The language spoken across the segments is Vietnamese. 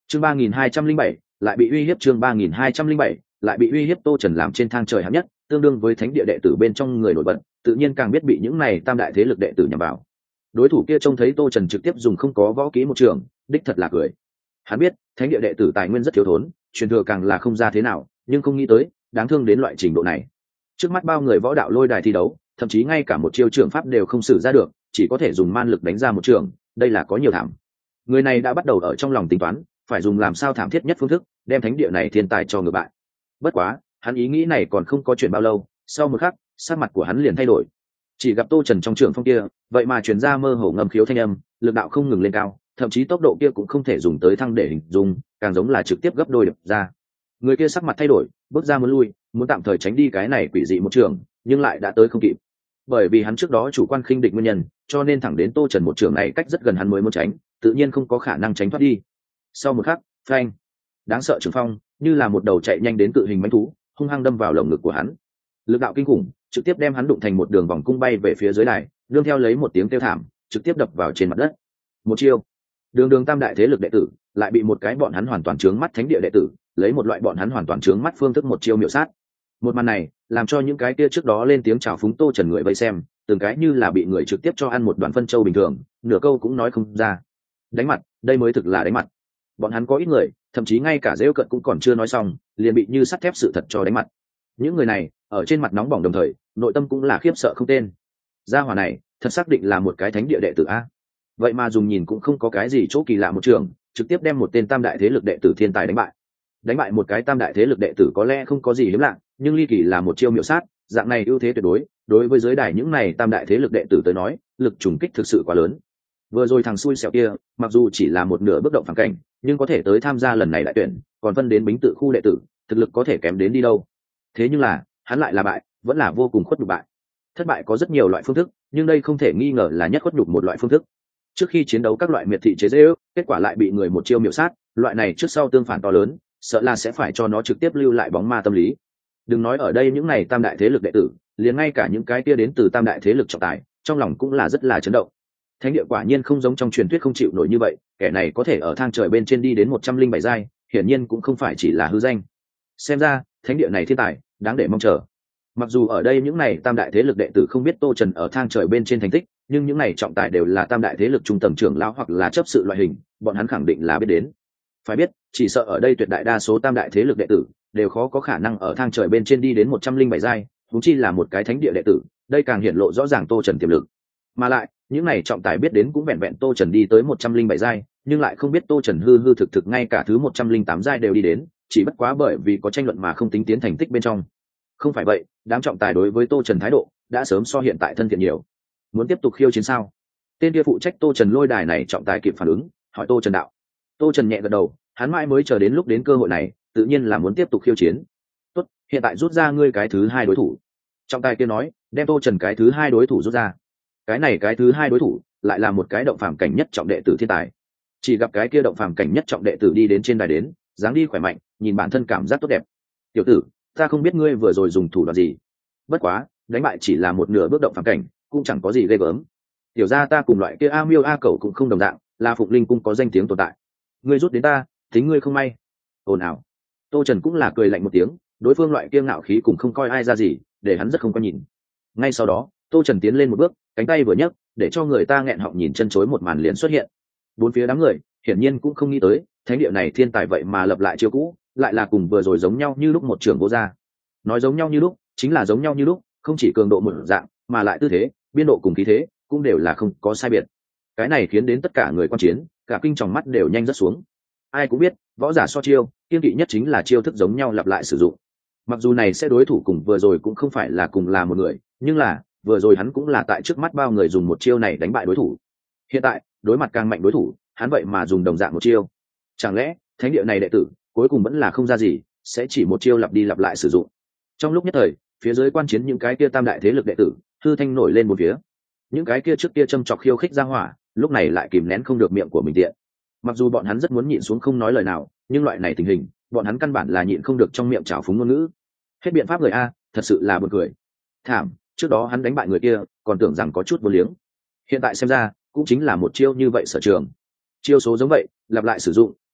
chương 3207 lại bị uy hiếp. chương 3207 lại bị uy hiếp. Tô Trần làm trên thang trời hạng nhất, tương đương với thánh địa đệ tử bên trong người nổi bật, tự nhiên càng biết bị những này tam đại thế lực đệ tử nhằm vào. Đối thủ kia trông thấy Tô Trần trực tiếp dùng không có võ kỹ một trường, đích thật là cười. Hắn biết thánh địa đệ tử tài nguyên rất thiếu thốn, truyền thừa càng là không ra thế nào, nhưng không nghĩ tới đáng thương đến loại trình độ này. Trước mắt bao người võ đạo lôi đài thi đấu, thậm chí ngay cả một chiêu trường pháp đều không sử ra được, chỉ có thể dùng man lực đánh ra một trường, đây là có nhiều thảm. Người này đã bắt đầu ở trong lòng tính toán, phải dùng làm sao thảm thiết nhất phương thức đem thánh địa này thiên tài cho ngược bại. Bất quá hắn ý nghĩ này còn không có chuyện bao lâu, sau một khắc sắc mặt của hắn liền thay đổi. Chỉ gặp Tô Trần trong trường phong kia vậy mà truyền ra mơ hồ ngâm khiếu thanh âm, lực đạo không ngừng lên cao, thậm chí tốc độ kia cũng không thể dùng tới thăng để hình dung, càng giống là trực tiếp gấp đôi đập ra. Người kia sắc mặt thay đổi, bước ra muốn lui, muốn tạm thời tránh đi cái này quỷ dị một trường, nhưng lại đã tới không kịp. Bởi vì hắn trước đó chủ quan khinh địch nguyên nhân, cho nên thẳng đến Tô Trần một trường này cách rất gần hắn mới muốn tránh, tự nhiên không có khả năng tránh thoát đi. Sau một khắc, phanh, đáng sợ trường phong như là một đầu chạy nhanh đến cự hình mãnh thú, hung hăng đâm vào lồng ngực của hắn. Lực đạo kinh khủng trực tiếp đem hắn đụng thành một đường vòng cung bay về phía dưới đài, nương theo lấy một tiếng kêu thảm, trực tiếp đập vào trên mặt đất. Một chiêu, đường tam đại thế lực đệ tử lại bị một cái bọn hắn hoàn toàn trướng mắt thánh địa đệ tử lấy một loại bọn hắn hoàn toàn trướng mắt phương thức một chiêu miểu sát. Một màn này làm cho những cái kia trước đó lên tiếng chào phúng Tô Trần người vây xem, từng cái như là bị người trực tiếp cho ăn một đoàn phân châu bình thường, nửa câu cũng nói không ra. Đánh mặt, đây mới thực là đánh mặt. Bọn hắn có ít người thậm chí ngay cả rêu cận cũng còn chưa nói xong, liền bị như sắt thép sự thật cho đánh mặt. Những người này ở trên mặt nóng bỏng, đồng thời nội tâm cũng là khiếp sợ không tên. Gia hỏa này thật xác định là một cái thánh địa đệ tử a? Vậy mà dùng nhìn cũng không có cái gì chỗ kỳ lạ một trường, trực tiếp đem một tên tam đại thế lực đệ tử thiên tài đánh bại một cái tam đại thế lực đệ tử có lẽ không có gì hiếm lạ, nhưng ly kỳ là một chiêu miểu sát, dạng này ưu thế tuyệt đối đối với giới đài những này tam đại thế lực đệ tử tới nói, lực trùng kích thực sự quá lớn. Vừa rồi thằng xui xẻo kia mặc dù chỉ là một nửa bước động phản cảnh, nhưng có thể tới tham gia lần này đại tuyển, còn phân đến bính tự khu đệ tử, thực lực có thể kém đến đi đâu. Thế nhưng là hắn lại là bại, vẫn là vô cùng khuất nhục bại. Thất bại có rất nhiều loại phương thức, nhưng đây không thể nghi ngờ là nhất khuất nhục một loại phương thức. Trước khi chiến đấu các loại miệt thị chế giễu, kết quả lại bị người một chiêu miểu sát, loại này trước sau tương phản to lớn, sợ là sẽ phải cho nó trực tiếp lưu lại bóng ma tâm lý. Đừng nói ở đây những này tam đại thế lực đệ tử, liền ngay cả những cái kia đến từ tam đại thế lực trọng tài, trong lòng cũng là rất là chấn động. Thánh địa quả nhiên không giống trong truyền thuyết không chịu nổi như vậy, kẻ này có thể ở thang trời bên trên đi đến 107 giai, hiển nhiên cũng không phải chỉ là hư danh. Xem ra, thánh địa này thiên tài, đáng để mong chờ. Mặc dù ở đây những này tam đại thế lực đệ tử không biết Tô Trần ở thang trời bên trên thành tích, nhưng những này trọng tài đều là tam đại thế lực trung tầng trưởng lão hoặc là chấp sự loại hình, bọn hắn khẳng định là biết đến. Phải biết, chỉ sợ ở đây tuyệt đại đa số tam đại thế lực đệ tử đều khó có khả năng ở thang trời bên trên đi đến 107 giai, huống chi là một cái thánh địa đệ tử, đây càng hiển lộ rõ ràng Tô Trần tiềm lực. Mà lại, những này trọng tài biết đến cũng vẹn vẹn Tô Trần đi tới 107 giai, nhưng lại không biết Tô Trần hư thực ngay cả thứ 108 giai đều đi đến, chỉ bất quá bởi vì có tranh luận mà không tính tiến thành tích bên trong. Không phải vậy, đám trọng tài đối với Tô Trần thái độ đã sớm so hiện tại thân thiện nhiều. Muốn tiếp tục khiêu chiến sao? Tên kia phụ trách Tô Trần lôi đài này trọng tài kịp phản ứng, hỏi Tô Trần đạo. Tô Trần nhẹ gật đầu, hắn mãi mới chờ đến lúc đến cơ hội này, tự nhiên là muốn tiếp tục khiêu chiến. Tốt, hiện tại rút ra ngươi cái thứ hai đối thủ. Trọng tài kia nói, đem Tô Trần cái thứ hai đối thủ rút ra. Cái thứ hai đối thủ lại là một cái động phàm cảnh nhất trọng đệ tử thiên tài. Chỉ gặp cái kia động phàm cảnh nhất trọng đệ tử đi đến trên đài đến, dáng đi khỏe mạnh, nhìn bản thân cảm giác tốt đẹp. Tiểu tử, ta không biết ngươi vừa rồi dùng thủ đoạn gì, bất quá đánh bại chỉ là một nửa bước động phàm cảnh, cũng chẳng có gì ghê gớm. Tiểu ra ta cùng loại kia a miêu a cẩu cũng không đồng dạng, là Phụng Linh cung có danh tiếng tồn tại. Ngươi rút đến ta, tính ngươi không may. Ồn ào. Tô Trần cũng là cười lạnh một tiếng, đối phương loại kia ngạo khí cũng không coi ai ra gì, để hắn rất không có nhìn. Ngay sau đó, Tô Trần tiến lên một bước, cánh tay vừa nhấc, để cho người ta nghẹn họng nhìn chân chối một màn liền xuất hiện. Bốn phía đám người hiển nhiên cũng không nghĩ tới, thánh địa này thiên tài vậy mà lập lại chiêu cũ, lại là cùng vừa rồi giống nhau như lúc một trường vô ra. Nói giống nhau như lúc, chính là giống nhau như lúc, không chỉ cường độ một dạng, mà lại tư thế, biên độ cùng khí thế cũng đều là không có sai biệt. Cái này khiến đến tất cả người quan chiến, cả kinh tròng mắt đều nhanh rớt xuống. Ai cũng biết, võ giả so chiêu, kiên kỵ nhất chính là chiêu thức giống nhau lặp lại sử dụng. Mặc dù này sẽ đối thủ cùng vừa rồi cũng không phải là cùng là một người, nhưng là vừa rồi hắn cũng là tại trước mắt bao người dùng một chiêu này đánh bại đối thủ. Hiện tại, đối mặt càng mạnh đối thủ, hắn vậy mà dùng đồng dạng một chiêu. Chẳng lẽ, thánh địa này đệ tử, cuối cùng vẫn là không ra gì, sẽ chỉ một chiêu lặp đi lặp lại sử dụng. Trong lúc nhất thời, phía dưới quan chiến những cái kia tam đại thế lực đệ tử, hư thanh nổi lên một phía. Những cái kia trước kia châm chọc khiêu khích ra hỏa, lúc này lại kìm nén không được miệng của mình tiện. Mặc dù bọn hắn rất muốn nhịn xuống không nói lời nào, nhưng loại này tình hình, bọn hắn căn bản là nhịn không được trong miệng trào phúng ngôn ngữ. Hết biện pháp người a, thật sự là buồn cười. Thảm, trước đó hắn đánh bại người kia, còn tưởng rằng có chút vô liếng. Hiện tại xem ra, cũng chính là một chiêu như vậy sở trường. Chiêu số giống vậy, lặp lại sử dụng,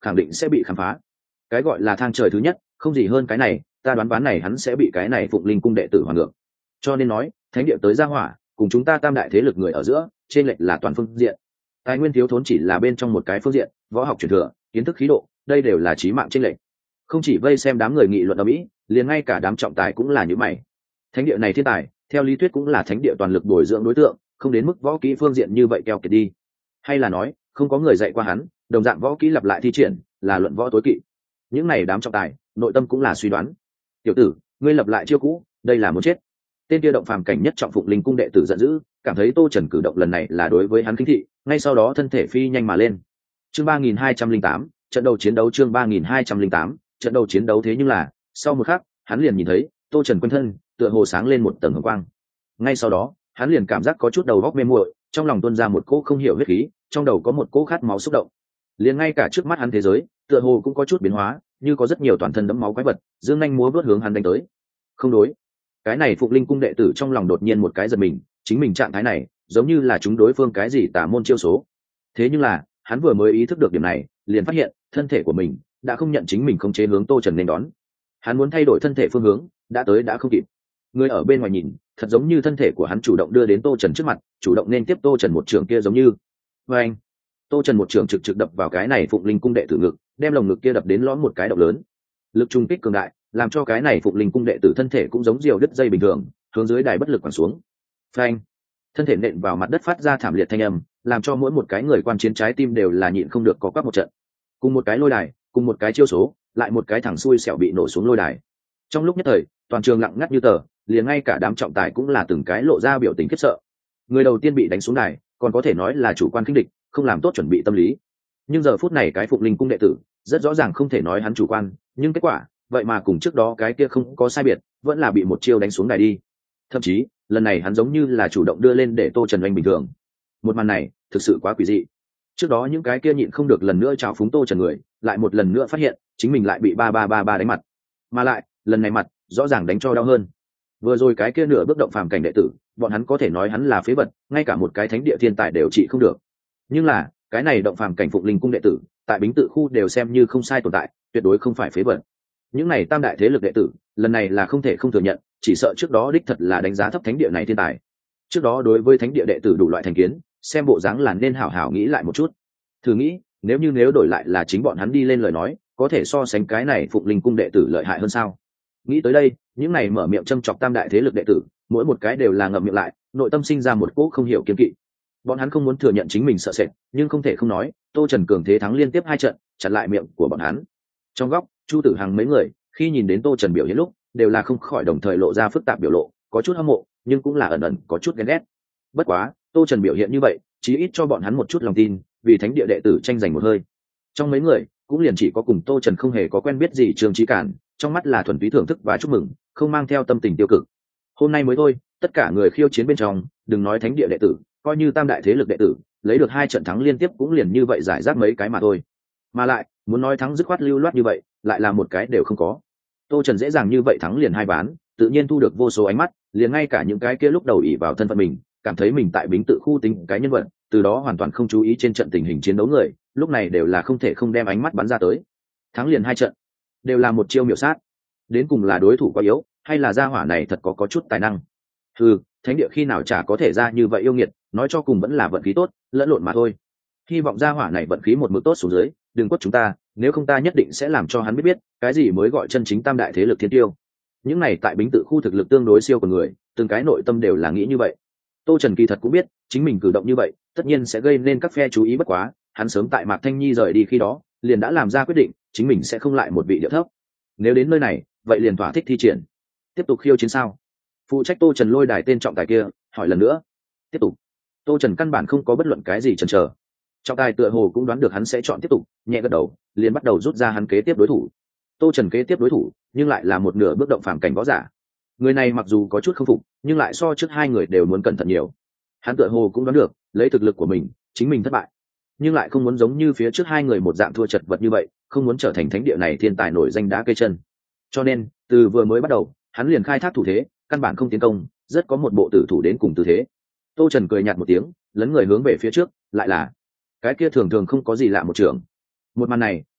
khẳng định sẽ bị khám phá. Cái gọi là thang trời thứ nhất không gì hơn cái này, ta đoán ván này hắn sẽ bị cái này Phụng Linh cung đệ tử hoàn ngược. Cho nên nói thánh địa tới gia hỏa cùng chúng ta tam đại thế lực người ở giữa trên lệch là toàn phương diện. Tài nguyên thiếu thốn chỉ là bên trong một cái phương diện, võ học truyền thừa, kiến thức khí độ, đây đều là chí mạng trên lệch. Không chỉ vây xem đám người nghị luận ở mỹ, liền ngay cả đám trọng tài cũng là như mày. Thánh địa này thiên tài theo lý thuyết cũng là thánh địa toàn lực bồi dưỡng đối tượng, không đến mức võ kỹ phương diện như vậy keo kiệt đi. Hay là nói không có người dạy qua hắn, đồng dạng võ kỹ lặp lại thi triển là luận võ tối kỵ. Những này đám trọng tài nội tâm cũng là suy đoán. Tiểu tử, ngươi lập lại chiêu cũ, đây là muốn chết. Tên kia động phàm cảnh nhất trọng Phụng Linh cung đệ tử giận dữ, cảm thấy Tô Trần cử động lần này là đối với hắn khinh thị, ngay sau đó thân thể phi nhanh mà lên. Chương 3208, trận đầu chiến đấu. Chương 3208, trận đầu chiến đấu. Thế nhưng là sau một khắc hắn liền nhìn thấy Tô Trần quanh thân tựa hồ sáng lên một tầng hồng quang. Ngay sau đó hắn liền cảm giác có chút đầu óc mê muội, trong lòng tuôn ra một cỗ không hiểu huyết khí, trong đầu có một cỗ khát máu xúc động. Liền ngay cả trước mắt hắn thế giới tựa hồ cũng có chút biến hóa, như có rất nhiều toàn thân đẫm máu quái vật dương nhanh múa vớt hướng hắn đánh tới. Không đối, cái này Phụng Linh cung đệ tử trong lòng đột nhiên một cái giật mình, chính mình trạng thái này giống như là chúng đối phương cái gì tà môn chiêu số. Thế nhưng là hắn vừa mới ý thức được điểm này, liền phát hiện thân thể của mình đã không nhận chính mình không chế hướng Tô Trần nên đón. Hắn muốn thay đổi thân thể phương hướng, đã tới đã không kịp. Người ở bên ngoài nhìn thật giống như thân thể của hắn chủ động đưa đến Tô Trần trước mặt, chủ động nên tiếp Tô Trần một trường kia giống như và anh Tô Trần một trường trực trực đập vào cái này Phụng Linh cung đệ tử ngực, đem lồng ngực kia đập đến lõm một cái động lớn. Lực trung kích cường đại làm cho cái này Phụng Linh cung đệ tử thân thể cũng giống diều đứt dây bình thường hướng dưới đài bất lực quẳng xuống. Phanh, thân thể nện vào mặt đất phát ra thảm liệt thanh âm, làm cho mỗi một cái người quan chiến trái tim đều là nhịn không được có quắc một trận. Cùng một cái lôi đài, cùng một cái chiêu số, lại một cái thằng xui xẻo bị nổ xuống lôi đài. Trong lúc nhất thời toàn trường lặng ngắt như tờ, liền ngay cả đám trọng tài cũng là từng cái lộ ra biểu tình khiếp sợ. Người đầu tiên bị đánh xuống đài còn có thể nói là chủ quan khinh địch, không làm tốt chuẩn bị tâm lý, nhưng giờ phút này cái Phụng Linh cung đệ tử rất rõ ràng không thể nói hắn chủ quan, nhưng kết quả vậy mà cùng trước đó cái kia không có sai biệt, vẫn là bị một chiêu đánh xuống đài đi. Thậm chí lần này hắn giống như là chủ động đưa lên để Tô Trần oanh bình thường. Một màn này thực sự quá quỷ dị. Trước đó những cái kia nhịn không được lần nữa trào phúng Tô Trần người lại một lần nữa phát hiện chính mình lại bị 3-3-3-3 đánh mặt, mà lại lần này mặt rõ ràng đánh cho đau hơn. Vừa rồi cái kia nửa bước động phàm cảnh đệ tử, bọn hắn có thể nói hắn là phế vật, ngay cả một cái thánh địa thiên tài đều trị không được. Nhưng là cái này động phàm cảnh Phụng Linh cung đệ tử tại Bính Tự khu đều xem như không sai tồn tại, tuyệt đối không phải phế vật. Những này tam đại thế lực đệ tử lần này là không thể không thừa nhận, chỉ sợ trước đó đích thật là đánh giá thấp thánh địa này thiên tài. Trước đó đối với thánh địa đệ tử đủ loại thành kiến, xem bộ dáng là nên hảo hảo nghĩ lại một chút. Thử nghĩ nếu đổi lại là chính bọn hắn đi lên lời nói, có thể so sánh cái này Phụng Linh cung đệ tử lợi hại hơn sao? Nghĩ tới đây, những này mở miệng châm chọc tam đại thế lực đệ tử mỗi một cái đều là ngậm miệng lại, nội tâm sinh ra một cỗ không hiểu kiêng kỵ. Bọn hắn không muốn thừa nhận chính mình sợ sệt, nhưng không thể không nói Tô Trần cường thế thắng liên tiếp 2 trận, chặn lại miệng của bọn hắn. Trong góc Chu Tử Hằng mấy người khi nhìn đến Tô Trần biểu hiện lúc đều là không khỏi đồng thời lộ ra phức tạp biểu lộ, có chút hâm mộ nhưng cũng là ẩn ẩn có chút ghen ghét. Bất quá Tô Trần biểu hiện như vậy chí ít cho bọn hắn một chút lòng tin, vì thánh địa đệ tử tranh giành một hơi. Trong mấy người cũng liền chỉ có cùng Tô Trần không hề có quen biết gì Trương Chí Cản, trong mắt là thuần túy thưởng thức và chúc mừng, không mang theo tâm tình tiêu cực. Hôm nay mới thôi, tất cả người khiêu chiến bên trong, đừng nói thánh địa đệ tử, coi như tam đại thế lực đệ tử, lấy được 2 trận thắng liên tiếp cũng liền như vậy giải rác mấy cái mà thôi. Mà lại, muốn nói thắng dứt khoát lưu loát như vậy, lại là một cái đều không có. Tô Trần dễ dàng như vậy thắng liền 2 ván, tự nhiên thu được vô số ánh mắt, liền ngay cả những cái kia lúc đầu ỷ vào thân phận mình, cảm thấy mình tại Bính Tự khu tính cái nhân vật, từ đó hoàn toàn không chú ý trên trận tình hình chiến đấu người, lúc này đều là không thể không đem ánh mắt bắn ra tới. Thắng liền 2 trận, đều là một chiêu miểu sát. Đến cùng là đối thủ quá yếu, hay là gia hỏa này thật có chút tài năng? Thánh địa khi nào chả có thể ra như vậy yêu nghiệt, nói cho cùng vẫn là vận khí tốt, lẫn lộn mà thôi. Hy vọng gia hỏa này vận khí một mực tốt xuống dưới, đừng quất chúng ta, nếu không ta nhất định sẽ làm cho hắn biết cái gì mới gọi chân chính tam đại thế lực thiên tiêu. Những này tại Bính Tự khu thực lực tương đối siêu của người, từng cái nội tâm đều là nghĩ như vậy. Tô Trần kỳ thật cũng biết chính mình cử động như vậy tất nhiên sẽ gây nên các phe chú ý, bất quá hắn sớm tại Mạc Thanh Nhi rời đi khi đó liền đã làm ra quyết định chính mình sẽ không lại một vị điệu thấp. Nếu đến nơi này vậy liền thỏa thích thi triển. Tiếp tục khiêu chiến sao? Phụ trách Tô Trần lôi đài tên trọng tài kia hỏi lần nữa. Tiếp tục. Tô Trần căn bản không có bất luận cái gì chần chờ. Trọng tài tựa hồ cũng đoán được hắn sẽ chọn tiếp tục, nhẹ gật đầu liền bắt đầu rút ra hắn kế tiếp đối thủ. Tô Trần kế tiếp đối thủ nhưng lại là một nửa bước động phàm cảnh võ giả. Người này mặc dù có chút không phục nhưng lại so trước 2 người đều muốn cẩn thận nhiều. Hắn tựa hồ cũng đoán được lấy thực lực của mình chính mình thất bại, nhưng lại không muốn giống như phía trước 2 người một dạng thua chật vật như vậy, không muốn trở thành thánh địa này thiên tài nổi danh đá cây chân. Cho nên từ vừa mới bắt đầu hắn liền khai thác thủ thế, căn bản không tiến công, rất có một bộ tử thủ đến cùng tư thế. Tô Trần cười nhạt một tiếng, lấn người hướng về phía trước, lại là cái kia thường thường không có gì lạ một trường. Một màn này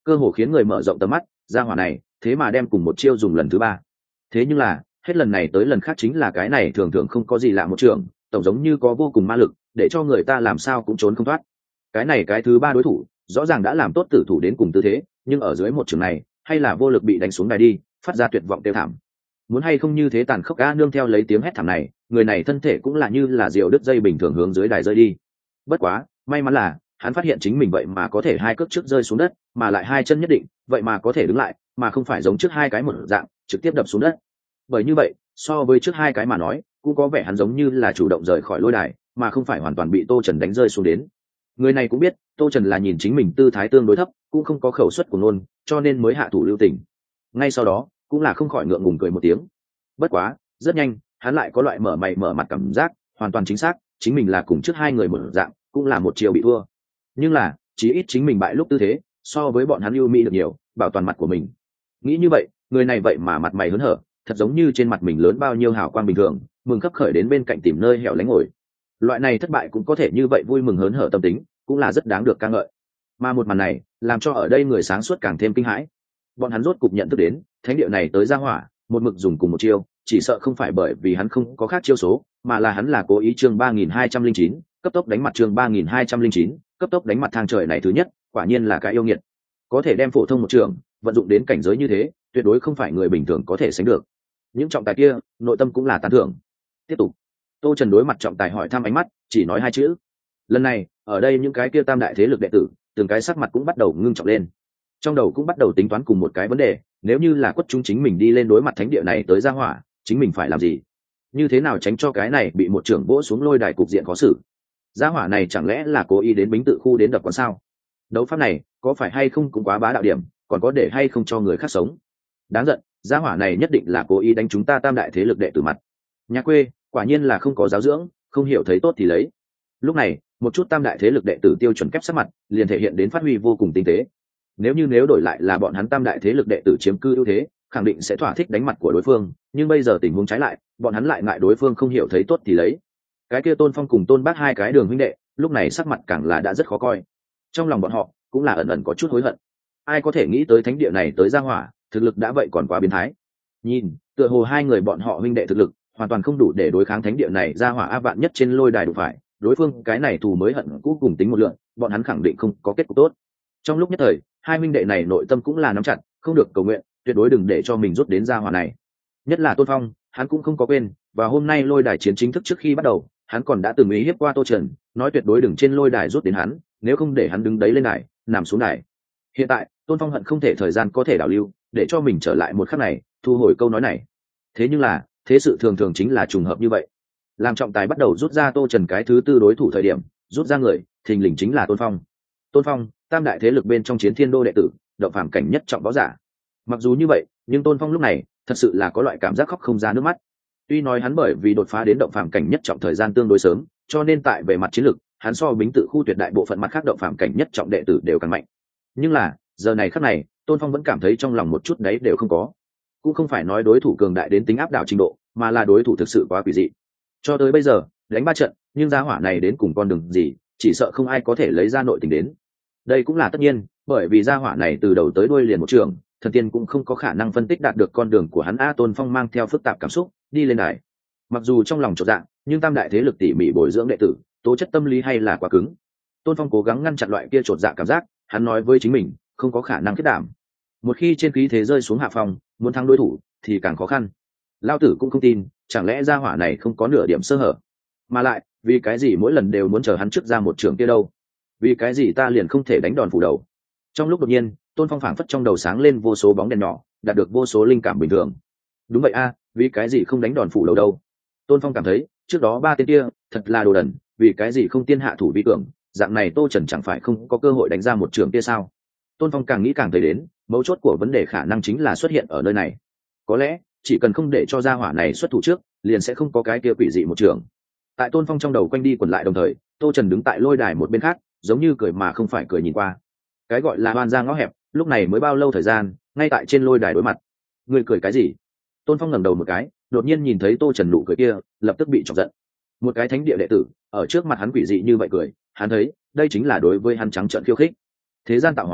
cơ hồ khiến người mở rộng tầm mắt. Gia hỏa này thế mà đem cùng một chiêu dùng lần thứ ba. Thế nhưng là hết lần này tới lần khác chính là cái này thường thường không có gì lạ một trường, tổng giống như có vô cùng ma lực, để cho người ta làm sao cũng trốn không thoát. Cái này cái thứ ba đối thủ rõ ràng đã làm tốt tử thủ đến cùng tư thế, nhưng ở dưới một trường này hay là vô lực bị đánh xuống đài đi, phát ra tuyệt vọng tiêu thảm. Muốn hay không như thế tàn khốc a, nương theo lấy tiếng hét thảm này, người này thân thể cũng là như là diều đứt dây bình thường hướng dưới đài rơi đi. Bất quá may mắn là hắn phát hiện chính mình vậy mà có thể hai cước trước rơi xuống đất, mà lại hai chân nhất định vậy mà có thể đứng lại, mà không phải giống trước hai cái một dạng trực tiếp đập xuống đất. Bởi như vậy so với trước hai cái mà nói, cũng có vẻ hắn giống như là chủ động rời khỏi lôi đài, mà không phải hoàn toàn bị Tô Trần đánh rơi xuống đến. Người này cũng biết Tô Trần là nhìn chính mình tư thái tương đối thấp, cũng không có khẩu suất của nôn, cho nên mới hạ thủ lưu tình. Ngay sau đó cũng là không khỏi ngượng ngùng cười một tiếng. Bất quá rất nhanh hắn lại có loại mở mày mở mặt cảm giác, hoàn toàn chính xác chính mình là cùng trước hai người một dạng, cũng là một chiều bị thua. Nhưng là chí ít chính mình bại lúc tư thế so với bọn hắn ưu mỹ được nhiều, bảo toàn mặt của mình. Nghĩ như vậy, người này vậy mà mặt mày hớn hở, thật giống như trên mặt mình lớn bao nhiêu hào quang bình thường, mừng khấp khởi đến bên cạnh tìm nơi hẻo lánh ngồi. Loại này thất bại cũng có thể như vậy vui mừng hớn hở tâm tính, cũng là rất đáng được ca ngợi. Mà một màn này làm cho ở đây người sáng suốt càng thêm kinh hãi. Bọn hắn rốt cục nhận thức đến thánh địa này tới ra hỏa một mực dùng cùng một chiêu, chỉ sợ không phải bởi vì hắn không có khác chiêu số, mà là hắn là cố ý. Chương 3209, cấp tốc đánh mặt. Chương 3209, cấp tốc đánh mặt. Thang trời này thứ nhất quả nhiên là cái yêu nghiệt, có thể đem phổ thông một trường vận dụng đến cảnh giới như thế, tuyệt đối không phải người bình thường có thể sánh được. Những trọng tài kia nội tâm cũng là tán thưởng. Tiếp tục, Tô Trần đối mặt trọng tài hỏi thăm, ánh mắt chỉ nói hai chữ. Lần này ở đây những cái kia tam đại thế lực đệ tử từng cái sắc mặt cũng bắt đầu ngưng trọng lên, trong đầu cũng bắt đầu tính toán cùng một cái vấn đề: nếu như là quất chúng chính mình đi lên đối mặt thánh địa này tới ra hỏa, chính mình phải làm gì, như thế nào tránh cho cái này bị một trưởng vỗ xuống lôi đài cục diện khó xử. Gia hỏa này chẳng lẽ là cố ý đến Bính Tự khu đến đập quán sao? Đấu pháp này có phải hay không cũng quá bá đạo điểm, còn có để hay không cho người khác sống. Đáng giận, gia hỏa này nhất định là cố ý đánh chúng ta tam đại thế lực đệ tử mặt. Nhà quê quả nhiên là không có giáo dưỡng, không hiểu thấy tốt thì lấy. Lúc này một chút tam đại thế lực đệ tử tiêu chuẩn kép sắc mặt liền thể hiện đến phát huy vô cùng tinh tế. Nếu đổi lại là bọn hắn tam đại thế lực đệ tử chiếm cư ưu thế, khẳng định sẽ thỏa thích đánh mặt của đối phương, nhưng bây giờ tình huống trái lại, bọn hắn lại ngại đối phương không hiểu thấy tốt thì lấy. Cái kia Tôn Phong cùng Tôn Bác hai cái đường huynh đệ lúc này sắc mặt càng là đã rất khó coi. Trong lòng bọn họ cũng là ẩn ẩn có chút hối hận. Ai có thể nghĩ tới thánh địa này tới ra hỏa thực lực đã vậy còn quá biến thái. Nhìn tựa hồ hai người bọn họ huynh đệ thực lực hoàn toàn không đủ để đối kháng thánh địa này ra hỏa a, vạn nhất trên lôi đài đụng phải đối phương, cái này thù mới hận cũ cùng tính một lượng, bọn hắn khẳng định không có kết cục tốt. Trong lúc nhất thời hai huynh đệ này nội tâm cũng là nắm chặt, không được cầu nguyện tuyệt đối đừng để cho mình rút đến ra hỏa này. Nhất là Tôn Phong, hắn cũng không có quên, và hôm nay lôi đài chiến chính thức trước khi bắt đầu, hắn còn đã từng ý hiếp qua Tô Trần, nói tuyệt đối đừng trên lôi đài rút đến hắn, nếu không để hắn đứng đấy lên đài, nằm xuống đài. Hiện tại Tôn Phong hận không thể thời gian có thể đảo lưu, để cho mình trở lại một khắc này, thu hồi câu nói này. Thế nhưng là thế sự thường thường chính là trùng hợp như vậy. Làm trọng tài bắt đầu rút ra Tô Trần cái thứ tư đối thủ thời điểm, rút ra người thình lình chính là Tôn Phong. Tôn Phong, tam đại thế lực bên trong Chiến Thiên Đô đệ tử, động phàm cảnh nhất trọng võ giả. Mặc dù như vậy, nhưng Tôn Phong lúc này thật sự là có loại cảm giác khóc không ra nước mắt. Tuy nói hắn bởi vì đột phá đến động phàm cảnh nhất trọng thời gian tương đối sớm, cho nên tại về mặt chiến lực, hắn so Bính Tự khu tuyệt đại bộ phận mặt khác động phàm cảnh nhất trọng đệ tử đều càng mạnh. Nhưng là giờ này khắc này, Tôn Phong vẫn cảm thấy trong lòng một chút đấy đều không có. Cũng không phải nói đối thủ cường đại đến tính áp đảo trình độ, mà là đối thủ thực sự quá quỷ dị. Cho tới bây giờ đánh 3 trận, nhưng gia hỏa này đến cùng con đường gì, chỉ sợ không ai có thể lấy ra nội tình đến. Đây cũng là tất nhiên, bởi vì gia hỏa này từ đầu tới đuôi liền một trường, thần tiên cũng không có khả năng phân tích đạt được con đường của hắn. Tôn Phong mang theo phức tạp cảm xúc đi lên đài. Mặc dù trong lòng chột dạ, nhưng tam đại thế lực tỉ mỉ bồi dưỡng đệ tử, tố chất tâm lý hay là quá cứng. Tôn Phong cố gắng ngăn chặn loại kia chột dạ cảm giác, hắn nói với chính mình không có khả năng kết đảm. Một khi trên khí thế rơi xuống hạ phòng, muốn thắng đối thủ thì càng khó khăn. Lao tử cũng không tin, chẳng lẽ gia hỏa này không có nửa điểm sơ hở? Mà lại vì cái gì mỗi lần đều muốn chờ hắn trước ra một trường kia đâu? Vì cái gì ta liền không thể đánh đòn phủ đầu? Trong lúc đột nhiên, Tôn Phong phảng phất trong đầu sáng lên vô số bóng đèn nhỏ, đạt được vô số linh cảm bình thường. Đúng vậy a, vì cái gì không đánh đòn phủ đầu đâu? Tôn Phong cảm thấy trước đó 3 tên kia thật là đồ đần, vì cái gì không tiên hạ thủ vi cường, dạng này Tô Trần chẳng phải không có cơ hội đánh ra một trường kia sao? Tôn Phong càng nghĩ càng thấy đến mấu chốt của vấn đề khả năng chính là xuất hiện ở nơi này. Có lẽ chỉ cần không để cho gia hỏa này xuất thủ trước, liền sẽ không có cái kia quỷ dị một trường. Tại Tôn Phong trong đầu quanh đi quẩn lại, đồng thời Tô Trần đứng tại lôi đài một bên khác, giống như cười mà không phải cười nhìn qua. Cái gọi là oan ra ngõ hẹp, lúc này mới bao lâu thời gian, ngay tại trên lôi đài đối mặt. Ngươi cười cái gì? Tôn Phong ngẩng đầu một cái, đột nhiên nhìn thấy Tô Trần nụ cười kia, lập tức bị chọc giận. Một cái thánh địa đệ tử ở trước mặt hắn quỷ dị như vậy cười, hắn thấy đây chính là đối với hắn trắng trợn khiêu khích. Thế gian tạo hóa,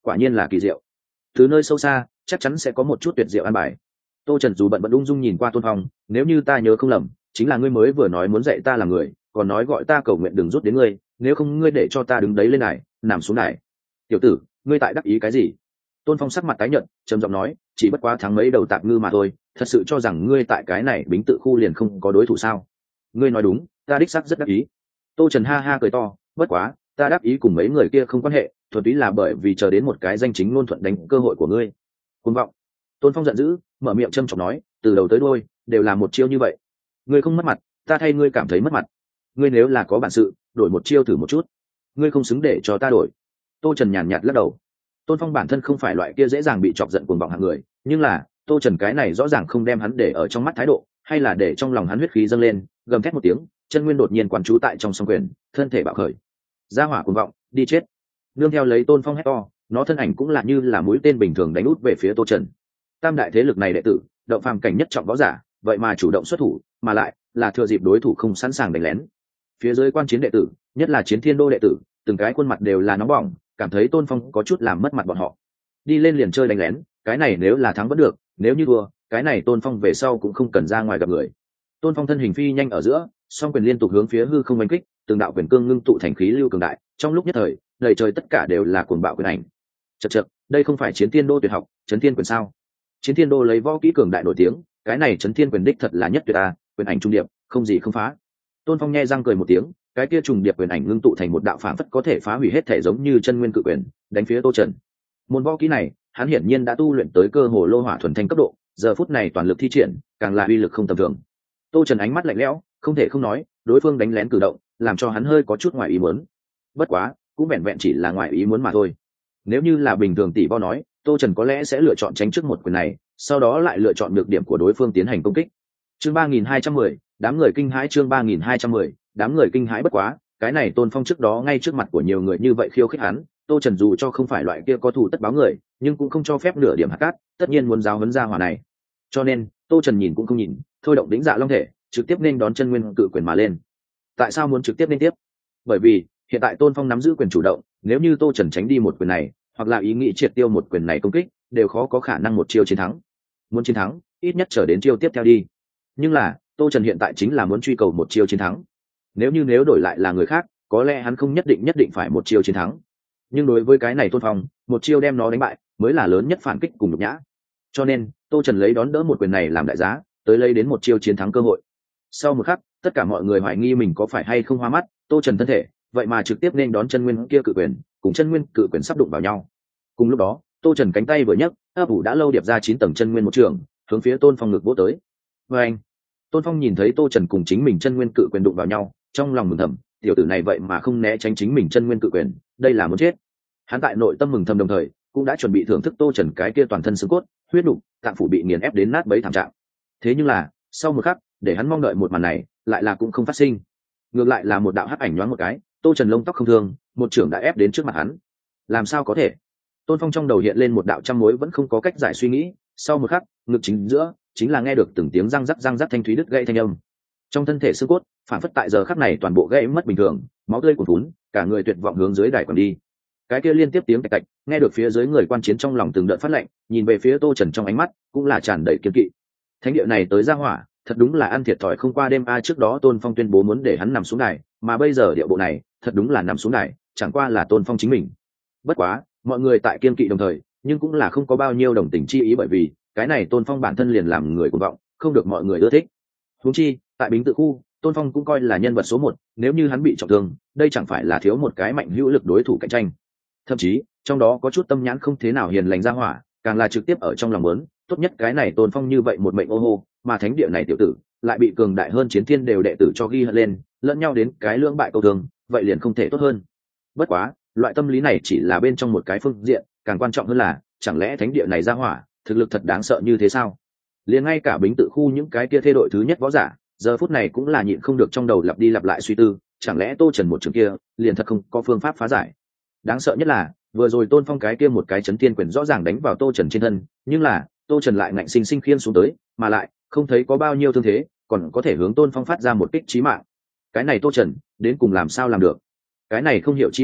quả nhiên là kỳ diệu. Từ nơi sâu xa chắc chắn sẽ có một chút tuyệt diệu an bài. Tô Trần dù bận bận ung dung nhìn qua Tôn Phong, nếu như ta nhớ không lầm, chính là ngươi mới vừa nói muốn dạy ta làm người, còn nói gọi ta cầu nguyện đừng rút đến ngươi, nếu không ngươi để cho ta đứng đấy lên này, nằm xuống này. Tiểu tử, ngươi tại đắc ý cái gì? Tôn Phong sắc mặt tái nhợt, trầm giọng nói, chỉ bất quá thắng mấy đầu tạp ngư mà thôi, thật sự cho rằng ngươi tại cái này Bính Tự khu liền không có đối thủ sao? Ngươi nói đúng, ta đích xác rất đắc ý. Tô Trần ha ha cười to, bất quá, ta đắc ý cùng mấy người kia không quan hệ, thuần túy là bởi vì chờ đến một cái danh chính ngôn thuận đánh cơ hội của ngươi. Cuồng vọng. Tôn Phong giận dữ, mở miệng châm chọc nói, từ đầu tới đuôi đều là một chiêu như vậy. Ngươi không mất mặt, ta thay ngươi cảm thấy mất mặt. Ngươi nếu là có bản sự, đổi một chiêu thử một chút. Ngươi không xứng để cho ta đổi. Tô Trần nhàn nhạt lắc đầu. Tôn Phong bản thân không phải loại kia dễ dàng bị chọc giận cuồng vọng hạng người, nhưng là Tô Trần cái này rõ ràng không đem hắn để ở trong mắt thái độ, hay là để trong lòng hắn huyết khí dâng lên, gầm thét một tiếng, chân nguyên đột nhiên quán trú tại trong song quyền, thân thể bạo khởi. Gia hỏa cuồng vọng, đi chết. Nương theo lấy Tôn Phong hét to, nó thân ảnh cũng là như là mũi tên bình thường đánh út về phía Tô Trần. Tam đại thế lực này đệ tử, động phàm cảnh nhất trọng võ giả, vậy mà chủ động xuất thủ, mà lại là thừa dịp đối thủ không sẵn sàng đánh lén. Phía dưới quan chiến đệ tử, nhất là Chiến Thiên Đô đệ tử, từng cái khuôn mặt đều là nóng bỏng, cảm thấy Tôn Phong có chút làm mất mặt bọn họ. Đi lên liền chơi đánh lén, cái này nếu là thắng vẫn được, nếu như thua, cái này Tôn Phong về sau cũng không cần ra ngoài gặp người. Tôn Phong thân hình phi nhanh ở giữa, song quyền liên tục hướng phía hư không đánh kích, từng đạo quyền cương ngưng tụ thành khí lưu cường đại, trong lúc nhất thời, đầy trời tất cả đều là cuồng bạo quyền ảnh. Chậc chậc, đây không phải Chiến Thiên Đô tuyệt học, Chấn Thiên quyền sao? Chiến Thiên Đô lấy võ kỹ cường đại nổi tiếng, cái này Chấn Thiên quyền đích thật là nhất tuyệt a, quyền ảnh trung điệp, không gì không phá. Tôn Phong nhe răng cười một tiếng, cái kia trùng điệp quyền ảnh ngưng tụ thành một đạo phản phất có thể phá hủy hết thể giống như chân nguyên cự quyền, đánh phía Tô Trần. Môn võ kỹ này, hắn hiển nhiên đã tu luyện tới cơ hồ lô hỏa thuần thanh cấp độ, giờ phút này toàn lực thi triển, càng là uy lực không tầm thường. Tô Trần ánh mắt lạnh lẽo, không thể không nói, đối phương đánh lén cử động, làm cho hắn hơi có chút ngoài ý muốn. Bất quá, cũng vẹn vẹn chỉ là ngoài ý muốn mà thôi. Nếu như là bình thường tỷ võ nói, Tô Trần có lẽ sẽ lựa chọn tránh trước một quyền này, sau đó lại lựa chọn nhược điểm của đối phương tiến hành công kích. Chương 3210, đám người kinh hãi. Chương 3210, đám người kinh hãi. Bất quá, cái này Tôn Phong trước đó ngay trước mặt của nhiều người như vậy khiêu khích hắn, Tô Trần dù cho không phải loại kia có thù tất báo người, nhưng cũng không cho phép nửa điểm hạt cát, tất nhiên muốn giáo huấn ra hỏa này. Cho nên, Tô Trần nhìn cũng không nhìn, thôi động đỉnh dạ long thể, trực tiếp nên đón chân nguyên cự quyền mà lên. Tại sao muốn trực tiếp nên tiếp? Bởi vì, hiện tại Tôn Phong nắm giữ quyền chủ động, nếu như Tô Trần tránh đi một quyền này, hoặc là ý nghĩ triệt tiêu một quyền này công kích, đều khó có khả năng một chiêu chiến thắng. Muốn chiến thắng, ít nhất chờ đến chiêu tiếp theo đi. Nhưng là, Tô Trần hiện tại chính là muốn truy cầu một chiêu chiến thắng. Nếu đổi lại là người khác, có lẽ hắn không nhất định phải một chiêu chiến thắng. Nhưng đối với cái này Tôn Phong, một chiêu đem nó đánh bại, mới là lớn nhất phản kích cùng nhục nhã. Cho nên, Tô Trần lấy đón đỡ một quyền này làm đại giá, tới lấy đến một chiêu chiến thắng cơ hội. Sau một khắc, tất cả mọi người hoài nghi mình có phải hay không hoa mắt, Tô Trần thân thể, vậy mà trực tiếp nên đón chân nguyên kia cự quyền, cùng chân nguyên cự quyền sắp đụng vào nhau. Cùng lúc đó, Tô Trần cánh tay vừa nhấc, ấp ủ đã lâu điệp ra 9 tầng chân nguyên một trường, hướng phía Tôn Phong ngực vỗ tới. Và anh, Tôn Phong nhìn thấy Tô Trần cùng chính mình chân nguyên cự quyền đụng vào nhau, trong lòng mừng thầm, tiểu tử này vậy mà không né tránh chính mình chân nguyên cự quyền, đây là muốn chết. Hắn tại nội tâm mừng thầm đồng thời, cũng đã chuẩn bị thưởng thức Tô Trần cái kia toàn thân xương cốt, huyết nục, tạng phủ bị nghiền ép đến nát bấy thảm trạng. Thế nhưng là, sau một khắc, để hắn mong đợi một màn này, lại là cũng không phát sinh. Ngược lại là một đạo hắc ảnh nhoáng một cái, Tô Trần lông tóc không thương, một trưởng đã ép đến trước mặt hắn. Làm sao có thể? Tôn Phong trong đầu hiện lên một đạo trăm mối vẫn không có cách giải suy nghĩ, sau một khắc, ngực chính giữa chính là nghe được từng tiếng răng rắc thanh thúy đứt gãy thanh âm. Trong thân thể xương cốt, phản phất tại giờ khắc này toàn bộ gãy mất bình thường, máu tươi cuồn cuốn, cả người tuyệt vọng hướng dưới đài quẳng đi. Cái kia liên tiếp tiếng tạch tạch, nghe được phía dưới người quan chiến trong lòng từng đợt phát lạnh, nhìn về phía Tô Trần trong ánh mắt cũng là tràn đầy kiên kỵ. Thánh địa này tới ra hỏa, thật đúng là ăn thiệt thòi không qua đêm. Trước đó Tôn Phong tuyên bố muốn để hắn nằm xuống đài, mà bây giờ điệu bộ này, thật đúng là nằm xuống đài, chẳng qua là Tôn Phong chính mình. Bất quá, mọi người tại kiên kỵ đồng thời, nhưng cũng là không có bao nhiêu đồng tình chi ý, bởi vì cái này Tôn Phong bản thân liền làm người cuồng vọng, không được mọi người ưa thích. Huống chi, tại Bính Tự khu, Tôn Phong cũng coi là nhân vật số 1, nếu như hắn bị trọng thương, đây chẳng phải là thiếu một cái mạnh hữu lực đối thủ cạnh tranh. Thậm chí, trong đó có chút tâm nhãn không thế nào hiền lành ra hỏa, càng là trực tiếp ở trong lòng muốn, tốt nhất cái này Tôn Phong như vậy một mệnh ô hô, mà thánh địa này tiểu tử lại bị cường đại hơn Chiến Thiên đều đệ tử cho ghi hận lên, lẫn nhau đến cái lưỡng bại câu thương, vậy liền không thể tốt hơn. Bất quá, loại tâm lý này chỉ là bên trong một cái phương diện, càng quan trọng hơn là, chẳng lẽ thánh địa này ra hỏa, thực lực thật đáng sợ như thế sao? Liền ngay cả Bính Tự khu những cái kia thê đội thứ nhất võ giả, giờ phút này cũng là nhịn không được trong đầu lặp đi lặp lại suy tư, chẳng lẽ Tô Trần một trường kia, liền thật không có phương pháp phá giải. Đáng sợ nhất là, vừa rồi Tôn Phong cái kia một cái chấn thiên quyền rõ ràng đánh vào Tô Trần trên thân, nhưng là Tô Trần lại ngạnh sinh sinh khiên xuống tới, mà lại không thấy có bao nhiêu thương thế, còn có thể hướng Tôn Phong phát ra một kích chí mạng. Cái này Tô Trần đến cùng làm sao làm được? Cái này không hiểu chi mê,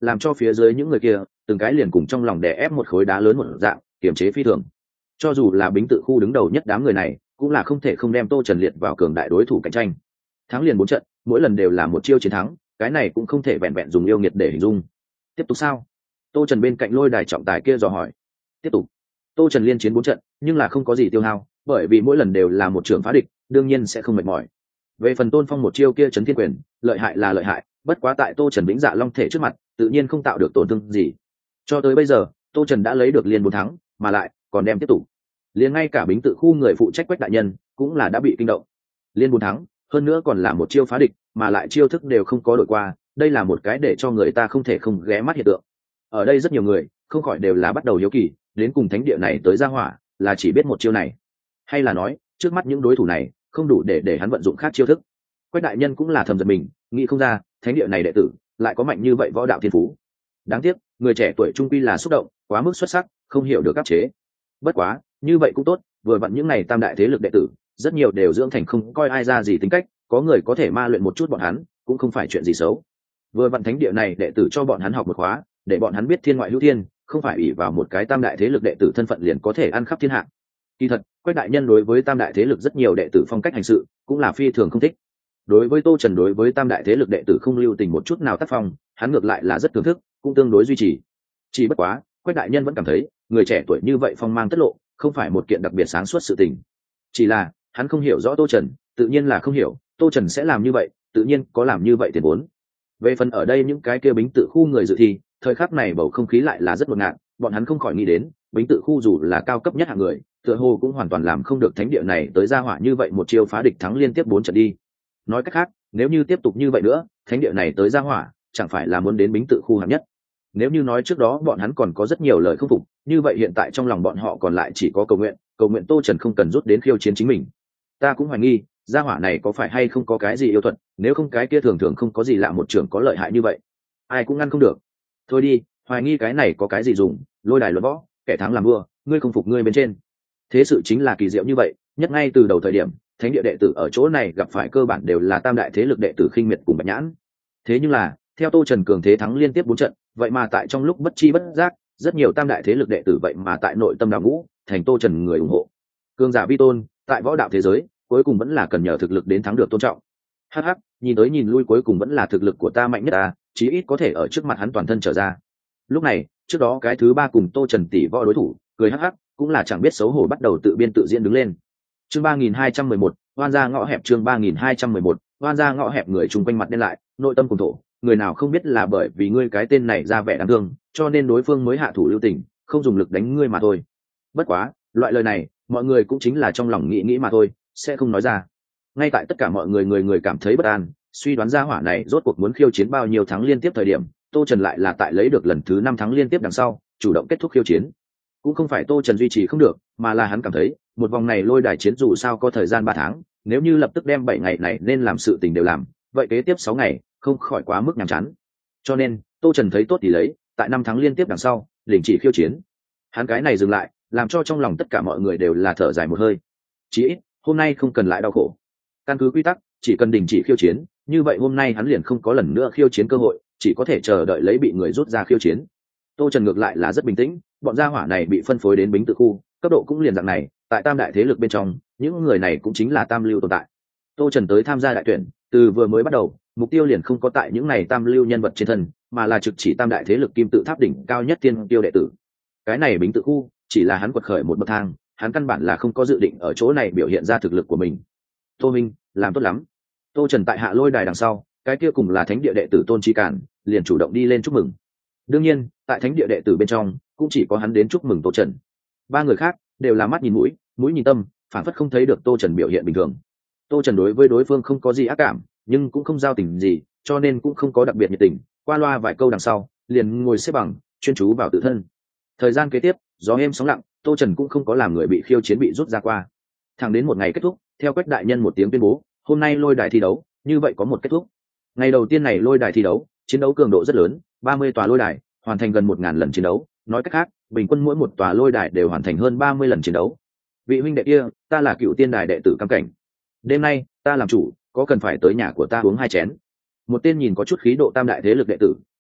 làm cho phía dưới những người kia từng cái liền cùng trong lòng đè ép một khối đá lớn một dạng kiềm chế phi thường. Cho dù là Bính Tự khu đứng đầu nhất đám người này cũng là không thể không đem Tô Trần liệt vào cường đại đối thủ cạnh tranh. Thắng liền 4 trận, mỗi lần đều là một chiêu chiến thắng, cái này cũng không thể vẹn vẹn dùng yêu nghiệt để hình dung. Tiếp tục sao? Tô Trần bên cạnh Lôi Đài trọng tài kia dò hỏi. Tiếp tục. Tô Trần liên chiến 4 trận nhưng là không có gì tiêu hao, bởi vì mỗi lần đều là một trường phá địch, đương nhiên sẽ không mệt mỏi. Về phần Tôn Phong một chiêu kia chấn thiên quyền, lợi hại là lợi hại, bất quá tại Tô Trần Vĩnh Dạ Long thể trước mặt, tự nhiên không tạo được tổn thương gì. Cho tới bây giờ, Tô Trần đã lấy được liên 4 thắng, mà lại còn đem tiếp tục. Liền ngay cả Bính Tự khu người phụ trách Quách đại nhân cũng là đã bị kinh động. Liên 4 thắng, hơn nữa còn là một chiêu phá địch, mà lại chiêu thức đều không có đổi qua, đây là một cái để cho người ta không thể không ghé mắt hiện tượng. Ở đây rất nhiều người không khỏi đều là bắt đầu hiếu kỳ, đến cùng thánh địa này tới ra hỏa, là chỉ biết một chiêu này, hay là nói trước mắt những đối thủ này không đủ để hắn vận dụng khác chiêu thức. Quách đại nhân cũng là thầm giật mình, nghĩ không ra thánh địa này đệ tử lại có mạnh như vậy võ đạo thiên phú. Đáng tiếc người trẻ tuổi trung quy là xúc động quá mức xuất sắc, không hiểu được áp chế. Bất quá như vậy cũng tốt, vừa vặn những này tam đại thế lực đệ tử rất nhiều đều dưỡng thành không coi ai ra gì tính cách, có người có thể ma luyện một chút bọn hắn cũng không phải chuyện gì xấu. Vừa vặn thánh địa này đệ tử cho bọn hắn học một khóa, để bọn hắn biết thiên ngoại hữu thiên, không phải ỷ vào một cái tam đại thế lực đệ tử thân phận liền có thể ăn khắp thiên hạ. Kỳ thật Quách đại nhân đối với tam đại thế lực rất nhiều đệ tử phong cách hành sự cũng là phi thường không thích. Đối với Tô Trần đối với tam đại thế lực đệ tử không lưu tình một chút nào tác phong, hắn ngược lại là rất thưởng thức, cũng tương đối duy trì. Chỉ bất quá Quách đại nhân vẫn cảm thấy người trẻ tuổi như vậy phong mang tất lộ, không phải một kiện đặc biệt sáng suốt sự tình. Chỉ là hắn không hiểu rõ Tô Trần, tự nhiên là không hiểu Tô Trần sẽ làm như vậy, tự nhiên có làm như vậy tiền vốn. Về phần ở đây những cái kia Bính Tự khu người dự thi, thời khắc này bầu không khí lại là rất ngột ngạt, bọn hắn không khỏi nghĩ đến Bính Tự khu dù là cao cấp nhất hạng người, tựa hồ cũng hoàn toàn làm không được thánh địa này tới ra hỏa như vậy một chiêu phá địch thắng liên tiếp 4 trận đi. Nói cách khác, nếu như tiếp tục như vậy nữa, thánh địa này tới ra hỏa chẳng phải là muốn đến Bính Tự khu hạng nhất. Nếu như nói trước đó bọn hắn còn có rất nhiều lời không phục, như vậy hiện tại trong lòng bọn họ còn lại chỉ có cầu nguyện Tô Trần không cần rút đến khiêu chiến chính mình. Ta cũng hoài nghi gia hỏa này có phải hay không có cái gì yêu thuật, nếu không cái kia thường thường không có gì lạ một trưởng có lợi hại như vậy, ai cũng ngăn không được. Thôi đi, hoài nghi cái này có cái gì dùng, Lôi đài luận võ, kẻ thắng làm vua, ngươi không phục ngươi bên trên. Thế sự chính là kỳ diệu như vậy, nhất ngay từ đầu thời điểm thánh địa đệ tử ở chỗ này gặp phải cơ bản đều là tam đại thế lực đệ tử khinh miệt cùng bạch nhãn. Thế nhưng là theo Tô Trần cường thế thắng liên tiếp 4 trận, vậy mà tại trong lúc bất chi bất giác, rất nhiều tam đại thế lực đệ tử vậy mà tại nội tâm đào ngũ thành Tô Trần người ủng hộ. Cường giả vi tôn tại võ đạo thế giới cuối cùng vẫn là cần nhờ thực lực đến thắng được tôn trọng. Hắc hắc, nhìn tới nhìn lui cuối cùng vẫn là thực lực của ta mạnh nhất ta, chí ít có thể ở trước mặt hắn toàn thân trở ra. Lúc này trước đó cái thứ 3 cùng Tô Trần tỷ võ đối thủ cười hắc hắc, cũng là chẳng biết xấu hổ bắt đầu tự biên tự diễn đứng lên. Chương 3211, oan ra ngõ hẹp. Chương 3211, oan ra ngõ hẹp. Người chung quanh mặt đen lại, nội tâm cùng thổ, người nào không biết là bởi vì ngươi cái tên này ra vẻ đáng thương, cho nên đối phương mới hạ thủ lưu tình, không dùng lực đánh ngươi mà thôi. Bất quá loại lời này mọi người cũng chính là trong lòng nghĩ nghĩ mà thôi, sẽ không nói ra. Ngay tại tất cả mọi người người cảm thấy bất an, suy đoán ra hỏa này rốt cuộc muốn khiêu chiến bao nhiêu thắng liên tiếp thời điểm, Tô Trần lại là tại lấy được lần thứ 5 thắng liên tiếp đằng sau chủ động kết thúc khiêu chiến. Cũng không phải Tô Trần duy trì không được, mà là hắn cảm thấy một vòng này Lôi đài chiến dù sao có thời gian 3 tháng, nếu như lập tức đem 7 ngày này nên làm sự tình đều làm, vậy kế tiếp 6 ngày không khỏi quá mức nhàm chán. Cho nên Tô Trần thấy tốt thì lấy, tại 5 tháng liên tiếp đằng sau đình chỉ khiêu chiến. Hắn cái này dừng lại, làm cho trong lòng tất cả mọi người đều là thở dài một hơi. Chí ít hôm nay không cần lại đau khổ. Căn cứ quy tắc, chỉ cần đình chỉ khiêu chiến, như vậy hôm nay hắn liền không có lần nữa khiêu chiến cơ hội, chỉ có thể chờ đợi lấy bị người rút ra khiêu chiến. Tô Trần ngược lại là rất bình tĩnh, bọn gia hỏa này bị phân phối đến Bính Tự khu, cấp độ cũng liền dạng này, tại tam đại thế lực bên trong, những người này cũng chính là tam lưu tồn tại. Tô Trần tới tham gia đại tuyển, từ vừa mới bắt đầu, mục tiêu liền không có tại những này tam lưu nhân vật trên thân, mà là trực chỉ tam đại thế lực kim tự tháp đỉnh cao nhất thiên tiêu đệ tử. Cái này Bính Tự khu chỉ là hắn quật khởi một bậc thang, hắn căn bản là không có dự định ở chỗ này biểu hiện ra thực lực của mình. Tô Minh làm tốt lắm. Tô Trần tại hạ Lôi đài đằng sau, cái kia cùng là thánh địa đệ tử Tôn Chi Cản liền chủ động đi lên chúc mừng. Đương nhiên tại thánh địa đệ tử bên trong cũng chỉ có hắn đến chúc mừng Tô Trần, 3 người khác đều là mắt nhìn mũi, mũi nhìn tâm, phản phất không thấy được Tô Trần biểu hiện bình thường. Tô Trần đối với đối phương không có gì ác cảm, nhưng cũng không giao tình gì, cho nên cũng không có đặc biệt nhiệt tình, qua loa vài câu đằng sau liền ngồi xếp bằng chuyên chú vào tự thân. Thời gian kế tiếp gió êm sóng lặng, Tô Trần cũng không có làm người bị khiêu chiến bị rút ra qua. Thẳng đến một ngày kết thúc, theo Quách đại nhân một tiếng tuyên bố, hôm nay Lôi đài thi đấu như vậy có một kết thúc. Ngày đầu tiên này Lôi đài thi đấu, chiến đấu cường độ rất lớn, 30 tòa lôi đài hoàn thành gần 1000 lần chiến đấu, nói cách khác bình quân mỗi một tòa lôi đài đều hoàn thành hơn 30 lần chiến đấu. Vị huynh đệ kia, ta là Cựu Tiên đài đệ tử Cam Cảnh, đêm nay ta làm chủ, có cần phải tới nhà của ta uống 2 chén? Một tên nhìn có chút khí độ tam đại thế lực đệ tử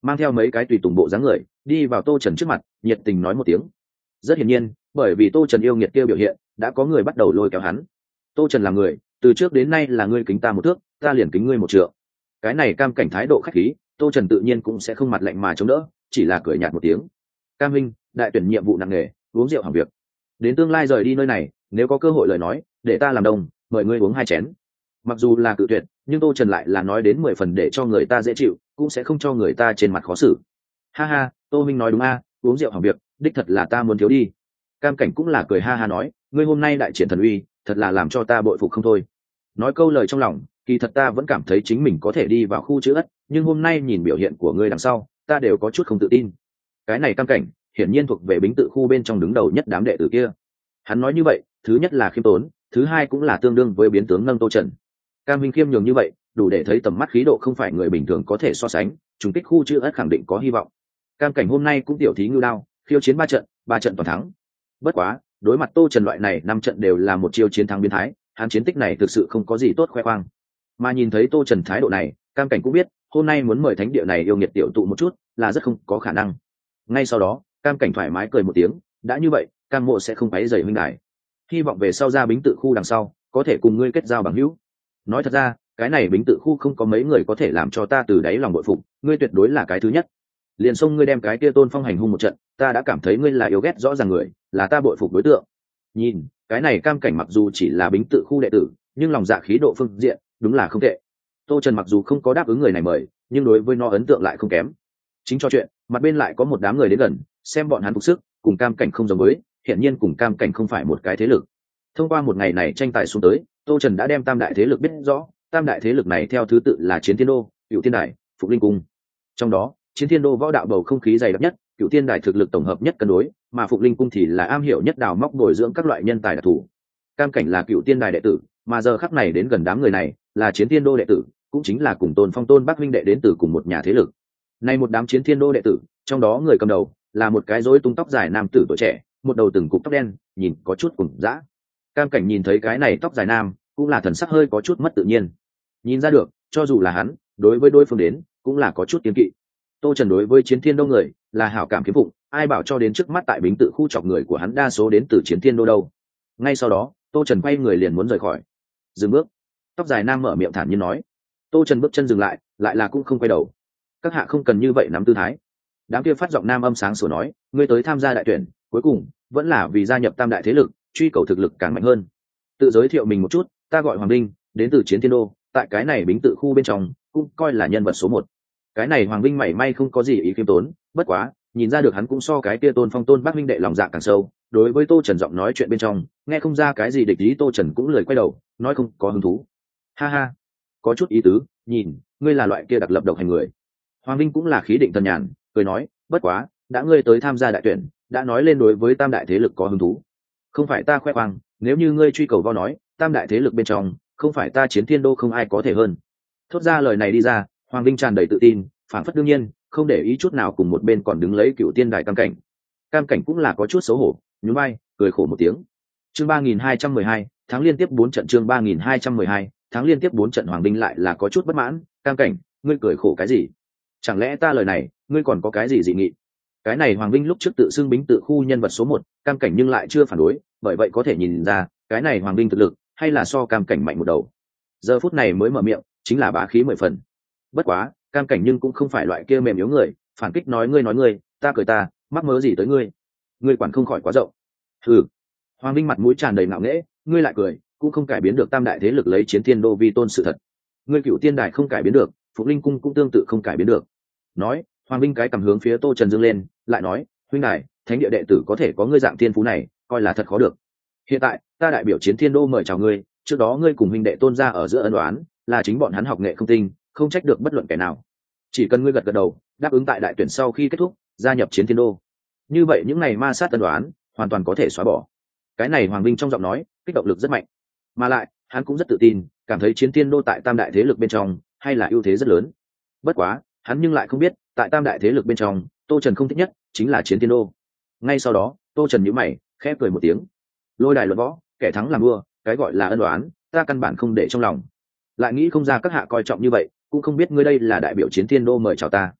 mang theo mấy cái tùy tùng bộ dáng người đi vào Tô Trần trước mặt, nhiệt tình nói một tiếng. Rất hiển nhiên, bởi vì Tô Trần yêu nghiệt kia biểu hiện, đã có người bắt đầu lôi kéo hắn. Tô Trần là người, từ trước đến nay là ngươi kính ta một thước, ta liền kính ngươi một trượng. Cái này Cam Cảnh thái độ khách khí, Tô Trần tự nhiên cũng sẽ không mặt lạnh mà chống đỡ, chỉ là cười nhạt một tiếng. Cam huynh, đại tuyển nhiệm vụ nặng nề, uống rượu hỏng việc. Đến tương lai rời đi nơi này, nếu có cơ hội lời nói, để ta làm đồng, mời ngươi uống 2 chén. Mặc dù là cự tuyệt, nhưng Tô Trần lại là nói đến 10 phần để cho người ta dễ chịu, cũng sẽ không cho người ta trên mặt khó xử. Ha ha, Tô huynh nói đúng a, uống rượu hỏng việc, đích thật là ta muốn thiếu đi. Cam Cảnh cũng là cười ha ha nói, ngươi hôm nay đại triển thần uy, thật là làm cho ta bội phục không thôi. Nói câu lời trong lòng, kỳ thật ta vẫn cảm thấy chính mình có thể đi vào khu chữ ất, nhưng hôm nay nhìn biểu hiện của ngươi đằng sau, ta đều có chút không tự tin. Cái này Cam Cảnh hiển nhiên thuộc về bính tự khu bên trong đứng đầu nhất đám đệ tử kia. Hắn nói như vậy, thứ nhất là khiêm tốn, thứ hai cũng là tương đương với biến tướng nâng Tô Trần. Cam Minh khiêm nhường như vậy, đủ để thấy tầm mắt khí độ không phải người bình thường có thể so sánh, trùng kích khu chữ ất khẳng định có hy vọng. Cam Cảnh hôm nay cũng tiểu thí ngưu đao, khiêu chiến 3 trận toàn thắng. Bất quá, đối mặt Tô Trần loại này 5 trận đều là một chiêu chiến thắng biến thái, hắn chiến tích này thực sự không có gì tốt khoe khoang. Mà nhìn thấy Tô Trần thái độ này, Cam Cảnh cũng biết, hôm nay muốn mời thánh địa này yêu nghiệt tiểu tụ một chút, là rất không có khả năng. Ngay sau đó, Cam Cảnh thoải mái cười một tiếng, đã như vậy, Cam Mộ sẽ không quấy rầy huynh đài. Hy vọng về sau ra bính tự khu đằng sau, có thể cùng ngươi kết giao bằng hữu. Nói thật ra, cái này bính tự khu không có mấy người có thể làm cho ta từ đáy lòng bội phục, ngươi tuyệt đối là cái thứ nhất. Liền xông ngươi đem cái kia Tôn Phong hành hung một trận, ta đã cảm thấy ngươi là yêu ghét rõ ràng người, là ta bội phục đối tượng. Nhìn, cái này Cam Cảnh mặc dù chỉ là bính tự khu đệ tử, nhưng lòng dạ khí độ phương diện, đúng là không tệ. Tô Trần mặc dù không có đáp ứng người này mời, nhưng đối với nó ấn tượng lại không kém. Chính cho chuyện, mặt bên lại có một đám người đến gần, xem bọn hắn phục sức, cùng Cam Cảnh không giống với, hiển nhiên cùng Cam Cảnh không phải một cái thế lực. Thông qua một ngày này tranh tài xuống tới, Tô Trần đã đem tam đại thế lực biết rõ, tam đại thế lực này theo thứ tự là Chiến Thiên Đô, Cựu Thiên Đài, Phục Linh Cung. Trong đó, Chiến Thiên Đô võ đạo bầu không khí dày đặc nhất, Cựu Thiên Đài thực lực tổng hợp nhất cân đối, mà Phục Linh Cung thì là am hiểu nhất đào móc bồi dưỡng các loại nhân tài đặc thù. Cam Cảnh là Cựu Thiên Đài đệ tử, mà giờ khắc này đến gần đám người này, là Chiến Thiên Đô đệ tử, cũng chính là cùng Tôn Phong Tôn Bắc huynh đệ đến từ cùng một nhà thế lực. Nay một đám Chiến Thiên Đô đệ tử, trong đó người cầm đầu là một cái rối tung tóc dài nam tử tuổi trẻ, một đầu từng cục tóc đen, nhìn có chút cùng dã. Cam Cảnh nhìn thấy cái này tóc dài nam, cũng là thần sắc hơi có chút mất tự nhiên. Nhìn ra được, cho dù là hắn, đối với đối phương đến, cũng là có chút kiêng kỵ. Tô Trần đối với Chiến Thiên Đô người, là hảo cảm kiếm phụng, ai bảo cho đến trước mắt tại bính tự khu chọc người của hắn đa số đến từ Chiến Thiên Đô đâu. Ngay sau đó, Tô Trần quay người liền muốn rời khỏi. Dừng bước. Tóc dài nam mở miệng thản nhiên nói. Tô Trần bước chân dừng lại, lại là cũng không quay đầu. Các hạ không cần như vậy nắm tư thái. Đám kia phát giọng nam âm sáng sủa nói, ngươi tới tham gia đại tuyển, cuối cùng vẫn là vì gia nhập tam đại thế lực, truy cầu thực lực càng mạnh hơn. Tự giới thiệu mình một chút, ta gọi Hoàng Vinh, đến từ Chiến Thiên Đô, tại cái này bính tự khu bên trong, cũng coi là nhân vật số 1. Cái này Hoàng Vinh mảy may không có gì ý khiêm tốn, bất quá, nhìn ra được hắn cũng so cái kia Tôn Phong Tôn Bắc huynh đệ lòng dạ càng sâu. Đối với Tô Trần giọng nói chuyện bên trong, nghe không ra cái gì địch ý, Tô Trần cũng lười quay đầu, nói không có hứng thú. Ha ha, có chút ý tứ, nhìn, ngươi là loại kia đặc lập độc hành người. Hoàng Vinh cũng là khí định thần nhàn, cười nói, bất quá, đã ngươi tới tham gia đại tuyển, đã nói lên đối với tam đại thế lực có hứng thú. Không phải ta khoe khoang, nếu như ngươi truy cầu vo nói, tam đại thế lực bên trong, không phải ta Chiến Thiên Đô không ai có thể hơn. Thốt ra lời này đi ra, Hoàng Vinh tràn đầy tự tin, phản phất đương nhiên, không để ý chút nào cùng một bên còn đứng lấy Cựu Tiên Đài Cam Cảnh. Cam Cảnh cũng là có chút xấu hổ, nhún vai, cười khổ một tiếng. Chương 3212, tháng liên tiếp 4 trận. Chương 3212, tháng liên tiếp 4 trận. Hoàng Vinh lại là có chút bất mãn, Cam Cảnh, ngươi cười khổ cái gì? Chẳng lẽ ta lời này, ngươi còn có cái gì dị nghị? Cái này Hoàng Vinh lúc trước tự xưng bính tự khu nhân vật số 1, Cam Cảnh nhưng lại chưa phản đối, bởi vậy có thể nhìn ra, cái này Hoàng Vinh thực lực hay là so Cam Cảnh mạnh một đầu. Giờ phút này mới mở miệng, chính là bá khí 10 phần. Bất quá, Cam Cảnh nhưng cũng không phải loại kia mềm yếu người, phản kích nói ngươi, ta cười ta, mắc mớ gì tới ngươi? Ngươi quản không khỏi quá rộng. Hừ. Hoàng Vinh mặt mũi tràn đầy ngạo nghễ, ngươi lại cười, cũng không cải biến được tam đại thế lực lấy Chiến Thiên Đô vi tôn sự thật. Ngươi Cựu Tiên Đài không cải biến được, Phục Linh Cung cũng tương tự không cải biến được. Nói, Hoàng Vinh cái cầm hướng phía Tô Trần dương lên, lại nói, huynh đài, thánh địa đệ tử có thể có ngươi dạng thiên phú này, coi là thật khó được. Hiện tại, ta đại biểu Chiến Thiên Đô mời chào ngươi, trước đó ngươi cùng huynh đệ Tôn gia ở giữa ân oán, là chính bọn hắn học nghệ không tinh, không trách được bất luận kẻ nào. Chỉ cần ngươi gật gật đầu, đáp ứng tại đại tuyển sau khi kết thúc, gia nhập Chiến Thiên Đô. Như vậy những này ma sát ân oán, hoàn toàn có thể xóa bỏ. Cái này Hoàng Vinh trong giọng nói, kích động lực rất mạnh. Mà lại, hắn cũng rất tự tin, cảm thấy Chiến Thiên Đô tại tam đại thế lực bên trong, hay là ưu thế rất lớn. Bất quá, hắn nhưng lại không biết, tại tam đại thế lực bên trong, Tô Trần không thích nhất chính là Chiến Thiên Đô. Ngay sau đó, Tô Trần nhíu mày, khẽ cười một tiếng. Lôi đài luận võ, kẻ thắng làm vua, cái gọi là ân oán, ta căn bản không để trong lòng. Lại nghĩ không ra các hạ coi trọng như vậy, cũng không biết ngươi đây là đại biểu Chiến Thiên Đô mời chào ta.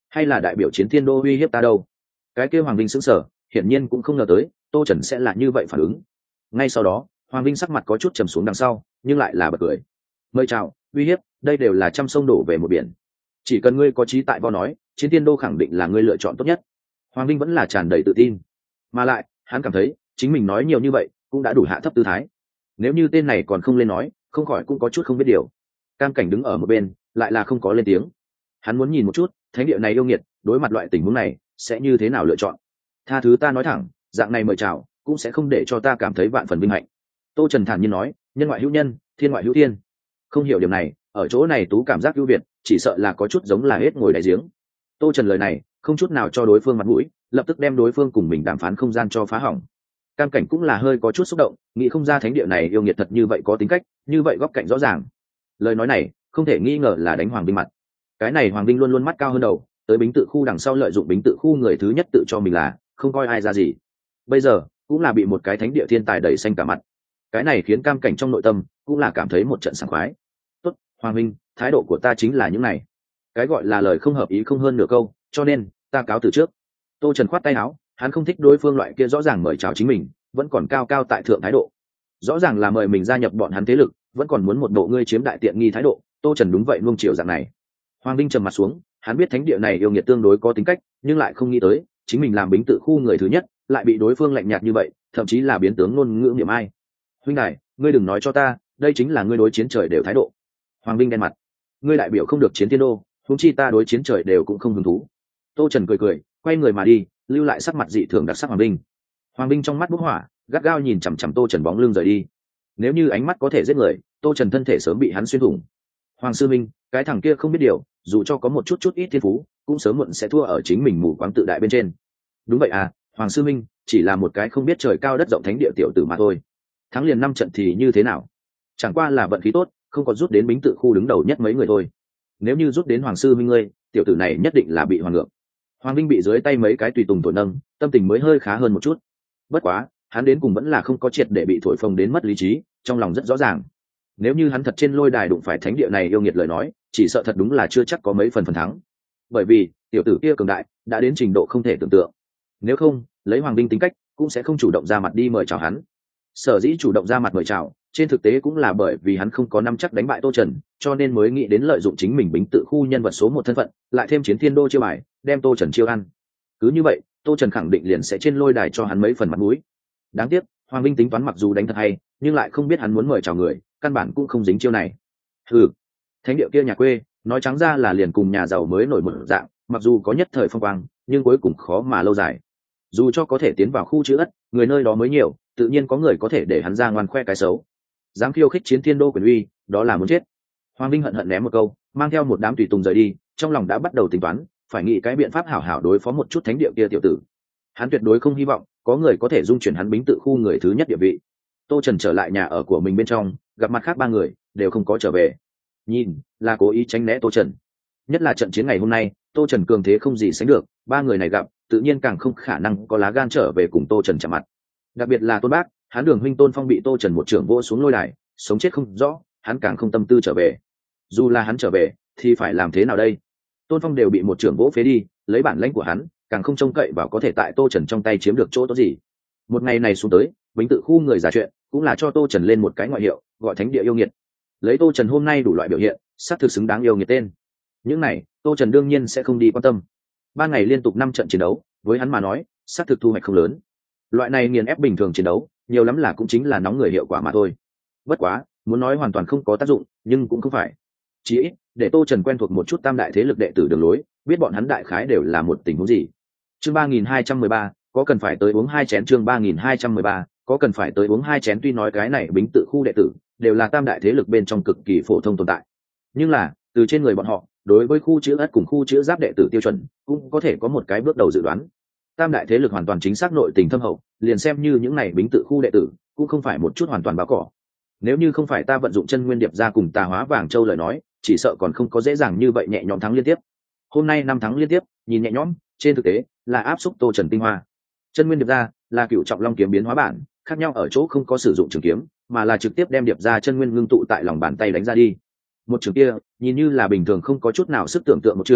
hay là đại biểu chiến thiên đô uy hiếp ta đâu? Cái kia Hoàng Vinh sững sờ, hiển nhiên cũng không ngờ tới Tô Trần sẽ là như vậy phản ứng. Ngay sau đó Hoàng Vinh sắc mặt có chút trầm xuống đằng sau, nhưng lại là bật cười. Mời chào, uy hiếp, đây đều là trăm sông đổ về một biển. Chỉ cần ngươi có trí tại vo nói, chiến thiên đô khẳng định là ngươi lựa chọn tốt nhất. Hoàng Vinh vẫn là tràn đầy tự tin, mà lại hắn cảm thấy chính mình nói nhiều như vậy cũng đã đủ hạ thấp tư thái. Nếu như tên này còn không lên nói, không khỏi cũng có chút không biết điều. Cam Cảnh đứng ở một bên lại là không có lên tiếng. Hắn muốn nhìn một chút thánh địa này yêu nghiệt đối mặt loại tình huống này sẽ như thế nào lựa chọn. Tha thứ ta nói thẳng, dạng này mời chào cũng sẽ không để cho ta cảm thấy vạn phần vinh hạnh. Tô Trần thản nhiên nói, nhân ngoại hữu nhân, thiên ngoại hữu thiên. Không hiểu điểm này, ở chỗ này Tú cảm giác ưu việt, chỉ sợ là có chút giống là hết ngồi đại giếng. Tô Trần lời này không chút nào cho đối phương mặt mũi, lập tức đem đối phương cùng mình đàm phán không gian cho phá hỏng. Cam Cảnh cũng là hơi có chút xúc động, nghĩ không ra thánh địa này yêu nghiệt thật như vậy, có tính cách như vậy, góc cạnh rõ ràng. Lời nói này không thể nghi ngờ là đánh Hoàng Vinh mặt. Cái này Hoàng Vinh luôn luôn mắt cao hơn đầu, tới Bính Tự khu đằng sau lợi dụng Bính Tự khu người thứ nhất tự cho mình là không coi ai ra gì, bây giờ cũng là bị một cái thánh địa thiên tài đẩy xanh cả mặt. Cái này khiến Cam Cảnh trong nội tâm cũng là cảm thấy một trận sảng khoái. Tốt, Hoàng Vinh, thái độ của ta chính là những này. Cái gọi là lời không hợp ý không hơn nửa câu, cho nên ta cáo từ trước. Tô Trần khoát tay áo, hắn không thích đối phương loại kia rõ ràng mời chào chính mình, vẫn còn cao cao tại thượng thái độ. Rõ ràng là mời mình gia nhập bọn hắn thế lực, vẫn còn muốn một bộ ngươi chiếm đại tiện nghi thái độ. Tô Trần đúng vậy nuông chiều dạng này. Hoàng Vinh trầm mặt xuống, hắn biết thánh địa này yêu nghiệt tương đối có tính cách, nhưng lại không nghĩ tới chính mình làm Bính Tự khu người thứ nhất lại bị đối phương lạnh nhạt như vậy, thậm chí là biến tướng ngôn ngữ niệm ai. Huynh đài, ngươi đừng nói cho ta đây chính là ngươi đối chiến trời đều thái độ. Hoàng Vinh đen mặt, ngươi đại biểu không được chiến thiên đô, huống chi ta đối chiến trời đều cũng không hứng thú. Tô Trần cười cười, quay người mà đi, lưu lại sắc mặt dị thường đặc sắc Hoàng Vinh. Hoàng Vinh trong mắt bốc hỏa, gắt gao nhìn chằm chằm Tô Trần bóng lưng rời đi. Nếu như ánh mắt có thể giết người, Tô Trần thân thể sớm bị hắn xuyên thủng. Hoàng sư minh, cái thằng kia không biết điều, dù cho có một chút ít thiên phú, cũng sớm muộn sẽ thua ở chính mình mù quáng tự đại bên trên. Đúng vậy à, Hoàng sư minh chỉ là một cái không biết trời cao đất rộng thánh địa tiểu tử mà thôi. Thắng liền 5 trận thì như thế nào? Chẳng qua là vận khí tốt, không có rút đến Bính Tự khu đứng đầu nhất mấy người thôi. Nếu như rút đến Hoàng sư minh ngươi, tiểu tử này nhất định là bị hoàng ngược. Hoàng Vinh bị dưới tay mấy cái tùy tùng thổi nâng, tâm tình mới hơi khá hơn một chút. Bất quá, hắn đến cùng vẫn là không có triệt để bị thổi phồng đến mất lý trí, trong lòng rất rõ ràng. Nếu như hắn thật trên lôi đài đụng phải thánh địa này yêu nghiệt lời nói, chỉ sợ thật đúng là chưa chắc có mấy phần thắng. Bởi vì tiểu tử kia cường đại đã đến trình độ không thể tưởng tượng. Nếu không, lấy Hoàng Vinh tính cách, cũng sẽ không chủ động ra mặt đi mời chào hắn. Sở dĩ chủ động ra mặt mời chào, trên thực tế cũng là bởi vì hắn không có nắm chắc đánh bại Tô Trần, cho nên mới nghĩ đến lợi dụng chính mình Bính Tự khu nhân vật số 1 thân phận, lại thêm chiến thiên đô chiêu bài, đem Tô Trần chiêu ăn. Cứ như vậy, Tô Trần khẳng định liền sẽ trên lôi đài cho hắn mấy phần mặt mũi. Đáng tiếc, Hoàng Vinh tính toán mặc dù đánh thật hay, nhưng lại không biết hắn muốn mời chào người, căn bản cũng không dính chiêu này. Thánh địa kia nhà quê, nói trắng ra là liền cùng nhà giàu mới nổi một dạng, mặc dù có nhất thời phong quang, nhưng cuối cùng khó mà lâu dài. Dù cho có thể tiến vào khu chữ ất, người nơi đó mới nhiều, tự nhiên có người có thể để hắn ra ngoan khoe cái xấu. Dám khiêu khích chiến thiên đô quyền uy, đó là muốn chết. Hoàng Vinh hận hận ném một câu, mang theo một đám tùy tùng rời đi, trong lòng đã bắt đầu tính toán, phải nghĩ cái biện pháp hảo hảo đối phó một chút thánh địa kia tiểu tử. Hắn tuyệt đối không hy vọng có người có thể dung chuyển hắn Bính Tự khu người thứ nhất địa vị. Tô Trần trở lại nhà ở của mình bên trong, gặp mặt khác 3 người đều không có trở về. Nhìn, là cố ý tránh né Tô Trần. Nhất là trận chiến ngày hôm nay, Tô Trần cường thế không gì sánh được, 3 người này gặp, tự nhiên càng không khả năng có lá gan trở về cùng Tô Trần chạm mặt. Đặc biệt là Tôn Bác, hắn Đường huynh Tôn Phong bị Tô Trần một trưởng vô xuống lôi đài, sống chết không rõ, hắn càng không tâm tư trở về. Dù là hắn trở về, thì phải làm thế nào đây? Tôn Phong đều bị một trưởng vỗ phế đi, lấy bản lãnh của hắn, càng không trông cậy vào có thể tại Tô Trần trong tay chiếm được chỗ tốt gì. Một ngày này xuống tới, Bính Tự khu người giả chuyện, cũng là cho Tô Trần lên một cái ngoại hiệu, gọi thánh địa yêu nghiệt. Lấy Tô Trần hôm nay đủ loại biểu hiện, xác thực xứng đáng yêu nghiệt tên. Những này, Tô Trần đương nhiên sẽ không đi quan tâm. 3 ngày liên tục 5 trận chiến đấu, với hắn mà nói, xác thực thu hoạch không lớn. Loại này nghiền ép bình thường chiến đấu, nhiều lắm là cũng chính là nóng người hiệu quả mà thôi. Bất quá, muốn nói hoàn toàn không có tác dụng, nhưng cũng không phải. Chỉ ít, để Tô Trần quen thuộc một chút tam đại thế lực đệ tử đường lối, biết bọn hắn đại khái đều là một tình huống gì. Chương 3213, có cần phải tới uống 2 chén. Chương 3213, có cần phải tới uống 2 chén. Tuy nói cái này Bính Tự khu đệ tử đều là tam đại thế lực bên trong cực kỳ phổ thông tồn tại, nhưng là từ trên người bọn họ, đối với khu chữ ất cùng khu chữ giáp đệ tử tiêu chuẩn, cũng có thể có một cái bước đầu dự đoán. Tam đại thế lực hoàn toàn chính xác nội tình thâm hậu, liền xem như những này Bính Tự khu đệ tử, cũng không phải một chút hoàn toàn báo cỏ. Nếu như không phải ta vận dụng chân nguyên điệp ra cùng Tà Hóa Vàng Châu lời nói, chỉ sợ còn không có dễ dàng như vậy nhẹ nhõm thắng liên tiếp. Hôm nay 5 thắng liên tiếp, nhìn nhẹ nhõm, trên thực tế là áp xúc Tô Trần tinh hoa. Chân nguyên điệp ra là Cửu Trọng Long kiếm biến hóa bản, khác nhau ở chỗ không có sử dụng trường kiếm, mà là trực tiếp đem điệp ra chân nguyên ngưng tụ tại lòng bàn tay đánh ra đi. Một trường kia, nhìn như là bình thường không có chút nào sức tưởng tượng một trường,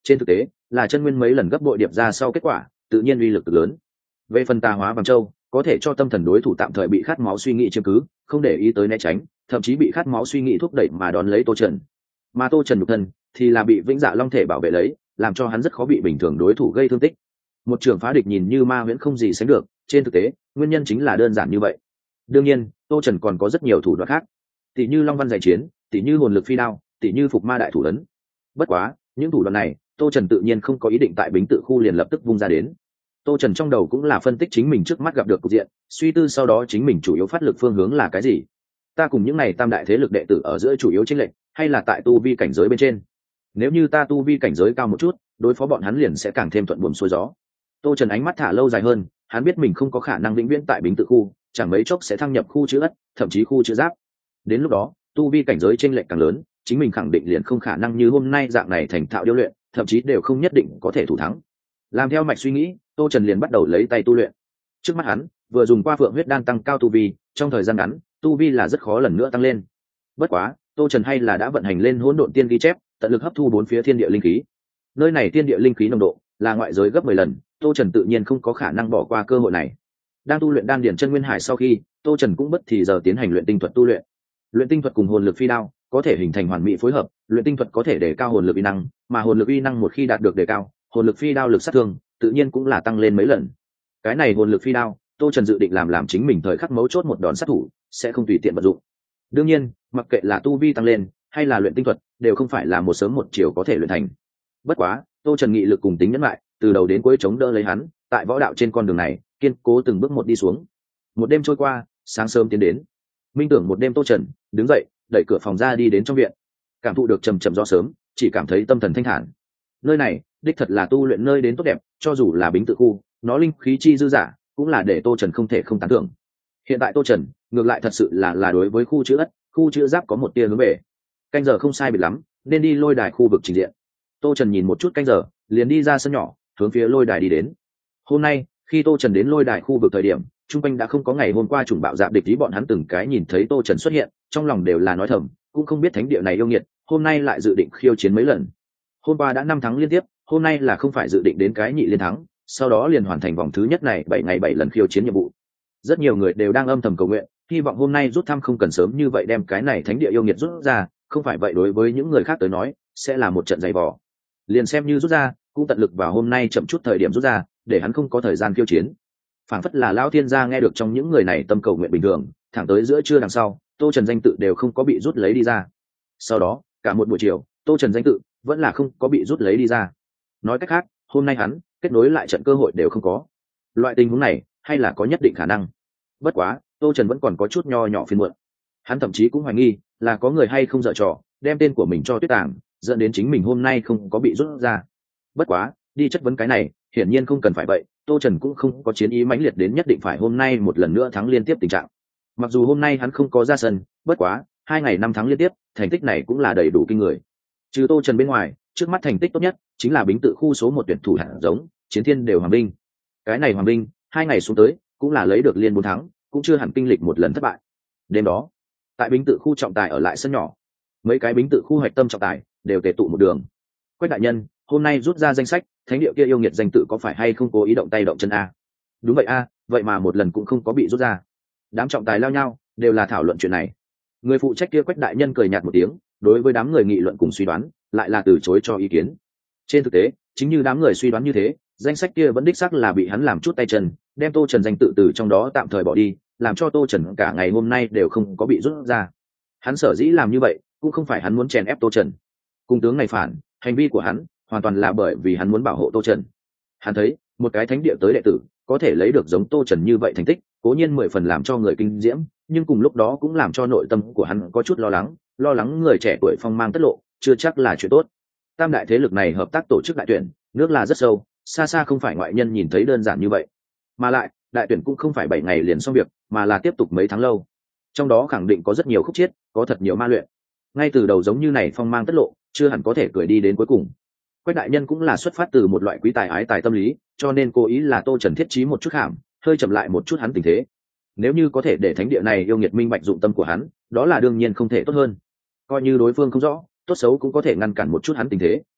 trên thực tế là chân nguyên mấy lần gấp bội điệp ra sau kết quả, tự nhiên uy lực cực lớn. Về phần tà hóa vàng châu, có thể cho tâm thần đối thủ tạm thời bị khát máu suy nghĩ chiếm cứ, không để ý tới né tránh, thậm chí bị khát máu suy nghĩ thúc đẩy mà đón lấy Tô Trần. Mà Tô Trần nhục thân thì là bị vĩnh dạ long thể bảo vệ lấy, làm cho hắn rất khó bị bình thường đối thủ gây thương tích. Một trường phá địch nhìn như ma huyễn không gì sánh được, trên thực tế nguyên nhân chính là đơn giản như vậy. Đương nhiên Tô Trần còn có rất nhiều thủ đoạn khác, tỷ như long văn giải chiến, tỷ như hồn lực phi đao, tỷ như phục ma đại thủ ấn. Bất quá những thủ đoạn này Tô Trần tự nhiên không có ý định tại Bính Tự khu liền lập tức vung ra đến. Tô Trần trong đầu cũng là phân tích chính mình trước mắt gặp được cục diện, suy tư sau đó chính mình chủ yếu phát lực phương hướng là cái gì. Ta cùng những này tam đại thế lực đệ tử ở giữa chủ yếu chênh lệch hay là tại tu vi cảnh giới bên trên. Nếu như ta tu vi cảnh giới cao một chút, đối phó bọn hắn liền sẽ càng thêm thuận buồm xuôi gió. Tô Trần ánh mắt thả lâu dài hơn, hắn biết mình không có khả năng vĩnh viễn tại Bính Tự khu, chẳng mấy chốc sẽ thăng nhập khu chữ ất, thậm chí khu chữ giáp. Đến lúc đó tu vi cảnh giới chênh lệch càng lớn, chính mình khẳng định liền không khả năng như hôm nay dạng này thành thạo điêu luyện, thậm chí đều không nhất định có thể thủ thắng. Làm theo mạch suy nghĩ, Tô Trần liền bắt đầu lấy tay tu luyện. Trước mắt hắn vừa dùng qua phượng huyết đan tăng cao tu vi, trong thời gian ngắn tu vi là rất khó lần nữa tăng lên. Bất quá Tô Trần hay là đã vận hành lên hỗn độn tiên ghi chép, tận lực hấp thu bốn phía thiên địa linh khí. Nơi này thiên địa linh khí nồng độ là ngoại giới gấp 10 lần, Tô Trần tự nhiên không có khả năng bỏ qua cơ hội này. Đang tu luyện đan điển chân nguyên hải sau khi, Tô Trần cũng bất thì giờ tiến hành luyện tinh thuật tu luyện. Luyện tinh thuật cùng hồn lực phi đao có thể hình thành hoàn mỹ phối hợp, luyện tinh thuật có thể đề cao hồn lực uy năng, mà hồn lực uy năng một khi đạt được đề cao, hồn lực phi đao lực sát thương tự nhiên cũng là tăng lên mấy lần. Cái này hồn lực phi đao Tô Trần dự định làm chính mình thời khắc mấu chốt một đòn sát thủ, sẽ không tùy tiện vận dụng. Đương nhiên mặc kệ là tu vi tăng lên hay là luyện tinh thuật, đều không phải là một sớm một chiều có thể luyện thành. Bất quá Tô Trần nghị lực cùng tính nhẫn lại, từ đầu đến cuối chống đỡ lấy hắn, tại võ đạo trên con đường này kiên cố từng bước một đi xuống. Một đêm trôi qua, sáng sớm tiến đến. Minh tưởng một đêm Tô Trần đứng dậy, đẩy cửa phòng ra đi đến trong viện. Cảm thụ được trầm trầm gió sớm, chỉ cảm thấy tâm thần thanh thản. Nơi này đích thật là tu luyện nơi đến tốt đẹp, cho dù là Bính Tự khu, nó linh khí chi dư giả, cũng là để Tô Trần không thể không tán thưởng. Hiện tại Tô Trần ngược lại thật sự là đối với khu chữ ất, khu chữ giáp có một tia hướng về. Canh giờ không sai biệt lắm, nên đi lôi đài khu vực trình diện. Tô Trần nhìn một chút canh giờ, liền đi ra sân nhỏ, hướng phía lôi đài đi đến. Hôm nay khi Tô Trần đến lôi đài khu vực thời điểm, trung quanh đã không có ngày hôm qua chủng bạo dạp địch ý, bọn hắn từng cái nhìn thấy Tô Trần xuất hiện, trong lòng đều là nói thầm, cũng không biết thánh địa này yêu nghiệt, hôm nay lại dự định khiêu chiến mấy lần. Hôm qua đã 5 thắng liên tiếp, hôm nay là không phải dự định đến cái nhị liên thắng, sau đó liền hoàn thành vòng thứ nhất này 7 ngày 7 lần khiêu chiến nhiệm vụ. Rất nhiều người đều đang âm thầm cầu nguyện, hy vọng hôm nay rút thăm không cần sớm như vậy đem cái này thánh địa yêu nghiệt rút ra, không phải vậy đối với những người khác tới nói sẽ là một trận dày vò. Liền xem như rút ra, cũng tận lực vào hôm nay chậm chút thời điểm rút ra, để hắn không có thời gian khiêu chiến. Phản phất là lão thiên gia nghe được trong những người này tâm cầu nguyện bình thường, thẳng tới giữa trưa đằng sau, Tô Trần danh tự đều không có bị rút lấy đi ra. Sau đó cả một buổi chiều, Tô Trần danh tự vẫn là không có bị rút lấy đi ra. Nói cách khác, hôm nay hắn kết nối lại trận cơ hội đều không có. Loại tình huống này hay là có nhất định khả năng. Bất quá Tô Trần vẫn còn có chút nho nhỏ phiền muộn. Hắn thậm chí cũng hoài nghi là có người hay không dở trò đem tên của mình cho Tuyết Tàng, dẫn đến chính mình hôm nay không có bị rút ra. Bất quá đi chất vấn cái này hiển nhiên không cần phải vậy, Tô Trần cũng không có chiến ý mãnh liệt đến nhất định phải hôm nay một lần nữa thắng liên tiếp tình trạng. Mặc dù hôm nay hắn không có ra sân, bất quá 2 ngày 5 thắng liên tiếp, thành tích này cũng là đầy đủ kinh người. Trừ Tô Trần bên ngoài, trước mắt thành tích tốt nhất chính là Bính Tự khu số 1 tuyển thủ hạt giống Chiến Thiên Đều Hoàng Binh. Cái này Hoàng Binh 2 ngày xuống tới cũng là lấy được liên 4 thắng, cũng chưa hẳn kinh lịch một lần thất bại. Đêm đó tại Bính Tự khu trọng tài ở lại sân nhỏ, mấy cái Bính Tự khu hoạch tâm trọng tài đều tề tụ một đường. Quách đại nhân, hôm nay rút ra danh sách thánh địa kia yêu nghiệt danh tự có phải hay không cố ý động tay động chân a? Đúng vậy a, vậy mà một lần cũng không có bị rút ra. Đám trọng tài lao nhau đều là thảo luận chuyện này. Người phụ trách kia Quách đại nhân cười nhạt một tiếng, đối với đám người nghị luận cùng suy đoán lại là từ chối cho ý kiến. Trên thực tế chính như đám người suy đoán như thế, danh sách kia vẫn đích xác là bị hắn làm chút tay chân, đem Tô Trần danh tự từ trong đó tạm thời bỏ đi, làm cho Tô Trần cả ngày hôm nay đều không có bị rút ra. Hắn sở dĩ làm như vậy cũng không phải hắn muốn chèn ép Tô Trần. Cung tướng này phản, hành vi của hắn hoàn toàn là bởi vì hắn muốn bảo hộ Tô Trần. Hắn thấy một cái thánh địa tới đệ tử có thể lấy được giống Tô Trần như vậy thành tích, cố nhiên 10 phần làm cho người kinh diễm, nhưng cùng lúc đó cũng làm cho nội tâm của hắn có chút lo lắng người trẻ tuổi phong mang tất lộ, chưa chắc là chuyện tốt. Tam đại thế lực này hợp tác tổ chức đại tuyển, nước là rất sâu, xa xa không phải ngoại nhân nhìn thấy đơn giản như vậy. Mà lại, đại tuyển cũng không phải 7 ngày liền xong việc, mà là tiếp tục mấy tháng lâu. Trong đó khẳng định có rất nhiều khúc chiết, có thật nhiều ma luyện. Ngay từ đầu giống như này phong mang tất lộ, chưa hẳn có thể cười đi đến cuối cùng. Quách đại nhân cũng là xuất phát từ một loại quý tài ái tài tâm lý, cho nên cố ý là Tô Trần thiết trí một chút hàm, hơi chậm lại một chút hắn tình thế. Nếu như có thể để thánh địa này yêu nghiệt minh bạch dụng tâm của hắn, đó là đương nhiên không thể tốt hơn. Coi như đối phương không rõ, tốt xấu cũng có thể ngăn cản một chút hắn tình thế,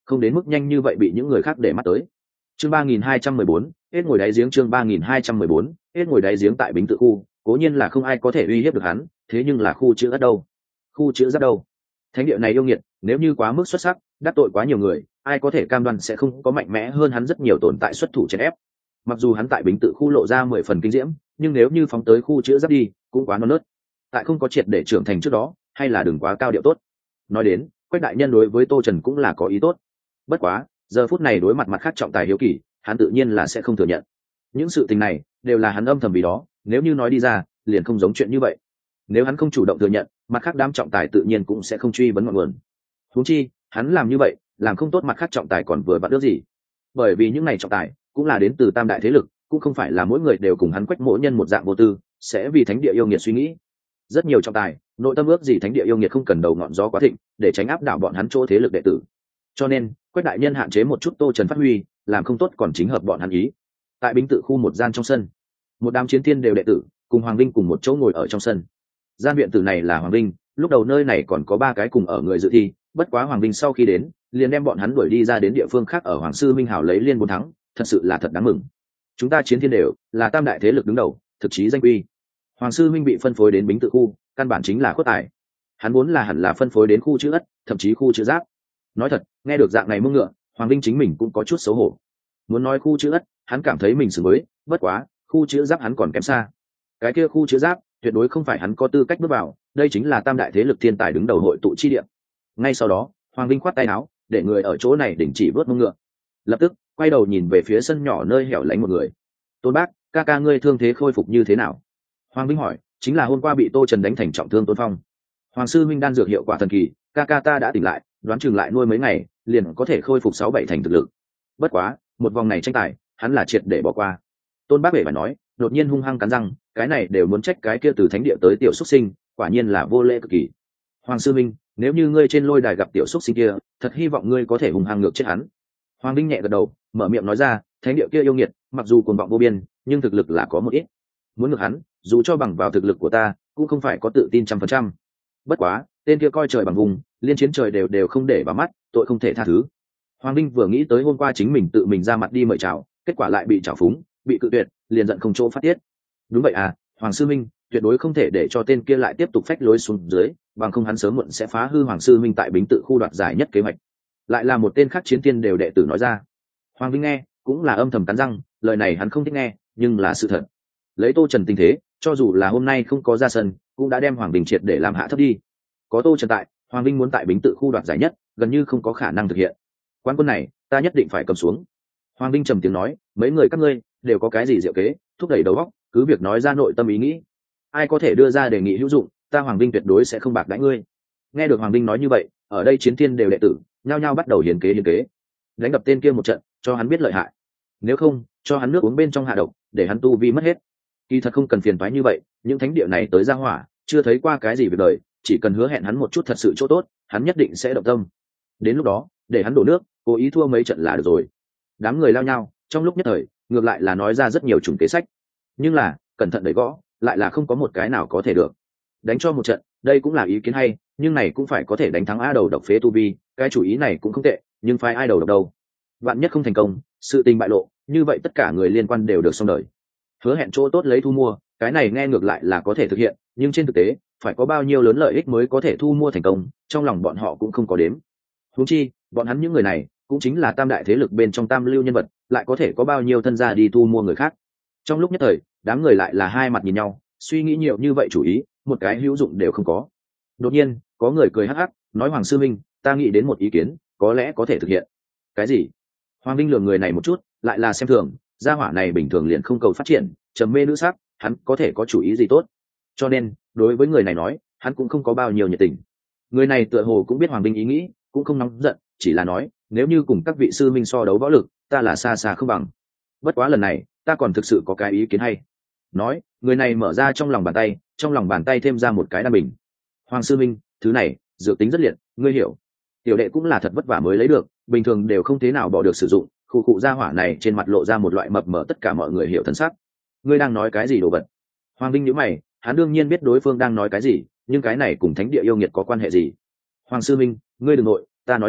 không đến mức nhanh như vậy bị những người khác để mắt tới. Chương 3214, hết ngồi đáy giếng. Chương 3214, hết ngồi đáy giếng. Tại Bính Tự khu, cố nhiên là không ai có thể uy hiếp được hắn, thế nhưng là khu chữ Giáp đâu? Khu chữ Giáp đâu? Thánh địa này yêu nghiệt, nếu như quá mức xuất sắc, đắc tội quá nhiều người, ai có thể cam đoan sẽ không có mạnh mẽ hơn hắn rất nhiều tồn tại xuất thủ chèn ép. Mặc dù hắn tại Bính Tự khu lộ ra 10 phần kinh diễm, nhưng nếu như phóng tới khu chữ Giáp đi, cũng quá non nớt. Tại không có triệt để trưởng thành trước đó, hay là đừng quá cao điệu tốt. Nói đến, Quách đại nhân đối với Tô Trần cũng là có ý tốt. Bất quá, giờ phút này đối mặt mặt khác trọng tài hiếu kỳ, hắn tự nhiên là sẽ không thừa nhận. Những sự tình này đều là hắn âm thầm vì đó, nếu như nói đi ra, liền không giống chuyện như vậy. Nếu hắn không chủ động thừa nhận, mặt khác đám trọng tài tự nhiên cũng sẽ không truy vấn ngọn nguồn. Huống chi, hắn làm như vậy, làm không tốt mặt khác trọng tài còn vừa vặn được gì. Bởi vì những này trọng tài cũng là đến từ tam đại thế lực, cũng không phải là mỗi người đều cùng hắn Quách Mỗ Nhân một dạng vô tư, sẽ vì thánh địa yêu nghiệt suy nghĩ. Rất nhiều trọng tài, nội tâm ước gì thánh địa yêu nghiệt không cần đầu ngọn gió quá thịnh, để tránh áp đảo bọn hắn chỗ thế lực đệ tử. Cho nên, Quách đại nhân hạn chế một chút Tô Trần phát huy, làm không tốt còn chính hợp bọn hắn ý. Tại Bính Tự khu một gian trong sân, một đám chiến thiên đều đệ tử cùng Hoàng Vinh cùng một chỗ ngồi ở trong sân. Gian viện tử này là Hoàng Vinh, lúc đầu nơi này còn có 3 cái cùng ở người dự thi, bất quá Hoàng Vinh sau khi đến, liền đem bọn hắn đuổi đi ra đến địa phương khác ở Hoàng Sư Minh Hảo lấy liên 4 thắng, thật sự là thật đáng mừng. Chúng ta chiến thiên đều là tam đại thế lực đứng đầu, thực chí danh uy. Hoàng Sư Minh bị phân phối đến Bính Tự khu, căn bản chính là khuất tài. Hắn muốn là hẳn là phân phối đến khu chữ Ất, thậm chí khu chữ Giáp. Nói thật, nghe được dạng này mông ngựa, Hoàng Vinh chính mình cũng có chút xấu hổ. Muốn nói khu chữ Ất, hắn cảm thấy mình xứng với, bất quá, khu chữ Giáp hắn còn kém xa. Cái kia khu chữ Giáp, tuyệt đối không phải hắn có tư cách bước vào, đây chính là tam đại thế lực thiên tài đứng đầu hội tụ chi địa. Ngay sau đó, Hoàng Vinh khoát tay áo, để người ở chỗ này đình chỉ vớt mông ngựa. Lập tức, quay đầu nhìn về phía sân nhỏ nơi hẻo lánh một người. Tôn Bác, ca ca ngươi thương thế khôi phục như thế nào? Hoàng Vinh hỏi, chính là hôm qua bị Tô Trần đánh thành trọng thương Tôn Phong. Hoàng Sư Minh đan dược hiệu quả thần kỳ, ca ca ta đã tỉnh lại, đoán chừng lại nuôi mấy ngày, liền có thể khôi phục 6-7 thành thực lực. Bất quá, một vòng này tranh tài, hắn là triệt để bỏ qua. Tôn Bác bể phải nói, đột nhiên hung hăng cắn răng, cái này đều muốn trách cái kia từ thánh địa tới tiểu xuất sinh, quả nhiên là vô lễ cực kỳ. Hoàng Sư Minh, nếu như ngươi trên lôi đài gặp tiểu xuất sinh kia, thật hy vọng ngươi có thể hung hăng ngược chết hắn. Hoàng Vinh nhẹ gật đầu, mở miệng nói ra, thánh địa kia yêu nghiệt, mặc dù cuồng vọng vô biên, nhưng thực lực là có một ít. Muốn ngược hắn, dù cho bằng vào thực lực của ta, cũng không phải có tự tin 100%. Bất quá, tên kia coi trời bằng vùng, liên chiến trời đều không để vào mắt, tội không thể tha thứ. Hoàng Vinh vừa nghĩ tới hôm qua chính mình tự mình ra mặt đi mời chào, kết quả lại bị trào phúng, bị cự tuyệt, liền giận không chỗ phát tiết. Đúng vậy à, Hoàng Sư Minh, tuyệt đối không thể để cho tên kia lại tiếp tục phách lối xuống dưới, bằng không hắn sớm muộn sẽ phá hư Hoàng Sư Minh tại Bính Tự khu đoạt giải nhất kế hoạch. Lại là một tên khác chiến tiên đều đệ tử nói ra. Hoàng Vinh nghe, cũng là âm thầm cắn răng, lời này hắn không thích nghe, nhưng là sự thật. Lấy Tô Trần tình thế, cho dù là hôm nay không có ra sân, cũng đã đem Hoàng Vinh triệt để làm hạ thấp đi. Có Tô Trần tại, Hoàng Vinh muốn tại Bính Tự khu đoạt giải nhất, gần như không có khả năng thực hiện. Quán quân này, ta nhất định phải cầm xuống. Hoàng Vinh trầm tiếng nói, mấy người các ngươi đều có cái gì diệu kế, thúc đẩy đầu óc, cứ việc nói ra nội tâm ý nghĩ. Ai có thể đưa ra đề nghị hữu dụng, ta Hoàng Vinh tuyệt đối sẽ không bạc đãi ngươi. Nghe được Hoàng Vinh nói như vậy, ở đây chiến thiên đều đệ tử, nhao nhao bắt đầu hiến kế. Đánh đập tên kia một trận, cho hắn biết lợi hại. Nếu không, cho hắn nước uống bên trong hạ độc, để hắn tu vi mất hết. Kỳ thật không cần phiền toái như vậy, những thánh địa này tới ra hỏa, chưa thấy qua cái gì về đời, chỉ cần hứa hẹn hắn một chút thật sự chỗ tốt, hắn nhất định sẽ động tâm. Đến lúc đó, để hắn đổ nước, cố ý thua mấy trận là được rồi. Đám người lao nhau, trong lúc nhất thời, ngược lại là nói ra rất nhiều chủng kế sách. Nhưng là, cẩn thận đẩy gõ, lại là không có một cái nào có thể được. Đánh cho một trận, đây cũng là ý kiến hay, nhưng này cũng phải có thể đánh thắng A đầu độc phế tu vi, cái chủ ý này cũng không tệ, nhưng phải ai đầu độc đâu. Vạn nhất không thành công, sự tình bại lộ, như vậy tất cả người liên quan đều được xong đời. Hứa hẹn chỗ tốt lấy thu mua, cái này nghe ngược lại là có thể thực hiện, nhưng trên thực tế, phải có bao nhiêu lớn lợi ích mới có thể thu mua thành công, trong lòng bọn họ cũng không có đếm. Huống chi, bọn hắn những người này, cũng chính là tam đại thế lực bên trong tam lưu nhân vật, lại có thể có bao nhiêu thân gia đi thu mua người khác. Trong lúc nhất thời, đám người lại là hai mặt nhìn nhau, suy nghĩ nhiều như vậy chủ ý, một cái hữu dụng đều không có. Đột nhiên, có người cười hắc hắc, nói Hoàng Sư Minh, ta nghĩ đến một ý kiến, có lẽ có thể thực hiện. Cái gì? Hoàng Vinh lườm người này một chút, lại là xem thường, gia hỏa này bình thường liền không cầu phát triển, trầm mê nữ sắc, hắn có thể có chủ ý gì tốt. Cho nên, đối với người này nói, hắn cũng không có bao nhiêu nhiệt tình. Người này tựa hồ cũng biết Hoàng Vinh ý nghĩ, cũng không nóng giận, chỉ là nói, nếu như cùng các vị sư minh so đấu võ lực, ta là xa xa không bằng. Bất quá lần này, ta còn thực sự có cái ý kiến hay. Nói, người này mở ra trong lòng bàn tay thêm ra một cái đan bình. Hoàng Sư Minh, thứ này, dược tính rất liệt, ngươi hiểu. Tiểu đệ cũng là thật vất vả mới lấy được, bình thường đều không thế nào bỏ được sử dụng. Khu cụ gia hỏa này trên mặt lộ ra một loại mập mờ tất cả mọi người hiểu thân sắc. Ngươi đang nói cái gì đồ vật? Hoàng Vinh nhíu mày, hắn đương nhiên biết đối phương đang nói cái gì, nhưng cái này cùng thánh địa yêu nghiệt có quan hệ gì? Hoàng Sư Minh, ngươi đừng nội, ta nói là,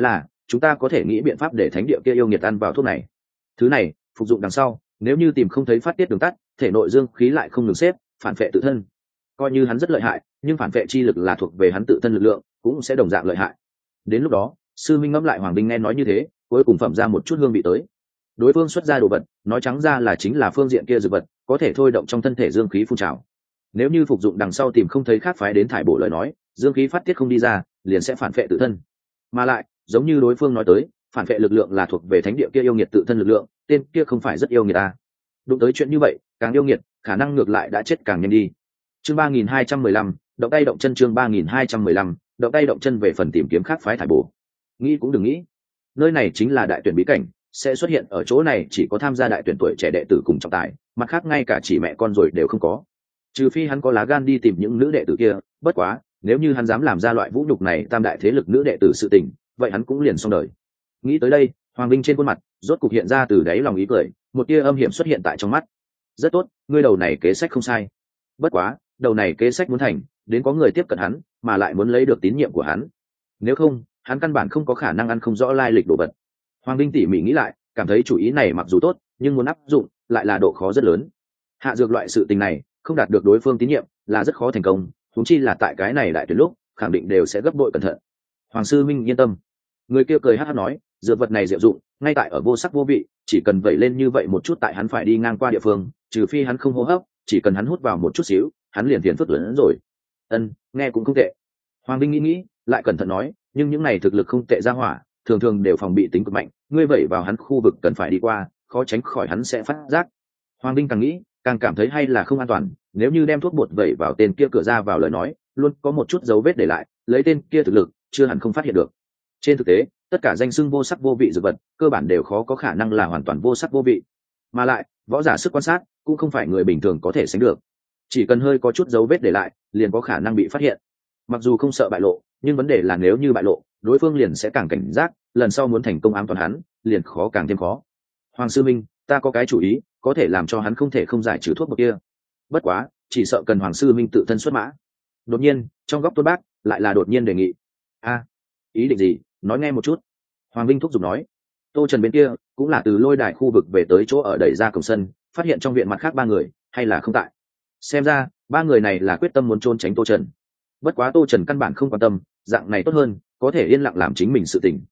chúng ta có thể nghĩ biện pháp để thánh địa kia yêu nghiệt ăn vào thuốc này. Thứ này phục dụng đằng sau, nếu như tìm không thấy phát tiết đường tắt, thể nội dương khí lại không ngừng xếp, phản vệ tự thân. Coi như hắn rất lợi hại, nhưng phản vệ chi lực là thuộc về hắn tự thân lực lượng, cũng sẽ đồng dạng lợi hại. Đến lúc đó, sư minh ngẫm lại Hoàng Binh nghe nói như thế, cuối cùng phẩm ra một chút hương vị tới. Đối phương xuất ra đồ vật, nói trắng ra là chính là phương diện kia dược vật, có thể thôi động trong thân thể dương khí phun trào. Nếu như phục dụng đằng sau tìm không thấy khác phái đến thải bổ lời nói, dương khí phát tiết không đi ra, liền sẽ phản vệ tự thân. Mà lại, giống như đối phương nói tới, phản vệ lực lượng là thuộc về thánh địa kia yêu nghiệt tự thân lực lượng, tên kia không phải rất yêu nghiệt ta. Đụng tới chuyện như vậy, càng yêu nghiệt, khả năng ngược lại đã chết càng nhanh đi. Chương 3215, động tay động chân. Chương 3215, động tay động chân về phần tìm kiếm khác phái thải bổ. Nghĩ cũng đừng nghĩ, nơi này chính là đại tuyển bí cảnh, sẽ xuất hiện ở chỗ này chỉ có tham gia đại tuyển tuổi trẻ đệ tử cùng trọng tài, mặt khác ngay cả chỉ mẹ con rồi đều không có. Trừ phi hắn có lá gan đi tìm những nữ đệ tử kia, bất quá, nếu như hắn dám làm ra loại vũ nhục này tam đại thế lực nữ đệ tử sự tình, vậy hắn cũng liền xong đời. Nghĩ tới đây, Hoàng Binh trên khuôn mặt rốt cục hiện ra từ đáy lòng ý cười, một tia âm hiểm xuất hiện tại trong mắt. Rất tốt, ngươi đầu này kế sách không sai. Bất quá, đầu này kế sách muốn thành, đến có người tiếp cận hắn, mà lại muốn lấy được tín nhiệm của hắn. Nếu không, hắn căn bản không có khả năng ăn không rõ lai lịch đồ vật. Hoàng Binh tỉ mỉ nghĩ lại, cảm thấy chủ ý này mặc dù tốt, nhưng muốn áp dụng lại là độ khó rất lớn. Hạ dược loại sự tình này, không đạt được đối phương tín nhiệm, là rất khó thành công, huống chi là tại cái này đại tuyển lúc, khẳng định đều sẽ gấp bội cẩn thận. Hoàng sư minh yên tâm. Người kia cười hắc hắc nói, dược vật này diệu dụng, ngay tại ở vô sắc vô vị, chỉ cần vẩy lên như vậy một chút tại hắn phải đi ngang qua địa phương, trừ phi hắn không hô hấp, chỉ cần hắn hút vào một chút xíu, hắn liền phiền phức lớn hơn rồi. Nghe cũng không tệ. Hoàng Binh nghĩ, lại cẩn thận nói, nhưng những này thực lực không tệ ra hỏa, thường thường đều phòng bị tính cực mạnh, ngươi vẩy vào hắn khu vực cần phải đi qua, khó tránh khỏi hắn sẽ phát giác. Hoàng Binh càng nghĩ, càng cảm thấy hay là không an toàn, nếu như đem thuốc bột vẩy vào tên kia cửa ra vào lời nói, luôn có một chút dấu vết để lại, lấy tên kia thực lực, chưa hẳn không phát hiện được. Trên thực tế, tất cả danh xưng vô sắc vô vị dược vật, cơ bản đều khó có khả năng là hoàn toàn vô sắc vô vị. Mà lại, võ giả sức quan sát cũng không phải người bình thường có thể sánh được. Chỉ cần hơi có chút dấu vết để lại, liền có khả năng bị phát hiện. Mặc dù không sợ bại lộ, nhưng vấn đề là nếu như bại lộ, đối phương liền sẽ càng cảnh giác, lần sau muốn thành công ám toán hắn, liền khó càng thêm khó. Hoàng sư minh, ta có cái chủ ý, có thể làm cho hắn không thể không giải trừ thuốc một kia. Bất quá, chỉ sợ cần Hoàng sư minh tự thân xuất mã. Đột nhiên, trong góc Tôn Bác lại là đột nhiên đề nghị. Ý định gì, nói nghe một chút. Hoàng Vinh thúc giục nói. Tô Trần bên kia cũng là từ lôi đài khu vực về tới chỗ ở đẩy ra cổng sân, phát hiện trong viện mặt khác ba người hay là không tại. Xem ra ba người này là quyết tâm muốn trốn tránh Tô Trần. Bất quá Tô Trần căn bản không quan tâm, dạng này tốt hơn, có thể yên lặng làm chính mình sự tình.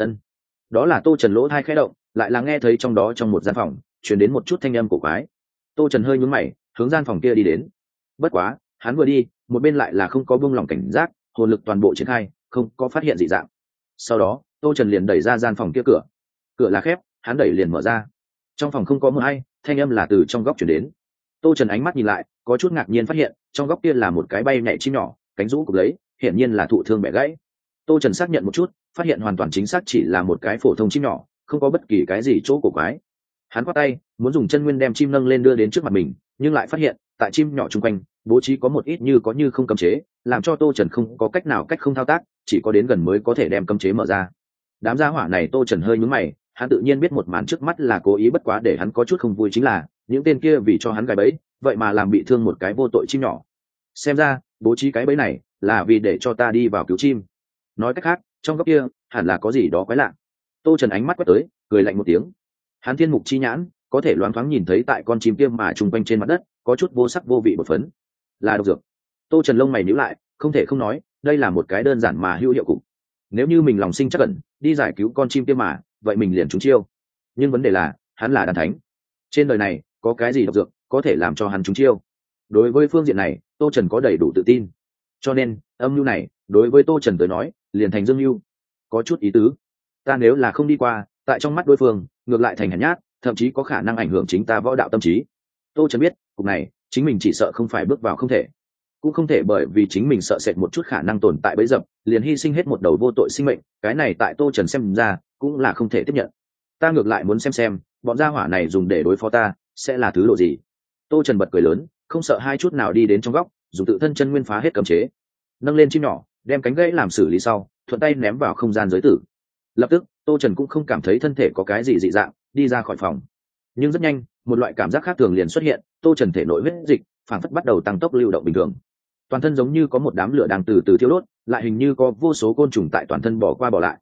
Đó là Tô Trần lỗ tai khẽ động, lại là nghe thấy trong đó trong một gian phòng truyền đến một chút thanh âm cổ quái. Tô Trần hơi nhướng mày, hướng gian phòng kia đi đến. Bất quá, hắn vừa đi, một bên lại là không có buông lỏng cảnh giác, hồn lực toàn bộ triển khai, không có phát hiện dị dạng. Sau đó, Tô Trần liền đẩy ra gian phòng kia cửa. Cửa là khép, hắn đẩy liền mở ra. Trong phòng không có mưa hay, thanh âm là từ trong góc chuyển đến. Tô Trần ánh mắt nhìn lại, có chút ngạc nhiên phát hiện, trong góc kia là một cái bay nhảy chim nhỏ, cánh rũ cụp lấy, hiển nhiên là thụ thương bẻ gãy. Tô Trần xác nhận một chút, phát hiện hoàn toàn chính xác chỉ là một cái phổ thông chim nhỏ, không có bất kỳ cái gì chỗ cổ quái. Hắn quát tay, muốn dùng chân nguyên đem chim nâng lên đưa đến trước mặt mình, nhưng lại phát hiện, tại chim nhỏ chung quanh, bố trí có một ít như có như không cấm chế, làm cho Tô Trần không có cách nào cách không thao tác, chỉ có đến gần mới có thể đem cấm chế mở ra. Đám gia hỏa này Tô Trần hơi nhướng mày, hắn tự nhiên biết một màn trước mắt là cố ý, bất quá để hắn có chút không vui chính là những tên kia vì cho hắn gài bẫy, vậy mà làm bị thương một cái vô tội chim nhỏ. Xem ra bố trí cái bẫy này là vì để cho ta đi vào cứu chim. Nói cách khác, trong góc kia hẳn là có gì đó quái lạ. Tô Trần ánh mắt quét tới, cười lạnh một tiếng. Hắn thiên mục chi nhãn có thể loáng thoáng nhìn thấy tại con chim kia mà trùng quanh trên mặt đất có chút vô sắc vô vị bột phấn, là độc dược. Tô Trần lông mày nhíu lại, không thể không nói, đây là một cái đơn giản mà hữu hiệu cục. Nếu như mình lòng sinh chắc ẩn, đi giải cứu con chim kia mà, vậy mình liền trúng chiêu. Nhưng vấn đề là, hắn là đàn thánh. Trên đời này, có cái gì độc dược có thể làm cho hắn trúng chiêu? Đối với phương diện này, Tô Trần có đầy đủ tự tin. Cho nên, âm mưu này, đối với Tô Trần tới nói, liền thành dương mưu. Có chút ý tứ. Ta nếu là không đi qua, tại trong mắt đối phương, ngược lại thành hèn nhát, thậm chí có khả năng ảnh hưởng chính ta võ đạo tâm trí. Tô Trần biết, cục này, chính mình chỉ sợ không phải bước vào không thể. Cũng không thể bởi vì chính mình sợ sệt một chút khả năng tồn tại bấy dập, liền hy sinh hết một đầu vô tội sinh mệnh, cái này tại Tô Trần xem ra, cũng là không thể tiếp nhận. Ta ngược lại muốn xem, bọn gia hỏa này dùng để đối phó ta, sẽ là thứ độ gì. Tô Trần bật cười lớn, không sợ hai chút nào đi đến trong góc, dùng tự thân chân nguyên phá hết cấm chế, nâng lên chim nhỏ, đem cánh gãy làm xử lý sau, thuận tay ném vào không gian giới tử. Lập tức, Tô Trần cũng không cảm thấy thân thể có cái gì dị dạng, đi ra khỏi phòng. Nhưng rất nhanh, một loại cảm giác khác thường liền xuất hiện, Tô Trần thể nội huyết dịch phảng phất bắt đầu tăng tốc lưu động bình thường. Toàn thân giống như có một đám lửa đang từ từ thiêu đốt, lại hình như có vô số côn trùng tại toàn thân bỏ qua bỏ lại.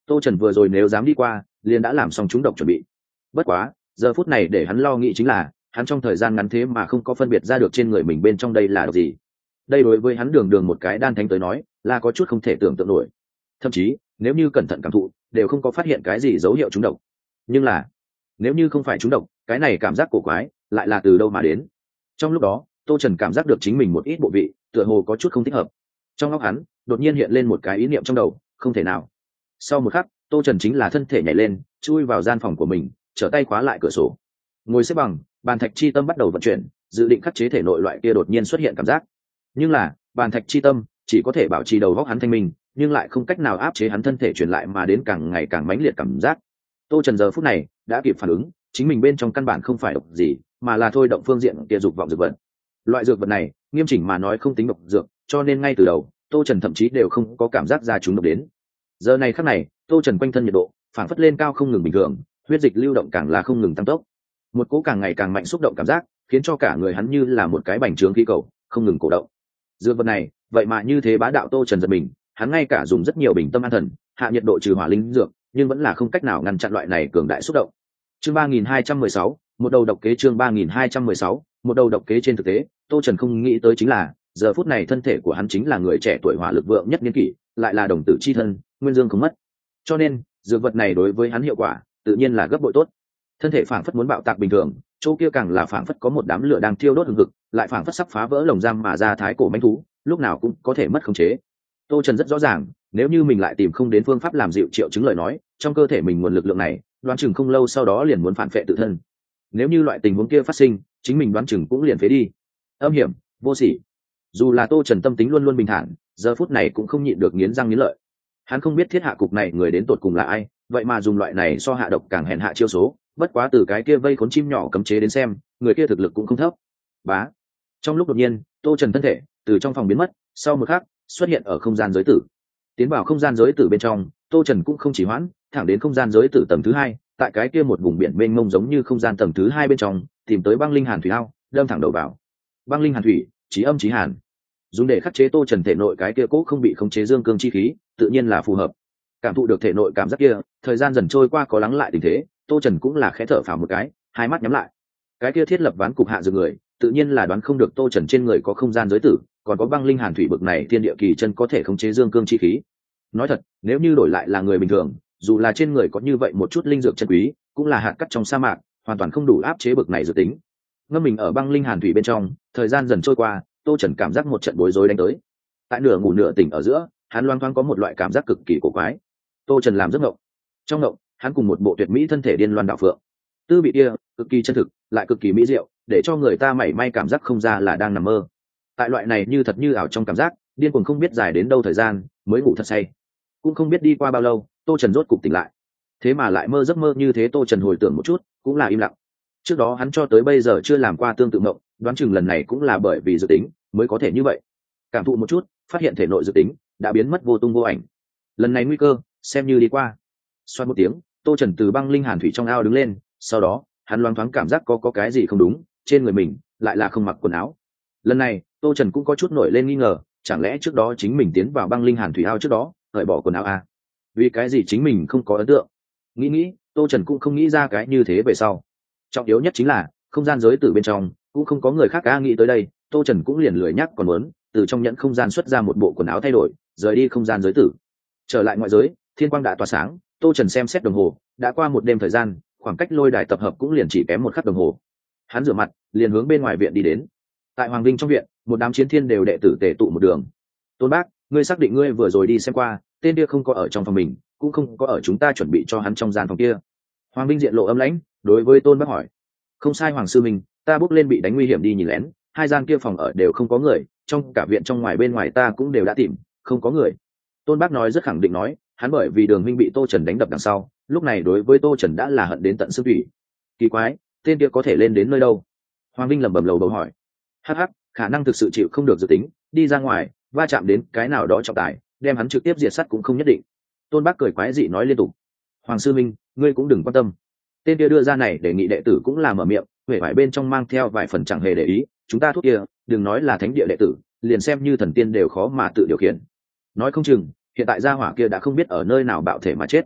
Tô Trần vừa rồi nếu dám đi qua liền đã làm xong trúng độc chuẩn bị. Bất quá giờ phút này để hắn lo nghĩ chính là hắn trong thời gian ngắn thế mà không có phân biệt ra được trên người mình bên trong đây là độc gì. Đây đối với hắn đường đường một cái đan thánh tới nói là có chút không thể tưởng tượng nổi. Thậm chí nếu như cẩn thận cảm thụ đều không có phát hiện cái gì dấu hiệu trúng độc. Nhưng là nếu như không phải trúng độc, cái này cảm giác cổ quái lại là từ đâu mà đến? Trong lúc đó Tô Trần cảm giác được chính mình một ít bộ vị tựa hồ có chút không thích hợp. Trong óc hắn đột nhiên hiện lên một cái ý niệm trong đầu, không thể nào. Sau một khắc Tô Trần chính là thân thể nhảy lên chui vào gian phòng của mình, trở tay khóa lại cửa sổ, ngồi xếp bằng, bàn thạch chi tâm bắt đầu vận chuyển, dự định khắc chế thể nội loại kia đột nhiên xuất hiện cảm giác. Nhưng là bàn thạch chi tâm chỉ có thể bảo trì đầu óc hắn thanh minh, nhưng lại không cách nào áp chế hắn thân thể truyền lại mà đến càng ngày càng mãnh liệt cảm giác. Tô Trần giờ phút này đã kịp phản ứng, chính mình bên trong căn bản không phải độc gì, mà là thôi động phương diện kia dục vọng dược vật. Loại dược vật này nghiêm chỉnh mà nói không tính độc dược, cho nên ngay từ đầu Tô Trần thậm chí đều không có cảm giác ra chúng độc đến. Giờ này khắc này Tô Trần quanh thân nhiệt độ phản phất lên cao không ngừng bình thường, huyết dịch lưu động càng là không ngừng tăng tốc, một cỗ càng ngày càng mạnh xúc động cảm giác khiến cho cả người hắn như là một cái bành trướng khí cầu không ngừng cổ động. Dược vật này vậy mà như thế bá đạo. Tô Trần giật mình, hắn ngay cả dùng rất nhiều bình tâm an thần, hạ nhiệt độ trừ hỏa linh dược, nhưng vẫn là không cách nào ngăn chặn loại này cường đại xúc động. Chương 3216, một đầu độc kế. Chương 3216, một đầu độc kế. Trên thực tế Tô Trần không nghĩ tới chính là giờ phút này thân thể của hắn chính là người trẻ tuổi hỏa lực vượng nhất niên kỷ, lại là đồng tử chi thân, nguyên dương không mất, cho nên dược vật này đối với hắn hiệu quả tự nhiên là gấp bội tốt. Thân thể phảng phất muốn bạo tạc bình thường, chỗ kia càng là phảng phất có một đám lửa đang thiêu đốt hừng hực, lại phảng phất sắp phá vỡ lồng giam mà ra thái cổ mãnh thú, lúc nào cũng có thể mất khống chế. Tô Trần rất rõ ràng, nếu như mình lại tìm không đến phương pháp làm dịu triệu chứng lời nói, trong cơ thể mình nguồn lực lượng này đoán chừng không lâu sau đó liền muốn phản phệ tự thân. Nếu như loại tình huống kia phát sinh, chính mình đoán chừng cũng liền phế đi. Âm hiểm, vô sỉ. Dù là Tô Trần tâm tính luôn luôn bình thản, giờ phút này cũng không nhịn được nghiến răng nghiến lợi. Hắn không biết thiết hạ cục này người đến tột cùng là ai, vậy mà dùng loại này so hạ độc càng hèn hạ chiêu số. Bất quá từ cái kia vây khốn chim nhỏ cấm chế đến xem, người kia thực lực cũng không thấp. Bá. Trong lúc đột nhiên Tô Trần thân thể từ trong phòng biến mất, sau một khắc xuất hiện ở không gian giới tử. Tiến vào không gian giới tử bên trong, Tô Trần cũng không chỉ hoãn, thẳng đến không gian giới tử tầng thứ hai, tại cái kia một vùng biển mênh mông giống như không gian tầng thứ hai bên trong, tìm tới băng linh hàn thủy ao, đâm thẳng đầu vào. Băng linh hàn thủy, chí âm chí hàn, dùng để khắc chế Tô Trần thể nội cái kia cố không bị khống chế dương cương chi khí, tự nhiên là phù hợp. Cảm thụ được thể nội cảm giác kia, thời gian dần trôi qua có lắng lại tình thế, Tô Trần cũng là khẽ thở phào một cái, hai mắt nhắm lại. Cái kia thiết lập ván cục hạ dược người, tự nhiên là đoán không được Tô Trần trên người có không gian giới tử, còn có băng linh hàn thủy bực này thiên địa kỳ chân có thể khống chế dương cương chi khí. Nói thật, nếu như đổi lại là người bình thường, dù là trên người có như vậy một chút linh dược chân quý, cũng là hạt cát trong sa mạc, hoàn toàn không đủ áp chế bực này dự tính. Ngâm mình ở băng linh hàn thủy bên trong, thời gian dần trôi qua, Tô Trần cảm giác một trận bối rối đánh tới. Tại nửa ngủ nửa tỉnh ở giữa, hắn loang thoáng có một loại cảm giác cực kỳ cổ quái. Tô Trần làm giấc ngộng. Trong ngộng, hắn cùng một bộ tuyệt mỹ thân thể điên loan đạo phượng. Tư vị kia, cực kỳ chân thực, lại cực kỳ mỹ diệu, để cho người ta mảy may cảm giác không ra là đang nằm mơ. Tại loại này như thật như ảo trong cảm giác, điên cuồng không biết dài đến đâu thời gian, mới ngủ thật say. Cũng không biết đi qua bao lâu, Tô Trần rốt cục tỉnh lại. Thế mà lại mơ giấc mơ như thế, Tô Trần hồi tưởng một chút, cũng là im lặng. Trước đó hắn cho tới bây giờ chưa làm qua tương tự mộng, đoán chừng lần này cũng là bởi vì dự tính mới có thể như vậy. Cảm thụ một chút, phát hiện thể nội dự tính đã biến mất vô tung vô ảnh. Lần này nguy cơ xem như đi qua. Xoát một tiếng, Tô Trần từ băng linh hàn thủy trong ao đứng lên, sau đó hắn loáng thoáng cảm giác có cái gì không đúng, trên người mình lại là không mặc quần áo. Lần này Tô Trần cũng có chút nổi lên nghi ngờ, chẳng lẽ trước đó chính mình tiến vào băng linh hàn thủy ao trước đó cởi bỏ quần áo à? Vì cái gì chính mình không có ấn tượng? Nghĩ Tô Trần cũng không nghĩ ra cái như thế về sau. Trọng yếu nhất chính là không gian giới tử bên trong cũng không có người khác nghĩ tới đây, Tô Trần cũng liền lười nhắc còn muốn từ trong nhẫn không gian xuất ra một bộ quần áo thay đổi, rời đi không gian giới tử. Trở lại ngoại giới, thiên quang đã tỏa sáng, Tô Trần xem xét đồng hồ, đã qua một đêm thời gian, khoảng cách lôi đài tập hợp cũng liền chỉ kém một khắc đồng hồ. Hắn rửa mặt, liền hướng bên ngoài viện đi đến. Tại Hoàng Vinh trong viện, một đám chiến thiên đều đệ tử tề tụ một đường. Tôn Bác, ngươi xác định ngươi vừa rồi đi xem qua, tên kia không có ở trong phòng mình, cũng không có ở chúng ta chuẩn bị cho hắn trong gian phòng kia. Hoàng Vinh diện lộ âm lãnh, đối với Tôn Bác hỏi. Không sai Hoàng sư mình, ta bước lên bị đánh nguy hiểm đi nhìn lén, hai gian kia phòng ở đều không có người, trong cả viện trong ngoài bên ngoài ta cũng đều đã tìm, không có người. Tôn Bác nói rất khẳng định nói, hắn bởi vì Đường Minh bị Tô Trần đánh đập đằng sau, lúc này đối với Tô Trần đã là hận đến tận xương thủy. Kỳ quái, tên kia có thể lên đến nơi đâu? Hoàng Vinh lẩm bẩm lầu bầu hỏi. Hắc, khả năng thực sự chịu không được dự tính, đi ra ngoài, va chạm đến cái nào đó trọng tài, đem hắn trực tiếp diệt sát cũng không nhất định. Tôn Bác cười quái dị nói liên tục. Hoàng sư minh, ngươi cũng đừng quan tâm. Tên kia đưa ra này đề nghị đệ tử cũng là mở miệng, huệ vải bên trong mang theo vài phần chẳng hề để ý, chúng ta thuốc kia, đừng nói là thánh địa đệ tử, liền xem như thần tiên đều khó mà tự điều khiển. Nói không chừng, hiện tại gia hỏa kia đã không biết ở nơi nào bạo thể mà chết,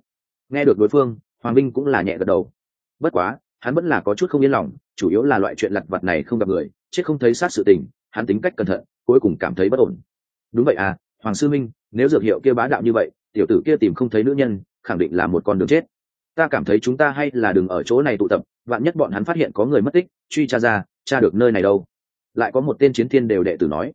Nghe được đối phương, Hoàng Vinh cũng là nhẹ gật đầu. Bất quá hắn vẫn là có chút không yên lòng, chủ yếu là loại chuyện lặt vặt này không gặp người chết không thấy sát sự tình, hắn tính cách cẩn thận, cuối cùng cảm thấy bất ổn. Đúng vậy à, Hoàng sư minh, nếu dược hiệu kia bá đạo như vậy, tiểu tử kia tìm không thấy nữ nhân, khẳng định là một con đường chết. Ta cảm thấy chúng ta hay là đừng ở chỗ này tụ tập, vạn nhất bọn hắn phát hiện có người mất tích, truy tra ra, tra được nơi này đâu. Lại có một tên chiến thiên đều đệ tử nói.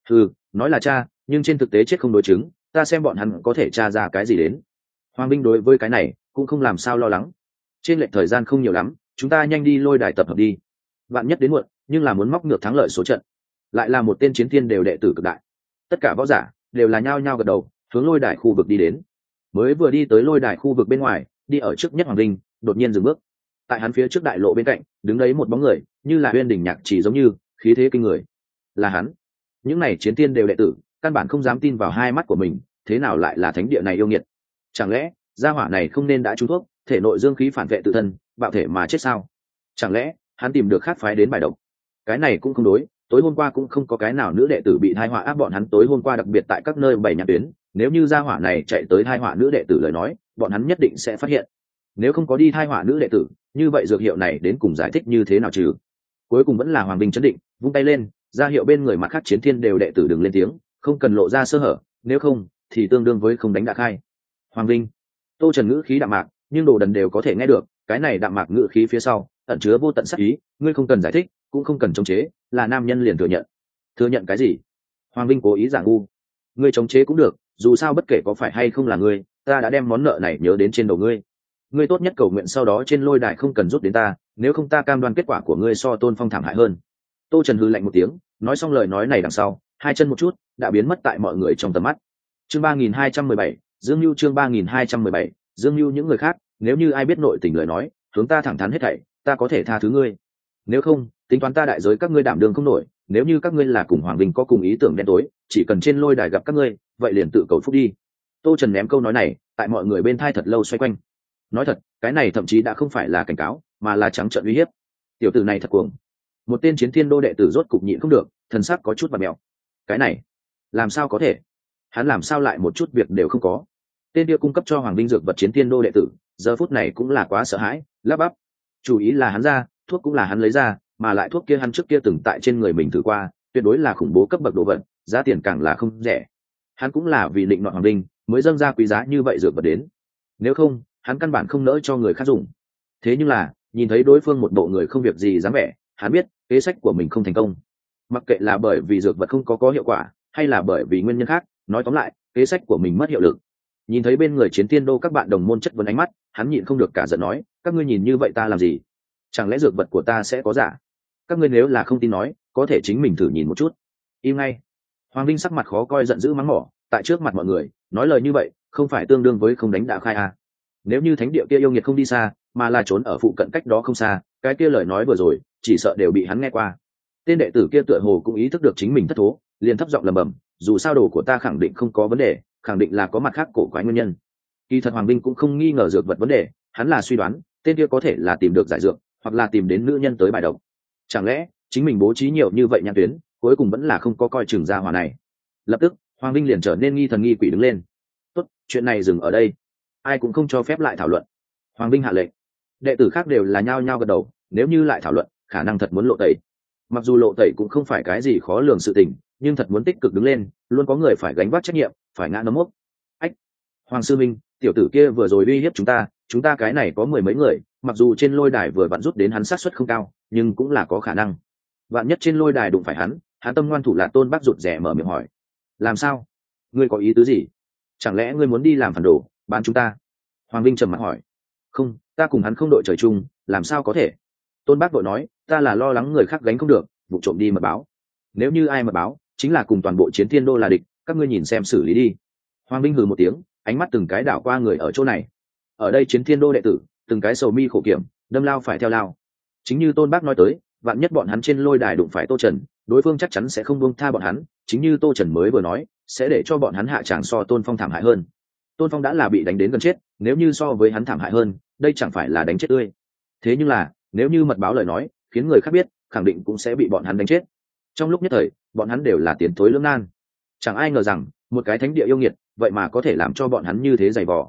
Nói là cha, nhưng trên thực tế chết không đối chứng, ta xem bọn hắn có thể tra ra cái gì đến. Hoàng Binh đối với cái này cũng không làm sao lo lắng. Trên lệch thời gian không nhiều lắm, chúng ta nhanh đi lôi đài tập hợp đi. Vạn nhất đến muộn, nhưng là muốn móc ngược thắng lợi số trận. Lại là một tên chiến thiên đều đệ tử cực đại. Tất cả võ giả đều là nhao nhao gật đầu, hướng lôi đài khu vực đi đến. Mới vừa đi tới lôi đài khu vực bên ngoài, đi ở trước nhất Hoàng Binh đột nhiên dừng bước. Tại hắn phía trước đại lộ bên cạnh, đứng đấy một bóng người, như là uyên đỉnh nhạc chỉ giống như, khí thế kinh người. Là hắn. Những này chiến tiên đều đệ tử, căn bản không dám tin vào hai mắt của mình, thế nào lại là thánh địa này yêu nghiệt? Chẳng lẽ gia hỏa này không nên đã trúng thuốc, thể nội dương khí phản vệ tự thân, bạo thể mà chết sao? Chẳng lẽ hắn tìm được khác phái đến bài độc? Cái này cũng không đối, tối hôm qua cũng không có cái nào nữ đệ tử bị thai họa áp bọn hắn tối hôm qua đặc biệt tại các nơi bảy nhãn tuyến, nếu như gia hỏa này chạy tới thai họa nữ đệ tử lời nói, bọn hắn nhất định sẽ phát hiện. Nếu không có đi thai họa nữ đệ tử, như vậy dược hiệu này đến cùng giải thích như thế nào chứ? Cuối cùng vẫn là Hoàng Binh chấn định, vung tay lên, ra hiệu bên người mặt khác chiến thiên đều đệ tử đừng lên tiếng, không cần lộ ra sơ hở, nếu không thì tương đương với không đánh đã khai. Hoàng Binh, Tô Trần ngữ khí đạm mạc, nhưng đồ đần đều có thể nghe được, cái này đạm mạc ngữ khí phía sau ẩn chứa vô tận sát ý, ngươi không cần giải thích, cũng không cần chống chế, là nam nhân liền thừa nhận. Thừa nhận cái gì? Hoàng Binh cố ý giả ngu. Ngươi chống chế cũng được, dù sao bất kể có phải hay không là ngươi, ta đã đem món nợ này nhớ đến trên đầu ngươi. Ngươi tốt nhất cầu nguyện sau đó trên lôi đài không cần rút đến ta, nếu không ta cam đoan kết quả của ngươi so Tôn Phong thảm hại hơn. Tô Trần hừ lạnh một tiếng, nói xong lời nói này đằng sau, hai chân một chút đã biến mất tại mọi người trong tầm mắt. Chương 3217, Dương Nưu. Chương 3217, Dương Nưu. Những người khác, nếu như ai biết nội tình lời nói, hướng ta thẳng thắn hết thảy, ta có thể tha thứ ngươi. Nếu không, tính toán ta đại giới các ngươi đảm đương không nổi, nếu như các ngươi là cùng Hoàng Vinh có cùng ý tưởng đen tối, chỉ cần trên lôi đài gặp các ngươi, vậy liền tự cầu phúc đi. Tô Trần ném câu nói này, tại mọi người bên thai thật lâu xoay quanh. Nói thật, cái này thậm chí đã không phải là cảnh cáo, mà là trắng trợn uy hiếp. Tiểu tử này thật cuồng. Một tên chiến thiên đô đệ tử rốt cục nhịn không được, thần sắc có chút bặm mèo. Cái này, làm sao có thể? Hắn làm sao lại một chút việc đều không có? Tên kia cung cấp cho Hoàng Vinh dược vật chiến thiên đô đệ tử, giờ phút này cũng là quá sợ hãi, lắp bắp. Chủ ý là hắn ra, thuốc cũng là hắn lấy ra, mà lại thuốc kia hắn trước kia từng tại trên người mình thử qua, tuyệt đối là khủng bố cấp bậc đồ vật, giá tiền càng là không rẻ. Hắn cũng là vì định nọ Hoàng Vinh mới dâng ra quý giá như vậy dược vật đến. Nếu không, hắn căn bản không nỡ cho người khác dùng. Thế nhưng là, nhìn thấy đối phương một bộ người không việc gì dáng vẻ, hắn biết kế sách của mình không thành công. Mặc kệ là bởi vì dược vật không có hiệu quả, hay là bởi vì nguyên nhân khác, nói tóm lại, kế sách của mình mất hiệu lực. Nhìn thấy bên người chiến tiên đô các bạn đồng môn chất vấn ánh mắt, hắn nhịn không được cả giận nói, các ngươi nhìn như vậy ta làm gì? Chẳng lẽ dược vật của ta sẽ có giả? Các ngươi nếu là không tin nói, có thể chính mình thử nhìn một chút. Im ngay. Hoàng Vinh sắc mặt khó coi giận dữ mắng mỏ, tại trước mặt mọi người, nói lời như vậy, không phải tương đương với không đánh đã khai à? Nếu như thánh địa kia yêu nghiệt không đi xa, mà là trốn ở phụ cận cách đó không xa, cái kia lời nói vừa rồi, chỉ sợ đều bị hắn nghe qua. Tên đệ tử kia tựa hồ cũng ý thức được chính mình thất thố, liền thấp giọng lẩm bẩm, dù sao đồ của ta khẳng định không có vấn đề, khẳng định là có mặt khác cổ quái nguyên nhân. Kỳ thật Hoàng Vinh cũng không nghi ngờ dược vật vấn đề, hắn là suy đoán, tên kia có thể là tìm được giải dược, hoặc là tìm đến nữ nhân tới bài độc. Chẳng lẽ chính mình bố trí nhiều như vậy nhãn tuyến, cuối cùng vẫn là không có coi chừng ra hỏa này. Lập tức, Hoàng Vinh liền trở nên nghi thần nghi quỷ đứng lên. Tốt, chuyện này dừng ở đây, ai cũng không cho phép lại thảo luận. Hoàng Vinh hạ lệnh. Đệ tử khác đều là nhao nhao gật đầu, nếu như lại thảo luận, khả năng thật muốn lộ tẩy. Mặc dù lộ tẩy cũng không phải cái gì khó lường sự tình, nhưng thật muốn tích cực đứng lên, luôn có người phải gánh vác trách nhiệm, phải ngã nấm mốc. Ách, Hoàng sư minh, tiểu tử kia vừa rồi uy hiếp chúng ta cái này có mười mấy người, mặc dù trên lôi đài vừa vặn rút đến hắn xác suất không cao, nhưng cũng là có khả năng. Vạn nhất trên lôi đài đụng phải hắn tâm ngoan thủ là Tôn Bác rụt rè mở miệng hỏi, làm sao? Ngươi có ý tứ gì? Chẳng lẽ ngươi muốn đi làm phản đồ, bán chúng ta? Hoàng Vinh trầm mặt hỏi. Không, ta cùng hắn không đội trời chung, làm sao có thể? Tôn Bác đội nói, ta là lo lắng người khác gánh không được, vụ trộm đi mật báo. Nếu như ai mật báo, chính là cùng toàn bộ chiến thiên đô là địch, các ngươi nhìn xem xử lý đi. Hoàng Vinh hừ một tiếng, ánh mắt từng cái đảo qua người ở chỗ này. Ở đây chiến thiên đô đệ tử, từng cái sầu mi khổ kiểm, đâm lao phải theo lao. Chính như Tôn Bác nói tới, vạn nhất bọn hắn trên lôi đài đụng phải Tô Trần, đối phương chắc chắn sẽ không buông tha bọn hắn, chính như Tô Trần mới vừa nói, sẽ để cho bọn hắn hạ tràng so Tôn Phong thảm hại hơn. Tôn Phong đã là bị đánh đến gần chết, nếu như so với hắn thảm hại hơn, đây chẳng phải là đánh chết tươi. Thế nhưng là, nếu như mật báo lời nói, khiến người khác biết, khẳng định cũng sẽ bị bọn hắn đánh chết. Trong lúc nhất thời, bọn hắn đều là tiến thối lưỡng nan. Chẳng ai ngờ rằng, một cái thánh địa yêu nghiệt, vậy mà có thể làm cho bọn hắn như thế dày vò.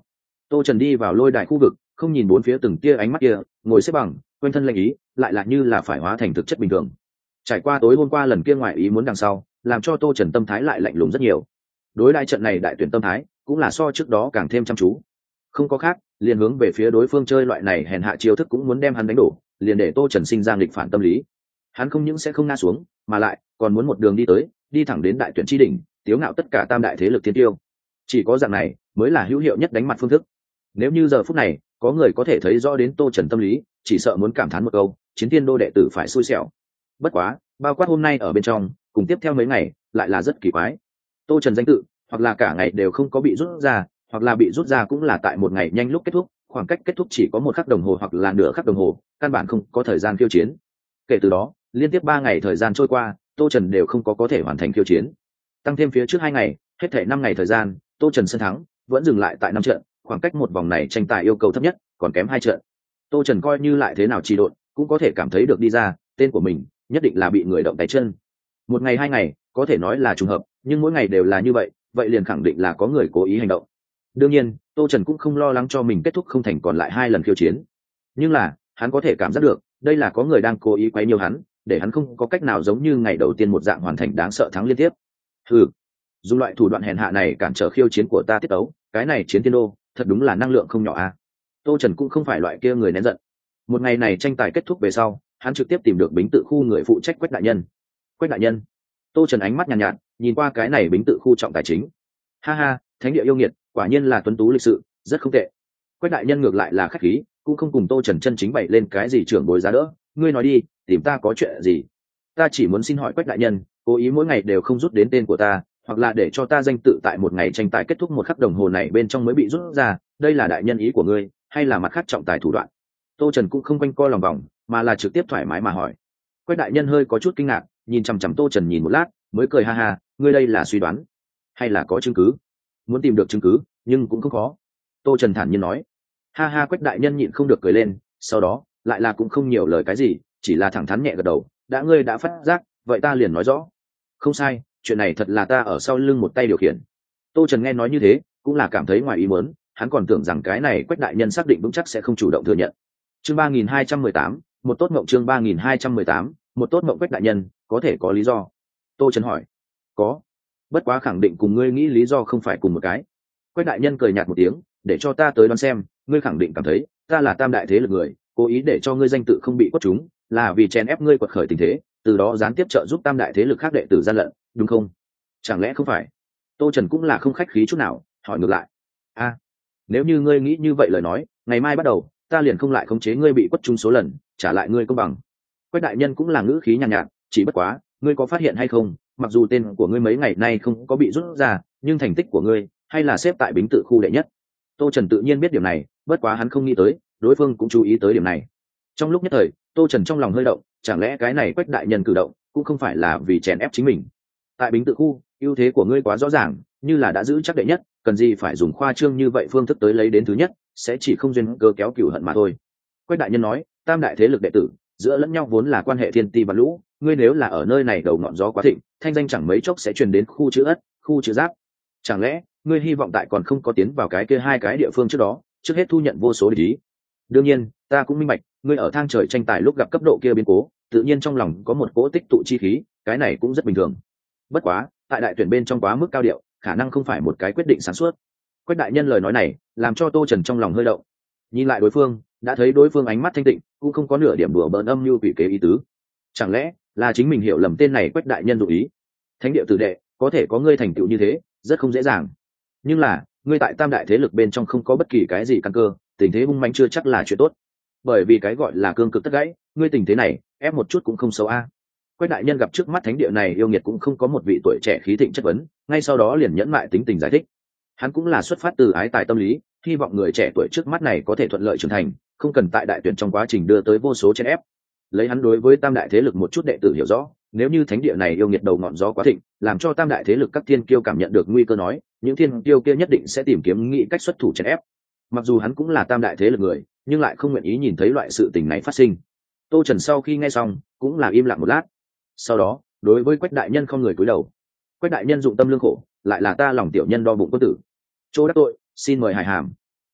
Tô Trần đi vào lôi đài khu vực, không nhìn bốn phía từng tia ánh mắt kia, ngồi xếp bằng, quanh thân lệnh ý lại là như là phải hóa thành thực chất bình thường. Trải qua tối hôm qua lần kia ngoại ý muốn đằng sau, làm cho Tô Trần tâm thái lại lạnh lùng rất nhiều. Đối đại trận này đại tuyển tâm thái cũng là so trước đó càng thêm chăm chú. Không có khác, liền hướng về phía đối phương chơi loại này hèn hạ chiêu thức cũng muốn đem hắn đánh đổ, liền để Tô Trần sinh ra nghịch phản tâm lý. Hắn không những sẽ không ngã xuống, mà lại còn muốn một đường đi tới, đi thẳng đến đại tuyển chi đỉnh, tiếu ngạo tất cả tam đại thế lực thiên tiêu. Chỉ có dạng này mới là hữu hiệu nhất đánh mặt phương thức. Nếu như giờ phút này có người có thể thấy rõ đến Tô Trần tâm lý, chỉ sợ muốn cảm thán một câu, chiến tiên đô đệ tử phải xui xẻo. Bất quá, bao quát hôm nay ở bên trong, cùng tiếp theo mấy ngày, lại là rất kỳ quái. Tô Trần danh tự, hoặc là cả ngày đều không có bị rút ra, hoặc là bị rút ra cũng là tại một ngày nhanh lúc kết thúc, khoảng cách kết thúc chỉ có 1 khắc đồng hồ hoặc là nửa khắc đồng hồ, căn bản không có thời gian khiêu chiến. Kể từ đó, liên tiếp 3 ngày thời gian trôi qua, Tô Trần đều không có thể hoàn thành khiêu chiến. Tăng thêm phía trước 2 ngày, hết thể 5 ngày thời gian, Tô Trần sân thắng vẫn dừng lại tại 5 trận, khoảng cách một vòng này tranh tài yêu cầu thấp nhất, còn kém 2 trận. Tô Trần coi như lại thế nào trì độn, cũng có thể cảm thấy được đi ra, tên của mình nhất định là bị người động tay chân. 1 ngày 2 ngày, có thể nói là trùng hợp, nhưng mỗi ngày đều là như vậy, vậy liền khẳng định là có người cố ý hành động. Đương nhiên, Tô Trần cũng không lo lắng cho mình kết thúc không thành còn lại 2 lần khiêu chiến. Nhưng là, hắn có thể cảm giác được, đây là có người đang cố ý quấy nhiễu hắn, để hắn không có cách nào giống như ngày đầu tiên một dạng hoàn thành đáng sợ thắng liên tiếp. Dùng loại thủ đoạn hèn hạ này cản trở khiêu chiến của ta tiết tấu, cái này chiến tiên đô thật đúng là năng lượng không nhỏ a. Tô Trần cũng không phải loại kia người nén giận. Một ngày này tranh tài kết thúc về sau, hắn trực tiếp tìm được Bính Tự khu người phụ trách Quách đại nhân. Quách đại nhân. Tô Trần ánh mắt nhàn nhạt, nhìn qua cái này Bính Tự khu trọng tài chính. Ha ha, thánh địa yêu nghiệt, quả nhiên là tuấn tú lịch sự, rất không tệ. Quách đại nhân ngược lại là khách khí, cũng không cùng Tô Trần chân chính bày lên cái gì trưởng bối giá đỡ, ngươi nói đi, tìm ta có chuyện gì? Ta chỉ muốn xin hỏi Quách đại nhân, cố ý mỗi ngày đều không rút đến tên của ta, hoặc là để cho ta danh tự tại một ngày tranh tài kết thúc 1 khắc đồng hồ này bên trong mới bị rút ra, đây là đại nhân ý của ngươi, hay là mặt khác trọng tài thủ đoạn? Tô Trần cũng không quanh co lòng vòng, mà là trực tiếp thoải mái mà hỏi. Quách đại nhân hơi có chút kinh ngạc, nhìn chằm chằm Tô Trần nhìn một lát, mới cười ha ha, ngươi đây là suy đoán, hay là có chứng cứ? Muốn tìm được chứng cứ, nhưng cũng không khó. Tô Trần thản nhiên nói. Ha ha, Quách đại nhân nhịn không được cười lên, sau đó lại là cũng không nhiều lời cái gì, chỉ là thẳng thắn nhẹ gật đầu, đã ngươi đã phát giác, vậy ta liền nói rõ. Không sai, chuyện này thật là ta ở sau lưng một tay điều khiển. Tô Trần nghe nói như thế, cũng là cảm thấy ngoài ý muốn, hắn còn tưởng rằng cái này Quách đại nhân xác định vững chắc sẽ không chủ động thừa nhận. Chương 3218, một tốt mộng. Chương 3218, một tốt mộng. Quách đại nhân, có thể có lý do? Tô Trần hỏi. Có, bất quá khẳng định cùng ngươi nghĩ lý do không phải cùng một cái. Quách đại nhân cười nhạt một tiếng, để cho ta tới đoán xem, ngươi khẳng định cảm thấy ta là tam đại thế lực người, cố ý để cho ngươi danh tự không bị quất chúng, là vì chèn ép ngươi quật khởi tình thế, từ đó gián tiếp trợ giúp tam đại thế lực khác đệ tử gian lận, đúng không? Chẳng lẽ không phải? Tô Trần cũng là không khách khí chút nào, hỏi ngược lại. Nếu như ngươi nghĩ như vậy lời nói, ngày mai bắt đầu ta liền không lại khống chế ngươi bị quất trúng số lần, trả lại ngươi công bằng. Quách đại nhân cũng là ngữ khí nhàn nhạt, chỉ bất quá ngươi có phát hiện hay không, mặc dù tên của ngươi mấy ngày nay không có bị rút ra, nhưng thành tích của ngươi hay là xếp tại Bính Tự khu đệ nhất. Tô Trần tự nhiên biết điểm này, bất quá hắn không nghĩ tới đối phương cũng chú ý tới điểm này. Trong lúc nhất thời, Tô Trần trong lòng hơi động, chẳng lẽ cái này Quách đại nhân cử động cũng không phải là vì chèn ép chính mình? Tại Bính Tự khu, ưu thế của ngươi quá rõ ràng, như là đã giữ chắc đệ nhất, cần gì phải dùng khoa trương như vậy phương thức tới lấy đến thứ nhất, sẽ chỉ không duyên cơ kéo cửu hận mà thôi. Quách đại nhân nói, tam đại thế lực đệ tử giữa lẫn nhau vốn là quan hệ thiên ti và lũ, ngươi nếu là ở nơi này đầu ngọn gió quá thịnh, thanh danh chẳng mấy chốc sẽ truyền đến khu chữ Ất, khu chữ Giáp. Chẳng lẽ ngươi hy vọng tại còn không có tiến vào cái kia 2 cái địa phương trước đó, trước hết thu nhận vô số địch ý? Đương nhiên, ta cũng minh bạch, ngươi ở thang trời tranh tài lúc gặp cấp độ kia biến cố, tự nhiên trong lòng có một cỗ tích tụ chi khí, cái này cũng rất bình thường. Bất quá, tại đại tuyển bên trong quá mức cao điệu, khả năng không phải một cái quyết định sáng suốt. Quách đại nhân lời nói này làm cho Tô Trần trong lòng hơi động. Nhìn lại đối phương, đã thấy đối phương ánh mắt thanh tịnh, cũng không có nửa điểm đùa bỡn âm mưu quỷ kế ý tứ. Chẳng lẽ là chính mình hiểu lầm tên này Quách đại nhân dụ ý? Thánh địa tử đệ có thể có ngươi thành tựu như thế, rất không dễ dàng. Nhưng là ngươi tại tam đại thế lực bên trong không có bất kỳ cái gì căn cơ, tình thế hung manh chưa chắc là chuyện tốt. Bởi vì cái gọi là cương cực tất gãy, ngươi tình thế này ép một chút cũng không xấu a. Quách đại nhân gặp trước mắt thánh địa này yêu nghiệt cũng không có một vị tuổi trẻ khí thịnh chất vấn, ngay sau đó liền nhẫn mại tính tình giải thích. Hắn cũng là xuất phát từ ái tài tâm lý, hy vọng người trẻ tuổi trước mắt này có thể thuận lợi trưởng thành, không cần tại đại tuyển trong quá trình đưa tới vô số chen ép. Lấy hắn đối với tam đại thế lực một chút đệ tử hiểu rõ, nếu như thánh địa này yêu nghiệt đầu ngọn gió quá thịnh, làm cho tam đại thế lực các thiên kiêu cảm nhận được nguy cơ nói, những thiên kiêu kia nhất định sẽ tìm kiếm nghĩ cách xuất thủ chen ép. Mặc dù hắn cũng là tam đại thế lực người, nhưng lại không nguyện ý nhìn thấy loại sự tình này phát sinh. Tô Trần sau khi nghe xong, cũng là im lặng một lát. Sau đó, đối với Quách đại nhân không người cúi đầu. Quách đại nhân dụng tâm lương khổ, lại là ta lòng tiểu nhân đo bụng quân tử. Chỗ đắc tội, xin mời hải hàm.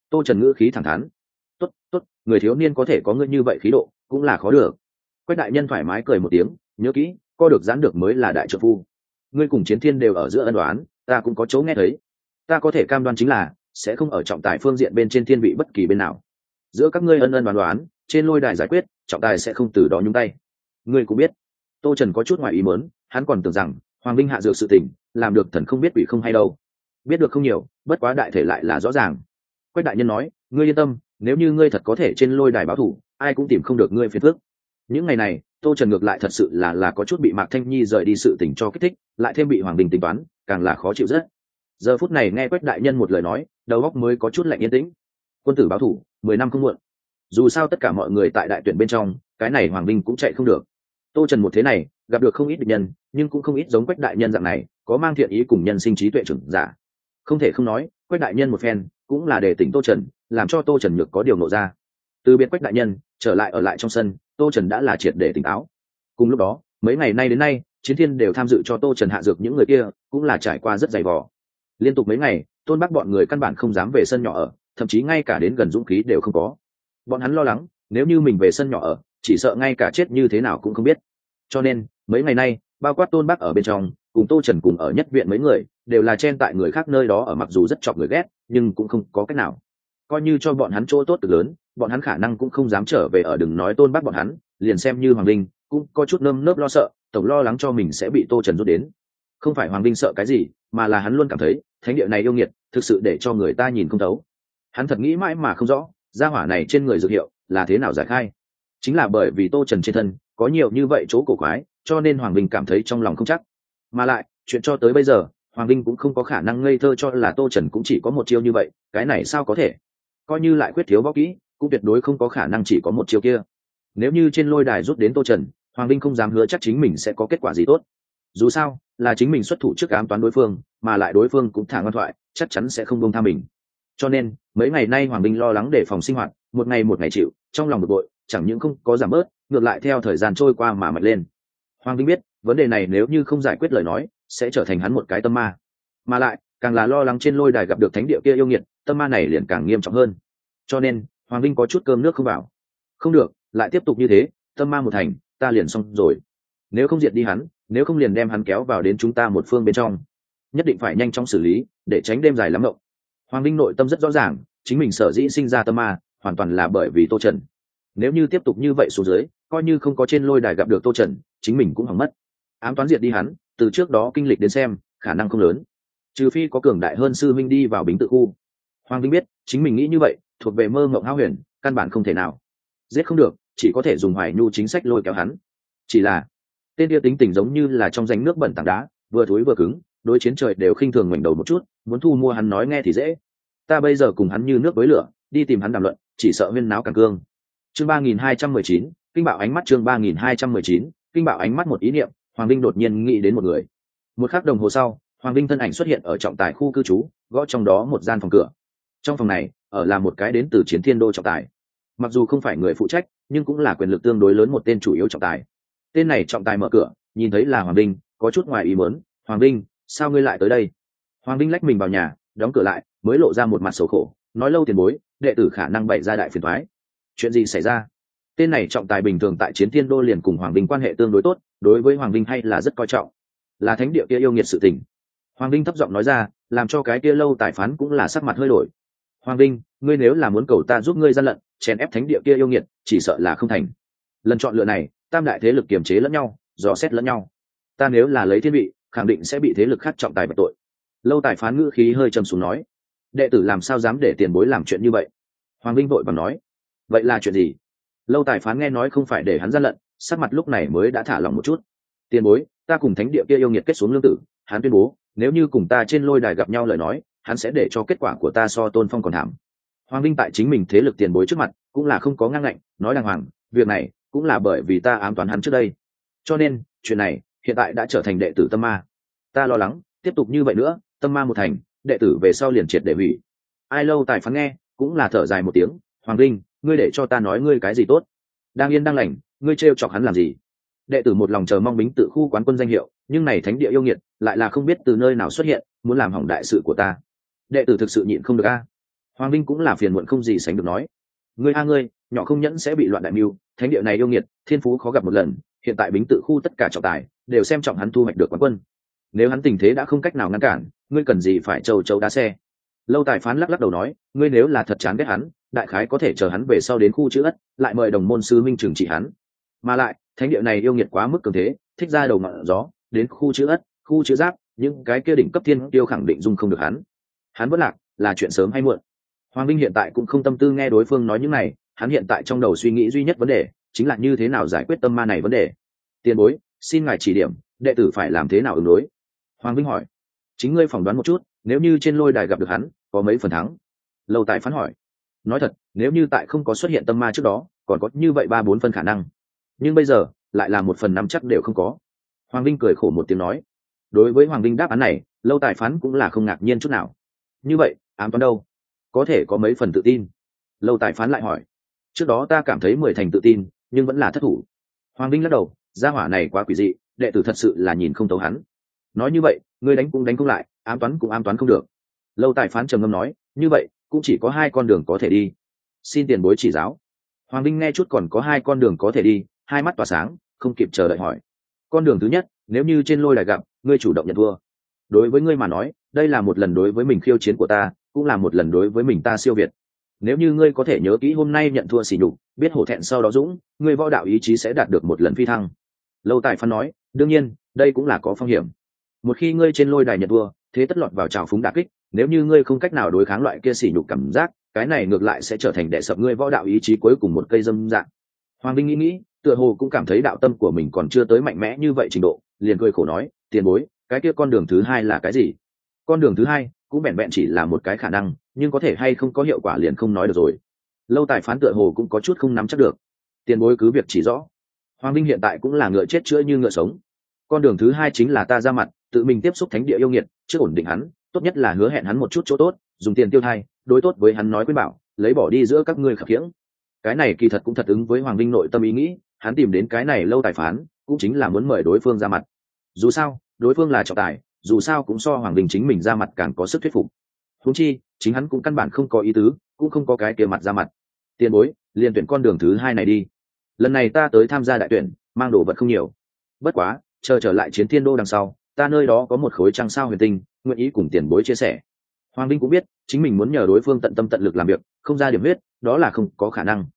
Tô Trần ngữ khí thẳng thắn. Tốt tốt, người thiếu niên có thể có ngươi như vậy khí độ cũng là khó được. Quách đại nhân thoải mái cười một tiếng, nhớ kỹ, co được giãn được mới là đại trợ phu. Ngươi cùng Chiến Thiên đều ở giữa ân đoán, ta cũng có chỗ nghe thấy. Ta có thể cam đoan chính là sẽ không ở trọng tài phương diện bên trên thiên vị bất kỳ bên nào. Giữa các ngươi ân ân đoán đoán, trên lôi đài giải quyết, trọng tài sẽ không từ đó nhúng tay. Ngươi cũng biết. Tô Trần có chút ngoài ý muốn, hắn còn tưởng rằng Hoàng Vinh hạ dược sự tình, làm được thần không biết quỷ không hay đâu. Biết được không nhiều, bất quá đại thể lại là rõ ràng. Quách đại nhân nói, ngươi yên tâm, nếu như ngươi thật có thể trên lôi đài báo thủ, ai cũng tìm không được ngươi phiền phức. Những ngày này, Tô Trần ngược lại thật sự là có chút bị Mạc Thanh Nhi rời đi sự tình cho kích thích, lại thêm bị Hoàng Vinh tính toán, càng là khó chịu rất. Giờ phút này nghe Quách đại nhân một lời nói, đầu óc mới có chút lạnh yên tĩnh. Quân tử báo thủ, 10 năm không muộn. Dù sao tất cả mọi người tại đại tuyển bên trong, cái này Hoàng Vinh cũng chạy không được. Tô Trần một thế này, gặp được không ít địch nhân, nhưng cũng không ít giống Quách đại nhân dạng này, có mang thiện ý cùng nhân sinh trí tuệ trưởng giả. Không thể không nói, Quách đại nhân một phen, cũng là để tỉnh Tô Trần, làm cho Tô Trần nhược có điều nộ ra. Từ biệt Quách đại nhân, trở lại ở lại trong sân, Tô Trần đã là triệt để tỉnh táo. Cùng lúc đó, mấy ngày nay đến nay, Chiến Thiên đều tham dự cho Tô Trần hạ dược những người kia, cũng là trải qua rất dày vò. Liên tục mấy ngày, Tôn Bắc bọn người căn bản không dám về sân nhỏ ở, thậm chí ngay cả đến gần dũng khí đều không có. Bọn hắn lo lắng, nếu như mình về sân nhỏ ở, chỉ sợ ngay cả chết như thế nào cũng không biết. Cho nên, mấy ngày nay, bao quát Tôn Bắc ở bên trong, cùng Tô Trần cùng ở nhất viện mấy người, đều là chen tại người khác nơi đó ở, mặc dù rất chọc người ghét, nhưng cũng không có cách nào. Coi như cho bọn hắn chỗ tốt cực lớn, bọn hắn khả năng cũng không dám trở về ở, đừng nói Tôn Bắc bọn hắn, liền xem như Hoàng Linh, cũng có chút nơm nớp lo sợ, tổng lo lắng cho mình sẽ bị Tô Trần rút đến. Không phải Hoàng Linh sợ cái gì, mà là hắn luôn cảm thấy thánh địa này yêu nghiệt, thực sự để cho người ta nhìn không thấu. Hắn thật nghĩ mãi mà không rõ, gia hỏa này trên người dược hiệu là thế nào giải khai. Chính là bởi vì Tô Trần trên thân có nhiều như vậy chỗ cổ quái, cho nên Hoàng Linh cảm thấy trong lòng không chắc. Mà lại, chuyện cho tới bây giờ, Hoàng Linh cũng không có khả năng ngây thơ cho là Tô Trần cũng chỉ có một chiêu như vậy, cái này sao có thể? Coi như lại quyết thiếu võ kỹ, cũng tuyệt đối không có khả năng chỉ có một chiêu kia. Nếu như trên lôi đài rút đến Tô Trần, Hoàng Linh không dám hứa chắc chính mình sẽ có kết quả gì tốt. Dù sao, là chính mình xuất thủ trước ám toán đối phương, mà lại đối phương cũng thả ngoan thoại, chắc chắn sẽ không buông tha mình. Cho nên, mấy ngày nay Hoàng Linh lo lắng để phòng sinh hoạt, một ngày chịu, trong lòng bực bội, chẳng những không có giảm bớt, ngược lại theo thời gian trôi qua mà mạnh lên. Hoàng Linh biết, vấn đề này nếu như không giải quyết lời nói, sẽ trở thành hắn một cái tâm ma. Mà lại, càng là lo lắng trên lôi đài gặp được thánh địa kia yêu nghiệt, tâm ma này liền càng nghiêm trọng hơn. Cho nên, Hoàng Linh có chút cơm nước không vào. Không được, lại tiếp tục như thế, tâm ma một thành, ta liền xong rồi. Nếu không diệt đi hắn, nếu không liền đem hắn kéo vào đến chúng ta một phương bên trong. Nhất định phải nhanh chóng xử lý, để tránh đêm dài lắm mộng. Hoàng Linh nội tâm rất rõ ràng, chính mình sở dĩ sinh ra tâm ma, hoàn toàn là bởi vì Tô Trần. Nếu như tiếp tục như vậy xuống dưới, coi như không có trên lôi đài gặp được Tô Trần, chính mình cũng hỏng mất. Ám toán diệt đi hắn, từ trước đó kinh lịch đến xem, khả năng không lớn. Trừ phi có cường đại hơn sư minh đi vào Bính Tự khu. Hoàng Linh biết, chính mình nghĩ như vậy, thuộc về mơ mộng hão huyền, căn bản không thể nào. Giết không được, chỉ có thể dùng Hoài Nhu chính sách lôi kéo hắn. Chỉ là, tên kia tính tình giống như là trong rãnh nước bẩn tảng đá, vừa thối vừa cứng, đối chiến trời đều khinh thường ngoảnh đầu một chút, muốn thu mua hắn nói nghe thì dễ. Ta bây giờ cùng hắn như nước với lửa, đi tìm hắn đàm luận, chỉ sợ huyên náo càng cương. Chương 3219, kinh bạo ánh mắt. Chương 3219, kinh bạo ánh mắt. Một ý niệm, Hoàng Linh đột nhiên nghĩ đến một người. Một khắc đồng hồ sau, Hoàng Linh thân ảnh xuất hiện ở trọng tài khu cư trú, gõ trong đó một gian phòng cửa. Trong phòng này, ở là một cái đến từ Chiến Thiên Đô trọng tài. Mặc dù không phải người phụ trách, nhưng cũng là quyền lực tương đối lớn một tên chủ yếu trọng tài. Tên này trọng tài mở cửa, nhìn thấy là Hoàng Linh, có chút ngoài ý muốn. Hoàng Linh, sao ngươi lại tới đây? Hoàng Linh lách mình vào nhà, đóng cửa lại, mới lộ ra một mặt xấu khổ, nói lâu tiền bối, đệ tử khả năng bày ra đại phiền toái. Chuyện gì xảy ra? Tên này trọng tài bình thường tại Chiến Thiên Đô liền cùng Hoàng Linh quan hệ tương đối tốt, đối với Hoàng Linh hay là rất coi trọng. Là thánh địa kia yêu nghiệt sự tình. Hoàng Linh thấp giọng nói ra, làm cho cái kia lâu tài phán cũng là sắc mặt hơi đổi. Hoàng Linh, ngươi nếu là muốn cầu ta giúp ngươi gian lận, chèn ép thánh địa kia yêu nghiệt, chỉ sợ là không thành. Lần chọn lựa này, tam đại thế lực kiềm chế lẫn nhau, dò xét lẫn nhau. Ta nếu là lấy thiên vị, khẳng định sẽ bị thế lực khác trọng tài bạch tội. Lâu tài phán ngữ khí hơi trầm xuống nói, đệ tử làm sao dám để tiền bối làm chuyện như vậy? Hoàng Linh vội vàng nói, vậy là chuyện gì? Lâu tài phán nghe nói không phải để hắn gian lận, sắc mặt lúc này mới đã thả lòng một chút. Tiền bối, ta cùng thánh địa kia yêu nghiệt kết xuống lương tử, hắn tuyên bố, nếu như cùng ta trên lôi đài gặp nhau lời nói, hắn sẽ để cho kết quả của ta so Tôn Phong còn thảm. Hoàng Linh tại chính mình thế lực tiền bối trước mặt, cũng là không có ngang ngạnh, nói đàng hoàng, việc này cũng là bởi vì ta ám toán hắn trước đây. Cho nên, chuyện này hiện tại đã trở thành đệ tử tâm ma. Ta lo lắng, tiếp tục như vậy nữa, tâm ma một thành, đệ tử về sau liền triệt để hủy. Ai lâu tài phán nghe, cũng là thở dài một tiếng, Hoàng Linh, ngươi để cho ta nói ngươi cái gì tốt? Đang yên đang lành, ngươi trêu chọc hắn làm gì? Đệ tử một lòng chờ mong Bính Tự khu quán quân danh hiệu, nhưng này thánh địa yêu nghiệt, lại là không biết từ nơi nào xuất hiện, muốn làm hỏng đại sự của ta. Đệ tử thực sự nhịn không được a. Hoàng Vinh cũng là phiền muộn không gì sánh được nói, ngươi a ngươi, nhỏ không nhẫn sẽ bị loạn đại mưu, thánh địa này yêu nghiệt, thiên phú khó gặp một lần, hiện tại Bính Tự khu tất cả trọng tài đều xem trọng hắn thu hoạch được quán quân. Nếu hắn tình thế đã không cách nào ngăn cản, ngươi cần gì phải châu châu đá xe. Lâu Tài Phán lắc lắc đầu nói, ngươi nếu là thật chán ghét hắn, đại khái có thể chờ hắn về sau đến khu chữ ất, lại mời đồng môn sư minh trừng trị hắn. Mà lại, thánh địa này yêu nghiệt quá mức cường thế, thích ra đầu ngọn gió, đến khu chữ ất, khu chữ giáp, những cái kia đỉnh cấp thiên tiêu khẳng định dung không được hắn. Hắn vẫn lạc, là chuyện sớm hay muộn. Hoàng Vinh hiện tại cũng không tâm tư nghe đối phương nói những này, hắn hiện tại trong đầu suy nghĩ duy nhất vấn đề chính là như thế nào giải quyết tâm ma này vấn đề. Tiền bối, xin ngài chỉ điểm, đệ tử phải làm thế nào ứng đối? Hoàng Vinh hỏi. Chính ngươi phỏng đoán một chút, nếu như trên lôi đài gặp được hắn, có mấy phần thắng? Lâu Tài Phán hỏi. Nói thật, nếu như tại không có xuất hiện tâm ma trước đó, còn có như vậy 3-4 phần khả năng, nhưng bây giờ lại là 1/5 chắc đều không có. Hoàng Vinh cười khổ một tiếng nói. Đối với Hoàng Vinh đáp án này, Lâu Tài Phán cũng là không ngạc nhiên chút nào. Như vậy, ám toán đâu? Có thể có mấy phần tự tin? Lâu Tài Phán lại hỏi. Trước đó ta cảm thấy 10 thành tự tin, nhưng vẫn là thất thủ. Hoàng Vinh lắc đầu, gia hỏa này quá quỷ dị, đệ tử thật sự là nhìn không thấu hắn. Nói như vậy, ngươi đánh cũng đánh không lại, ám toán cũng ám toán không được. Lâu Tài Phán trầm ngâm nói, như vậy cũng chỉ có 2 con đường có thể đi, xin tiền bối chỉ giáo. Hoàng Vinh nghe chút còn có 2 con đường có thể đi, hai mắt tỏa sáng, không kịp chờ đợi hỏi. Con đường thứ nhất, nếu như trên lôi đài gặp, ngươi chủ động nhận thua. Đối với ngươi mà nói, đây là một lần đối với mình khiêu chiến của ta, cũng là một lần đối với mình ta siêu việt. Nếu như ngươi có thể nhớ kỹ hôm nay nhận thua sỉ nhục, biết hổ thẹn sau đó dũng, ngươi võ đạo ý chí sẽ đạt được một lần phi thăng. Lâu Tài Phán nói, đương nhiên, đây cũng là có phong hiểm. Một khi ngươi trên lôi đài nhận thua, thế tất lọt vào trào phúng đả kích, nếu như ngươi không cách nào đối kháng loại kia sỉ nhục cảm giác, cái này ngược lại sẽ trở thành đè sập ngươi võ đạo ý chí cuối cùng một cây dâm dạng. Hoàng Vinh nghĩ, tựa hồ cũng cảm thấy đạo tâm của mình còn chưa tới mạnh mẽ như vậy trình độ, liền cười khổ nói, tiền bối, cái kia con đường thứ hai là cái gì? Con đường thứ hai cũng vẹn vẹn chỉ là một cái khả năng, nhưng có thể hay không có hiệu quả liền không nói được rồi. Lâu Tài Phán tựa hồ cũng có chút không nắm chắc được. Tiền bối cứ việc chỉ rõ. Hoàng Vinh hiện tại cũng là ngựa chết chữa như ngựa sống. Con đường thứ hai chính là ta ra mặt, tự mình tiếp xúc thánh địa yêu nghiệt, trước ổn định hắn, tốt nhất là hứa hẹn hắn một chút chỗ tốt, dùng tiền tiêu thai, đối tốt với hắn nói khuyên bảo, lấy bỏ đi giữa các ngươi khập khiễng. Cái này kỳ thật cũng thật ứng với Hoàng Vinh nội tâm ý nghĩ, hắn tìm đến cái này Lâu Tài Phán, cũng chính là muốn mời đối phương ra mặt. Dù sao, đối phương là trọng tài, dù sao cũng so Hoàng Vinh chính mình ra mặt càng có sức thuyết phục. Huống chi, chính hắn cũng căn bản không có ý tứ, cũng không có cái kia mặt ra mặt. Tiền bối, liền tuyển con đường thứ hai này đi. Lần này ta tới tham gia đại tuyển, mang đồ vật không nhiều. Bất quá, chờ trở lại Chiến Thiên Đô đằng sau, ta nơi đó có một khối trăng sao huyền tinh, nguyện ý cùng tiền bối chia sẻ. Hoàng Vinh cũng biết, chính mình muốn nhờ đối phương tận tâm tận lực làm việc, không ra điểm huyết, đó là không có khả năng.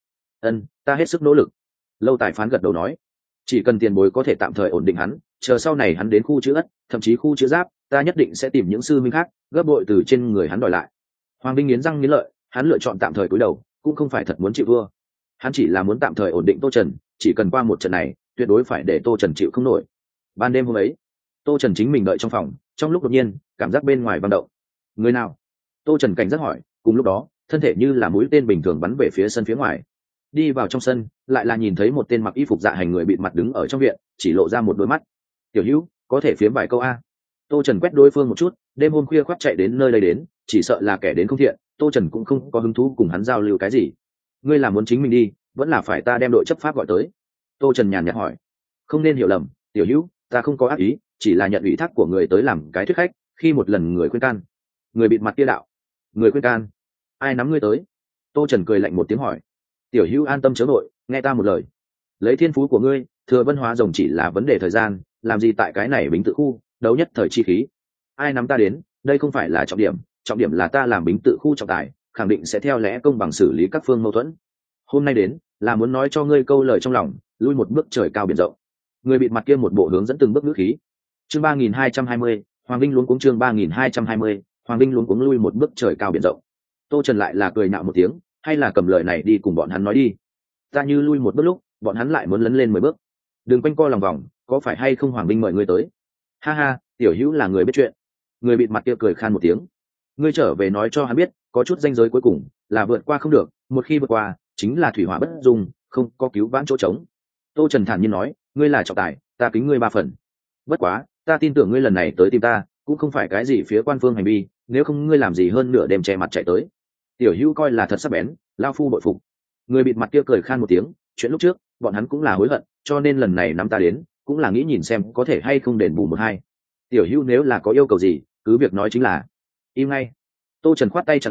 Ta hết sức nỗ lực. Lâu Tài Phán gật đầu nói, chỉ cần tiền bối có thể tạm thời ổn định hắn, chờ sau này hắn đến khu chữ ất, thậm chí khu chữ giáp, ta nhất định sẽ tìm những sư minh khác, gấp bội từ trên người hắn đòi lại. Hoàng Vinh nghiến răng nghiến lợi, hắn lựa chọn tạm thời cúi đầu, cũng không phải thật muốn chịu thua. Hắn chỉ là muốn tạm thời ổn định Tô Trần, chỉ cần qua một trận này, tuyệt đối phải để Tô Trần chịu không nổi. Ban đêm hôm ấy, Tô Trần chính mình đợi trong phòng, trong lúc đột nhiên, cảm giác bên ngoài vang động. Người nào? Tô Trần cảnh giác hỏi, cùng lúc đó, thân thể như là mũi tên bình thường bắn về phía sân phía ngoài. Đi vào trong sân, lại là nhìn thấy một tên mặc y phục dạ hành người bịt mặt đứng ở trong viện, chỉ lộ ra một đôi mắt. Tiểu Hữu, có thể phiếm vài câu a? Tô Trần quét đối phương một chút, đêm hôm khuya khoắt chạy đến nơi đây đến, chỉ sợ là kẻ đến không thiện, Tô Trần cũng không có hứng thú cùng hắn giao lưu cái gì. Ngươi là muốn chính mình đi, vẫn là phải ta đem đội chấp pháp gọi tới? Tô Trần nhàn nhạt hỏi. Không nên hiểu lầm, Tiểu Hữu, ta không có ác ý, chỉ là nhận ủy thác của người tới làm cái thuyết khách, khi một lần người khuyên can. Người bịt mặt kia đạo. Người khuyên can? Ai nắm ngươi tới? Tô Trần cười lạnh một tiếng hỏi. Tiểu Hữu an tâm chớ nội, nghe ta một lời. Lấy thiên phú của ngươi, thừa Vân Hóa Rồng chỉ là vấn đề thời gian, làm gì tại cái này Bính Tự khu, đấu nhất thời chi khí. Ai nắm ta đến, đây không phải là trọng điểm là ta làm Bính Tự khu trọng tài, khẳng định sẽ theo lẽ công bằng xử lý các phương mâu thuẫn. Hôm nay đến, là muốn nói cho ngươi câu lời trong lòng, lui một bước trời cao biển rộng. Người bịt mặt kia một bộ hướng dẫn từng bước ngữ khí. Chương 3220, Hoàng Vinh luống cuống chương 3220, Hoàng Vinh luống cuống lui một bước trời cao biển rộng. Tô Trần lại là cười nhạo một tiếng, hay là cầm lời này đi cùng bọn hắn nói đi. Ta như lui một bước lúc, bọn hắn lại muốn lấn lên 10 bước. Đừng quanh co lòng vòng, có phải hay không Hoàng Vinh mời ngươi tới? Ha ha, Tiểu Hữu là người biết chuyện. Người bịt mặt kia cười khan một tiếng. Ngươi trở về nói cho hắn biết, có chút ranh giới cuối cùng, là vượt qua không được, một khi vượt qua, chính là thủy hỏa bất dung, không có cứu vãn chỗ trống. Tô Trần thản nhiên nói, ngươi là trọng tài, ta kính ngươi 3 phần. Bất quá, ta tin tưởng ngươi lần này tới tìm ta, cũng không phải cái gì phía quan phương hành vi, nếu không ngươi làm gì hơn nửa đêm che mặt chạy tới. Tiểu Hữu coi là thật sắc bén, lao phu bội phục. Người bịt mặt kia cười khan một tiếng, chuyện lúc trước, bọn hắn cũng là hối hận, cho nên lần này nắm ta đến, cũng là nghĩ nhìn xem có thể hay không đền bù một hai. Tiểu Hữu nếu là có yêu cầu gì, cứ việc nói chính là. Im ngay. Tô Trần khoát tay chặn lại,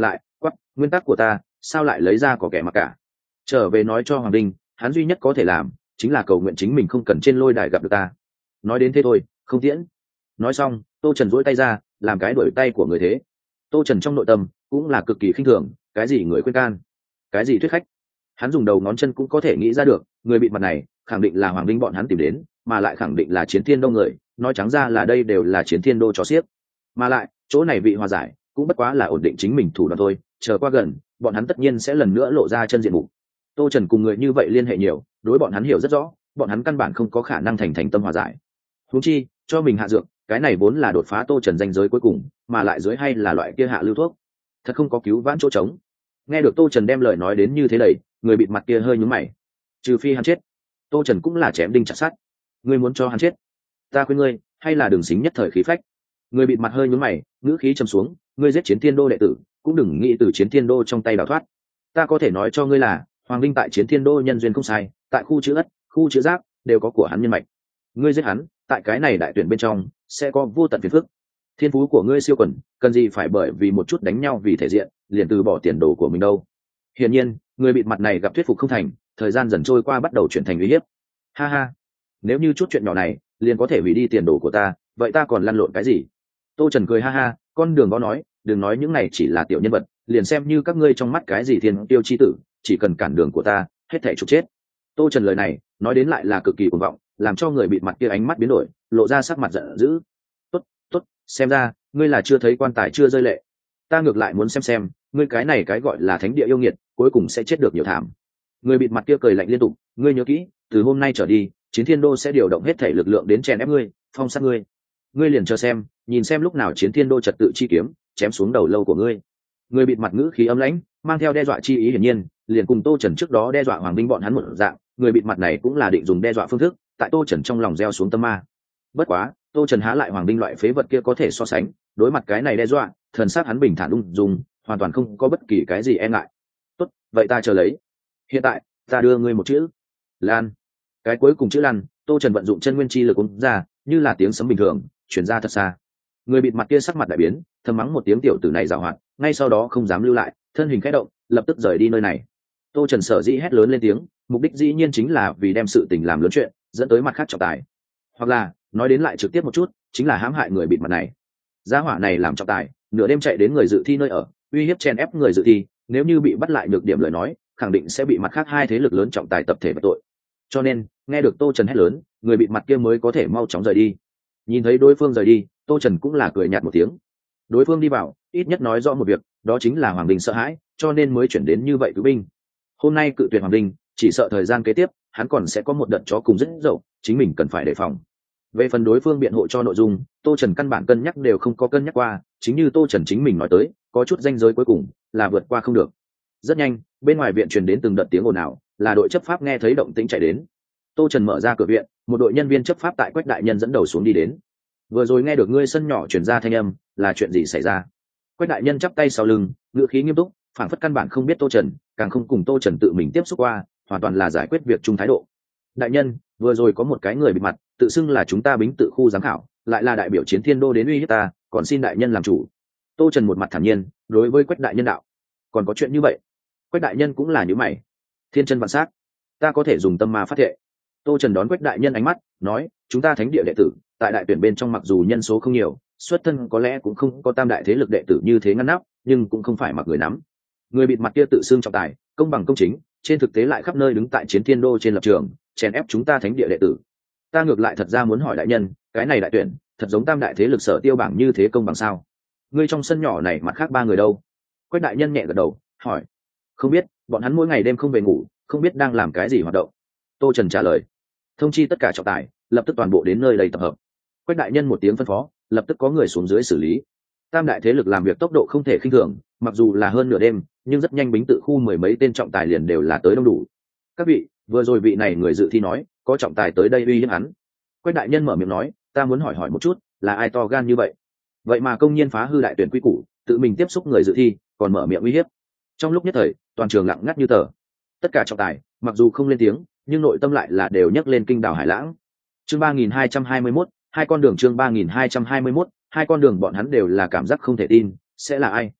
quắc nguyên tắc của ta sao lại lấy ra có kẻ mặc cả. Trở về nói cho hoàng đinh, hắn duy nhất có thể làm chính là cầu nguyện chính mình không cần trên lôi đài gặp được ta. Nói đến thế thôi, không tiễn. Nói xong, tô trần duỗi tay ra làm cái đuổi tay của người thế. Tô trần trong nội tâm cũng là cực kỳ khinh thường cái gì người khuyên can, cái gì thuyết khách. Hắn dùng đầu ngón chân cũng có thể nghĩ ra được người bịt mặt này khẳng định là hoàng đinh bọn hắn tìm đến, mà lại khẳng định là Chiến Thiên Đô người. Nói trắng ra là đây đều là Chiến Thiên Đô cho xiếc. Mà lại chỗ này vị hòa giải cũng bất quá là ổn định chính mình thủ đoạn thôi, chờ qua gần bọn hắn tất nhiên sẽ lần nữa lộ ra chân diện mục. Tô trần cùng người như vậy liên hệ nhiều, đối bọn hắn hiểu rất rõ, bọn hắn căn bản không có khả năng thành tâm hòa giải. Huống chi cho mình hạ dược, cái này vốn là đột phá tô trần danh giới cuối cùng, mà lại dưới hay là loại kia hạ lưu thuốc, thật không có cứu vãn chỗ trống. Nghe được tô trần đem lời nói đến như thế đầy, người bịt mặt kia hơi nhúm mày. Trừ phi hắn chết. Tô trần cũng là chém đinh chặt sắt. Ngươi muốn cho hắn chết, ta khuyên ngươi hay là đừng xính nhất thời khí phách. Người bịt mặt hơi nhúm mày, ngữ khí trầm xuống. Ngươi giết Chiến Thiên Đô đệ tử, cũng đừng nghĩ từ Chiến Thiên Đô trong tay đào thoát. Ta có thể nói cho ngươi là hoàng linh tại Chiến Thiên Đô nhân duyên không sai, tại khu chữ ất, khu chữ giác đều có của hắn nhân mạch. Ngươi giết hắn, tại cái này đại tuyển bên trong sẽ có vô tận phiền phức. Thiên phú của ngươi siêu quần, cần gì phải bởi vì một chút đánh nhau vì thể diện liền từ bỏ tiền đồ của mình đâu. Hiển nhiên người bịt mặt này gặp thuyết phục không thành, thời gian dần trôi qua bắt đầu chuyển thành uy hiếp. Ha ha, nếu như chút chuyện nhỏ này liền có thể hủy đi tiền đồ của ta, vậy ta còn lăn lộn cái gì? Tô trần cười ha ha, con đường có nói, đừng nói những này chỉ là tiểu nhân vật, liền xem như các ngươi trong mắt cái gì thiên tiêu chi tử, chỉ cần cản đường của ta hết thảy trục chết. Tô trần lời này nói đến lại là cực kỳ cuồng vọng, làm cho người bịt mặt kia ánh mắt biến đổi, lộ ra sắc mặt giận dữ. Tốt tốt, xem ra ngươi là chưa thấy quan tài chưa rơi lệ. Ta ngược lại muốn xem ngươi cái này cái gọi là thánh địa yêu nghiệt cuối cùng sẽ chết được nhiều thảm. Người bịt mặt kia cười lạnh liên tục. Ngươi nhớ kỹ, từ hôm nay trở đi Chiến Thiên Đô sẽ điều động hết thể lực lượng đến chèn ép ngươi, phong sát ngươi. Ngươi liền chờ xem, nhìn xem lúc nào Chiến Thiên Đô trật tự chi kiếm chém xuống đầu lâu của ngươi. Người bịt mặt ngữ khí âm lãnh, mang theo đe dọa chi ý, hiển nhiên liền cùng tô trần trước đó đe dọa hoàng binh bọn hắn một dạng. Người bịt mặt này cũng là định dùng đe dọa phương thức tại tô trần trong lòng gieo xuống tâm ma. Bất quá tô trần há lại hoàng binh loại phế vật kia có thể so sánh, đối mặt cái này đe dọa, thần sắc hắn bình thản ung dung, hoàn toàn không có bất kỳ cái gì e ngại. Tốt, vậy ta chờ lấy. Hiện tại ta đưa ngươi một chữ: lan. Cái cuối cùng chữ lan, tô trần vận dụng chân nguyên chi lực ung ra, như là tiếng sấm bình thường chuyển ra thật xa. Người bịt mặt kia sắc mặt đại biến, thầm mắng một tiếng tiểu tử này giàu hoạt, ngay sau đó không dám lưu lại, thân hình khẽ động lập tức rời đi nơi này. Tô trần sở dĩ hét lớn lên tiếng, mục đích dĩ nhiên chính là vì đem sự tình làm lớn chuyện, dẫn tới mặt khác trọng tài, hoặc là nói đến lại trực tiếp một chút, chính là hãm hại người bịt mặt này. Gia hỏa này làm trọng tài, nửa đêm chạy đến người dự thi nơi ở, uy hiếp chen ép người dự thi, nếu như bị bắt lại nhược điểm lời nói, khẳng định sẽ bị mặt khác hai thế lực lớn trọng tài tập thể bắt tội. Cho nên nghe được tô trần hét lớn, người bịt mặt kia mới có thể mau chóng rời đi. Nhìn thấy đối phương rời đi, tô trần cũng là cười nhạt một tiếng. Đối phương đi vào ít nhất nói rõ một việc, đó chính là hoàng đình sợ hãi, cho nên mới chuyển đến như vậy cứu binh. Hôm nay cự tuyệt hoàng đình, chỉ sợ thời gian kế tiếp hắn còn sẽ có một đợt chó cùng rất dậu, chính mình cần phải đề phòng. Về phần đối phương biện hộ cho nội dung, tô trần căn bản cân nhắc đều không có cân nhắc qua, chính như tô trần chính mình nói tới, có chút ranh giới cuối cùng là vượt qua không được. Rất nhanh bên ngoài viện truyền đến từng đợt tiếng ồn ào, là đội chấp pháp nghe thấy động tĩnh chạy đến. Tô trần mở ra cửa viện, một đội nhân viên chấp pháp tại Quách đại nhân dẫn đầu xuống đi đến. Vừa rồi nghe được ngươi sân nhỏ truyền ra thanh âm, là chuyện gì xảy ra? Quách đại nhân chắp tay sau lưng, ngữ khí nghiêm túc, phảng phất căn bản không biết tô trần, càng không cùng tô trần tự mình tiếp xúc qua, hoàn toàn là giải quyết việc chung thái độ. Đại nhân, vừa rồi có một cái người bịt mặt tự xưng là chúng ta bính tự khu giám khảo, lại là đại biểu Chiến Thiên Đô đến uy hiếp ta, còn xin đại nhân làm chủ. Tô trần một mặt thản nhiên đối với Quách đại nhân đạo. Còn có chuyện như vậy? Quách đại nhân cũng là nhíu mày. Thiên chân vạn sát, ta có thể dùng tâm ma phát thệ. Tô trần đón Quách đại nhân ánh mắt, nói, chúng ta thánh địa đệ tử tại đại tuyển bên trong mặc dù nhân số không nhiều, xuất thân có lẽ cũng không có tam đại thế lực đệ tử như thế ngăn nắp, nhưng cũng không phải mặc người nắm. Người bịt mặt kia tự xưng trọng tài, công bằng công chính, trên thực tế lại khắp nơi đứng tại Chiến Thiên Đô trên lập trường, chèn ép chúng ta thánh địa đệ tử. Ta ngược lại thật ra muốn hỏi đại nhân, cái này đại tuyển thật giống tam đại thế lực sở tiêu bảng như thế công bằng sao? Ngươi trong sân nhỏ này mặt khác ba người đâu? Quách đại nhân nhẹ gật đầu hỏi. Không biết, bọn hắn mỗi ngày đêm không về ngủ, không biết đang làm cái gì hoạt động. Tô trần trả lời. Thông chi tất cả trọng tài lập tức toàn bộ đến nơi đây tập hợp. Quách đại nhân một tiếng phân phó, lập tức có người xuống dưới xử lý. Tam đại thế lực làm việc tốc độ không thể khinh thường, mặc dù là hơn nửa đêm, nhưng rất nhanh bính tự khu mười mấy tên trọng tài liền đều là tới đông đủ. Các vị, vừa rồi vị này người dự thi nói có trọng tài tới đây uy hiếp hắn. Quách đại nhân mở miệng nói, ta muốn hỏi một chút, là ai to gan như vậy, vậy mà công nhiên phá hư đại tuyển quy củ, tự mình tiếp xúc người dự thi còn mở miệng uy hiếp. Trong lúc nhất thời toàn trường lặng ngắt như tờ. Tất cả trọng tài mặc dù không lên tiếng, nhưng nội tâm lại là đều nhấc lên kinh đảo hải lãng. Chương 3221, hai con đường. Chương 3221, hai con đường. Bọn hắn đều là cảm giác không thể tin, sẽ là ai?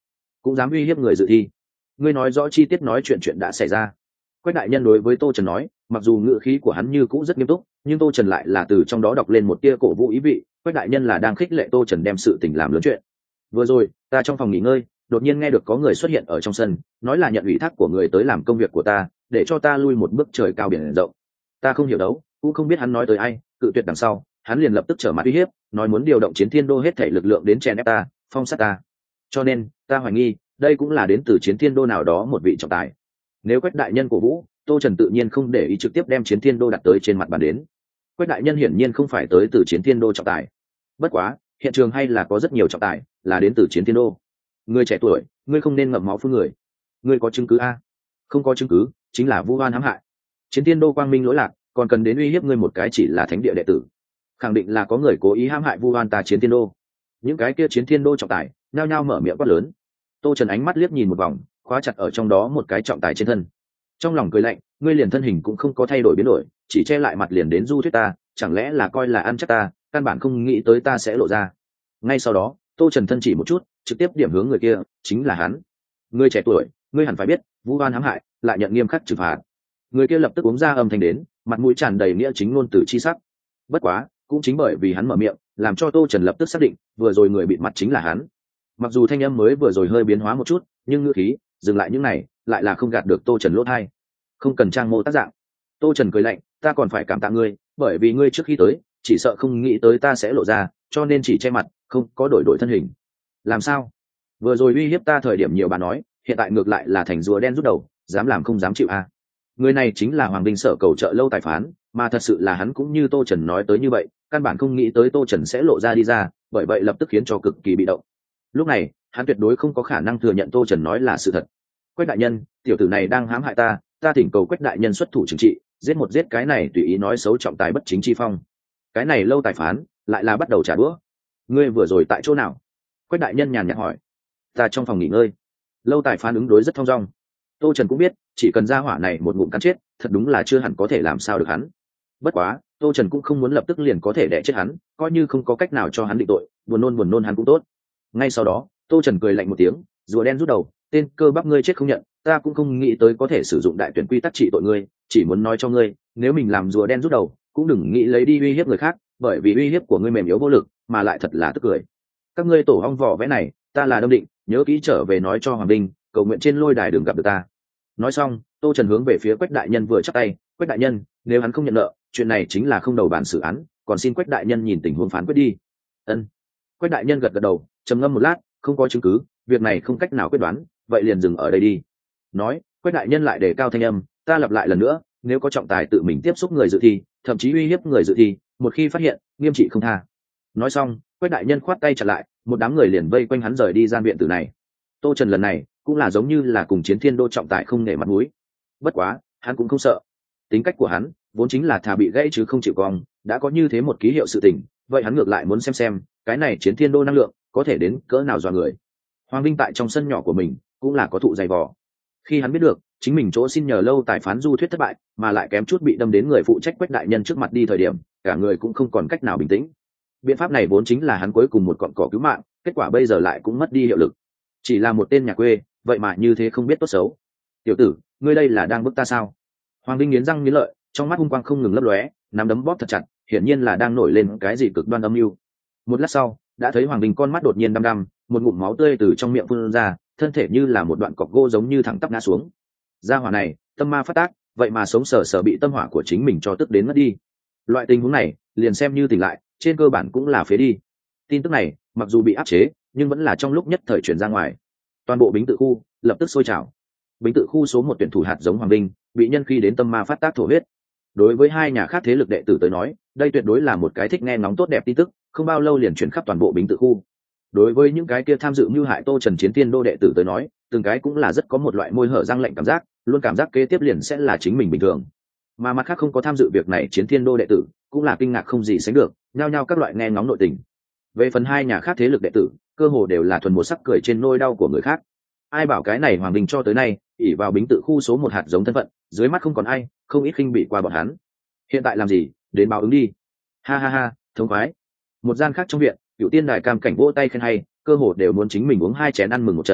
cũng dám uy hiếp người dự thi. Ngươi nói rõ chi tiết, nói chuyện đã xảy ra. Quách đại nhân đối với Tô Trần nói, mặc dù ngữ khí của hắn như cũ rất nghiêm túc, nhưng Tô Trần lại là từ trong đó đọc lên một tia cổ vũ ý vị. Quách đại nhân là đang khích lệ Tô Trần đem sự tình làm lớn chuyện. Vừa rồi ta trong phòng nghỉ ngơi, đột nhiên nghe được có người xuất hiện ở trong sân, nói là nhận ủy thác của người tới làm công việc của ta, để cho ta lui một bước trời cao biển rộng. Ta không hiểu đấu, cũng không biết hắn nói tới ai, cự tuyệt đằng sau, hắn liền lập tức trở mặt uy hiếp, nói muốn điều động Chiến Thiên Đô hết thảy lực lượng đến chèn ép ta, phong sát ta. Cho nên ta hoài nghi đây cũng là đến từ Chiến Thiên Đô nào đó một vị trọng tài. Nếu Quách đại nhân cổ vũ, Tô Trần tự nhiên không để ý trực tiếp đem Chiến Thiên Đô đặt tới trên mặt bàn đến. Quách đại nhân hiển nhiên không phải tới từ Chiến Thiên Đô trọng tài. Bất quá hiện trường hay là có rất nhiều trọng tài là đến từ Chiến Thiên Đô. Người trẻ tuổi, ngươi không nên ngậm máu phun người. Ngươi có chứng cứ a? Không có chứng cứ, chính là vu oan hãm hại. Chiến Thiên Đô quang minh lỗi lạc, còn cần đến uy hiếp ngươi một cái chỉ là thánh địa đệ tử? Khẳng định là có người cố ý hãm hại vu oan ta Chiến Thiên Đô. Những cái kia Chiến Thiên Đô trọng tài nhao nhao mở miệng quát lớn. Tô Trần ánh mắt liếc nhìn một vòng, khóa chặt ở trong đó một cái trọng tài trên thân. Trong lòng cười lạnh, ngươi liền thân hình cũng không có thay đổi biến đổi, chỉ che lại mặt liền đến du thuyết ta, chẳng lẽ là coi là ăn chắc ta, căn bản không nghĩ tới ta sẽ lộ ra. Ngay sau đó, Tô Trần thân chỉ một chút, trực tiếp điểm hướng người kia, chính là hắn. Ngươi trẻ tuổi, ngươi hẳn phải biết, vu oan hãm hại, lại nhận nghiêm khắc trừng phạt. Người kia lập tức uống ra âm thanh đến, mặt mũi tràn đầy nghĩa chính ngôn từ chi sắc. Bất quá, cũng chính bởi vì hắn mở miệng, làm cho Tô Trần lập tức xác định, vừa rồi người bị mặt chính là hắn. Mặc dù thanh âm mới vừa rồi hơi biến hóa một chút, nhưng ngữ khí dừng lại những này lại là không gạt được Tô Trần lỗ tai. Không cần trang mô tác dạng. Tô Trần cười lạnh, ta còn phải cảm tạ ngươi, bởi vì ngươi trước khi tới chỉ sợ không nghĩ tới ta sẽ lộ ra, cho nên chỉ che mặt, không có đổi thân hình. Làm sao? Vừa rồi uy hiếp ta thời điểm nhiều bà nói, hiện tại ngược lại là thành rùa đen rút đầu, dám làm không dám chịu a. Người này chính là Hoàng Đinh Sở cầu trợ lâu tài phán, mà thật sự là hắn cũng như Tô Trần nói tới như vậy, căn bản không nghĩ tới Tô Trần sẽ lộ ra đi ra, bởi vậy lập tức khiến cho cực kỳ bị động. Lúc này hắn tuyệt đối không có khả năng thừa nhận Tô Trần nói là sự thật. Quách đại nhân, tiểu tử này đang hãm hại ta, ta thỉnh cầu Quách đại nhân xuất thủ trừng trị, giết cái này tùy ý nói xấu trọng tài bất chính chi phong. Cái này lâu tài phán lại là bắt đầu trả đũa. Ngươi vừa rồi tại chỗ nào? Quách đại nhân nhàn nhạt hỏi. Ta trong phòng nghỉ ngơi. Lâu tài phán ứng đối rất thong dong. Tô Trần cũng biết, chỉ cần ra hỏa này một ngụm cắn chết, thật đúng là chưa hẳn có thể làm sao được hắn. Bất quá Tô Trần cũng không muốn lập tức liền có thể đẻ chết hắn, coi như không có cách nào cho hắn định tội, buồn nôn hắn cũng tốt. Ngay sau đó Tô Trần cười lạnh một tiếng, rùa đen rút đầu, tên cơ bắp ngươi chết không nhận, ta cũng không nghĩ tới có thể sử dụng đại tuyển quy tắc trị tội ngươi, chỉ muốn nói cho ngươi, nếu mình làm rùa đen rút đầu, cũng đừng nghĩ lấy đi uy hiếp người khác, bởi vì uy hiếp của ngươi mềm yếu vô lực, mà lại thật là tức cười. Các ngươi tổ hong vỏ vẽ này, ta là Đông Định, nhớ kỹ trở về nói cho Hoàng Đinh, cầu nguyện trên lôi đài đừng gặp được ta. Nói xong, Tô Trần hướng về phía Quách đại nhân vừa chắp tay, Quách đại nhân, nếu hắn không nhận nợ, chuyện này chính là không đầu bản xử án, còn xin Quách đại nhân nhìn tình huống phán quyết đi. Ân. Quách đại nhân gật đầu, trầm ngâm một lát, không có chứng cứ, việc này không cách nào quyết đoán, vậy liền dừng ở đây đi. Nói, Quách đại nhân lại đề cao thanh âm, ta lặp lại lần nữa, nếu có trọng tài tự mình tiếp xúc người dự thi, thậm chí uy hiếp người dự thi, một khi phát hiện, nghiêm trị không tha. Nói xong, Quách đại nhân khoát tay chặn lại, một đám người liền vây quanh hắn rời đi gian viện tử này. Tô Trần lần này cũng là giống như là cùng Chiến Thiên Đô trọng tài không nể mặt mũi. Bất quá hắn cũng không sợ, tính cách của hắn vốn chính là thà bị gãy chứ không chịu cong, đã có như thế một ký hiệu sự tình, vậy hắn ngược lại muốn xem cái này Chiến Thiên Đô năng lượng có thể đến cỡ nào dọa người. Hoàng Vinh tại trong sân nhỏ của mình cũng là có thụ dày vò. Khi hắn biết được chính mình chỗ xin nhờ lâu tài phán du thuyết thất bại, mà lại kém chút bị đâm đến người phụ trách Quách đại nhân trước mặt đi thời điểm, cả người cũng không còn cách nào bình tĩnh. Biện pháp này vốn chính là hắn cuối cùng một cọn cỏ cứu mạng, kết quả bây giờ lại cũng mất đi hiệu lực. Chỉ là một tên nhà quê, vậy mà như thế không biết tốt xấu. Tiểu tử, ngươi đây là đang bức ta sao? Hoàng Vinh nghiến răng nghiến lợi, trong mắt hung quang không ngừng lấp lóe, nắm đấm bóp thật chặt, hiển nhiên là đang nổi lên cái gì cực đoan âm mưu. Một lát sau, đã thấy Hoàng Vinh con mắt đột nhiên đăm đăm, một ngụm máu tươi từ trong miệng phun ra, thân thể như là một đoạn cọc gỗ giống như thẳng tắp ngã xuống. Gia hỏa này, tâm ma phát tác, vậy mà sống sờ sờ bị tâm hỏa của chính mình cho tức đến mất đi. Loại tình huống này, liền xem như tỉnh lại, trên cơ bản cũng là phế đi. Tin tức này, mặc dù bị áp chế, nhưng vẫn là trong lúc nhất thời truyền ra ngoài. Toàn bộ Bính Tự khu lập tức sôi trào. Bính Tự khu số một tuyển thủ hạt giống Hoàng Vinh bị nhân khi đến tâm ma phát tác thổ huyết. Đối với hai nhà khác thế lực đệ tử tới nói, đây tuyệt đối là một cái thích nghe ngóng tốt đẹp tin tức, không bao lâu liền truyền khắp toàn bộ Bính Tự khu. Đối với những cái kia tham dự mưu hại Tô Trần Chiến Thiên Đô đệ tử tới nói, từng cái cũng là rất có một loại môi hở răng lạnh cảm giác, luôn cảm giác kế tiếp liền sẽ là chính mình bình thường. Mà mặt khác không có tham dự việc này Chiến Thiên Đô đệ tử cũng là kinh ngạc không gì sánh được, nhao nhao các loại nghe ngóng nội tình. Về phần hai nhà khác thế lực đệ tử, cơ hồ đều là thuần một sắc cười trên nỗi đau của người khác. Ai bảo cái này Hoàng Đình cho tới nay ỷ vào Bính Tự khu số một hạt giống thân phận, dưới mắt không còn ai, không ít khinh bị qua bọn hắn. Hiện tại làm gì, đến báo ứng đi. Ha ha ha, thống khoái. Một gian khác trong viện, Cựu Tiên Đài Cam cảnh vỗ tay khen hay, cơ hồ đều muốn chính mình uống hai chén ăn mừng một trận.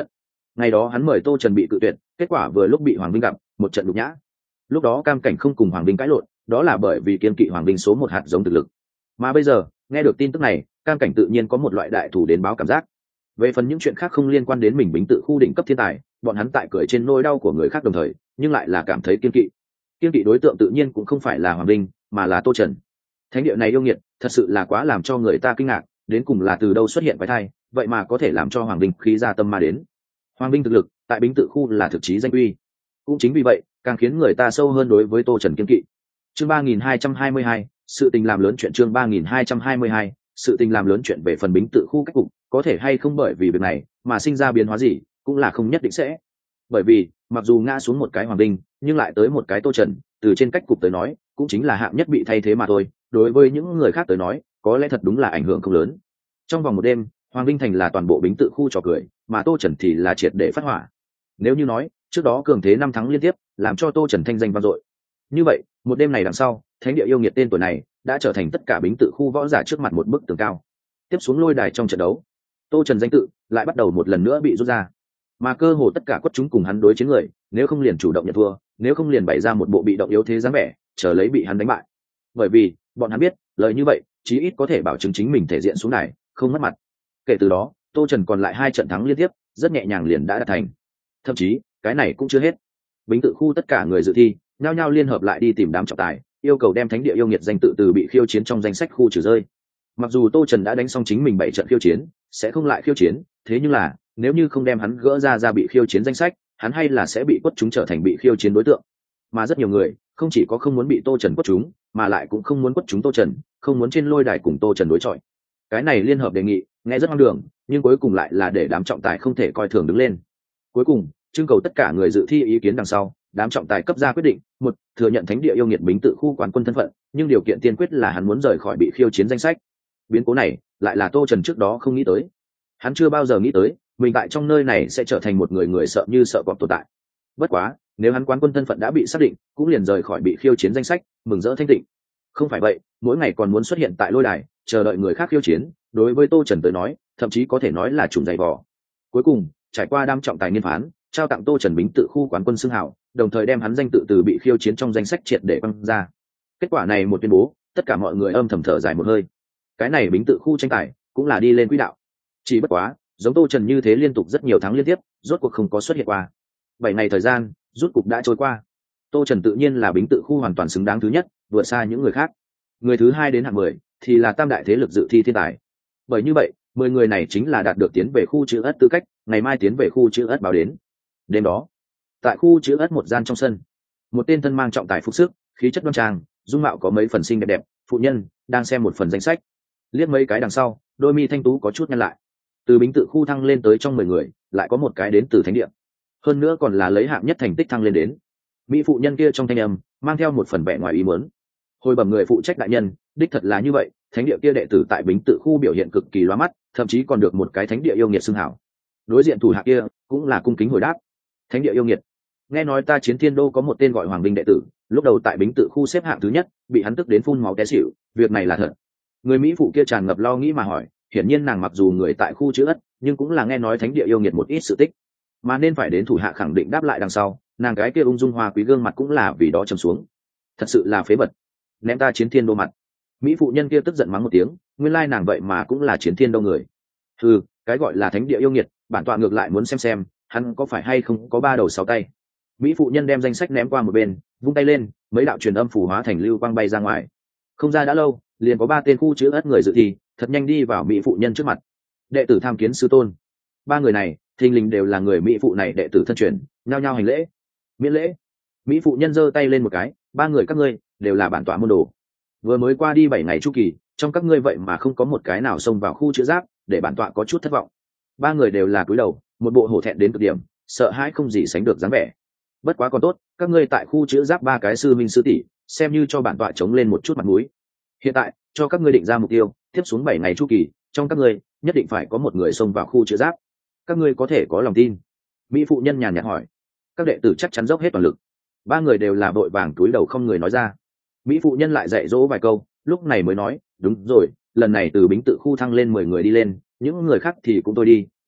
Ngày đó hắn mời Tô Trần bị cự tuyệt, kết quả vừa lúc bị Hoàng Vinh gặp, một trận nhục nhã. Lúc đó Cam Cảnh không cùng Hoàng Vinh cãi lộn, đó là bởi vì kiên kỵ Hoàng Vinh số một hạt giống thực lực. Mà bây giờ nghe được tin tức này, Cam Cảnh tự nhiên có một loại đại thủ đến báo cảm giác. Về phần những chuyện khác không liên quan đến mình Bính Tự khu đỉnh cấp thiên tài, bọn hắn tại cười trên nỗi đau của người khác đồng thời, nhưng lại là cảm thấy kiên kỵ. Kiên kỵ đối tượng tự nhiên cũng không phải là Hoàng Vinh, mà là Tô Trần. Thánh địa này yêu nghiệt, thật sự là quá làm cho người ta kinh ngạc, đến cùng là từ đâu xuất hiện quái thai, vậy mà có thể làm cho Hoàng Vinh khí ra tâm ma đến. Hoàng Vinh thực lực tại Bính Tự khu là thực chí danh uy, cũng chính vì vậy càng khiến người ta sâu hơn đối với Tô Trần kiên kỵ. Chương 3222, sự tình làm lớn chuyện. Chương 3222, sự tình làm lớn chuyện. Về phần Bính Tự khu cách cục có thể hay không bởi vì việc này mà sinh ra biến hóa gì, cũng là không nhất định sẽ. Bởi vì mặc dù ngã xuống một cái Hoàng Vinh, nhưng lại tới một cái Tô Trần, từ trên cách cục tới nói cũng chính là hạng nhất bị thay thế mà thôi, đối với những người khác tới nói có lẽ thật đúng là ảnh hưởng không lớn. Trong vòng một đêm, Hoàng Vinh thành là toàn bộ Bính Tự khu trò cười, mà Tô Trần thì là triệt để phát hỏa. Nếu như nói trước đó cường thế 5 thắng liên tiếp làm cho Tô Trần thanh danh vang dội, như vậy một đêm này đằng sau, thánh địa yêu nghiệt tên tuổi này đã trở thành tất cả Bính Tự khu võ giả trước mặt một bức tường cao. Tiếp xuống lôi đài trong trận đấu, Tô Trần danh tự lại bắt đầu một lần nữa bị rút ra, mà cơ hồ tất cả quất chúng cùng hắn đối chiến người, nếu không liền chủ động nhận thua, nếu không liền bày ra một bộ bị động yếu thế dáng vẻ, chờ lấy bị hắn đánh bại. Bởi vì bọn hắn biết, lời như vậy chí ít có thể bảo chứng chính mình thể diện xuống đài, không mất mặt. Kể từ đó, Tô Trần còn lại 2 trận thắng liên tiếp, rất nhẹ nhàng liền đã đạt thành. Thậm chí cái này cũng chưa hết, Bính Tự khu tất cả người dự thi nhao nhao liên hợp lại đi tìm đám trọng tài, yêu cầu đem thánh địa yêu nghiệt danh tự từ bị khiêu chiến trong danh sách khu trừ rơi. Mặc dù Tô Trần đã đánh xong chính mình 7 trận khiêu chiến, sẽ không lại khiêu chiến, thế nhưng là nếu như không đem hắn gỡ ra bị khiêu chiến danh sách, hắn hay là sẽ bị quất chúng trở thành bị khiêu chiến đối tượng. Mà rất nhiều người không chỉ có không muốn bị Tô Trần quất chúng, mà lại cũng không muốn quất chúng Tô Trần, không muốn trên lôi đài cùng Tô Trần đối chọi. Cái này liên hợp đề nghị nghe rất hoang đường, nhưng cuối cùng lại là để đám trọng tài không thể coi thường đứng lên. Cuối cùng trưng cầu tất cả người dự thi ý kiến đằng sau, đám trọng tài cấp ra quyết định: 1. Thừa nhận thánh địa yêu nghiệt Bính Tự khu quán quân thân phận, nhưng điều kiện tiên quyết là hắn muốn rời khỏi bị khiêu chiến danh sách. Biến cố này lại là Tô Trần trước đó không nghĩ tới. Hắn chưa bao giờ nghĩ tới mình tại trong nơi này sẽ trở thành một người sợ như sợ cọp tồn tại. Bất quá nếu hắn quán quân thân phận đã bị xác định, cũng liền rời khỏi bị khiêu chiến danh sách, mừng rỡ thanh tịnh. Không phải vậy, mỗi ngày còn muốn xuất hiện tại lôi đài chờ đợi người khác khiêu chiến, đối với Tô Trần tới nói thậm chí có thể nói là trùng dày vò. Cuối cùng trải qua đám trọng tài nghiên phán, trao tặng Tô Trần Bính Tự khu quán quân xưng hào, đồng thời đem hắn danh tự từ bị khiêu chiến trong danh sách triệt để quăng ra. Kết quả này một tuyên bố, tất cả mọi người âm thầm thở dài một hơi. Cái này Bính Tự khu tranh tài cũng là đi lên quỹ đạo. Chỉ bất quá giống Tô Trần như thế liên tục rất nhiều tháng liên tiếp, rốt cuộc không có xuất hiện qua. 7 ngày thời gian rút cục đã trôi qua, Tô Trần tự nhiên là Bính Tự khu hoàn toàn xứng đáng thứ nhất, vượt xa những người khác. Người thứ hai đến hạng 10 thì là tam đại thế lực dự thi thiên tài. Bởi như vậy 10 người này chính là đạt được tiến về khu chữ ất tư cách, ngày mai tiến về khu chữ ất báo đến. Đêm đó tại khu chữ ất một gian trong sân, một tên thân mang trọng tài phục sức, khí chất đoan trang, dung mạo có mấy phần xinh đẹp đẹp phụ nhân đang xem một phần danh sách. Liếc mấy cái đằng sau, đôi mi thanh tú có chút nhăn lại. Từ Bính Tự khu thăng lên tới trong 10 người, lại có một cái đến từ thánh địa, hơn nữa còn là lấy hạng nhất thành tích thăng lên đến. Mỹ phụ nhân kia trong thanh âm mang theo một phần vẻ ngoài ý muốn. Hồi bẩm người phụ trách đại nhân, đích thật là như vậy, thánh địa kia đệ tử tại Bính Tự khu biểu hiện cực kỳ lóa mắt, thậm chí còn được một cái thánh địa yêu nghiệt xưng hảo. Đối diện thủ hạ kia cũng là cung kính hồi đáp: thánh địa yêu nghiệt? Nghe nói ta Chiến Thiên Đô có một tên gọi Hoàng Vinh đệ tử, lúc đầu tại Bính Tự khu xếp hạng thứ nhất, bị hắn tức đến phun máu té xỉu, việc này là thật? Người Mỹ phụ kia tràn ngập lo nghĩ mà hỏi. Hiển nhiên nàng mặc dù người tại khu chữ ất, nhưng cũng là nghe nói thánh địa yêu nghiệt một ít sự tích, mà nên phải đến thủ hạ khẳng định đáp lại đằng sau, nàng cái kia ung dung hoa quý gương mặt cũng là vì đó trầm xuống. Thật sự là phế vật, ném ta Chiến Thiên Đô mặt. Mỹ phụ nhân kia tức giận mắng một tiếng, nguyên lai nàng vậy mà cũng là Chiến Thiên Đô người. Cái gọi là thánh địa yêu nghiệt, bản tọa ngược lại muốn xem hắn có phải hay không có 3 đầu 6 tay. Mỹ phụ nhân đem danh sách ném qua một bên, vung tay lên, mấy đạo truyền âm phù hóa thành lưu quang bay ra ngoài. Không ra đã lâu, liền có 3 tên khu chữ ất người dự thi thật nhanh đi vào Mỹ phụ nhân trước mặt. Đệ tử tham kiến sư tôn. 3 người này thình lình đều là người Mỹ phụ này đệ tử thân truyền, nhao nhao hành lễ. Miễn lễ. Mỹ phụ nhân giơ tay lên một cái: 3 người các ngươi đều là bản tọa môn đồ. Vừa mới qua đi 7 ngày chu kỳ, trong các ngươi vậy mà không có một cái nào xông vào khu chữ giáp, để bản tọa có chút thất vọng. 3 người đều là cúi đầu, một bộ hổ thẹn đến cực điểm, sợ hãi không gì sánh được dáng vẻ. Bất quá còn tốt, các ngươi tại khu chữ giáp 3 cái sư minh sư tỷ, xem như cho bản tọa chống lên một chút mặt mũi. Hiện tại cho các ngươi định ra mục tiêu, tiếp xuống 7 ngày chu kỳ, trong các ngươi nhất định phải có một người xông vào khu chữ giáp. Các ngươi có thể có lòng tin? Mỹ phụ nhân nhàn nhạt hỏi. Các đệ tử chắc chắn dốc hết toàn lực. 3 người đều là vội vàng cúi đầu không người nói ra. Mỹ phụ nhân lại dạy dỗ vài câu, lúc này mới nói: đúng rồi, lần này từ Bính Tự khu thăng lên 10 người đi lên, những người khác thì cũng thôi đi,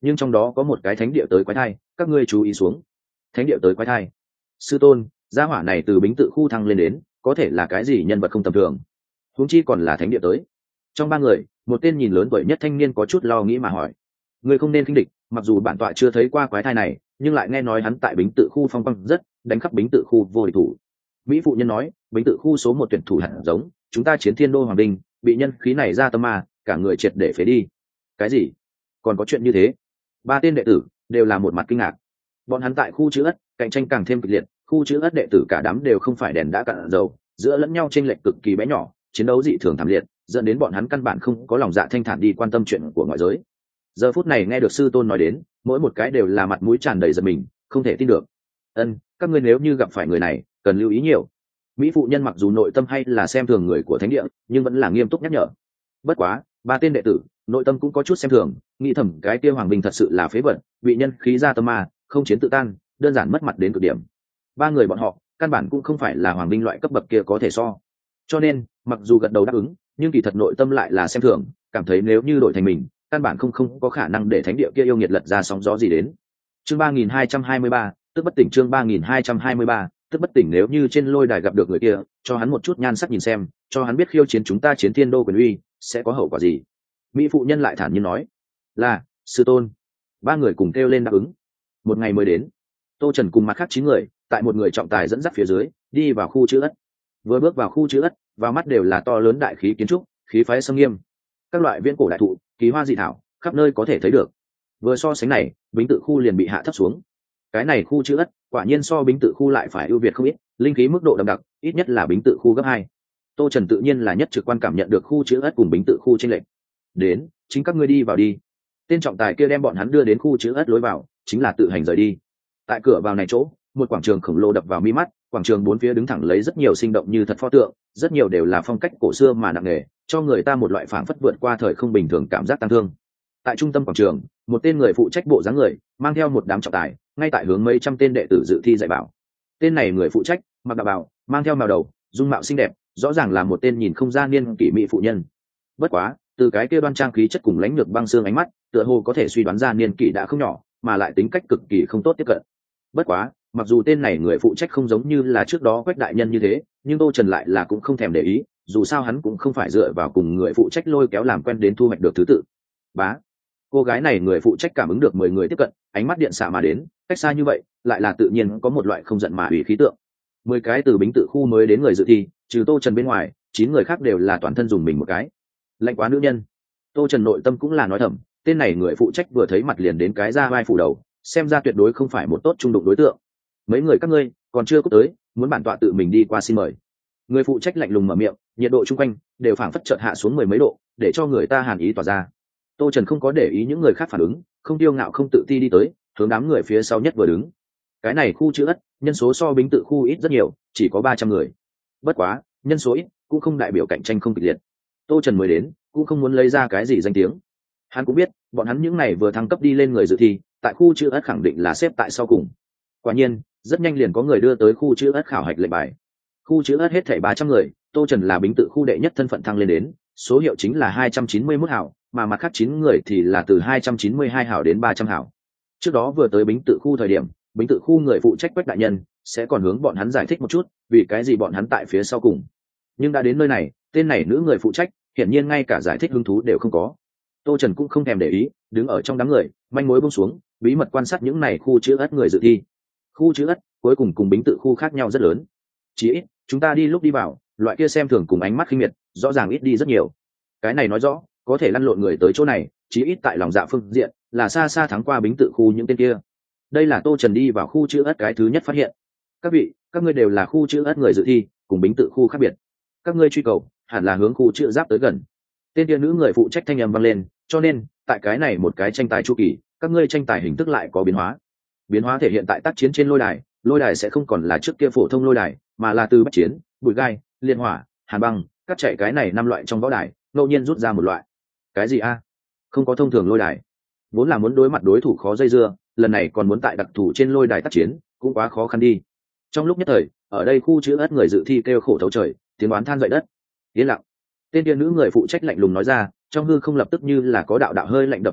nhưng trong đó có một cái thánh địa tới quái thai, các ngươi chú ý xuống. Thánh địa tới quái thai. Sư tôn, gia hỏa này từ Bính Tự khu thăng lên đến, có thể là cái gì nhân vật không tầm thường, huống chi còn là thánh địa tới. Trong ba người, một tên nhìn lớn tuổi nhất thanh niên có chút lo nghĩ mà hỏi. Ngươi không nên khinh địch, mặc dù bản tọa chưa thấy qua quái thai này, nhưng lại nghe nói hắn tại Bính Tự khu phong quang rất, đánh khắp Bính Tự khu vô địch thủ. Mỹ phụ nhân nói, Bính Tự khu số 1 tuyển thủ hạt giống, chúng ta chiến thiên đô hoàng đình, bị nhân khí này ra tâm ma, cả người triệt để phế đi. Cái gì? Còn có chuyện như thế? Ba tên đệ tử đều là một mặt kinh ngạc. Bọn hắn tại khu chữ ất, cạnh tranh càng thêm kịch liệt, khu chữ ất đệ tử cả đám đều không phải đèn đã cạn dầu, giữa lẫn nhau chênh lệch cực kỳ bé nhỏ, chiến đấu dị thường thảm liệt, dẫn đến bọn hắn căn bản không có lòng dạ thanh thản đi quan tâm chuyện của ngoại giới. Giờ phút này nghe được sư tôn nói đến, mỗi một cái đều là mặt mũi tràn đầy giận mình, không thể tin được. Các ngươi nếu như gặp phải người này, cần lưu ý nhiều. Mỹ phụ nhân mặc dù nội tâm hay là xem thường người của thánh địa, nhưng vẫn là nghiêm túc nhắc nhở. Bất quá, ba tên đệ tử, nội tâm cũng có chút xem thường, nghĩ thầm cái kia hoàng bình thật sự là phế vật, bị nhân khí ra tâm ma, không chiến tự tan, đơn giản mất mặt đến cực điểm. Ba người bọn họ, căn bản cũng không phải là hoàng binh loại cấp bậc kia có thể so. Cho nên, mặc dù gật đầu đáp ứng, nhưng kỳ thật nội tâm lại là xem thường, cảm thấy nếu như đổi thành mình, căn bản không có khả năng để thánh địa kia yêu nghiệt lật ra sóng gió gì đến. Chương 3223, tức bất tỉnh. Chương 3223, tức bất tỉnh. Nếu như trên lôi đài gặp được người kia, cho hắn một chút nhan sắc nhìn xem, cho hắn biết khiêu chiến chúng ta chiến thiên đô quyền uy, sẽ có hậu quả gì. Mỹ phụ nhân lại thản nhiên nói. Là, sư tôn. Ba người cùng kêu lên đáp ứng. Một ngày mới đến, Tô Trần cùng mặt khác 9 người, tại một người trọng tài dẫn dắt phía dưới, đi vào khu chữ ất. Vừa bước vào khu chữ ất, vào mắt đều là to lớn đại khí kiến trúc, khí phái sâm nghiêm. Các loại viễn cổ đại thụ, kỳ hoa dị thảo, khắp nơi có thể thấy được. Vừa so sánh này, Bính Tự khu liền bị hạ thấp xuống. Cái này khu chữ ất, quả nhiên so Bính Tự khu lại phải ưu việt không ít, linh khí mức độ đậm đặc, ít nhất là Bính Tự khu gấp 2. Tô Trần tự nhiên là nhất trực quan cảm nhận được khu chữ ất cùng Bính Tự khu chênh lệch. Đến, chính các ngươi đi vào đi. Tên trọng tài kia đem bọn hắn đưa đến khu chữ ất lối vào, chính là tự hành rời đi. Tại cửa vào này chỗ, một quảng trường khổng lồ đập vào mi mắt, quảng trường bốn phía đứng thẳng lấy rất nhiều sinh động như thật pho tượng, rất nhiều đều là phong cách cổ xưa mà nặng nề, cho người ta một loại phảng phất vượt qua thời không bình thường cảm giác tăng thương. Tại trung tâm quảng trường, một tên người phụ trách bộ dáng người, mang theo một đám trọng tài, ngay tại hướng mấy trăm tên đệ tử dự thi dạy bảo. Tên này người phụ trách, mặc đạo bào, mang theo màu đầu, dung mạo xinh đẹp, rõ ràng là một tên nhìn không ra niên kỷ mỹ phụ nhân. Bất quá, từ cái kia đoan trang khí chất cùng lãnh lược băng xương ánh mắt, tựa hồ có thể suy đoán ra niên kỷ đã không nhỏ, mà lại tính cách cực kỳ không tốt tiếp cận. Bất quá, mặc dù tên này người phụ trách không giống như là trước đó Quách đại nhân như thế, nhưng Tô Trần lại là cũng không thèm để ý, dù sao hắn cũng không phải dựa vào cùng người phụ trách lôi kéo làm quen đến thu hoạch được thứ tự. Bá, cô gái này người phụ trách cảm ứng được 10 người tiếp cận, ánh mắt điện xạ mà đến, cách xa như vậy, lại là tự nhiên có một loại không giận mà ủy khí tượng. 10 cái từ Bính Tự khu mới đến người dự thi, trừ Tô Trần bên ngoài, 9 người khác đều là toàn thân dùng mình một cái. Lạnh quá nữ nhân. Tô Trần nội tâm cũng là nói thầm, tên này người phụ trách vừa thấy mặt liền đến cái ra vai phủ đầu, xem ra tuyệt đối không phải một tốt trung đụng đối tượng. Mấy người các ngươi còn chưa có tới, muốn bản tọa tự mình đi qua xin mời. Người phụ trách lạnh lùng mở miệng, nhiệt độ chung quanh đều phảng phất chợt hạ xuống 10 mấy độ, để cho người ta hàn ý tỏa ra. Tô Trần không có để ý những người khác phản ứng, không tiêu ngạo không tự ti đi tới, hướng đám người phía sau nhất vừa đứng. Cái này khu chữ ất, nhân số so Bính Tự khu ít rất nhiều, chỉ có 300 người. Bất quá, nhân số ít cũng không đại biểu cạnh tranh không kịch liệt. Tô Trần mới đến, cũng không muốn lấy ra cái gì danh tiếng. Hắn cũng biết, bọn hắn những này vừa thăng cấp đi lên người dự thi, tại khu chữ ất khẳng định là xếp tại sau cùng. Quả nhiên, rất nhanh liền có người đưa tới khu chữ ất khảo hạch lệnh bài. Khu chữ ất hết thảy 300 người, Tô Trần là Bính Tự khu đệ nhất thân phận thăng lên đến, số hiệu chính là 291 hảo, mà mặt khác 9 người thì là từ 292 hảo đến 300 hảo. Trước đó vừa tới Bính Tự khu thời điểm, Bính Tự khu người phụ trách Quách đại nhân sẽ còn hướng bọn hắn giải thích một chút, vì cái gì bọn hắn tại phía sau cùng. Nhưng đã đến nơi này, tên này nữ người phụ trách, hiển nhiên ngay cả giải thích hứng thú đều không có. Tô Trần cũng không thèm để ý, đứng ở trong đám người, manh mối buông xuống, bí mật quan sát những này khu chữ ất người dự thi. Khu chữ ất cuối cùng cùng Bính Tự khu khác nhau rất lớn. Chỉ ít, chúng ta đi lúc đi vào, loại kia xem thường cùng ánh mắt khinh miệt, rõ ràng ít đi rất nhiều. Cái này nói rõ, có thể lăn lộn người tới chỗ này, chỉ ít tại lòng dạ phương diện, là xa xa thắng qua Bính Tự khu những tên kia. Đây là Tô Trần đi vào khu chữ ất cái thứ nhất phát hiện. Các vị, các ngươi đều là khu chữ ất người dự thi, cùng Bính Tự khu khác biệt. Các ngươi truy cầu, hẳn là hướng khu chữ giáp tới gần. Tên kia nữ người phụ trách thanh âm vang lên, cho nên, tại cái này một cái tranh tài chu kỳ, các ngươi tranh tài hình thức lại có biến hóa. Biến hóa thể hiện tại tác chiến trên lôi đài sẽ không còn là trước kia phổ thông lôi đài, mà là từ bách chiến, bụi gai, liên hỏa, hàn băng, cắt chạy cái này 5 loại trong võ đài, ngẫu nhiên rút ra một loại. Cái gì a? Không có thông thường lôi đài. Vốn là muốn đối mặt đối thủ khó dây dưa, lần này còn muốn tại đặc thù trên lôi đài tác chiến, cũng quá khó khăn đi. Trong lúc nhất thời, ở đây khu chữ ất người dự thi kêu khổ thấu trời, tiếng oán than dậy đất. Yên lặng. Tên kia nữ người phụ trách lạnh lùng nói ra, trong hư không lập tức như là có đạo đạo hơi lạnh đập vào mặt,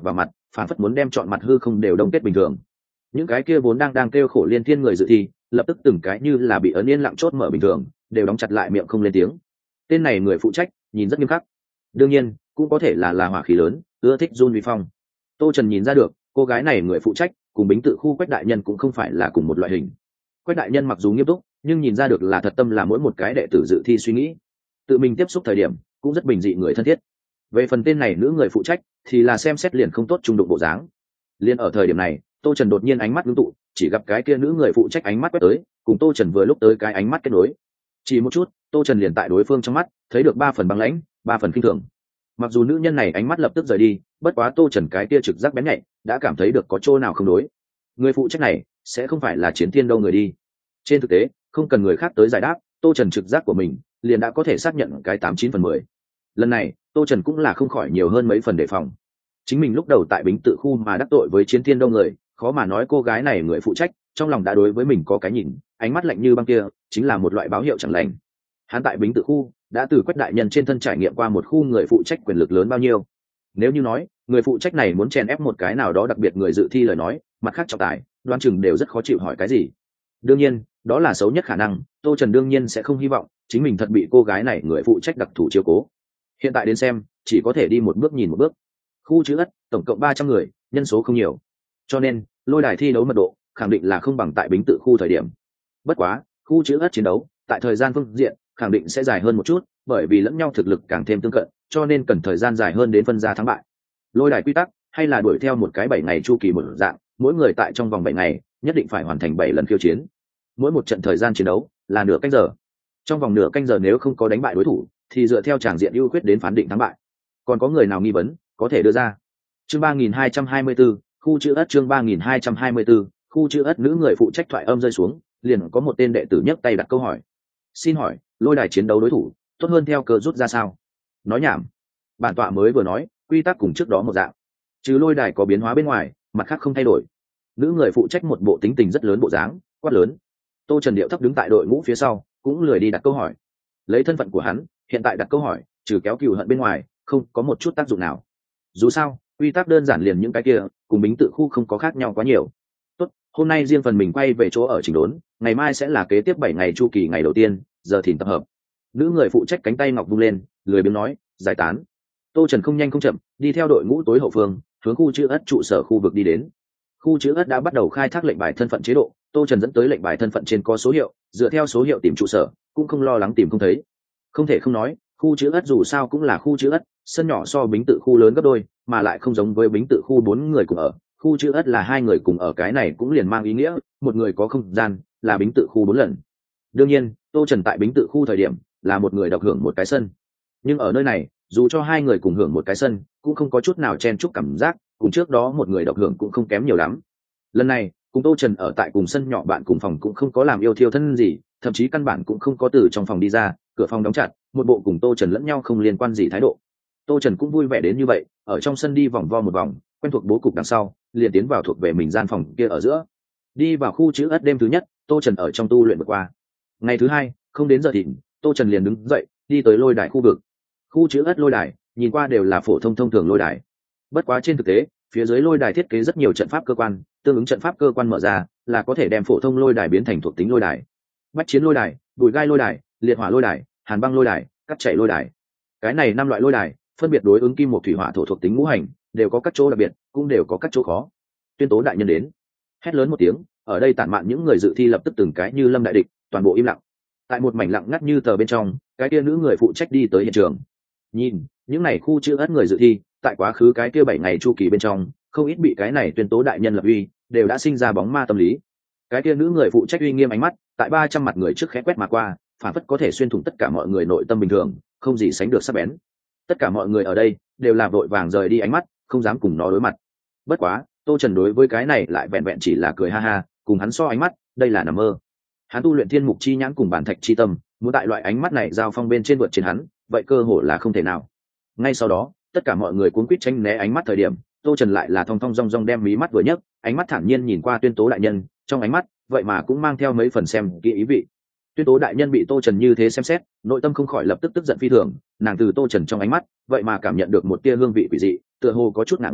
phản phất muốn đem chọn mặt hư không đều đông kết bình thường. Những cái kia vốn đang kêu khổ liên thiên người dự thi lập tức từng cái như là bị ấn yên lặng chốt mở bình thường, đều đóng chặt lại miệng không lên tiếng. Tên này người phụ trách nhìn rất nghiêm khắc, đương nhiên cũng có thể là hỏa khí lớn, ưa thích run vi phong. Tô Trần nhìn ra được cô gái này người phụ trách cùng Bính Tự khu Quách đại nhân cũng không phải là cùng một loại hình. Quách đại nhân mặc dù nghiêm túc, nhưng nhìn ra được là thật tâm là mỗi một cái đệ tử dự thi suy nghĩ, tự mình tiếp xúc thời điểm cũng rất bình dị người thân thiết. Về phần tên này nữ người phụ trách thì là xem xét liền không tốt trung đụng bộ dáng. Liên ở thời điểm này, Tô Trần đột nhiên ánh mắt ngưng tụ, chỉ gặp cái kia nữ người phụ trách ánh mắt quét tới, cùng Tô Trần vừa lúc tới cái ánh mắt kết nối. Chỉ một chút, Tô Trần liền tại đối phương trong mắt thấy được 3 phần băng lãnh, 3 phần kinh thường. Mặc dù nữ nhân này ánh mắt lập tức rời đi, bất quá Tô Trần cái kia trực giác bén nhạy đã cảm thấy được có chỗ nào không đối. Người phụ trách này sẽ không phải là Chiến Thiên đâu người đi. Trên thực tế, không cần người khác tới giải đáp, Tô Trần trực giác của mình liền đã có thể xác nhận cái 89/10. Lần này, Tô Trần cũng là không khỏi nhiều hơn mấy phần đề phòng. Chính mình lúc đầu tại Bính Tự khu mà đắc tội với Chiến Thiên đâu người, khó mà nói cô gái này người phụ trách trong lòng đã đối với mình có cái nhìn, ánh mắt lạnh như băng kia chính là một loại báo hiệu chẳng lành. Hắn tại Bính Tự khu đã từ Quách đại nhân trên thân trải nghiệm qua một khu người phụ trách quyền lực lớn bao nhiêu. Nếu như nói người phụ trách này muốn chèn ép một cái nào đó đặc biệt người dự thi lời nói, mặt khác trọng tài đoan chừng đều rất khó chịu hỏi cái gì. Đương nhiên đó là xấu nhất khả năng, Tô Trần đương nhiên sẽ không hy vọng chính mình thật bị cô gái này người phụ trách đặc thù chiếu cố. Hiện tại đến xem chỉ có thể đi một bước nhìn một bước. Khu chữ ất tổng cộng 300 người, nhân số không nhiều, cho nên lôi đài thi đấu mật độ khẳng định là không bằng tại Bính Tự khu thời điểm. Bất quá khu chữ ất chiến đấu tại thời gian phương diện khẳng định sẽ dài hơn một chút, bởi vì lẫn nhau thực lực càng thêm tương cận, cho nên cần thời gian dài hơn đến phân ra thắng bại. Lôi đài quy tắc hay là đuổi theo một cái 7 ngày chu kỳ một dạng, mỗi người tại trong vòng 7 ngày nhất định phải hoàn thành 7 lần khiêu chiến. Mỗi một trận thời gian chiến đấu là nửa canh giờ. Trong vòng nửa canh giờ nếu không có đánh bại đối thủ thì dựa theo tràng diện ưu khuyết đến phán định thắng bại. Còn có người nào nghi vấn có thể đưa ra. Chương 3224, khu chữ ất. Chương 3224, khu chữ ất. Nữ người phụ trách thoại âm rơi xuống, liền có một tên đệ tử nhấc tay đặt câu hỏi. Xin hỏi lôi đài chiến đấu đối thủ tốt hơn theo cơ rút ra sao? Nói nhảm, bản tọa mới vừa nói quy tắc cùng trước đó một dạng, trừ lôi đài có biến hóa bên ngoài mặt khác không thay đổi. Nữ người phụ trách một bộ tính tình rất lớn bộ dáng quát lớn. Tô Trần điệu thấp đứng tại đội ngũ phía sau, cũng lười đi đặt câu hỏi. Lấy thân phận của hắn hiện tại đặt câu hỏi trừ kéo cừu hận bên ngoài không có một chút tác dụng nào. Dù sao quy tắc đơn giản liền những cái kia cùng Bính Tự khu không có khác nhau quá nhiều. Tốt, hôm nay riêng phần mình quay về chỗ ở chỉnh đốn, ngày mai sẽ là kế tiếp 7 ngày chu kỳ ngày đầu tiên, giờ thìn tập hợp. Nữ người phụ trách cánh tay ngọc vung lên, lười biếng nói, giải tán. Tô Trần không nhanh không chậm đi theo đội ngũ tối hậu phương hướng khu chữ ất trụ sở khu vực đi đến. Khu chữ ất đã bắt đầu khai thác lệnh bài thân phận chế độ, Tô Trần dẫn tới lệnh bài thân phận trên có số hiệu, dựa theo số hiệu tìm trụ sở cũng không lo lắng tìm không thấy. Không thể không nói, khu chữ ất dù sao cũng là khu chữ ất, sân nhỏ so Bính Tự khu lớn gấp đôi, mà lại không giống với Bính Tự khu 4 người cùng ở, khu chữ ất là 2 người cùng ở, cái này cũng liền mang ý nghĩa một người có không gian là Bính Tự khu 4 lần. Đương nhiên Tô Trần tại Bính Tự khu thời điểm là một người độc hưởng một cái sân, nhưng ở nơi này dù cho 2 người cùng hưởng một cái sân cũng không có chút nào chen chúc cảm giác, cùng trước đó một người độc hưởng cũng không kém nhiều lắm. Lần này cùng Tô Trần ở tại cùng sân nhỏ bạn cùng phòng cũng không có làm yêu thiêu thân gì, thậm chí căn bản cũng không có từ trong phòng đi ra, cửa phòng đóng chặt, một bộ cùng Tô Trần lẫn nhau không liên quan gì thái độ. Tô Trần cũng vui vẻ đến như vậy, ở trong sân đi vòng vo một vòng, quen thuộc bố cục đằng sau liền tiến vào thuộc về mình gian phòng kia ở giữa. Đi vào khu chữ ất đêm thứ nhất, Tô Trần ở trong tu luyện vượt qua. Ngày thứ hai không đến giờ thịnh, Tô Trần liền đứng dậy đi tới lôi đài khu vực. Khu chữ ất lôi đài nhìn qua đều là phổ thông thông thường lôi đài, bất quá trên thực tế phía dưới lôi đài thiết kế rất nhiều trận pháp cơ quan, tương ứng trận pháp cơ quan mở ra là có thể đem phổ thông lôi đài biến thành thuộc tính lôi đài. Bách chiến lôi đài, bùi gai lôi đài, liệt hỏa lôi đài, hàn băng lôi đài, cắt chảy lôi đài. Cái này 5 loại lôi đài phân biệt đối ứng kim một thủy hỏa thổ thuộc tính ngũ hành, đều có các chỗ đặc biệt, cũng đều có các chỗ khó. Tuyên tố đại nhân đến. Hét lớn một tiếng, ở đây tản mạn những người dự thi lập tức từng cái như lâm đại địch, toàn bộ im lặng. Tại một mảnh lặng ngắt như tờ bên trong, cái kia nữ người phụ trách đi tới hiện trường. Nhìn những này khu chữ ất người dự thi tại quá khứ cái kia 7 ngày chu kỳ bên trong không ít bị cái này tuyên tố đại nhân lập uy, đều đã sinh ra bóng ma tâm lý. Cái kia nữ người phụ trách uy nghiêm ánh mắt tại 300 mặt người trước khẽ quét mà qua, phản phất có thể xuyên thủng tất cả mọi người nội tâm bình thường, không gì sánh được sắc bén. Tất cả mọi người ở đây đều là vội vàng rời đi ánh mắt, không dám cùng nó đối mặt. Bất quá Tô Trần đối với cái này lại vẹn vẹn chỉ là cười ha ha, cùng hắn so ánh mắt đây là nằm mơ. Hắn tu luyện thiên mục chi nhãn cùng bản thạch chi tâm, muốn tại loại ánh mắt này giao phong bên trên vượt trên hắn, vậy cơ hội là không thể nào. Ngay sau đó tất cả mọi người cuốn quýt tránh né ánh mắt thời điểm, Tô Trần lại là thong thong dong dong đem mí mắt vừa nhấc, ánh mắt thản nhiên nhìn qua tuyên tố đại nhân, trong ánh mắt vậy mà cũng mang theo mấy phần xem kỹ ý vị. Tuyên tố đại nhân bị Tô Trần như thế xem xét, nội tâm không khỏi lập tức tức giận phi thường, nàng từ Tô Trần trong ánh mắt vậy mà cảm nhận được một tia hương vị quỷ dị, tựa hồ có chút nặng lớn,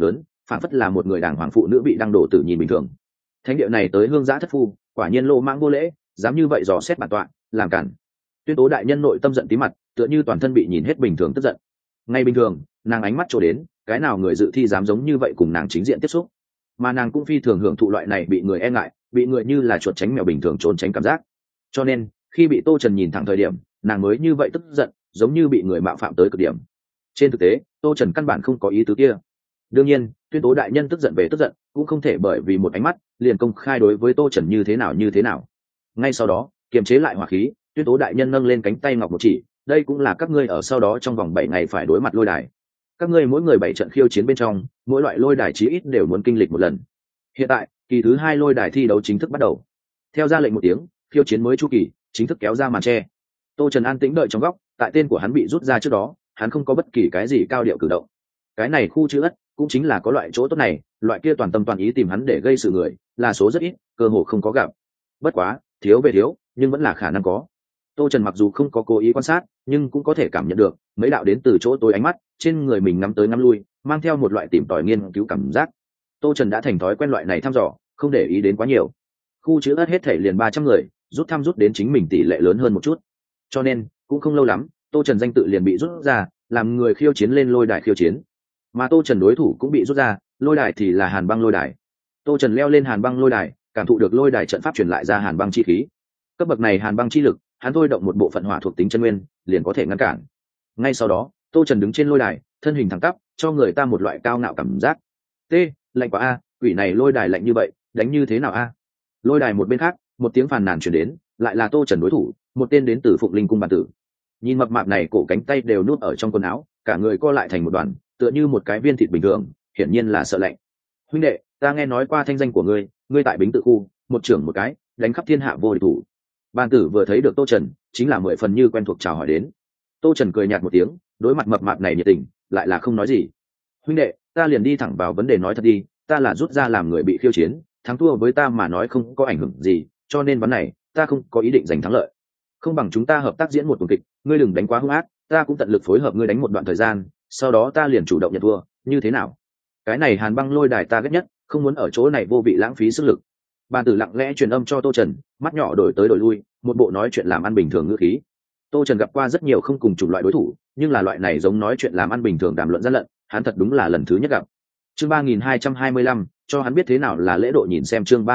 phản phất là một người đàng hoàng phụ nữ bị đăng đổ tử nhìn bình thường. Thánh địa này tới hương giã thất phu, quả nhiên lô mãng vô lễ, dám như vậy dò xét bản tọa, làm cản. Tuyên Tố đại nhân nội tâm giận tí mặt, tựa như toàn thân bị nhìn hết bình thường tức giận. Ngay bình thường, nàng ánh mắt trổ đến, cái nào người dự thi dám giống như vậy cùng nàng chính diện tiếp xúc, mà nàng cũng phi thường hưởng thụ loại này bị người e ngại, bị người như là chuột tránh mèo bình thường trốn tránh cảm giác. Cho nên khi bị Tô Trần nhìn thẳng thời điểm, nàng mới như vậy tức giận, giống như bị người mạo phạm tới cực điểm. Trên thực tế, Tô Trần căn bản không có ý tứ kia. Đương nhiên, Tuyên Tố đại nhân tức giận về tức giận, cũng không thể bởi vì một ánh mắt liền công khai đối với Tô Trần như thế nào. Ngay sau đó, kiềm chế lại hỏa khí, Tuyên Tố đại nhân nâng lên cánh tay ngọc một chỉ, đây cũng là các ngươi ở sau đó trong vòng 7 ngày phải đối mặt lôi đài. Các ngươi mỗi người 7 trận khiêu chiến bên trong, mỗi loại lôi đài chí ít đều muốn kinh lịch một lần. Hiện tại, kỳ thứ 2 lôi đài thi đấu chính thức bắt đầu. Theo ra lệnh một tiếng, khiêu chiến mới chu kỳ chính thức kéo ra màn che. Tô Trần an tĩnh đợi trong góc, tại tên của hắn bị rút ra trước đó, hắn không có bất kỳ cái gì cao điệu cử động. Cái này khu chữ ất cũng chính là có loại chỗ tốt này, loại kia toàn tâm toàn ý tìm hắn để gây sự người, là số rất ít, cơ hồ không có gặp. Bất quá, thiếu về thiếu, nhưng vẫn là khả năng có. Tô Trần mặc dù không có cố ý quan sát, nhưng cũng có thể cảm nhận được mấy đạo đến từ chỗ tối ánh mắt trên người mình ngắm tới ngắm lui, mang theo một loại tìm tòi nghiên cứu cảm giác. Tô Trần đã thành thói quen loại này thăm dò, không để ý đến quá nhiều. Khu chữ ất hết thể liền 300 người, rút đến chính mình tỷ lệ lớn hơn một chút. Cho nên, cũng không lâu lắm, Tô Trần danh tự liền bị rút ra, làm người khiêu chiến lên lôi đài khiêu chiến. Mà Tô Trần đối thủ cũng bị rút ra, lôi đài thì là Hàn Băng lôi đài. Tô Trần leo lên Hàn Băng lôi đài, cảm thụ được lôi đài trận pháp truyền lại ra Hàn Băng chi khí. Cấp bậc này Hàn Băng chi lực, hắn thôi động một bộ phận hỏa thuộc tính chân nguyên, liền có thể ngăn cản. Ngay sau đó, Tô Trần đứng trên lôi đài, thân hình thẳng tắp, cho người ta một loại cao ngạo cảm giác. Lạnh quá a, quỷ này lôi đài lạnh như vậy, đánh như thế nào a? Lôi đài một bên khác, một tiếng phàn nàn truyền đến, lại là Tô Trần đối thủ, một tên đến từ Phụng Linh cung bản tử. Nhìn mập mạp này, cổ cánh tay đều nuốt ở trong quần áo, cả người co lại thành một đoàn, tựa như một cái viên thịt bình thường, hiển nhiên là sợ lạnh. Huynh đệ, ta nghe nói qua thanh danh của ngươi, ngươi tại Bính Tự khu, một trưởng một cái, đánh khắp thiên hạ vô địch thủ. Bản tử vừa thấy được Tô Trần, chính là 10 phần như quen thuộc chào hỏi đến. Tô Trần cười nhạt một tiếng, đối mặt mập mạp này nhiệt tình, lại là không nói gì. Huynh đệ, ta liền đi thẳng vào vấn đề nói thật đi, ta là rút ra làm người bị khiêu chiến, thắng thua với ta mà nói không có ảnh hưởng gì, cho nên ván này ta không có ý định giành thắng lợi. Không bằng chúng ta hợp tác diễn một tuần kịch, ngươi đừng đánh quá hung ác, ta cũng tận lực phối hợp ngươi đánh một đoạn thời gian, sau đó ta liền chủ động nhận thua, như thế nào? Cái này Hàn Băng lôi đài ta ghét nhất, không muốn ở chỗ này vô vị lãng phí sức lực. Bàn tử lặng lẽ truyền âm cho Tô Trần, mắt nhỏ đổi tới đổi lui, một bộ nói chuyện làm ăn bình thường ngữ khí. Tô Trần gặp qua rất nhiều không cùng chủng loại đối thủ, nhưng là loại này giống nói chuyện làm ăn bình thường đàm luận gian lận, hắn thật đúng là lần thứ nhất gặp. Chương 3225, cho hắn biết thế nào là lễ độ nhìn xem. Chương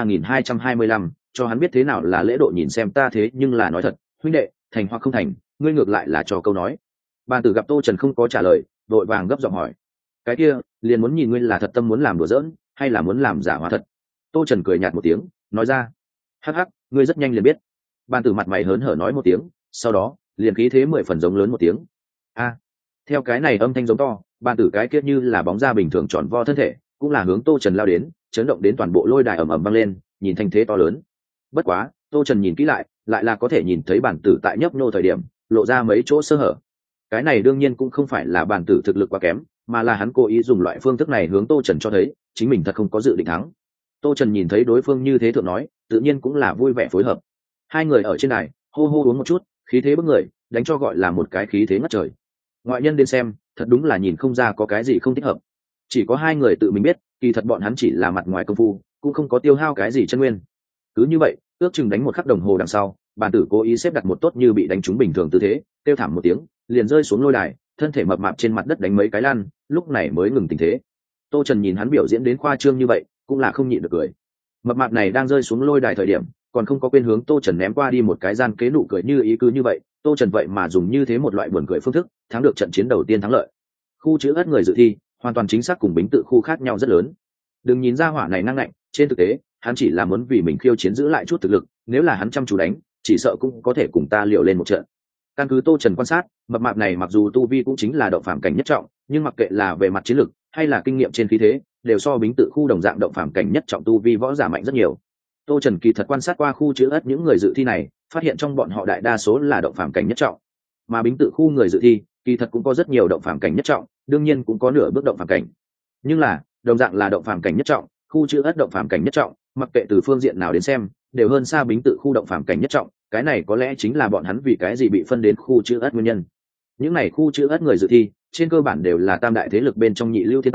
3225, cho hắn biết thế nào là lễ độ nhìn xem. Ta thế nhưng là nói thật, huynh đệ, thành hoặc không thành, ngươi ngược lại là cho câu nói. Bàn tử gặp Tô Trần không có trả lời, vội vàng gấp giọng hỏi, cái kia liền muốn nhìn ngươi là thật tâm muốn làm đùa giỡn, hay là muốn làm giả hóa thật. Tô Trần cười nhạt một tiếng, nói ra, hắc hắc, ngươi rất nhanh liền biết. Bàn tử mặt mày hớn hở nói một tiếng, sau đó liền khí thế 10 phần giống lớn một tiếng. A. Theo cái này âm thanh giống to, bàn tử cái kia như là bóng da bình thường tròn vo thân thể, cũng là hướng Tô Trần lao đến, chấn động đến toàn bộ lôi đài ầm ầm vang lên, nhìn thanh thế to lớn. Bất quá, Tô Trần nhìn kỹ lại là có thể nhìn thấy bản tử tại nhấp nô thời điểm, lộ ra mấy chỗ sơ hở. Cái này đương nhiên cũng không phải là bản tử thực lực quá kém, mà là hắn cố ý dùng loại phương thức này hướng Tô Trần cho thấy, chính mình thật không có dự định thắng. Tô Trần nhìn thấy đối phương như thế thượng nói, tự nhiên cũng là vui vẻ phối hợp. Hai người ở trên đài, hô hô uống một chút, khí thế bức người, đánh cho gọi là một cái khí thế ngất trời. Ngoại nhân đến xem, thật đúng là nhìn không ra có cái gì không thích hợp. Chỉ có hai người tự mình biết, kỳ thật bọn hắn chỉ là mặt ngoài công phu, cũng không có tiêu hao cái gì chân nguyên. Cứ như vậy, ước chừng đánh một khắc đồng hồ đằng sau, bản tử cố ý xếp đặt một tốt như bị đánh trúng bình thường tư thế, kêu thảm một tiếng, liền rơi xuống lôi đài, thân thể mập mạp trên mặt đất đánh mấy cái lăn, lúc này mới ngừng tình thế. Tô Trần nhìn hắn biểu diễn đến khoa trương như vậy, cũng là không nhịn được cười. Mập mạp này đang rơi xuống lôi đài thời điểm, còn không có quên hướng Tô Trần ném qua đi một cái gian kế nụ cười như ý. Cứ như vậy, Tô Trần vậy mà dùng như thế một loại buồn cười phương thức, thắng được trận chiến đầu tiên thắng lợi. Khu chữ ất người dự thi, hoàn toàn chính xác cùng Bính Tự khu khác nhau rất lớn. Đừng nhìn ra hỏa này năng ngạnh, trên thực tế, hắn chỉ là muốn vì mình khiêu chiến giữ lại chút thực lực, nếu là hắn chăm chú đánh, chỉ sợ cũng có thể cùng ta liều lên một trận. Căn cứ Tô Trần quan sát, mập mạp này mặc dù tu vi cũng chính là động phàm cảnh nhất trọng, nhưng mặc kệ là về mặt chiến lực hay là kinh nghiệm trên khí thế, đều so Bính Tự khu đồng dạng động phàm cảnh nhất trọng tu vi võ giả mạnh rất nhiều. Tô Trần kỳ thật quan sát qua khu chữ ất những người dự thi này, phát hiện trong bọn họ đại đa số là động phàm cảnh nhất trọng, mà Bính Tự khu người dự thi kỳ thật cũng có rất nhiều động phàm cảnh nhất trọng, đương nhiên cũng có nửa bước động phàm cảnh. Nhưng là, đồng dạng là động phàm cảnh nhất trọng, khu chữ ất động phàm cảnh nhất trọng, mặc kệ từ phương diện nào đến xem, đều hơn xa Bính Tự khu động phàm cảnh nhất trọng, cái này có lẽ chính là bọn hắn vì cái gì bị phân đến khu chữ ất nguyên nhân. Những này khu chữ ất người dự thi, trên cơ bản đều là tam đại thế lực bên trong nhị lưu thiên tài,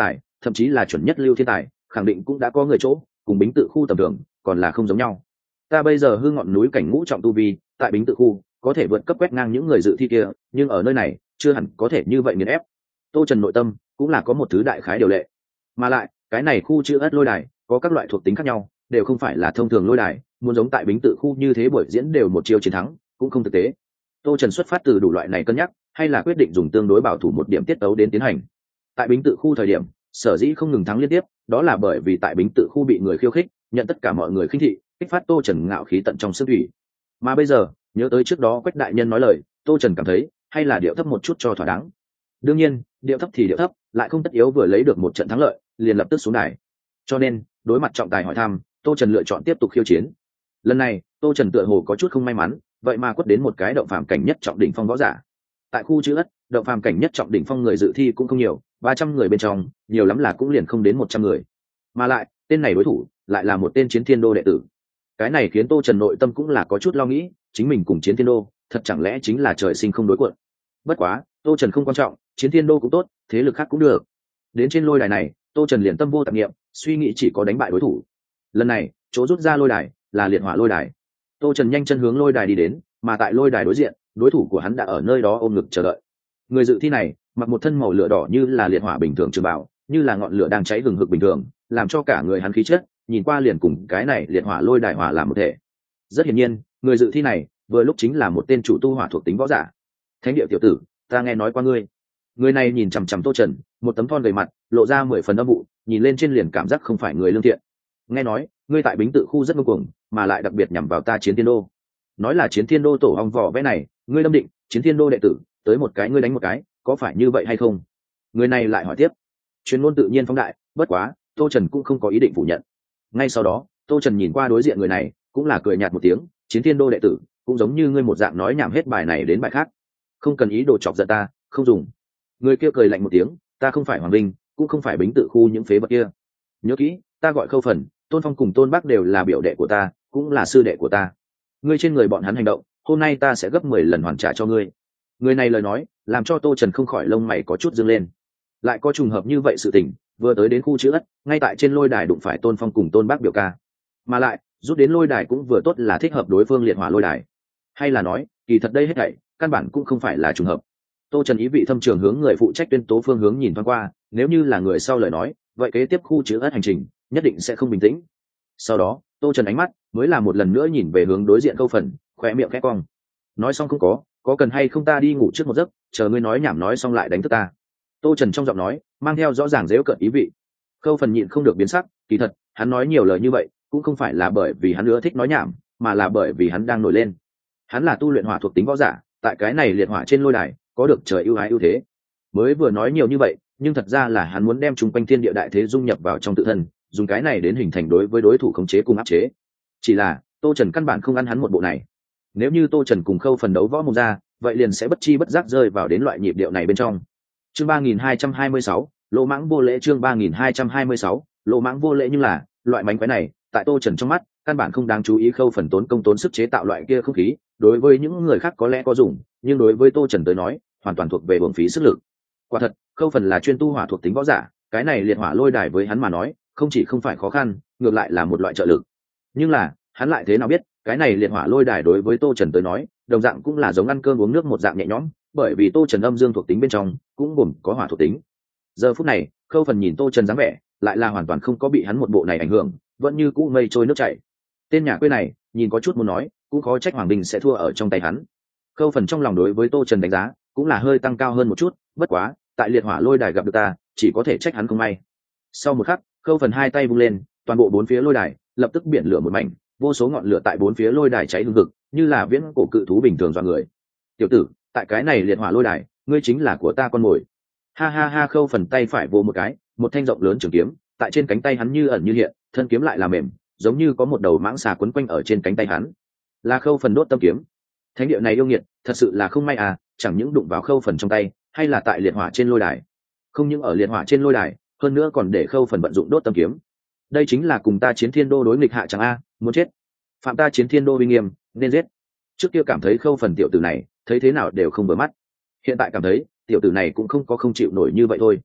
thậm chí là chuẩn nhất lưu thiên tài khẳng định cũng đã có người chỗ cùng Bính Tự khu tầm thường còn là không giống nhau. Ta bây giờ hư ngọn núi cảnh ngũ trọng tu vi tại Bính Tự khu có thể vượt cấp quét ngang những người dự thi kia, nhưng ở nơi này chưa hẳn có thể như vậy nghiền ép. Tô Trần nội tâm cũng là có một thứ đại khái điều lệ, mà lại cái này khu chữ ất lôi đài có các loại thuộc tính khác nhau, đều không phải là thông thường lôi đài, muốn giống tại Bính Tự khu như thế buổi diễn đều một chiêu chiến thắng cũng không thực tế. Tô Trần xuất phát từ đủ loại này cân nhắc, hay là quyết định dùng tương đối bảo thủ một điểm tiết tấu đến tiến hành. Tại Bính Tự khu thời điểm, sở dĩ không ngừng thắng liên tiếp, đó là bởi vì tại Bính Tự khu bị người khiêu khích, nhận tất cả mọi người khinh thị, kích phát Tô Trần ngạo khí tận trong xương thủy. Mà bây giờ, nhớ tới trước đó Quách đại nhân nói lời, Tô Trần cảm thấy, hay là điệu thấp một chút cho thỏa đáng. Đương nhiên, điệu thấp thì điệu thấp, lại không tất yếu vừa lấy được một trận thắng lợi, liền lập tức xuống đài. Cho nên, đối mặt trọng tài hỏi thăm, Tô Trần lựa chọn tiếp tục khiêu chiến. Lần này, Tô Trần tựa hồ có chút không may mắn, vậy mà quất đến một cái động phàm cảnh nhất trọng đỉnh phong võ giả. Tại khu chữ ất, động phàm cảnh nhất trọng đỉnh phong người dự thi cũng không nhiều, 300 người bên trong, nhiều lắm là cũng liền không đến 100 người. Mà lại, tên này đối thủ lại là một tên Chiến Thiên Đô đệ tử. Cái này khiến Tô Trần nội tâm cũng là có chút lo nghĩ, chính mình cùng Chiến Thiên Đô, thật chẳng lẽ chính là trời sinh không đối cuộn. Bất quá, Tô Trần không quan trọng, Chiến Thiên Đô cũng tốt, thế lực khác cũng được. Đến trên lôi đài này, Tô Trần liền tâm vô tạp niệm, suy nghĩ chỉ có đánh bại đối thủ. Lần này, chỗ rút ra lôi đài là liệt hỏa lôi đài. Tô Trần nhanh chân hướng lôi đài đi đến, mà tại lôi đài đối diện, đối thủ của hắn đã ở nơi đó ôm ngực chờ đợi. Người dự thi này mặc một thân màu lửa đỏ như là liệt hỏa bình thường trường bào, như là ngọn lửa đang cháy hừng hực bình thường, làm cho cả người hắn khí chất nhìn qua liền cùng cái này liệt hỏa lôi đài hòa làm một thể. Rất hiển nhiên, người dự thi này vừa lúc chính là một tên chủ tu hỏa thuộc tính võ giả. Thánh địa tiểu tử, ta nghe nói qua ngươi. Người này nhìn chằm chằm Tô Trần, một tấm thon gầy mặt, lộ ra 10 phần âm vụ, nhìn lên trên liền cảm giác không phải người lương thiện. Nghe nói, ngươi tại Bính Tự khu rất ngông cuồng, mà lại đặc biệt nhằm vào ta Chiến Thiên Đô. Nói là Chiến Thiên Đô tổ ong vỏ vẽ này, ngươi lâm định, Chiến Thiên Đô đệ tử, tới một cái ngươi đánh một cái, có phải như vậy hay không? Người này lại hỏi tiếp. Chuyên môn tự nhiên phóng đại, bất quá, Tô Trần cũng không có ý định phủ nhận. Ngay sau đó, Tô Trần nhìn qua đối diện người này, cũng là cười nhạt một tiếng, Chiến Thiên Đô đệ tử, cũng giống như ngươi một dạng nói nhảm hết bài này đến bài khác. Không cần ý đồ chọc giận ta, không dùng. Người kia cười lạnh một tiếng, ta không phải Hoàng Linh, cũng không phải Bính Tự khu những phế vật kia. Nhớ kỹ, ta gọi Khâu Phần, Tôn Phong cùng Tôn Bắc đều là biểu đệ của ta, cũng là sư đệ của ta. Ngươi trên người bọn hắn hành động, hôm nay ta sẽ gấp 10 lần hoàn trả cho ngươi. Người này lời nói, làm cho Tô Trần không khỏi lông mày có chút dương lên. Lại có trùng hợp như vậy sự tình, vừa tới đến khu chữ ất, ngay tại trên lôi đài đụng phải Tôn Phong cùng Tôn Bắc biểu ca. Mà lại, rút đến lôi đài cũng vừa tốt là thích hợp đối phương liệt hỏa lôi đài. Hay là nói, kỳ thật đây hết thảy, căn bản cũng không phải là trùng hợp. Tô Trần ý vị thâm trường hướng người phụ trách tuyên tố phương hướng nhìn thoáng qua, nếu như là người sau lời nói, vậy kế tiếp khu chữ ất hành trình nhất định sẽ không bình tĩnh. Sau đó, Tô Trần ánh mắt mới là một lần nữa nhìn về hướng đối diện Khâu Phần, khóe miệng khẽ cong. Nói xong không có cần hay không ta đi ngủ trước một giấc, chờ ngươi nói nhảm nói xong lại đánh thức ta. Tô Trần trong giọng nói mang theo rõ ràng giễu cợt ý vị. Khâu Phần nhịn không được biến sắc, kỳ thật, hắn nói nhiều lời như vậy, cũng không phải là bởi vì hắn ưa thích nói nhảm, mà là bởi vì hắn đang nổi lên. Hắn là tu luyện hỏa thuộc tính võ giả, tại cái này liệt hỏa trên lôi đài, có được trời ưu ái ưu thế. Mới vừa nói nhiều như vậy, nhưng thật ra là hắn muốn đem chung quanh thiên địa đại thế dung nhập vào trong tự thân, dùng cái này đến hình thành đối với đối thủ khống chế cùng áp chế. Chỉ là, Tô Trần căn bản không ăn hắn một bộ này. Nếu như Tô Trần cùng Khâu Phần đấu võ mồm ra, vậy liền sẽ bất chi bất giác rơi vào đến loại nhịp điệu này bên trong. Chương 3226, lỗ mãng vô lễ. Chương 3226, lỗ mãng vô lễ. Nhưng là, loại mánh khóe này, tại Tô Trần trong mắt, căn bản không đáng chú ý. Khâu Phần tốn công tốn sức chế tạo loại kia không khí, đối với những người khác có lẽ có dùng, nhưng đối với Tô Trần tới nói, hoàn toàn thuộc về uổng phí sức lực. Quả thật, Khâu Phần là chuyên tu hỏa thuộc tính võ giả, cái này liệt hỏa lôi đài với hắn mà nói, không chỉ không phải khó khăn, ngược lại là một loại trợ lực. Nhưng là, hắn lại thế nào biết, cái này liệt hỏa lôi đài đối với Tô Trần tới nói, đồng dạng cũng là giống ăn cơm uống nước một dạng nhẹ nhõm, bởi vì Tô Trần âm dương thuộc tính bên trong cũng gồm có hỏa thuộc tính. Giờ phút này, Khâu Phần nhìn Tô Trần dáng vẻ, lại là hoàn toàn không có bị hắn một bộ này ảnh hưởng, vẫn như cũ mây trôi nước chảy. Tên nhà quê này, nhìn có chút muốn nói, cũng khó trách Hoàng Bình sẽ thua ở trong tay hắn. Khâu Phần trong lòng đối với Tô Trần đánh giá, cũng là hơi tăng cao hơn một chút, bất quá, tại liệt hỏa lôi đài gặp được ta, chỉ có thể trách hắn không may. Sau một khắc, Khâu Phần hai tay vung lên, toàn bộ bốn phía lôi đài lập tức biển lửa một mảnh, vô số ngọn lửa tại bốn phía lôi đài cháy hừng hực, như là viễn cổ cự thú bình thường dọa người. Tiểu tử, tại cái này liệt hỏa lôi đài, ngươi chính là của ta con mồi. Ha ha ha. Khâu Phần tay phải vồ một cái, một thanh rộng lớn trường kiếm, tại trên cánh tay hắn như ẩn như hiện, thân kiếm lại là mềm, giống như có một đầu mãng xà quấn quanh ở trên cánh tay hắn. Là Khâu Phần đốt tâm kiếm. Thánh địa này yêu nghiệt, thật sự là không may à, chẳng những đụng vào Khâu Phần trong tay, hay là tại liệt hỏa trên lôi đài. Không những ở liệt hỏa trên lôi đài, hơn nữa còn để Khâu Phần vận dụng đốt tâm kiếm. Đây chính là cùng ta Chiến Thiên Đô đối nghịch hạ chẳng a, muốn chết. Phạm ta Chiến Thiên Đô uy nghiêm, nên giết. Trước kia cảm thấy Khâu Phần tiểu tử này, thấy thế nào đều không vừa mắt. Hiện tại cảm thấy, tiểu tử này cũng không có không chịu nổi như vậy thôi.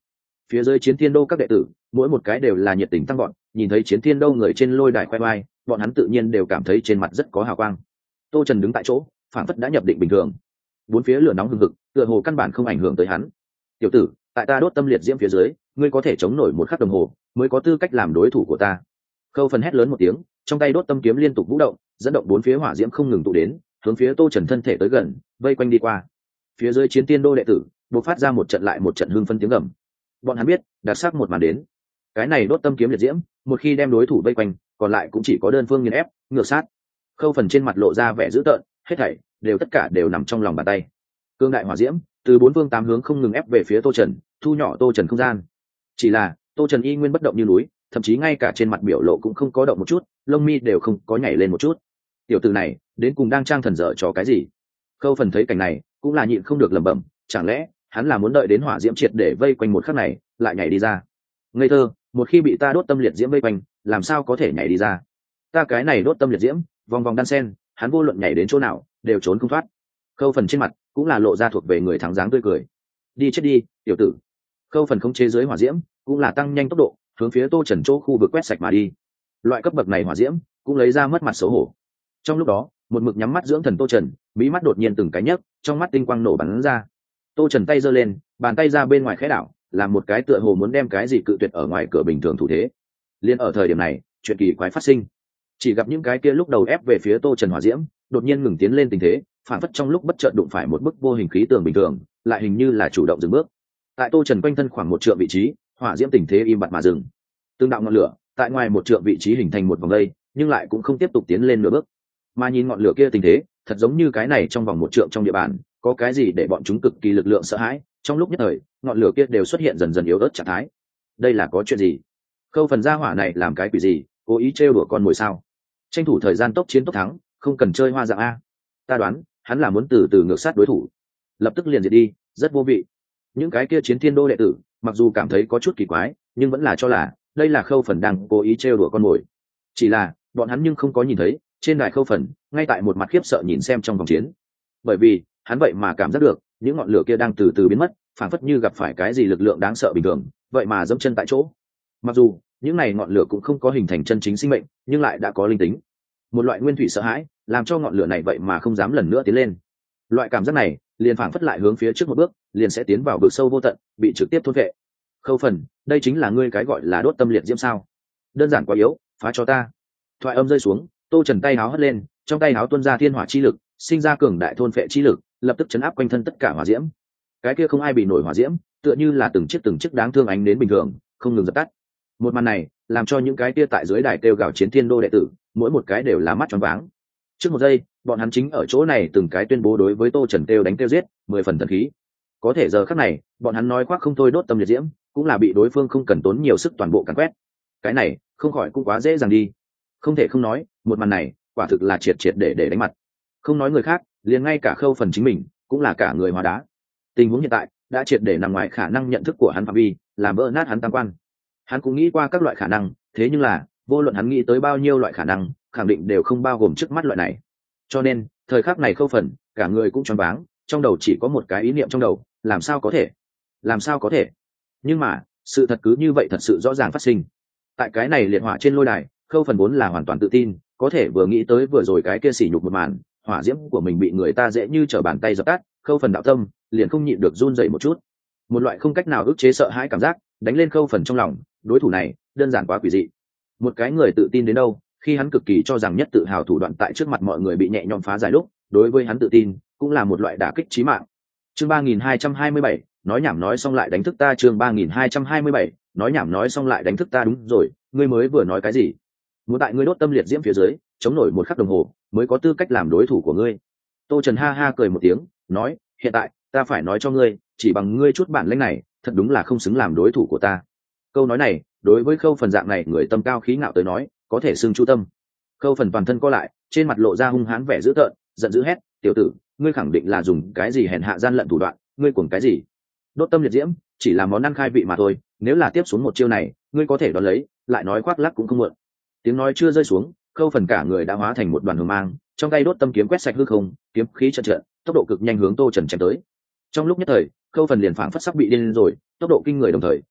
Phía dưới Chiến Thiên Đô các đệ tử mỗi một cái đều là nhiệt tình tăng gọn, nhìn thấy Chiến Thiên Đô người trên lôi đài khoe oai, bọn hắn tự nhiên đều cảm thấy trên mặt rất có hào quang. Tô Trần đứng tại chỗ phảng phất đã nhập định bình thường, bốn phía lửa nóng hừng hực, tựa hồ căn bản không ảnh hưởng tới hắn. Tiểu tử, tại ta đốt tâm liệt diễm phía dưới, ngươi có thể chống nổi một khắc đồng hồ mới có tư cách làm đối thủ của ta. Khâu Phần hét lớn một tiếng, trong tay đốt tâm kiếm liên tục vũ động, dẫn động bốn phía hỏa diễm không ngừng tụ đến, hướng phía Tô Trần thân thể tới gần, vây quanh đi qua. Phía dưới Chiến Tiên Đô đệ tử bộc phát ra một trận lại một trận hưng phân tiếng gầm. Bọn hắn biết, đặc sắc một màn đến. Cái này đốt tâm kiếm liệt diễm, một khi đem đối thủ vây quanh, còn lại cũng chỉ có đơn phương nghiền ép, ngược sát. Khâu Phần trên mặt lộ ra vẻ dữ tợn, hết thảy tất cả đều nằm trong lòng bàn tay. Cương đại hỏa diễm từ bốn phương tám hướng không ngừng ép về phía Tô Trần, thu nhỏ Tô Trần không gian. Chỉ là Tô Trần y nguyên bất động như núi, thậm chí ngay cả trên mặt biểu lộ cũng không có động một chút, lông mi đều không có nhảy lên một chút. Tiểu tử này đến cùng đang trang thần dở trò cái gì? Khâu Phần thấy cảnh này cũng là nhịn không được lẩm bẩm, chẳng lẽ hắn là muốn đợi đến hỏa diễm triệt để vây quanh một khắc này lại nhảy đi ra? Ngây thơ, một khi bị ta đốt tâm liệt diễm vây quanh, làm sao có thể nhảy đi ra? Ta cái này đốt tâm liệt diễm vòng vòng đan sen, hắn vô luận nhảy đến chỗ nào đều trốn không thoát. Khâu Phần trên mặt cũng là lộ ra thuộc về người thắng dáng tươi cười. Đi chết đi, tiểu tử. Khâu Phần không chế giới hỏa diễm cũng là tăng nhanh tốc độ, hướng phía Tô Trần chỗ khu vực quét sạch mà đi. Loại cấp bậc này hỏa diễm cũng lấy ra mất mặt xấu hổ. Trong lúc đó, một mực nhắm mắt dưỡng thần Tô Trần, mí mắt đột nhiên từng cái nhấc, trong mắt tinh quang nổ bắn ra. Tô Trần tay giơ lên, bàn tay ra bên ngoài khẽ đảo, làm một cái tựa hồ muốn đem cái gì cự tuyệt ở ngoài cửa bình thường thủ thế. Liên ở thời điểm này, chuyện kỳ quái phát sinh. Chỉ gặp những cái kia lúc đầu ép về phía Tô Trần hỏa diễm, đột nhiên ngừng tiến lên tình thế, phản phất trong lúc bất chợt đụng phải một bức vô hình khí tường bình thường, lại hình như là chủ động dừng bước. Tại Tô Trần quanh thân khoảng một trượng vị trí, hỏa diễm tình thế im bặt mà dừng. Tương đạo ngọn lửa tại ngoài một trượng vị trí hình thành một vòng dây, nhưng lại cũng không tiếp tục tiến lên nửa bước. Mà nhìn ngọn lửa kia tình thế, thật giống như cái này trong vòng một trượng trong địa bàn có cái gì để bọn chúng cực kỳ lực lượng sợ hãi. Trong lúc nhất thời, ngọn lửa kia đều xuất hiện dần dần yếu ớt trạng thái. Đây là có chuyện gì? Khâu Phần gia hỏa này làm cái quỷ gì? Cố ý trêu đùa con mồi sao? Tranh thủ thời gian tốc chiến tốc thắng, không cần chơi hoa dạng a. Ta đoán hắn là muốn từ từ ngược sát đối thủ, lập tức liền diệt đi, rất vô vị. Những cái kia Chiến Thiên Đô đệ tử mặc dù cảm thấy có chút kỳ quái, nhưng vẫn là cho là đây là Khâu Phần đang cố ý trêu đùa con mồi. Chỉ là bọn hắn nhưng không có nhìn thấy trên đài Khâu Phần ngay tại một mặt khiếp sợ nhìn xem trong vòng chiến, bởi vì hắn vậy mà cảm giác được những ngọn lửa kia đang từ từ biến mất, phảng phất như gặp phải cái gì lực lượng đáng sợ bình thường, vậy mà dẫm chân tại chỗ. Mặc dù những này ngọn lửa cũng không có hình thành chân chính sinh mệnh, nhưng lại đã có linh tính. Một loại nguyên thủy sợ hãi làm cho ngọn lửa này vậy mà không dám lần nữa tiến lên. Loại cảm giác này liền phảng phất lại hướng phía trước một bước, liền sẽ tiến vào vực sâu vô tận, bị trực tiếp thôn vệ. Khâu Phần, đây chính là ngươi cái gọi là đốt tâm liệt diễm sao? Đơn giản quá yếu, phá cho ta. Thoại âm rơi xuống, Tô Trần tay háo hất lên, trong tay háo tuôn ra thiên hỏa chi lực, sinh ra cường đại thôn phệ chi lực, lập tức chấn áp quanh thân tất cả hỏa diễm. Cái kia không ai bị nổi hỏa diễm, tựa như là từng chiếc đáng thương ánh đến bình thường, không ngừng dập tắt. Một màn này làm cho những cái kia tại dưới đài kêu gào Chiến Thiên Đô đệ tử mỗi một cái đều là mắt tròn váng. Trước một giây bọn hắn chính ở chỗ này từng cái tuyên bố đối với Tô Trần kêu đánh kêu giết 10 phần thần khí, có thể giờ khắc này bọn hắn nói khoác không thôi đốt tâm liệt diễm cũng là bị đối phương không cần tốn nhiều sức toàn bộ càn quét. Cái này không khỏi cũng quá dễ dàng đi. Không thể không nói, một màn này quả thực là triệt để đánh mặt. Không nói người khác, liền ngay cả Khâu Phần chính mình cũng là cả người hóa đá. Tình huống hiện tại đã triệt để nằm ngoài khả năng nhận thức của hắn phạm vi, làm vỡ nát hắn tam quan. Hắn cũng nghĩ qua các loại khả năng, thế nhưng là vô luận hắn nghĩ tới bao nhiêu loại khả năng, khẳng định đều không bao gồm trước mắt loại này. Cho nên thời khắc này Khâu Phần cả người cũng choáng váng, trong đầu chỉ có một cái ý niệm trong đầu, làm sao có thể. Nhưng mà sự thật cứ như vậy thật sự rõ ràng phát sinh. Tại cái này liệt hỏa trên lôi đài, Khâu Phần vốn là hoàn toàn tự tin, có thể vừa nghĩ tới vừa rồi cái kia sỉ nhục một màn, hỏa diễm của mình bị người ta dễ như trở bàn tay dập tắt, Khâu Phần đạo tâm liền không nhịn được run dậy một chút. Một loại không cách nào ức chế sợ hãi cảm giác đánh lên Khâu Phần trong lòng, đối thủ này đơn giản quá quỷ dị. Một cái người tự tin đến đâu, khi hắn cực kỳ cho rằng nhất tự hào thủ đoạn tại trước mặt mọi người bị nhẹ nhõm phá giải lúc, đối với hắn tự tin cũng là một loại đả kích chí mạng. Chương 3227, nói nhảm nói xong lại đánh thức ta. Chương 3227, nói nhảm nói xong lại đánh thức ta. Đúng rồi, ngươi mới vừa nói cái gì? Muốn tại ngươi đốt tâm liệt diễm phía dưới chống nổi một khắc đồng hồ mới có tư cách làm đối thủ của ngươi. Tô Trần ha ha cười một tiếng, nói, hiện tại ta phải nói cho ngươi, chỉ bằng ngươi chút bản lĩnh này thật đúng là không xứng làm đối thủ của ta. Câu nói này đối với Khâu Phần dạng này người tâm cao khí ngạo tới nói có thể xưng chu tâm. Khâu Phần toàn thân co lại, trên mặt lộ ra hung hãn vẻ dữ tợn, giận dữ hét, tiểu tử, ngươi khẳng định là dùng cái gì hèn hạ gian lận thủ đoạn, ngươi cuồng cái gì? Đốt tâm liệt diễm chỉ là món ăn khai vị mà thôi, nếu là tiếp xuống một chiêu này ngươi có thể đón lấy, lại nói khoác lác cũng không muộn. Tiếng nói chưa rơi xuống, Khâu Phần cả người đã hóa thành một đoàn hồng mang, trong tay đốt tâm kiếm quét sạch hư không, kiếm khí trận trận, tốc độ cực nhanh hướng Tô Trần chém tới. Trong lúc nhất thời, Khâu Phần liền phảng phất sắp bị điên rồi, tốc độ kinh người đồng thời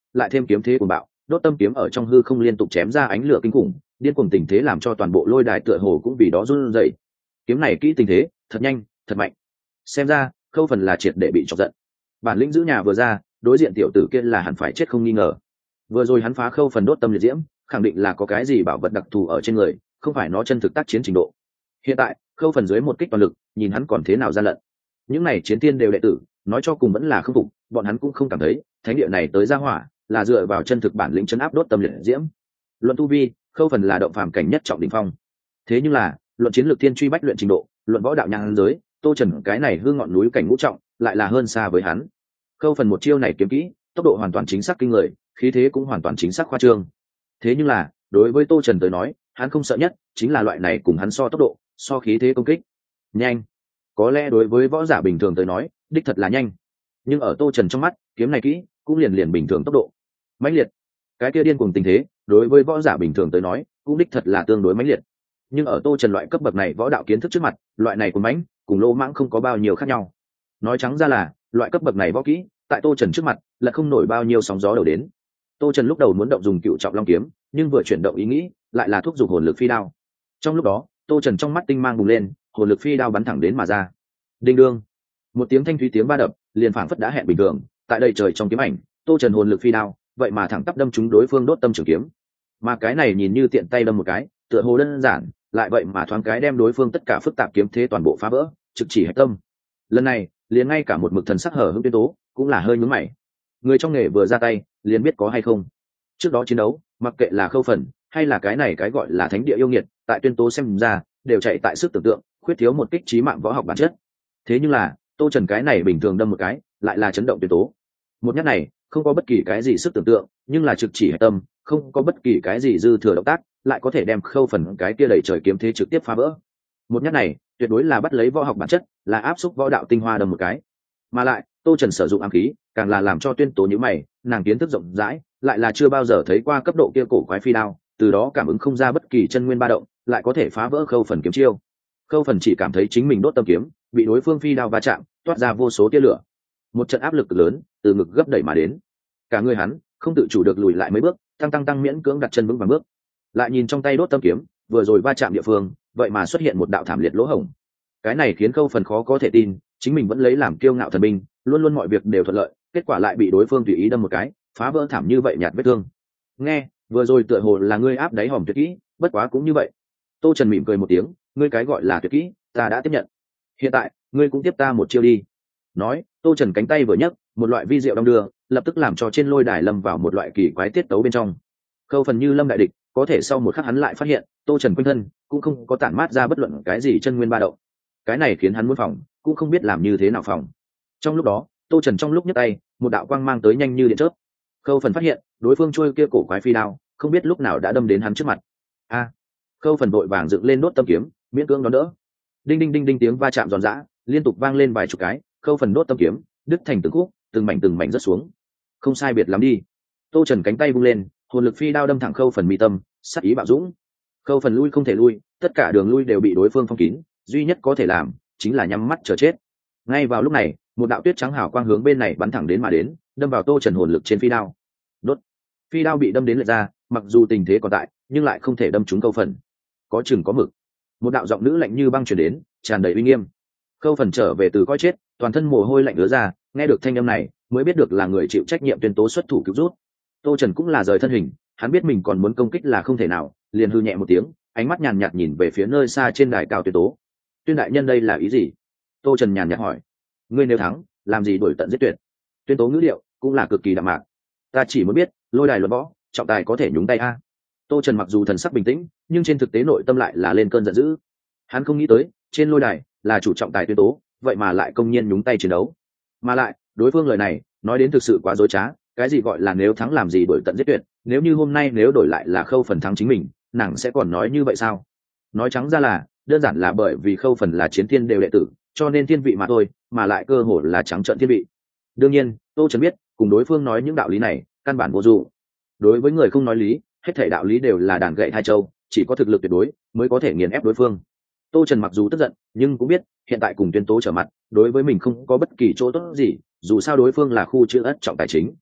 lại thêm kiếm thế cuồng bạo, đốt tâm kiếm ở trong hư không liên tục chém ra ánh lửa kinh khủng, điên cuồng tình thế làm cho toàn bộ lôi đài tựa hồ cũng vì đó run rẩy. Kiếm này kỹ tình thế thật nhanh thật mạnh, xem ra Khâu Phần là triệt để bị chọc giận. Bản lĩnh giữ nhà vừa ra, đối diện tiểu tử kia là hẳn phải chết không nghi ngờ. Vừa rồi hắn phá Khâu Phần đốt tâm liệt diễm, khẳng định là có cái gì bảo vật đặc thù ở trên người, không phải nó chân thực tác chiến trình độ. Hiện tại Khâu Phần dưới một kích toàn lực, nhìn hắn còn thế nào gian lận. Những này chiến tiên đều đệ tử, nói cho cùng vẫn là không phục, bọn hắn cũng không cảm thấy thánh địa này tới ra hỏa là dựa vào chân thực bản lĩnh chấn áp đốt tâm liệt diễm. Luận tu vi, Khâu Phần là động phàm cảnh nhất trọng đỉnh phong. Thế nhưng là luận chiến lược thiên truy bách luyện trình độ, luận võ đạo nhang giới, Tô Trần cái này hư ngọn núi cảnh ngũ trọng lại là hơn xa với hắn. Khâu Phần một chiêu này kiếm kỹ, tốc độ hoàn toàn chính xác kinh người, khí thế cũng hoàn toàn chính xác khoa trương. Thế nhưng là đối với Tô Trần tới nói, hắn không sợ nhất chính là loại này cùng hắn so tốc độ, so khí thế công kích nhanh. Có lẽ đối với võ giả bình thường tới nói đích thật là nhanh, nhưng ở Tô Trần trong mắt, kiếm này kỹ cũng liền bình thường tốc độ mãnh liệt. Cái kia điên cuồng tình thế đối với võ giả bình thường tới nói cũng đích thật là tương đối mãnh liệt, nhưng ở Tô Trần loại cấp bậc này võ đạo kiến thức trước mặt, loại này của mãnh cùng lô mãng không có bao nhiêu khác nhau. Nói trắng ra là loại cấp bậc này võ kỹ tại Tô Trần trước mặt là không nổi bao nhiêu sóng gió đầu đến. Tô Trần lúc đầu muốn động dùng Cựu Trọng Long kiếm, nhưng vừa chuyển động ý nghĩ lại là thúc giục hồn lực phi đao. Trong lúc đó Tô Trần trong mắt tinh mang bùng lên, hồn lực phi đao bắn thẳng đến mà ra. Đinh đương, một tiếng thanh thúy tiếng ba đập liền phảng phất đã hẹn bình thường. Tại đây trời trong kiếm ảnh, Tô Trần hồn lực phi đao vậy mà thẳng tắp đâm trúng đối phương đốt tâm trường kiếm. Mà cái này nhìn như tiện tay đâm một cái, tựa hồ đơn giản, lại vậy mà thoáng cái đem đối phương tất cả phức tạp kiếm thế toàn bộ phá vỡ, trực chỉ hạch tâm. Lần này liền ngay cả một mực thần sắc hở hững Tuyên Tố cũng là hơi nhướng mày. Người trong nghề vừa ra tay liền biết có hay không. Trước đó chiến đấu, mặc kệ là Khâu Phần hay là cái này cái gọi là thánh địa yêu nghiệt, tại Tuyên Tố xem ra đều chạy tại sức tưởng tượng, khuyết thiếu một kích trí mạng võ học bản chất. Thế nhưng là Tô Trần cái này bình thường đâm một cái lại là chấn động Tuyên Tố. Một nhát này không có bất kỳ cái gì sức tưởng tượng, nhưng là trực chỉ hạch tâm, không có bất kỳ cái gì dư thừa động tác, lại có thể đem Khâu Phần cái kia đẩy trời kiếm thế trực tiếp phá vỡ. Một nhát này tuyệt đối là bắt lấy võ học bản chất, là áp xúc võ đạo tinh hoa đâm một cái. Mà lại Tô Trần sử dụng ám khí càng là làm cho Tuyên Tố nhíu mày, nàng kiến thức rộng rãi, lại là chưa bao giờ thấy qua cấp độ kia cổ quái phi đao, từ đó cảm ứng không ra bất kỳ chân nguyên ba động, lại có thể phá vỡ Khâu Phần kiếm chiêu. Khâu Phần chỉ cảm thấy chính mình đốt tâm kiếm bị đối phương phi đao va chạm, toát ra vô số tia lửa. Một trận áp lực lớn từ ngực gấp đẩy mà đến, cả người hắn không tự chủ được lùi lại mấy bước, tăng miễn cưỡng đặt chân vững vàng bước. Lại nhìn trong tay đốt tâm kiếm vừa rồi va chạm địa phương, vậy mà xuất hiện một đạo thảm liệt lỗ hổng. Cái này khiến Khâu Phần khó có thể tin, chính mình vẫn lấy làm kiêu ngạo thần binh, luôn luôn mọi việc đều thuận lợi, kết quả lại bị đối phương tùy ý đâm một cái, phá vỡ thảm như vậy nhạt vết thương. Nghe, vừa rồi tựa hồ là ngươi áp đáy hòm tuyệt kỹ, bất quá cũng như vậy. Tô Trần mỉm cười một tiếng, ngươi cái gọi là tuyệt kỹ, ta đã tiếp nhận. Hiện tại, ngươi cũng tiếp ta một chiêu đi. Nói, Tô Trần cánh tay vừa nhấc, một loại vi diệu đong đưa, lập tức làm cho trên lôi đài lâm vào một loại kỳ quái tiết tấu bên trong. Khâu Phần như lâm đại địch, có thể sau một khắc hắn lại phát hiện, Tô Trần quanh thân cũng không có tản mát ra bất luận cái gì chân nguyên ba động. Cái này khiến hắn muốn phòng, cũng không biết làm như thế nào phòng. Trong lúc đó, Tô Trần trong lúc nhấc tay, một đạo quang mang tới nhanh như điện chớp. Khâu Phần phát hiện, đối phương trôi kia cổ quái phi đao, không biết lúc nào đã đâm đến hắn trước mặt. A! Khâu Phần vội vàng dựng lên đốt tâm kiếm, miễn cưỡng đón đỡ. Đinh đinh đinh đinh tiếng va chạm giòn giã, liên tục vang lên vài chục cái, Khâu Phần đốt tâm kiếm đứt thành từng khúc, từng mảnh rớt xuống. Không sai biệt lắm đi. Tô Trần cánh tay vung lên, hồn lực phi đao đâm thẳng Khâu Phần mi tâm, sát ý bạo dũng. Khâu Phần lui không thể lui, tất cả đường lui đều bị đối phương phong kín, duy nhất có thể làm chính là nhắm mắt chờ chết. Ngay vào lúc này, một đạo tuyết trắng hào quang hướng bên này bắn thẳng đến mà đến, đâm vào Tô Trần hồn lực trên phi đao. Đốt. Phi đao bị đâm đến lệch ra, mặc dù tình thế còn tại, nhưng lại không thể đâm trúng Khâu Phần. Có chừng có mực. Một đạo giọng nữ lạnh như băng truyền đến, tràn đầy uy nghiêm. Khâu Phần trở về từ coi chết, toàn thân mồ hôi lạnh ứa ra, nghe được thanh âm này, mới biết được là người chịu trách nhiệm Tuyên Tố xuất thủ cứu rút. Tô Trần cũng là rời thân hình, hắn biết mình còn muốn công kích là không thể nào, liền hư nhẹ một tiếng, ánh mắt nhàn nhạt nhìn về phía nơi xa trên đài cao Tuyên Tố. Tuyên đại nhân đây là ý gì? Tô Trần nhàn nhạt hỏi. Ngươi nếu thắng, làm gì đổi tận giết tuyệt? Tuyên Tố ngữ liệu cũng là cực kỳ đạm mạc. Ta chỉ muốn biết, lôi đài luận võ, trọng tài có thể nhúng tay a? Tô Trần mặc dù thần sắc bình tĩnh, nhưng trên thực tế nội tâm lại là lên cơn giận dữ. Hắn không nghĩ tới, trên lôi đài là chủ trọng tài Tuyên Tố, vậy mà lại công nhiên nhúng tay chiến đấu. Mà lại, đối phương lời này nói đến thực sự quá dối trá, cái gì gọi là nếu thắng làm gì đổi tận giết tuyệt, nếu như hôm nay nếu đổi lại là Khâu Phần thắng chính mình, nàng sẽ còn nói như vậy sao? Nói trắng ra là, đơn giản là bởi vì Khâu Phần là chiến thiên đều đệ tử, cho nên thiên vị mà thôi, mà lại cơ hội là trắng trợn thiên vị. Đương nhiên, Tô Trần biết, cùng đối phương nói những đạo lý này, căn bản vô dụng. Đối với người không nói lý, hết thảy đạo lý đều là đàn gậy hai châu, chỉ có thực lực tuyệt đối mới có thể nghiền ép đối phương. Tô Trần mặc dù tức giận, nhưng cũng biết, hiện tại cùng Tuyên Tố trở mặt, đối với mình không có bất kỳ chỗ tốt gì, dù sao đối phương là khu chữ ất trọng tài chính.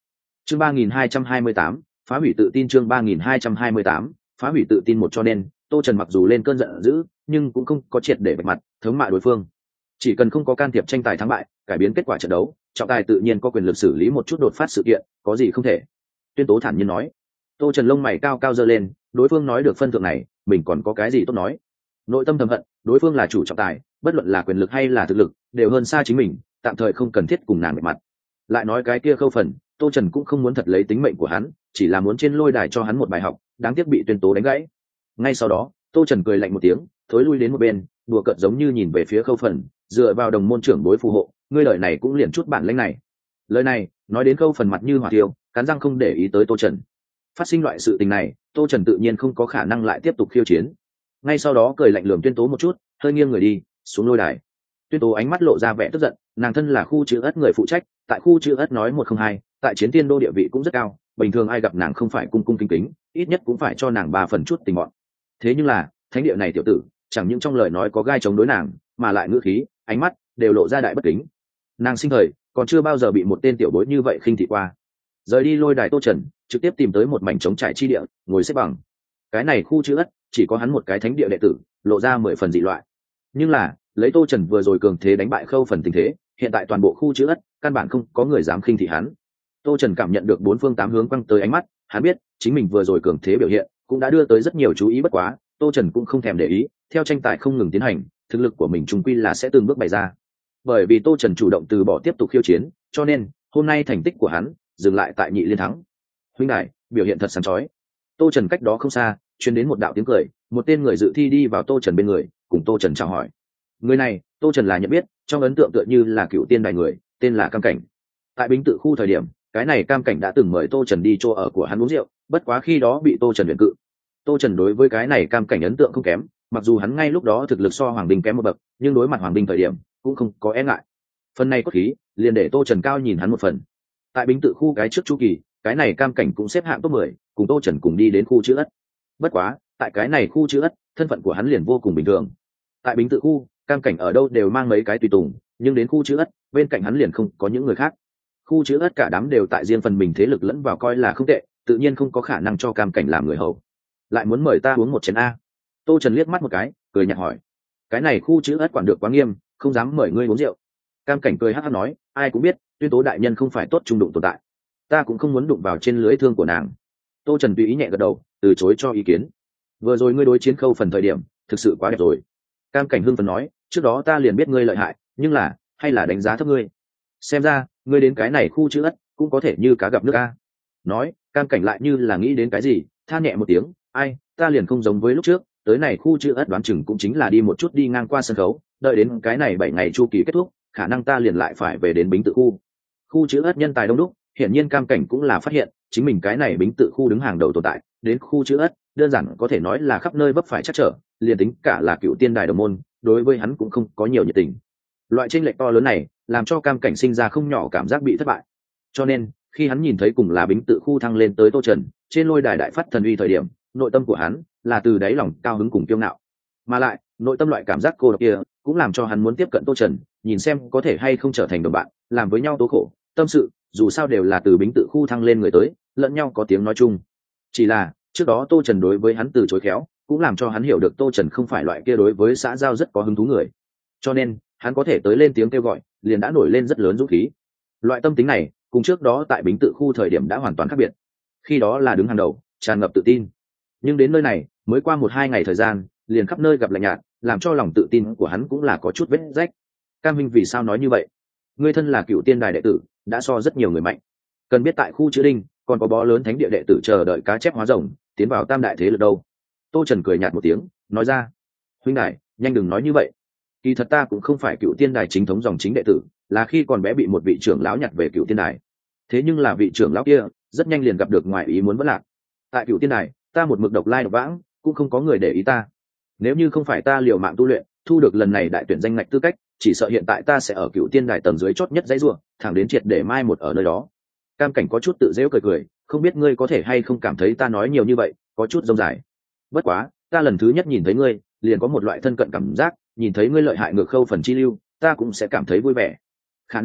chương 3228, phá hủy tự tin. Chương 3228, phá hủy tự tin. Một cho nên Tô Trần mặc dù lên cơn giận dữ nhưng cũng không có triệt để vạch mặt thống mạ đối phương, chỉ cần không có can thiệp tranh tài thắng bại, cải biến kết quả trận đấu, trọng tài tự nhiên có quyền lực xử lý một chút đột phát sự kiện, có gì không thể. Tuyên tố thản nhiên nói. Tô Trần lông mày cao cao giơ lên, đối phương nói được phân thượng này mình còn có cái gì tốt nói. Nội tâm thầm hận, đối phương là chủ trọng tài, bất luận là quyền lực hay là thực lực đều hơn xa chính mình, tạm thời không cần thiết cùng nàng bề mặt. Lại nói cái kia Khâu Phần, Tô Trần cũng không muốn thật lấy tính mệnh của hắn, chỉ là muốn trên lôi đài cho hắn một bài học, đáng tiếc bị tuyên tố đánh gãy. Ngay sau đó Tô Trần cười lạnh một tiếng, thối lui đến một bên, đùa cợt giống như nhìn về phía Khâu Phần, dựa vào đồng môn trưởng đối phù hộ, ngươi lời này cũng liền chút bản lĩnh này. Lời này nói đến Khâu Phần mặt như hỏa tiêu, cắn răng không để ý tới Tô Trần. Phát sinh loại sự tình này, Tô Trần tự nhiên không có khả năng lại tiếp tục khiêu chiến. Ngay sau đó cười lạnh lườm tuyên tố một chút, hơi nghiêng người đi xuống lôi đài. Tuyên tố ánh mắt lộ ra vẻ tức giận, nàng thân là khu chữ ất người phụ trách, tại khu chữ ất nói 102, tại chiến tiên đô địa vị cũng rất cao, bình thường ai gặp nàng không phải cung cung kính kính, ít nhất cũng phải cho nàng 3 phần chút tình bọn. Thế nhưng là thánh địa này tiểu tử chẳng những trong lời nói có gai chống đối nàng, mà lại ngữ khí ánh mắt đều lộ ra đại bất kính. Nàng sinh thời còn chưa bao giờ bị một tên tiểu bối như vậy khinh thị qua. Rời đi lôi đài Tô Trần trực tiếp tìm tới một mảnh trống trải chi địa, ngồi xếp bằng. Cái này khu chữ ất chỉ có hắn một cái thánh địa đệ tử, lộ ra 10 phần dị loại. Nhưng là lấy Tô Trần vừa rồi cường thế đánh bại Khâu Phần tình thế, hiện tại toàn bộ khu chữ ất căn bản không có người dám khinh thị hắn. Tô Trần cảm nhận được 4 phương 8 hướng quăng tới ánh mắt, hắn biết chính mình vừa rồi cường thế biểu hiện cũng đã đưa tới rất nhiều chú ý, bất quá Tô Trần cũng không thèm để ý, theo tranh tài không ngừng tiến hành, thực lực của mình chung quy là sẽ từng bước bày ra. Bởi vì Tô Trần chủ động từ bỏ tiếp tục khiêu chiến, cho nên hôm nay thành tích của hắn dừng lại tại nhị liên thắng. Huynh đại biểu hiện thật sáng chói. Tô Trần cách đó không xa truyền đến một đạo tiếng cười, một tên người dự thi đi vào Tô Trần bên người, cùng Tô Trần chào hỏi. Người này Tô Trần là nhận biết, trong ấn tượng tựa như là cựu tiên đài người, tên là Cam Cảnh. Tại Bính Tự khu thời điểm, cái này Cam Cảnh đã từng mời Tô Trần đi chỗ ở của hắn uống rượu, bất quá khi đó bị Tô Trần viện cự. Tô Trần đối với cái này Cam Cảnh ấn tượng không kém, mặc dù hắn ngay lúc đó thực lực so Hoàng Bình kém một bậc, nhưng đối mặt Hoàng Bình thời điểm cũng không có e ngại. Phần này cốt khí liền để Tô Trần cao nhìn hắn một phần. Tại Bính Tự khu cái trước chu kỳ, cái này Cam Cảnh cũng xếp hạng top 10, cùng Tô Trần cùng đi đến khu chữ ất. Bất quá tại cái này khu chữ ất, thân phận của hắn liền vô cùng bình thường. Tại Bính Tự khu, Cam Cảnh ở đâu đều mang mấy cái tùy tùng, nhưng đến khu chữ ất, bên cạnh hắn liền không có những người khác. Khu chữ ất cả đám đều tại riêng phần mình thế lực lẫn vào coi là không tệ, tự nhiên không có khả năng cho Cam Cảnh làm người hầu. Lại muốn mời ta uống một chén a? Tô Trần liếc mắt một cái, cười nhạt hỏi. Cái này khu chữ ất quản được quá nghiêm, không dám mời ngươi uống rượu. Cam Cảnh cười hắc hắc nói, ai cũng biết tuyên tố đại nhân không phải tốt trung đụng tồn tại, ta cũng không muốn đụng vào trên lưới thương của nàng. Tô Trần tùy ý nhẹ gật đầu, từ chối cho ý kiến. Vừa rồi ngươi đối chiến Khâu Phần thời điểm thực sự quá đẹp rồi. Cam Cảnh hưng phấn nói, trước đó ta liền biết ngươi lợi hại, nhưng là hay là đánh giá thấp ngươi. Xem ra ngươi đến cái này khu chữ ất cũng có thể như cá gặp nước a. Nói Cam Cảnh lại như là nghĩ đến cái gì, than nhẹ một tiếng, ai, ta liền không giống với lúc trước, tới này khu chữ ất đoán chừng cũng chính là đi một chút đi ngang qua sân khấu, đợi đến cái này 7 ngày chu kỳ kết thúc, khả năng ta liền lại phải về đến Bính Tự khu. Khu chữ ất nhân tài đông đúc, hiển nhiên Cam Cảnh cũng là phát hiện chính mình cái này Bính Tự khu đứng hàng đầu tồn tại, đến khu chữ ất đơn giản có thể nói là khắp nơi vấp phải chắc trở, liền tính cả là cựu tiên đài đồng môn, đối với hắn cũng không có nhiều nhiệt tình. Loại chênh lệch to lớn này làm cho Cam Cảnh sinh ra không nhỏ cảm giác bị thất bại. Cho nên khi hắn nhìn thấy cùng là Bính Tự khu thăng lên tới Tô Trần trên lôi đài đại phát thần uy thời điểm, nội tâm của hắn là từ đáy lòng cao hứng cùng kiêu ngạo, mà lại nội tâm loại cảm giác cô độc kia cũng làm cho hắn muốn tiếp cận Tô Trần, nhìn xem có thể hay không trở thành đồng bạn, làm với nhau tố khổ tâm sự, dù sao đều là từ Bính Tự khu thăng lên người tới, lẫn nhau có tiếng nói chung. Chỉ là trước đó Tô Trần đối với hắn từ chối khéo, cũng làm cho hắn hiểu được Tô Trần không phải loại kia đối với xã giao rất có hứng thú người, cho nên hắn có thể tới lên tiếng kêu gọi, liền đã nổi lên rất lớn dũng khí. Loại tâm tính này cùng trước đó tại Bính Tự khu thời điểm đã hoàn toàn khác biệt. Khi đó là đứng hàng đầu, tràn ngập tự tin, nhưng đến nơi này mới qua 1-2 ngày thời gian, liền khắp nơi gặp lạnh nhạt, làm cho lòng tự tin của hắn cũng là có chút vết rách. Cam Minh vì sao nói như vậy? Ngươi thân là cựu tiên đài đệ tử, đã so rất nhiều người mạnh. Cần biết tại khu chữ đinh còn có bó lớn thánh địa đệ tử chờ đợi cá chép hóa rồng tiến vào tam đại thế lực đâu. Tô Trần cười nhạt một tiếng, nói ra. Huynh đài, nhanh đừng nói như vậy. Kỳ thật ta cũng không phải cựu tiên đài chính thống dòng chính đệ tử, là khi còn bé bị một vị trưởng lão nhặt về cựu tiên đài. Thế nhưng là vị trưởng lão kia rất nhanh liền gặp được ngoại ý muốn vỡ lạc. Tại cựu tiên đài, ta một mực độc lai độc vãng, cũng không có người để ý ta. Nếu như không phải ta liều mạng tu luyện, thu được lần này đại tuyển danh ngạch tư cách, chỉ sợ hiện tại ta sẽ ở cựu tiên đài tầng dưới chót nhất dãy rùa, thẳng đến triệt để mai một ở nơi đó. Cam Cảnh có chút tự giễu cười cười, không biết ngươi có thể hay không cảm thấy ta nói nhiều như vậy có chút rông dài. Bất quá ta lần thứ nhất nhìn thấy ngươi liền có một loại thân cận cảm giác, nhìn thấy ngươi lợi hại ngược Khâu Phần chi lưu, ta cũng sẽ cảm thấy vui vẻ. Khả năng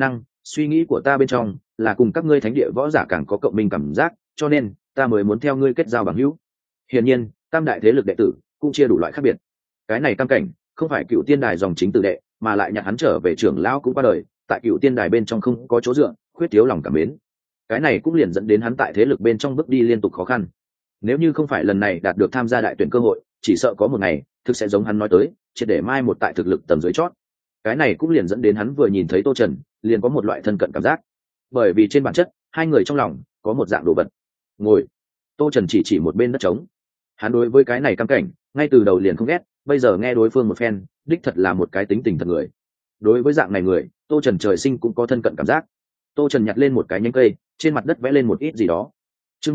suy nghĩ của ta bên trong là cùng các ngươi thánh địa võ giả càng có cộng minh cảm giác, cho nên ta mới muốn theo ngươi kết giao bằng hữu. Hiển nhiên tam đại thế lực đệ tử cũng chia đủ loại khác biệt. Cái này Cam Cảnh không phải Cựu Tiên Đài dòng chính tử đệ, mà lại nhặt hắn trở về trưởng lão cũng qua đời, tại Cựu Tiên Đài bên trong không có chỗ dựa, khuyết thiếu lòng cảm mến. Cái này cũng liền dẫn đến hắn tại thế lực bên trong bước đi liên tục khó khăn. Nếu như không phải lần này đạt được tham gia đại tuyển cơ hội, chỉ sợ có một ngày thực sẽ giống hắn nói tới, triệt để mai một tại thực lực tầm dưới chót. Cái này cũng liền dẫn đến hắn vừa nhìn thấy Tô Trần liền có một loại thân cận cảm giác, bởi vì trên bản chất hai người trong lòng có một dạng đồ vật. Ngồi. Tô Trần chỉ một bên đất trống. Hắn đối với cái này Cam Cảnh ngay từ đầu liền không ghét, bây giờ nghe đối phương một phen, đích thật là một cái tính tình thật người. Đối với dạng này người, Tô Trần trời sinh cũng có thân cận cảm giác. Tô Trần nhặt lên một cái nhánh cây, trên mặt đất vẽ lên một ít gì đó. Chương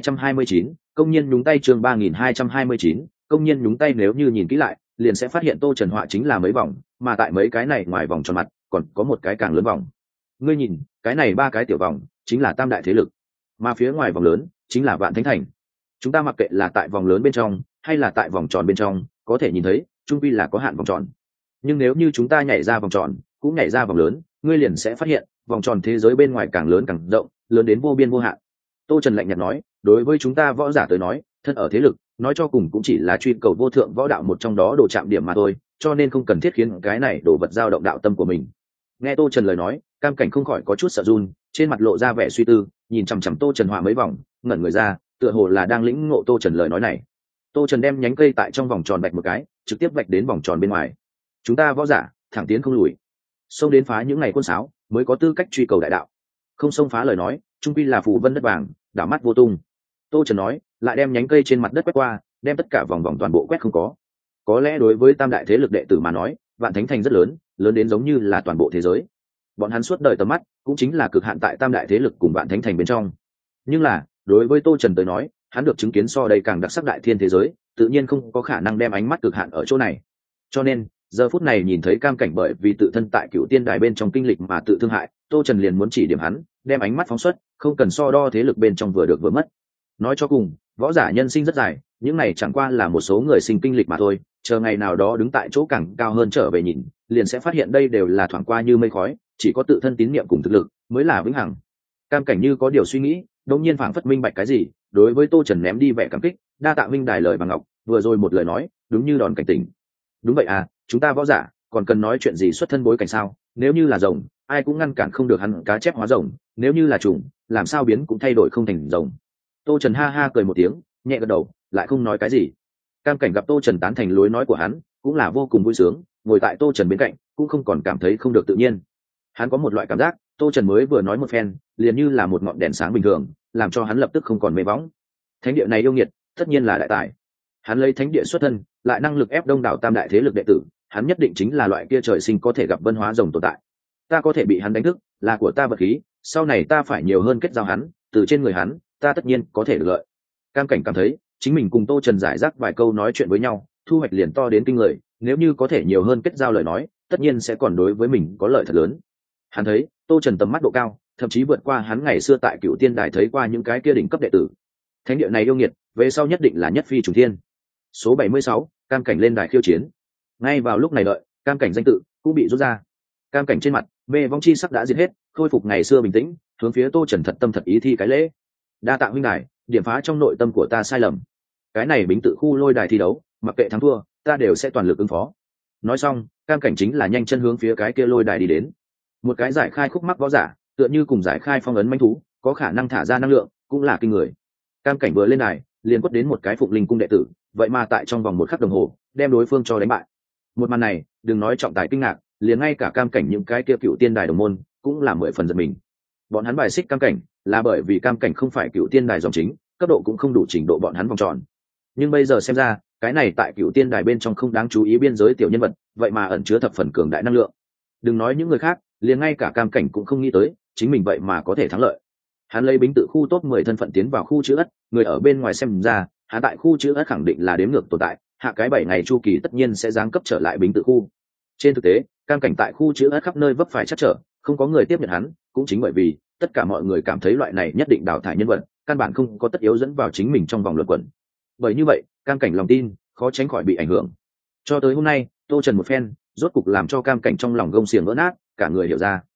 3229, công nhân nhúng tay. Chương 3229, công nhân nhúng tay. Nếu như nhìn kỹ lại, liền sẽ phát hiện Tô Trần họa chính là mấy vòng, mà tại mấy cái này ngoài vòng tròn mặt, còn có một cái càng lớn vòng. Ngươi nhìn, cái này ba cái tiểu vòng chính là tam đại thế lực, mà phía ngoài vòng lớn chính là Vạn Thánh Thành. Chúng ta mặc kệ là tại vòng lớn bên trong hay là tại vòng tròn bên trong, có thể nhìn thấy trung quy là có hạn vòng tròn. Nhưng nếu như chúng ta nhảy ra vòng tròn, cũng nhảy ra vòng lớn, ngươi liền sẽ phát hiện vòng tròn thế giới bên ngoài càng lớn càng rộng, lớn đến vô biên vô hạn. Tô Trần lạnh nhạt nói, đối với chúng ta võ giả tới nói, thân ở thế lực, nói cho cùng cũng chỉ là truy cầu vô thượng võ đạo một trong đó đồ chạm điểm mà thôi, cho nên không cần thiết khiến cái này đồ vật dao động đạo tâm của mình. Nghe Tô Trần lời nói, Cam Cảnh không khỏi có chút sợ run, trên mặt lộ ra vẻ suy tư, nhìn chằm chằm Tô Trần họa mấy vòng, ngẩn người ra, tựa hồ là đang lĩnh ngộ Tô Trần lời nói này. Tô Trần đem nhánh cây tại trong vòng tròn vạch một cái, trực tiếp vạch đến vòng tròn bên ngoài. Chúng ta võ giả thẳng tiến không lùi, xông đến phá những ngày côn sáo mới có tư cách truy cầu đại đạo, không xông phá lời nói trung quy là phù vân đất vàng, đảo mắt vô tung. Tô Trần nói, lại đem nhánh cây trên mặt đất quét qua, đem tất cả vòng vòng toàn bộ quét không có. Có lẽ đối với tam đại thế lực đệ tử mà nói, Vạn Thánh Thành rất lớn, lớn đến giống như là toàn bộ thế giới. Bọn hắn suốt đời tầm mắt cũng chính là cực hạn tại tam đại thế lực cùng Vạn Thánh Thành bên trong. Nhưng là đối với Tô Trần tới nói, hắn được chứng kiến so đây càng đặc sắc đại thiên thế giới, tự nhiên không có khả năng đem ánh mắt cực hạn ở chỗ này. Cho nên giờ phút này nhìn thấy Cam Cảnh bởi vì tự thân tại Cựu Tiên Đài bên trong kinh lịch mà tự thương hại, Tô Trần liền muốn chỉ điểm hắn, đem ánh mắt phóng xuất, không cần so đo thế lực bên trong vừa được vừa mất. Nói cho cùng, võ giả nhân sinh rất dài, những này chẳng qua là một số người sinh kinh lịch mà thôi, chờ ngày nào đó đứng tại chỗ càng cao hơn trở về nhìn, liền sẽ phát hiện đây đều là thoảng qua như mây khói, chỉ có tự thân tín niệm cùng thực lực mới là vĩnh hằng. Cam Cảnh như có điều suy nghĩ, đột nhiên phảng phất minh bạch cái gì, đối với Tô Trần ném đi vẻ cảm kích, đa tạ huynh đài lời bằng ngọc, vừa rồi một lời nói, đúng như đòn cảnh tỉnh. Đúng vậy à, chúng ta võ giả còn cần nói chuyện gì xuất thân bối cảnh sao? Nếu như là rồng, ai cũng ngăn cản không được hắn cá chép hóa rồng, nếu như là trùng, làm sao biến cũng thay đổi không thành rồng. Tô Trần ha ha cười một tiếng, nhẹ gật đầu, lại không nói cái gì. Cam Cảnh gặp Tô Trần tán thành lối nói của hắn, cũng là vô cùng vui sướng, ngồi tại Tô Trần bên cạnh, cũng không còn cảm thấy không được tự nhiên. Hắn có một loại cảm giác, Tô Trần mới vừa nói một phen, liền như là một ngọn đèn sáng bình thường, làm cho hắn lập tức không còn mê bóng. Thánh địa này yêu nghiệt, tất nhiên là đại tài. Hắn lấy thánh địa xuất thân, lại năng lực ép đông đảo tam đại thế lực đệ tử, hắn nhất định chính là loại kia trời sinh có thể gặp vân hóa rồng tồn tại. Ta có thể bị hắn đánh thức, là của ta vật khí, sau này ta phải nhiều hơn kết giao hắn, từ trên người hắn, ta tất nhiên có thể được lợi. Cam Cảnh cảm thấy, chính mình cùng Tô Trần giải rác vài câu nói chuyện với nhau, thu hoạch liền to đến kinh người, nếu như có thể nhiều hơn kết giao lời nói, tất nhiên sẽ còn đối với mình có lợi thật lớn. Hắn thấy, Tô Trần tầm mắt độ cao, thậm chí vượt qua hắn ngày xưa tại Cựu Tiên Đài thấy qua những cái kia đỉnh cấp đệ tử. Thánh địa này yêu nghiệt, về sau nhất định là nhất phi trùng thiên. Số 76, Cam Cảnh lên đài khiêu chiến. Ngay vào lúc này đợi, Cam Cảnh danh tự cũng bị rút ra. Cam Cảnh trên mặt mê vong chi sắc đã diệt hết, khôi phục ngày xưa bình tĩnh, hướng phía Tô Trần thật tâm thật ý thi cái lễ. Đa tạ huynh đài, điểm phá trong nội tâm của ta sai lầm. Cái này bính tự khu lôi đài thi đấu, mặc kệ thắng thua, ta đều sẽ toàn lực ứng phó. Nói xong, Cam Cảnh chính là nhanh chân hướng phía cái kia lôi đài đi đến. Một cái giải khai khúc mắc võ giả, tựa như cùng giải khai phong ấn manh thú, có khả năng thả ra năng lượng, cũng là kinh người. Cam Cảnh vừa lên đài, liền quất đến một cái Phụng Linh cung đệ tử, vậy mà tại trong vòng một khắc đồng hồ, đem đối phương cho đánh bại. Một màn này, đừng nói trọng tài kinh ngạc, liền ngay cả Cam Cảnh những cái kia Cựu Tiên Đài đồng môn, cũng là 10 phần giật mình. Bọn hắn bài xích Cam Cảnh, là bởi vì Cam Cảnh không phải Cựu Tiên Đài dòng chính, cấp độ cũng không đủ trình độ bọn hắn vòng tròn. Nhưng bây giờ xem ra, cái này tại Cựu Tiên Đài bên trong không đáng chú ý biên giới tiểu nhân vật, vậy mà ẩn chứa thập phần cường đại năng lượng. Đừng nói những người khác, liền ngay cả Cam Cảnh cũng không nghĩ tới, chính mình vậy mà có thể thắng lợi. Hắn lấy bính tự khu top 10 thân phận tiến vào khu chữ ất, người ở bên ngoài xem ra, hắn tại khu chữ ất khẳng định là đếm ngược tồn tại, hạ cái 7 ngày chu kỳ tất nhiên sẽ giáng cấp trở lại bính tự khu. Trên thực tế, Cam Cảnh tại khu chữ ất khắp nơi vấp phải chắc trở, không có người tiếp nhận hắn, cũng chính bởi vì tất cả mọi người cảm thấy loại này nhất định đào thải nhân vật, căn bản không có tất yếu dẫn vào chính mình trong vòng luận quẩn. Bởi như vậy, Cam Cảnh lòng tin khó tránh khỏi bị ảnh hưởng. Cho tới hôm nay, Tô Trần một phen, rốt cục làm cho Cam Cảnh trong lòng gông xiềng vỡ nát, cả người hiểu ra.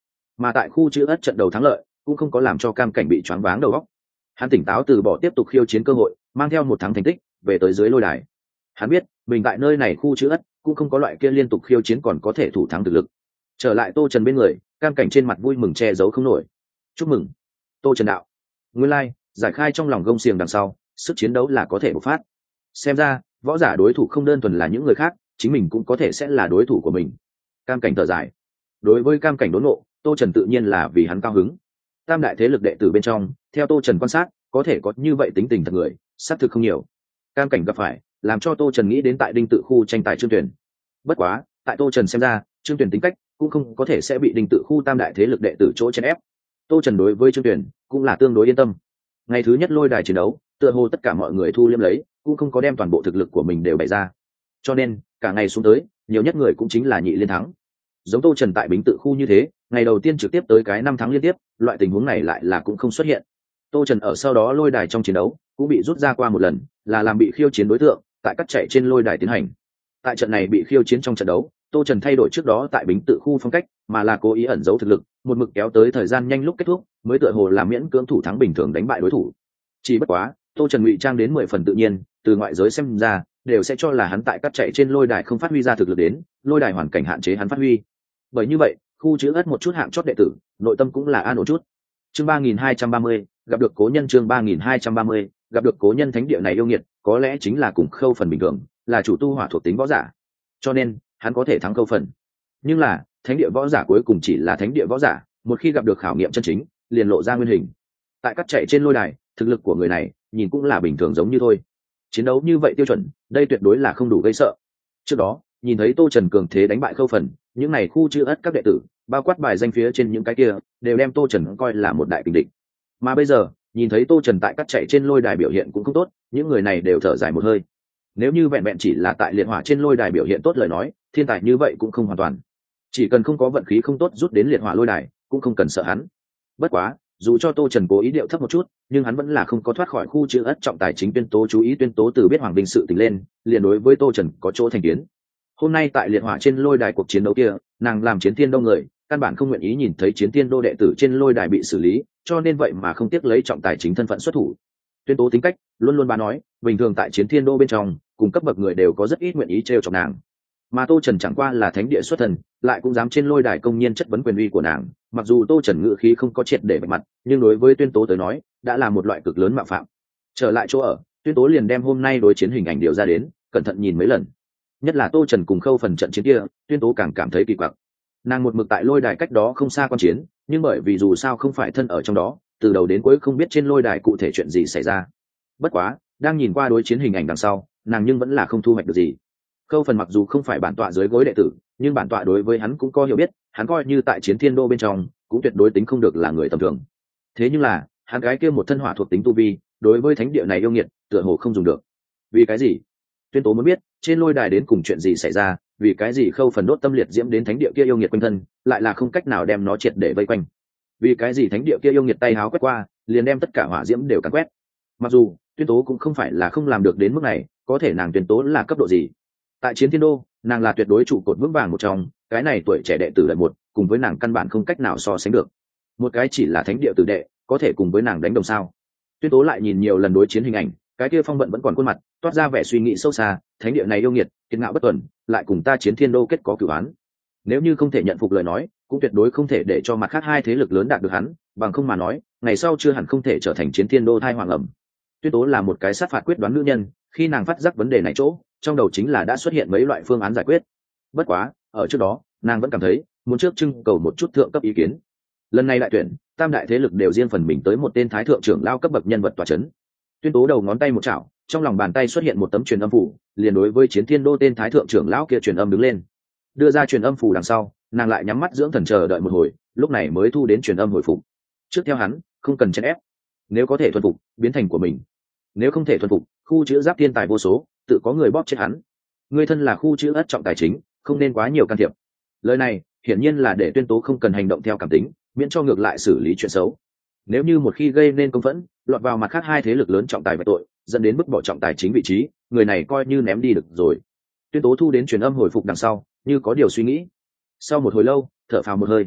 Mà tại khu chữ ất trận đầu thắng lợi cũng không có làm cho cam cảnh bị choáng váng đầu óc. Hắn tỉnh táo từ bỏ tiếp tục khiêu chiến cơ hội, mang theo một thắng thành tích về tới dưới lôi đài. Hắn biết mình tại nơi này khu chữ ất cũng không có loại kia liên tục khiêu chiến còn có thể thủ thắng thực lực. Trở lại Tô Trần bên người, cam cảnh trên mặt vui mừng che giấu không nổi. Chúc mừng Tô Trần đạo, nguyên lai giải khai trong lòng gông xiềng đằng sau sức chiến đấu là có thể bộc phát. Xem ra võ giả đối thủ không đơn thuần là những người khác, chính mình cũng có thể sẽ là đối thủ của mình. Cam cảnh thở dài. Đối với cam cảnh đốn ngộ, Tô Trần tự nhiên là vì hắn cao hứng. Tam đại thế lực đệ tử bên trong, theo Tô Trần quan sát, có thể có như vậy tính tình thật người xác thực không nhiều. Cam cảnh gặp phải làm cho Tô Trần nghĩ đến tại đinh tự khu tranh tài Trương Tuyển. Bất quá tại Tô Trần xem ra, Trương Tuyển tính cách cũng không có thể sẽ bị đinh tự khu tam đại thế lực đệ tử chỗ chèn ép. Tô Trần đối với Trương Tuyển cũng là tương đối yên tâm. Ngày thứ nhất lôi đài chiến đấu, tựa hồ tất cả mọi người thu liêm lấy, cũng không có đem toàn bộ thực lực của mình đều bày ra. Cho nên cả ngày xuống tới, nhiều nhất người cũng chính là nhị liên thắng. Giống Tô Trần tại Bính Tự khu như thế, ngày đầu tiên trực tiếp tới cái 5 thắng liên tiếp, loại tình huống này lại là cũng không xuất hiện. Tô Trần ở sau đó lôi đài trong chiến đấu cũng bị rút ra qua một lần, là làm bị khiêu chiến đối tượng tại cắt chạy trên lôi đài tiến hành. Tại trận này bị khiêu chiến trong trận đấu, Tô Trần thay đổi trước đó tại Bính Tự khu phong cách, mà là cố ý ẩn giấu thực lực, một mực kéo tới thời gian nhanh lúc kết thúc, mới tựa hồ làm miễn cưỡng thủ thắng bình thường đánh bại đối thủ. Chỉ bất quá, Tô Trần ngụy trang đến 10 phần tự nhiên, từ ngoại giới xem ra, đều sẽ cho là hắn tại cắt chạy trên lôi đài không phát huy ra thực lực đến, lôi đài hoàn cảnh hạn chế hắn phát huy. Bởi như vậy, khu chữ ất một chút hạng chót đệ tử, nội tâm cũng là an ổn chút. Chương 3230, gặp được cố nhân. Chương 3230, gặp được cố nhân. Thánh địa này yêu nghiệt, có lẽ chính là cùng Khâu Phần bình thường, là chủ tu hỏa thuộc tính võ giả, cho nên hắn có thể thắng Khâu Phần. Nhưng là thánh địa võ giả cuối cùng chỉ là thánh địa võ giả, một khi gặp được khảo nghiệm chân chính, liền lộ ra nguyên hình. Tại cắt chạy trên lôi đài, thực lực của người này nhìn cũng là bình thường giống như thôi. Chiến đấu như vậy tiêu chuẩn, đây tuyệt đối là không đủ gây sợ. Trước đó nhìn thấy Tô Trần cường thế đánh bại Khâu Phần, những này khu chữ ất các đệ tử, bao quát bài danh phía trên những cái kia, đều đem Tô Trần coi là một đại kình địch. Mà bây giờ nhìn thấy Tô Trần tại cắt chạy trên lôi đài biểu hiện cũng không tốt, những người này đều thở dài một hơi. Nếu như vẹn vẹn chỉ là tại liệt hỏa trên lôi đài biểu hiện tốt lời nói, thiên tài như vậy cũng không hoàn toàn. Chỉ cần không có vận khí không tốt rút đến liệt hỏa lôi đài, cũng không cần sợ hắn. Bất quá dù cho Tô Trần cố ý điệu thấp một chút, nhưng hắn vẫn là không có thoát khỏi khu chữ ất trọng tài chính Tuyên Tố. Chú ý Tuyên Tố từ biết Hoàng Bình sự tình lên, liền đối với Tô Trần có chỗ thành kiến. Hôm nay tại liệt hỏa trên lôi đài cuộc chiến đấu kia, nàng làm chiến thiên đô người, căn bản không nguyện ý nhìn thấy chiến thiên đô đệ tử trên lôi đài bị xử lý, cho nên vậy mà không tiếc lấy trọng tài chính thân phận xuất thủ. Tuyên Tố tính cách luôn luôn bà nói, bình thường tại chiến thiên đô bên trong, cùng cấp bậc người đều có rất ít nguyện ý trêu chọc nàng. Mà Tô Trần chẳng qua là thánh địa xuất thần, lại cũng dám trên lôi đài công nhiên chất vấn quyền uy của nàng. Mặc dù Tô Trần ngữ khí không có triệt để bạch mặt, nhưng đối với Tuyên Tố tới nói, đã là một loại cực lớn mạo phạm. Trở lại chỗ ở, Tuyên Tố liền đem hôm nay đối chiến hình ảnh điều ra đến, cẩn thận nhìn mấy lần. Nhất là Tô Trần cùng Khâu Phần trận chiến kia, Tuyên Tố càng cảm thấy kỳ quặc. Nàng một mực tại lôi đài cách đó không xa quan chiến, nhưng bởi vì dù sao không phải thân ở trong đó, từ đầu đến cuối không biết trên lôi đài cụ thể chuyện gì xảy ra. Bất quá, đang nhìn qua đối chiến hình ảnh đằng sau, nàng nhưng vẫn là không thu hoạch được gì. Khâu Phần mặc dù không phải bản tọa dưới gối đệ tử, nhưng bản tọa đối với hắn cũng có hiểu biết, hắn coi như tại chiến thiên đô bên trong, cũng tuyệt đối tính không được là người tầm thường. Thế nhưng là, hắn gái kia một thân hỏa thuộc tính tu vi, đối với thánh địa này yêu nghiệt, tựa hồ không dùng được. Vì cái gì? Tuyên Tố muốn biết, trên lôi đài đến cùng chuyện gì xảy ra, vì cái gì Khâu Phần đốt tâm liệt diễm đến thánh địa kia yêu nghiệt quanh thân, lại là không cách nào đem nó triệt để vây quanh. Vì cái gì thánh địa kia yêu nghiệt tay háo quét qua, liền đem tất cả hỏa diễm đều càn quét. Mặc dù Tuyên Tố cũng không phải là không làm được đến mức này, có thể nàng Tuyên Tố là cấp độ gì? Tại chiến thiên đô, nàng là tuyệt đối trụ cột vững vàng một trong, cái này tuổi trẻ đệ tử lợi một, cùng với nàng căn bản không cách nào so sánh được. Một cái chỉ là thánh địa tử đệ, có thể cùng với nàng đánh đồng sao? Tuyên Tố lại nhìn nhiều lần đối chiến hình ảnh, cái kia phong vận vẫn còn khuôn mặt, toát ra vẻ suy nghĩ sâu xa, thánh địa này yêu nghiệt, kiệt ngạo bất tuần, lại cùng ta chiến thiên đô kết có cửu án. Nếu như không thể nhận phục lời nói, cũng tuyệt đối không thể để cho mặt khác hai thế lực lớn đạt được hắn, bằng không mà nói, ngày sau chưa hẳn không thể trở thành chiến thiên đô thai hoàng ẩm. Tuyên Tố là một cái sát phạt quyết đoán nữ nhân, khi nàng phát giác vấn đề này chỗ, trong đầu chính là đã xuất hiện mấy loại phương án giải quyết. Bất quá, ở trước đó, nàng vẫn cảm thấy muốn trước trưng cầu một chút thượng cấp ý kiến. Lần này đại tuyển, tam đại thế lực đều riêng phần mình tới một tên thái thượng trưởng lao cấp bậc nhân vật tọa chấn. Tuyên Tố đầu ngón tay một chảo, trong lòng bàn tay xuất hiện một tấm truyền âm phủ, liền đối với chiến thiên đô tên thái thượng trưởng lão kia truyền âm đứng lên. Đưa ra truyền âm phủ đằng sau, nàng lại nhắm mắt dưỡng thần chờ đợi một hồi, lúc này mới thu đến truyền âm hồi phục. Trước theo hắn, không cần chèn ép. Nếu có thể thuần phục, biến thành của mình. Nếu không thể thuần phục, khu chữ giáp thiên tài vô số, tự có người bóp chết hắn. Ngươi thân là khu chữ ất trọng tài chính, không nên quá nhiều can thiệp. Lời này hiển nhiên là để Tuyên Tố không cần hành động theo cảm tính, miễn cho ngược lại xử lý chuyện xấu. Nếu như một khi gây nên công phẫn, lọt vào mặt khác hai thế lực lớn trọng tài về tội, dẫn đến bức bỏ trọng tài chính vị trí, người này coi như ném đi được rồi. Tuyên Tố thu đến truyền âm hồi phục đằng sau, như có điều suy nghĩ. Sau một hồi lâu, thở phào một hơi.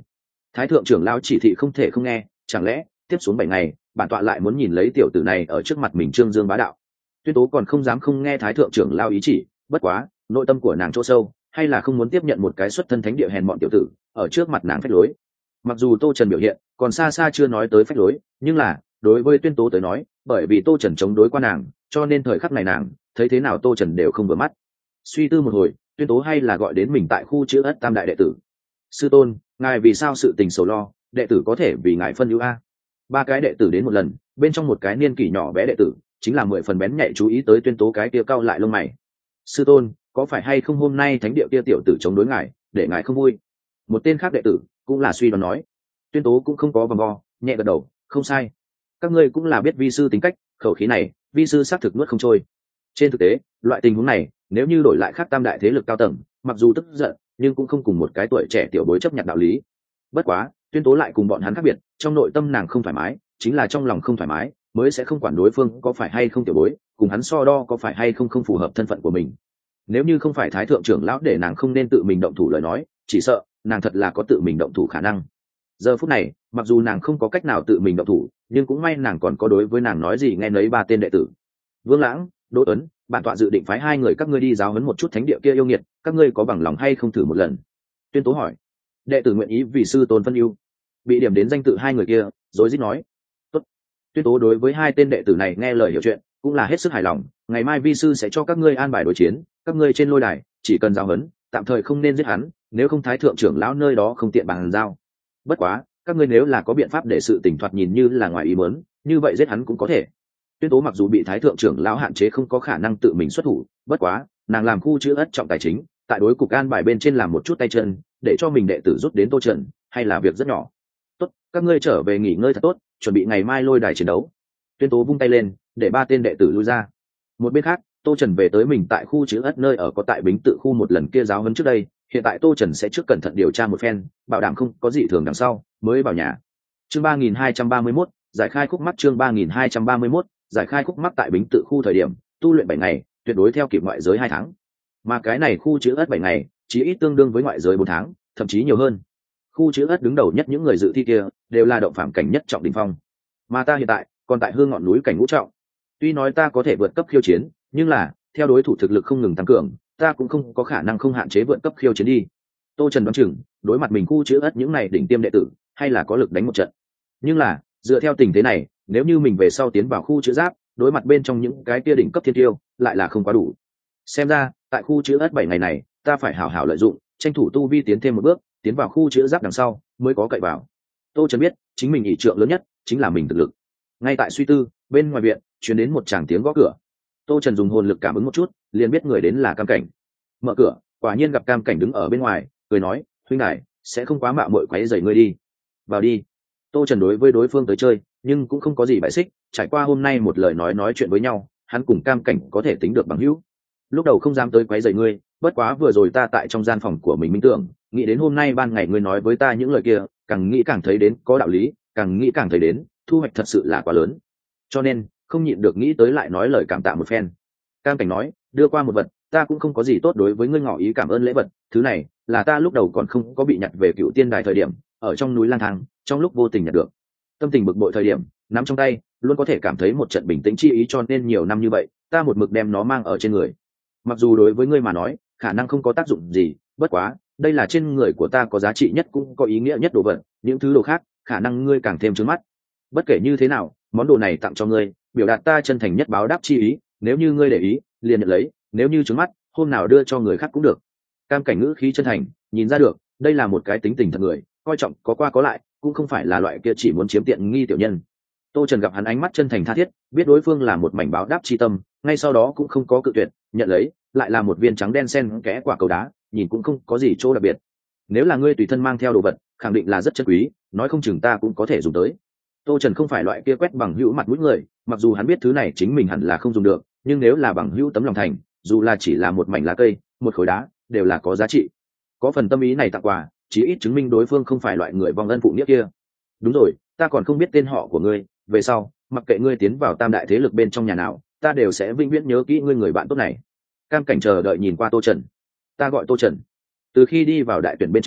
Thái thượng trưởng lão chỉ thị không thể không nghe, chẳng lẽ tiếp xuống 7 ngày bản tọa lại muốn nhìn lấy tiểu tử này ở trước mặt mình trương dương bá đạo? Tuyên Tố còn không dám không nghe thái thượng trưởng lão ý chỉ, bất quá nội tâm của nàng chỗ sâu hay là không muốn tiếp nhận một cái xuất thân thánh địa hèn mọn tiểu tử ở trước mặt nàng phách lối. Mặc dù Tô Trần biểu hiện còn xa xa chưa nói tới phách lối, nhưng là đối với Tuyên Tố tới nói, bởi vì Tô Trần chống đối qua nàng, cho nên thời khắc này nàng thấy thế nào Tô Trần đều không vừa mắt. Suy tư một hồi, Tuyên Tố hay là gọi đến mình tại khu chữ ất tam đại đệ tử. Sư tôn, ngài vì sao sự tình sầu lo, đệ tử có thể vì ngài phân ưu a? 3 cái đệ tử đến một lần, bên trong một cái niên kỷ nhỏ bé đệ tử chính là 10 phần bén nhạy chú ý tới Tuyên Tố cái kia cau lại lông mày. Sư tôn, có phải hay không hôm nay thánh địa kia tiểu tử chống đối ngài, để ngài không vui? Một tên khác đệ tử cũng là suy đoán nói. Tuyên Tố cũng không có vòng vo, nhẹ gật đầu, không sai. Các ngươi cũng là biết vi sư tính cách, khẩu khí này vi sư xác thực nuốt không trôi. Trên thực tế loại tình huống này nếu như đổi lại khác tam đại thế lực cao tầng, mặc dù tức giận nhưng cũng không cùng một cái tuổi trẻ tiểu bối chấp nhận đạo lý. Bất quá Tuyên Tố lại cùng bọn hắn khác biệt, trong nội tâm nàng không thoải mái, chính là trong lòng không thoải mái mới sẽ không quản đối phương có phải hay không tiểu bối, cùng hắn so đo có phải hay không không phù hợp thân phận của mình. Nếu như không phải thái thượng trưởng lão để nàng không nên tự mình động thủ lời nói, chỉ sợ nàng thật là có tự mình động thủ khả năng. Giờ phút này mặc dù nàng không có cách nào tự mình động thủ, nhưng cũng may nàng còn có đối với nàng nói gì nghe nấy 3 tên đệ tử. Vương Lãng, Đỗ Ấn, bản tọa dự định phái 2 người các ngươi đi giáo huấn một chút thánh địa kia yêu nghiệt, các ngươi có bằng lòng hay không thử một lần? Tuyên Tố hỏi. Đệ tử nguyện ý vì sư tôn phân ưu. Bị điểm đến danh tự 2 người kia rối rít nói. Tốt. Tuyên Tố đối với 2 tên đệ tử này nghe lời hiểu chuyện, cũng là hết sức hài lòng. Ngày mai vi sư sẽ cho các ngươi an bài đối chiến, các ngươi trên lôi đài chỉ cần giáo huấn, tạm thời không nên giết hắn, nếu không thái thượng trưởng lão nơi đó không tiện bàn giao. Bất quá các ngươi nếu là có biện pháp để sự tình thoạt nhìn như là ngoài ý muốn, như vậy giết hắn cũng có thể. Tuyên Tố mặc dù bị thái thượng trưởng lão hạn chế không có khả năng tự mình xuất thủ, bất quá nàng làm khu chữ ất trọng tài chính, tại đối cục an bài bên trên làm một chút tay chân, để cho mình đệ tử rút đến Tô Trần, hay là việc rất nhỏ. Tốt, các ngươi trở về nghỉ ngơi thật tốt, chuẩn bị ngày mai lôi đài chiến đấu. Tuyên Tố vung tay lên để 3 tên đệ tử lui ra. Một bên khác Tô Trần về tới mình tại khu chữ ất nơi ở có tại Bính Tự khu một lần kia giáo huấn trước đây, hiện tại Tô Trần sẽ trước cẩn thận điều tra một phen, bảo đảm không có gì thường đằng sau mới vào nhà. Chương 3231, giải khai khúc mắc. Chương 3231, giải khai khúc mắc. Tại Bính Tự khu thời điểm tu luyện 7 ngày, tuyệt đối theo kịp ngoại giới 2 tháng, mà cái này khu chữ ất 7 ngày chỉ ít tương đương với ngoại giới 4 tháng, thậm chí nhiều hơn. Khu chữ ất đứng đầu nhất những người dự thi kia đều là động phạm cảnh nhất trọng đỉnh phong, mà ta hiện tại còn tại hương ngọn núi cảnh ngũ trọng. Tuy nói ta có thể vượt cấp khiêu chiến, nhưng là theo đối thủ thực lực không ngừng tăng cường, ta cũng không có khả năng không hạn chế vượt cấp khiêu chiến đi. Tô Trần đoán chừng đối mặt mình khu chữ ất những này đỉnh tiêm đệ tử hay là có lực đánh một trận, nhưng là dựa theo tình thế này, nếu như mình về sau tiến vào khu chữ giáp, đối mặt bên trong những cái kia đỉnh cấp thiên tiêu lại là không quá đủ. Xem ra tại khu chữ ất 7 ngày này ta phải hảo hảo lợi dụng, tranh thủ tu vi tiến thêm một bước, tiến vào khu chữ giáp đằng sau mới có cậy vào. Tô Trần biết chính mình ỷ trượng lớn nhất chính là mình thực lực. Ngay tại suy tư, bên ngoài viện truyền đến một tràng tiếng gõ cửa. Tô Trần dùng hồn lực cảm ứng một chút, liền biết người đến là Cam Cảnh. Mở cửa, quả nhiên gặp Cam Cảnh đứng ở bên ngoài, cười nói, huynh đài sẽ không quá mạo muội quấy rầy ngươi đi. Vào đi. Tô Trần đối với đối phương tới chơi nhưng cũng không có gì bại xích, trải qua hôm nay một lời nói chuyện với nhau, hắn cùng Cam Cảnh có thể tính được bằng hữu. Lúc đầu không dám tới quấy rầy ngươi, bất quá vừa rồi ta tại trong gian phòng của mình minh tưởng, nghĩ đến hôm nay ban ngày ngươi nói với ta những lời kia, càng nghĩ càng thấy đến có đạo lý, càng nghĩ càng thấy đến thu hoạch thật sự là quá lớn, cho nên không nhịn được nghĩ tới lại nói lời cảm tạ một phen. Cam Cảnh nói, đưa qua một vật, ta cũng không có gì tốt đối với ngươi ngỏ ý cảm ơn lễ vật, thứ này là ta lúc đầu còn không có bị nhặt về Cựu Tiên Đài thời điểm ở trong núi lang thang, trong lúc vô tình nhặt được, tâm tình bực bội thời điểm nắm trong tay luôn có thể cảm thấy một trận bình tĩnh chi ý, cho nên nhiều năm như vậy ta một mực đem nó mang ở trên người. Mặc dù đối với ngươi mà nói khả năng không có tác dụng gì, bất quá đây là trên người của ta có giá trị nhất cũng có ý nghĩa nhất đồ vật, những thứ đồ khác khả năng ngươi càng thêm trướng mắt. Bất kể như thế nào, món đồ này tặng cho ngươi, biểu đạt ta chân thành nhất báo đáp chi ý, nếu như ngươi để ý liền nhận lấy, nếu như trướng mắt hôm nào đưa cho người khác cũng được. Cam Cảnh ngữ khí chân thành, nhìn ra được đây là một cái tính tình thật người, coi trọng có qua có lại, cũng không phải là loại kia chỉ muốn chiếm tiện nghi tiểu nhân. Tô Trần gặp hắn ánh mắt chân thành tha thiết, biết đối phương là một mảnh báo đáp chi tâm, ngay sau đó cũng không có cự tuyệt, nhận lấy, lại là một viên trắng đen xen kẽ quả cầu đá, nhìn cũng không có gì chỗ đặc biệt. Nếu là ngươi tùy thân mang theo đồ vật, khẳng định là rất chân quý, nói không chừng ta cũng có thể dùng tới. Tô Trần không phải loại kia quét bằng hữu mặt mũi người, mặc dù hắn biết thứ này chính mình hẳn là không dùng được, nhưng nếu là bằng hữu tấm lòng thành, dù là chỉ là một mảnh lá cây, một khối đá, đều là có giá trị. Có phần tâm ý này tặng quà, chí ít chứng minh đối phương không phải loại người vong ân phụ nghĩa kia. Đúng rồi, ta còn không biết tên họ của ngươi, về sau mặc kệ ngươi tiến vào tam đại thế lực bên trong nhà nào, ta đều sẽ vĩnh viễn nhớ kỹ ngươi người bạn tốt này. Cam Cảnh chờ đợi nhìn qua Tô Trần. Ta gọi Tô Trần. Từ khi đi vào đại tuyển bên trong,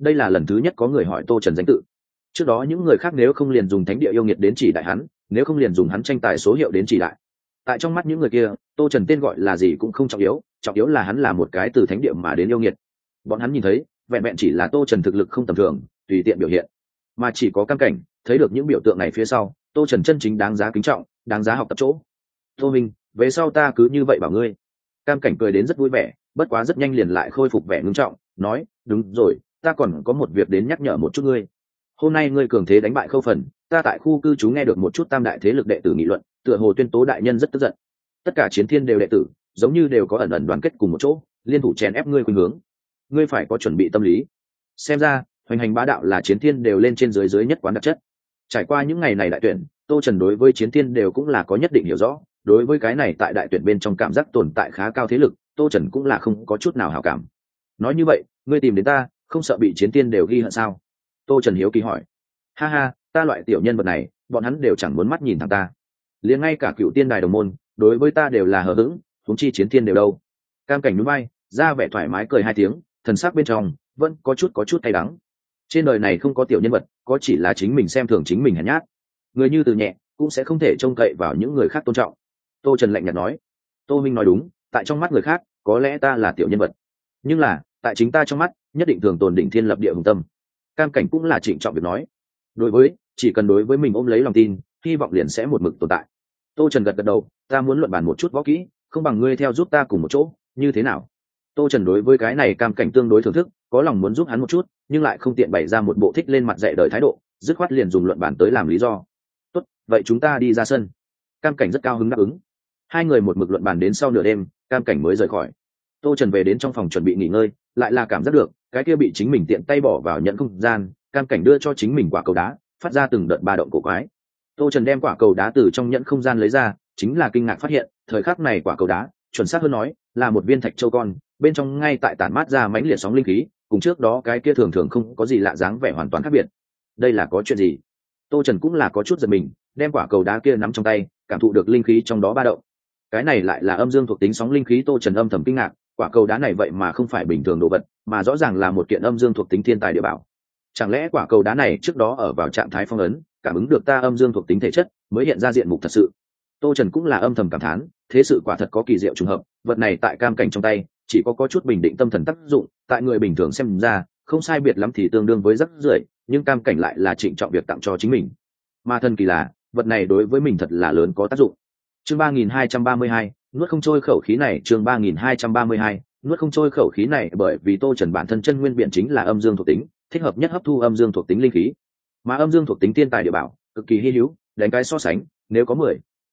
đây là lần thứ nhất có người hỏi Tô Trần danh tự. Trước đó những người khác nếu không liền dùng thánh địa yêu nghiệt đến chỉ đại hắn, nếu không liền dùng hắn tranh tài số hiệu đến chỉ đại. Tại trong mắt những người kia, Tô Trần tên gọi là gì cũng không trọng yếu là hắn là một cái từ thánh địa mà đến yêu nghiệt. Bọn hắn nhìn thấy vẹn vẹn chỉ là Tô Trần thực lực không tầm thường, tùy tiện biểu hiện, mà chỉ có Cam Cảnh thấy được những biểu tượng này phía sau, Tô Trần chân chính đáng giá kính trọng, đáng giá học tập chỗ. Tô Minh, về sau ta cứ như vậy bảo ngươi. Cam Cảnh cười đến rất vui vẻ, bất quá rất nhanh liền lại khôi phục vẻ ngưng trọng, nói, đúng rồi, ta còn có một việc đến nhắc nhở một chút ngươi. Hôm nay ngươi cường thế đánh bại Khâu Phần, ta tại khu cư trú nghe được một chút tam đại thế lực đệ tử nghị luận, tựa hồ Tuyên Tố đại nhân rất tức giận. Tất cả chiến thiên đều đệ tử, giống như đều có ẩn ẩn đoàn kết cùng một chỗ, liên thủ chèn ép ngươi khuynh hướng. Ngươi phải có chuẩn bị tâm lý. Xem ra, hoành hành bá đạo là chiến thiên đều lên trên dưới dưới nhất quán đặc chất. Trải qua những ngày này đại tuyển, Tô Trần đối với chiến thiên đều cũng là có nhất định hiểu rõ, đối với cái này tại đại tuyển bên trong cảm giác tồn tại khá cao thế lực, Tô Trần cũng là không có chút nào hảo cảm. Nói như vậy, ngươi tìm đến ta, không sợ bị chiến thiên đều ghi hận sao? Tô Trần hiếu kỳ hỏi. Ha ha, ta loại tiểu nhân vật này, bọn hắn đều chẳng muốn mắt nhìn thẳng ta. Liền ngay cả cựu tiên đài đồng môn, đối với ta đều là hờ hững, huống chi chiến thiên đều đâu. Cam Cảnh nhún vai, ra vẻ thoải mái cười hai tiếng, thần sắc bên trong vẫn có chút cay đắng. Trên đời này không có tiểu nhân vật, có chỉ là chính mình xem thường chính mình hèn nhát. Người như Từ Nhẹ cũng sẽ không thể trông cậy vào những người khác tôn trọng. Tô Trần lạnh nhạt nói. Tô Minh nói đúng, tại trong mắt người khác có lẽ ta là tiểu nhân vật, nhưng là tại chính ta trong mắt nhất định thường tồn đỉnh thiên lập địa hùng tâm. Cam Cảnh cũng là trịnh trọng việc nói. Đối với, chỉ cần đối với mình ôm lấy lòng tin, hy vọng liền sẽ một mực tồn tại. Tô Trần gật đầu, ta muốn luận bàn một chút võ kỹ, không bằng ngươi theo giúp ta cùng một chỗ, như thế nào? Tô Trần đối với cái này Cam Cảnh tương đối thưởng thức, có lòng muốn giúp hắn một chút, nhưng lại không tiện bày ra một bộ thích lên mặt dạy đời thái độ, dứt khoát liền dùng luận bàn tới làm lý do. Tốt, vậy chúng ta đi ra sân. Cam Cảnh rất cao hứng đáp ứng. Hai người một mực luận bàn đến sau nửa đêm, Cam Cảnh mới rời khỏi. Tô Trần về đến trong phòng chuẩn bị nghỉ ngơi, lại là cảm giác được cái kia bị chính mình tiện tay bỏ vào nhận không gian, Cam Cảnh đưa cho chính mình quả cầu đá, phát ra từng đợt ba động cổ quái. Tô Trần đem quả cầu đá từ trong nhẫn không gian lấy ra, chính là kinh ngạc phát hiện, thời khắc này quả cầu đá, chuẩn xác hơn nói, là một viên thạch châu con, bên trong ngay tại tản mát ra mãnh liệt sóng linh khí, cùng trước đó cái kia thường thường không có gì lạ dáng vẻ hoàn toàn khác biệt. Đây là có chuyện gì? Tô Trần cũng là có chút giật mình, đem quả cầu đá kia nắm trong tay, cảm thụ được linh khí trong đó ba động. Cái này lại là âm dương thuộc tính sóng linh khí. Tô Trần âm thầm kinh ngạc, quả cầu đá này vậy mà không phải bình thường đồ vật, mà rõ ràng là một kiện âm dương thuộc tính thiên tài địa bảo. Chẳng lẽ quả cầu đá này trước đó ở vào trạng thái phong ấn, cảm ứng được ta âm dương thuộc tính thể chất, mới hiện ra diện mục thật sự? Tô Trần cũng là âm thầm cảm thán, thế sự quả thật có kỳ diệu trùng hợp, vật này tại Cam Cảnh trong tay, chỉ có chút bình định tâm thần tác dụng, tại người bình thường xem ra, không sai biệt lắm thì tương đương với rắc rưởi, nhưng Cam Cảnh lại là trịnh trọng việc tặng cho chính mình. Mà thần kỳ là, vật này đối với mình thật là lớn có tác dụng. Chương 3232, nuốt không trôi khẩu khí này. Chương 3232, nuốt không trôi khẩu khí này. Bởi vì Tô Trần bản thân chân nguyên biện chính là âm dương thuộc tính, thích hợp nhất hấp thu âm dương thuộc tính linh khí, mà âm dương thuộc tính thiên tài địa bảo cực kỳ hy hữu, đánh cái so sánh, nếu có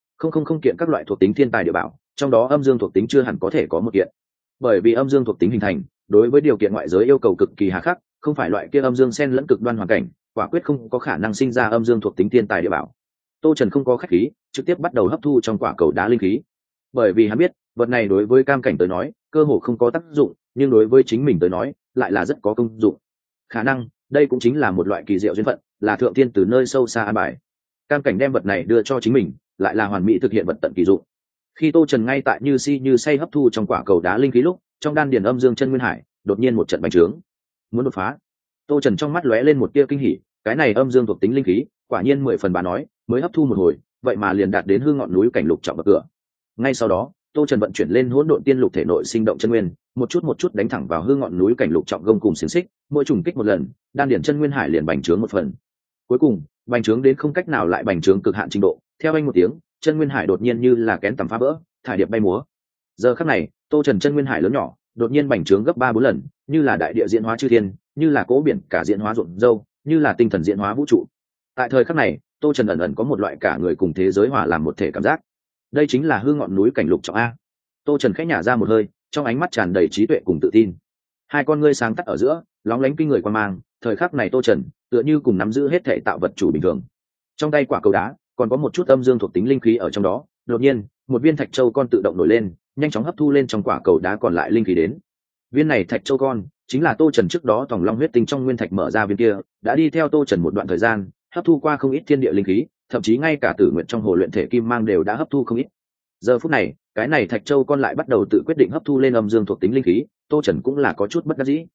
10 kiện các loại thuộc tính thiên tài địa bảo, trong đó âm dương thuộc tính chưa hẳn có thể có một kiện. Bởi vì âm dương thuộc tính hình thành, đối với điều kiện ngoại giới yêu cầu cực kỳ hà khắc, không phải loại kia âm dương xen lẫn cực đoan hoàn cảnh, quả quyết không có khả năng sinh ra âm dương thuộc tính thiên tài địa bảo. Tô Trần không có khách khí, trực tiếp bắt đầu hấp thu trong quả cầu đá linh khí. Bởi vì hắn biết, vật này đối với Cam Cảnh tới nói, cơ hồ không có tác dụng, nhưng đối với chính mình tới nói, lại là rất có công dụng. Khả năng, đây cũng chính là một loại kỳ diệu duyên phận, là thượng thiên từ nơi sâu xa an bài. Cam Cảnh đem vật này đưa cho chính mình, lại là hoàn mỹ thực hiện vật tận kỳ dụng. Khi Tô Trần ngay tại như si như say hấp thu trong quả cầu đá linh khí lúc, trong đan điền âm dương chân nguyên hải đột nhiên một trận bành trướng, muốn đột phá. Tô Trần trong mắt lóe lên một tia kinh hỉ, cái này âm dương thuộc tính linh khí, quả nhiên 10 phần bà nói, mới hấp thu một hồi, vậy mà liền đạt đến hư ngọn núi cảnh lục trọng bậc cửa. Ngay sau đó, Tô Trần vận chuyển lên hỗn độn tiên lục thể nội sinh động chân nguyên, một chút đánh thẳng vào hư ngọn núi cảnh lục trọng gông cùng xiềng xích, mỗi trùng kích một lần, đan điền chân nguyên hải liền bành trướng một phần. Cuối cùng, bành trướng đến không cách nào lại bành trướng cực hạn trình độ, theo anh một tiếng, chân nguyên hải đột nhiên như là kén tầm phá vỡ, thải điệp bay múa. Giờ khắc này, Tô Trần chân nguyên hải lớn nhỏ, đột nhiên bành trướng gấp 3-4 lần, như là đại địa diễn hóa chư thiên, như là cỗ biển cả diễn hóa rộn râu, như là tinh thần diễn hóa vũ trụ. Tại thời khắc này, Tô Trần ẩn ẩn có một loại cả người cùng thế giới hòa làm một thể cảm giác. Đây chính là hư ngọn núi cảnh lục trọng a. Tô Trần khẽ nhả ra một hơi, trong ánh mắt tràn đầy trí tuệ cùng tự tin. Hai con ngươi sáng tắt ở giữa, lóng lánh kinh người quan mang, thời khắc này Tô Trần tựa như cùng nắm giữ hết thể tạo vật chủ bình thường. Trong tay quả cầu đá còn có một chút âm dương thuộc tính linh khí ở trong đó, đột nhiên, một viên thạch châu con tự động nổi lên, nhanh chóng hấp thu lên trong quả cầu đá còn lại linh khí đến. Viên này thạch châu con chính là Tô Trần trước đó tòng long huyết tinh trong nguyên thạch mở ra viên kia, đã đi theo Tô Trần một đoạn thời gian, hấp thu qua không ít thiên địa linh khí, thậm chí ngay cả tử nguyện trong hồ luyện thể kim mang đều đã hấp thu không ít. Giờ phút này, cái này thạch châu con lại bắt đầu tự quyết định hấp thu lên âm dương thuộc tính linh khí, Tô Trần cũng là có chút bất đắc dĩ.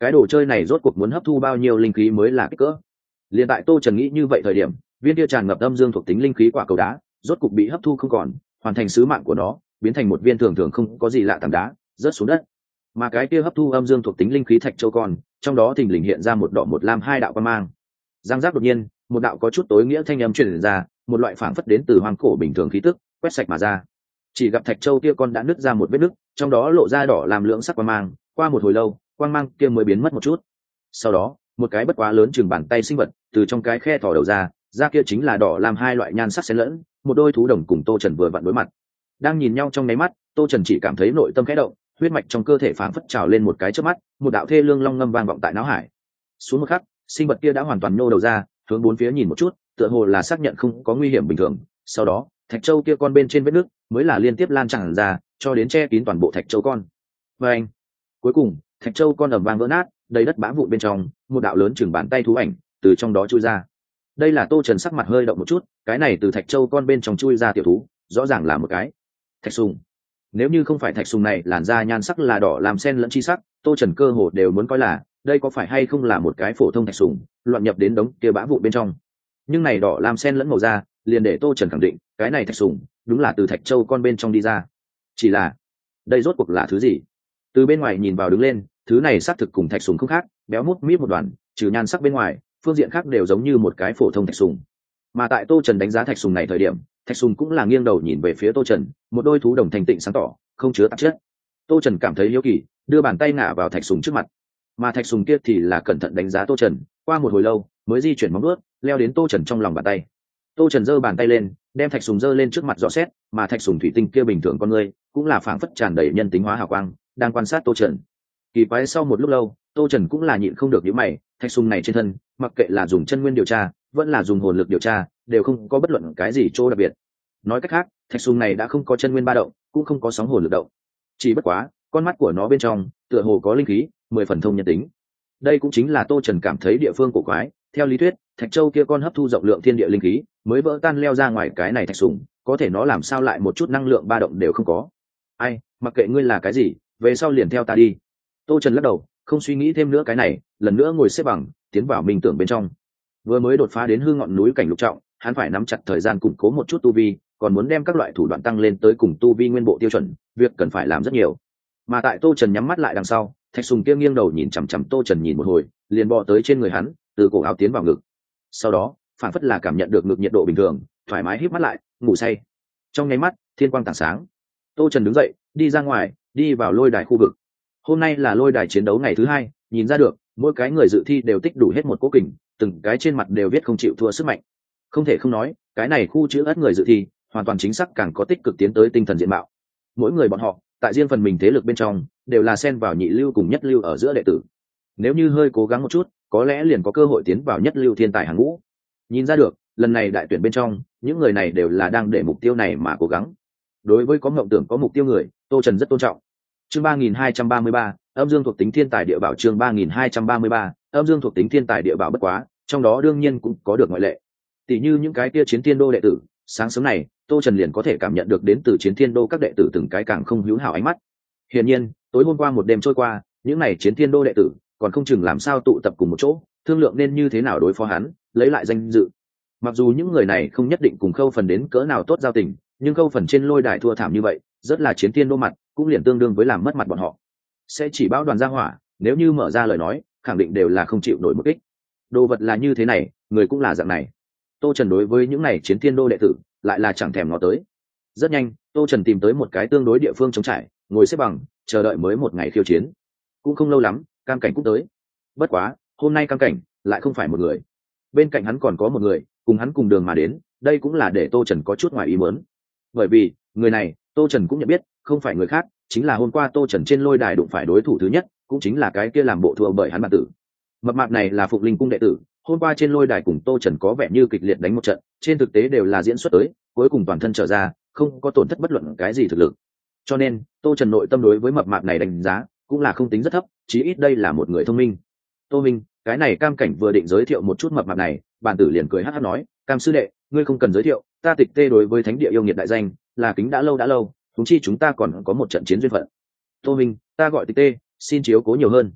cái đồ chơi này rốt cuộc muốn hấp thu bao nhiêu linh khí mới là kích cỡ. Liền tại Tô Trần nghĩ như vậy thời điểm, viên kia tràn ngập âm dương thuộc tính linh khí quả cầu đá rốt cục bị hấp thu không còn, hoàn thành sứ mạng của nó, biến thành một viên thường thường không có gì lạ tảng đá rớt xuống đất. Mà cái kia hấp thu âm dương thuộc tính linh khí thạch châu con, trong đó thình lình hiện ra một đỏ một lam hai đạo quang mang. Giang giác đột nhiên, một đạo có chút tối nghĩa thanh âm truyền ra, một loại phảng phất đến từ hoang cổ bình thường khí tức quét sạch mà ra. Chỉ gặp thạch châu kia con đã nứt ra một vết nứt, trong đó lộ ra đỏ làm lưỡng sắc quang mang, qua một hồi lâu, quang mang kia mới biến mất một chút. Sau đó, một cái bất quá lớn chừng bàn tay sinh vật từ trong cái khe thò đầu ra, da kia chính là đỏ làm hai loại nhan sắc xen lẫn, một đôi thú đồng cùng Tô Trần vừa vặn đối mặt. Đang nhìn nhau trong nháy mắt, Tô Trần chỉ cảm thấy nội tâm khẽ động, huyết mạch trong cơ thể phảng phất trào lên một cái chớp mắt, một đạo thê lương long ngâm vang vọng tại não hải. Xuống một khắc, sinh vật kia đã hoàn toàn nhô đầu ra, hướng bốn phía nhìn một chút, tựa hồ là xác nhận không có nguy hiểm bình thường. Sau đó, thạch châu kia con bên trên vết nước mới là liên tiếp lan tràn ra, cho đến che kín toàn bộ thạch châu con. Và anh, cuối cùng, thạch châu con ầm vang vỡ nát, đầy đất bã vụn bên trong, một đạo lớn chừng bàn tay thú ảnh từ trong đó chui ra. Đây là Tô Trần sắc mặt hơi động một chút, cái này từ thạch châu con bên trong chui ra tiểu thú, rõ ràng là một cái thạch sùng. Nếu như không phải thạch sùng này làn da nhan sắc là đỏ làm sen lẫn chi sắc, Tô Trần cơ hồ đều muốn coi là đây có phải hay không là một cái phổ thông thạch sùng loạn nhập đến đống kia bã vụn bên trong. Nhưng này đỏ làm sen lẫn màu da, liền để Tô Trần khẳng định cái này thạch sùng đúng là từ thạch châu con bên trong đi ra. Chỉ là đây rốt cuộc là thứ gì? Từ bên ngoài nhìn vào đứng lên, thứ này xác thực cùng thạch sùng không khác, béo mút míp một đoàn, trừ nhan sắc bên ngoài, phương diện khác đều giống như một cái phổ thông thạch sùng. Mà tại Tô Trần đánh giá thạch sùng này thời điểm, thạch sùng cũng là nghiêng đầu nhìn về phía Tô Trần, một đôi thú đồng thành tịnh sáng tỏ, không chứa tạp chất. Tô Trần cảm thấy hiếu kỳ, đưa bàn tay ngả vào thạch sùng trước mặt. Mà thạch sùng kia thì là cẩn thận đánh giá Tô Trần, qua một hồi lâu mới di chuyển móng vuốt leo đến Tô Trần trong lòng bàn tay. Tô Trần giơ bàn tay lên, đem thạch sùng giơ lên trước mặt dò xét, mà thạch sùng thủy tinh kia bình thường con người cũng là phảng phất tràn đầy nhân tính hóa hào quang, đang quan sát Tô Trần. Kỳ quái, sau một lúc lâu, Tô Trần cũng là nhịn không được nhíu mày, thạch sùng này trên thân, mặc kệ là dùng chân nguyên điều tra, vẫn là dùng hồn lực điều tra, đều không có bất luận cái gì chỗ đặc biệt. Nói cách khác, thạch sùng này đã không có chân nguyên ba động, cũng không có sóng hồn lực động. Chỉ bất quá, con mắt của nó bên trong, tựa hồ có linh khí, 10 phần thông nhân tính. Đây cũng chính là Tô Trần cảm thấy địa phương cổ quái. Theo lý thuyết, thạch châu kia con hấp thu rộng lượng thiên địa linh khí, mới vỡ tan leo ra ngoài cái này thạch sùng, có thể nó làm sao lại một chút năng lượng ba động đều không có? Ai, mặc kệ ngươi là cái gì, về sau liền theo ta đi. Tô Trần lắc đầu, không suy nghĩ thêm nữa cái này, lần nữa ngồi xếp bằng, tiến vào minh tưởng bên trong. Vừa mới đột phá đến hư ngọn núi cảnh lục trọng, hắn phải nắm chặt thời gian củng cố một chút tu vi, còn muốn đem các loại thủ đoạn tăng lên tới cùng tu vi nguyên bộ tiêu chuẩn, việc cần phải làm rất nhiều. Mà tại Tô Trần nhắm mắt lại đằng sau, thạch sùng kia nghiêng đầu nhìn chằm chằm Tô Trần nhìn một hồi, liền bò tới trên người hắn, từ cổ áo tiến vào ngực. Sau đó, phản phất là cảm nhận được ngực nhiệt độ bình thường, thoải mái híp mắt lại, ngủ say. Trong nháy mắt, thiên quang tảng sáng. Tô Trần đứng dậy, đi ra ngoài, đi vào lôi đài khu vực. Hôm nay là lôi đài chiến đấu ngày thứ 2, nhìn ra được, mỗi cái người dự thi đều tích đủ hết một cố kình, từng cái trên mặt đều viết không chịu thua sức mạnh. Không thể không nói, cái này khu chữ ất người dự thi, hoàn toàn chính xác càng có tích cực tiến tới tinh thần diện mạo. Mỗi người bọn họ, tại riêng phần mình thế lực bên trong, đều là xen vào nhị lưu cùng nhất lưu ở giữa đệ tử. Nếu như hơi cố gắng một chút, có lẽ liền có cơ hội tiến vào nhất lưu thiên tài hàng ngũ. Nhìn ra được, lần này đại tuyển bên trong, những người này đều là đang để mục tiêu này mà cố gắng. Đối với có mộng tưởng có mục tiêu người, Tô Trần rất tôn trọng. Chương 3233, âm dương thuộc tính thiên tài địa bảo. Chương 3233, âm dương thuộc tính thiên tài địa bảo. Bất quá, trong đó đương nhiên cũng có được ngoại lệ. Tỷ như những cái kia chiến thiên đô đệ tử, sáng sớm này, Tô Trần liền có thể cảm nhận được đến từ chiến thiên đô các đệ tử từng cái càng không hữu hảo ánh mắt. Hiển nhiên, tối hôm qua một đêm trôi qua, những này chiến thiên đô đệ tử còn không chừng làm sao tụ tập cùng một chỗ, thương lượng nên như thế nào đối phó hắn, lấy lại danh dự. Mặc dù những người này không nhất định cùng Khâu Phần đến cỡ nào tốt giao tình, nhưng Khâu Phần trên lôi đài thua thảm như vậy, rất là chiến thiên đô mặt, cũng liền tương đương với làm mất mặt bọn họ. Sẽ chỉ báo đoàn ra hỏa, nếu như mở ra lời nói, khẳng định đều là không chịu nổi một kích. Đồ vật là như thế này, người cũng là dạng này. Tô Trần đối với những này chiến thiên đô đệ tử, lại là chẳng thèm ngó tới. Rất nhanh, Tô Trần tìm tới một cái tương đối địa phương trống trải, ngồi xếp bằng, chờ đợi mới một ngày khiêu chiến. Cũng không lâu lắm, Cam Cảnh cũng tới. Bất quá, hôm nay Cam Cảnh lại không phải một người. Bên cạnh hắn còn có một người, cùng hắn cùng đường mà đến, đây cũng là để Tô Trần có chút ngoài ý muốn. Bởi vì, người này, Tô Trần cũng nhận biết, không phải người khác, chính là hôm qua Tô Trần trên lôi đài đụng phải đối thủ thứ nhất, cũng chính là cái kia làm bộ thua bởi hắn bản tử. Mập mạp này là Phục Linh cung đệ tử, hôm qua trên lôi đài cùng Tô Trần có vẻ như kịch liệt đánh một trận, trên thực tế đều là diễn xuất tới, cuối cùng toàn thân trở ra, không có tổn thất bất luận cái gì thực lực. Cho nên, Tô Trần nội tâm đối với mập mạp này đánh giá cũng là không tính rất thấp, chí ít đây là một người thông minh. Tô Minh, cái này Cam Cảnh vừa định giới thiệu một chút mập mạp này, bản tử liền cười hắc hắc nói, Cam sư đệ, ngươi không cần giới thiệu, ta Tịch Tê đối với thánh địa yêu nghiệt đại danh, là kính đã lâu, chúng chi chúng ta còn có một trận chiến duyên phận. Tô Minh, ta gọi Tịch Tê, xin chiếu cố nhiều hơn.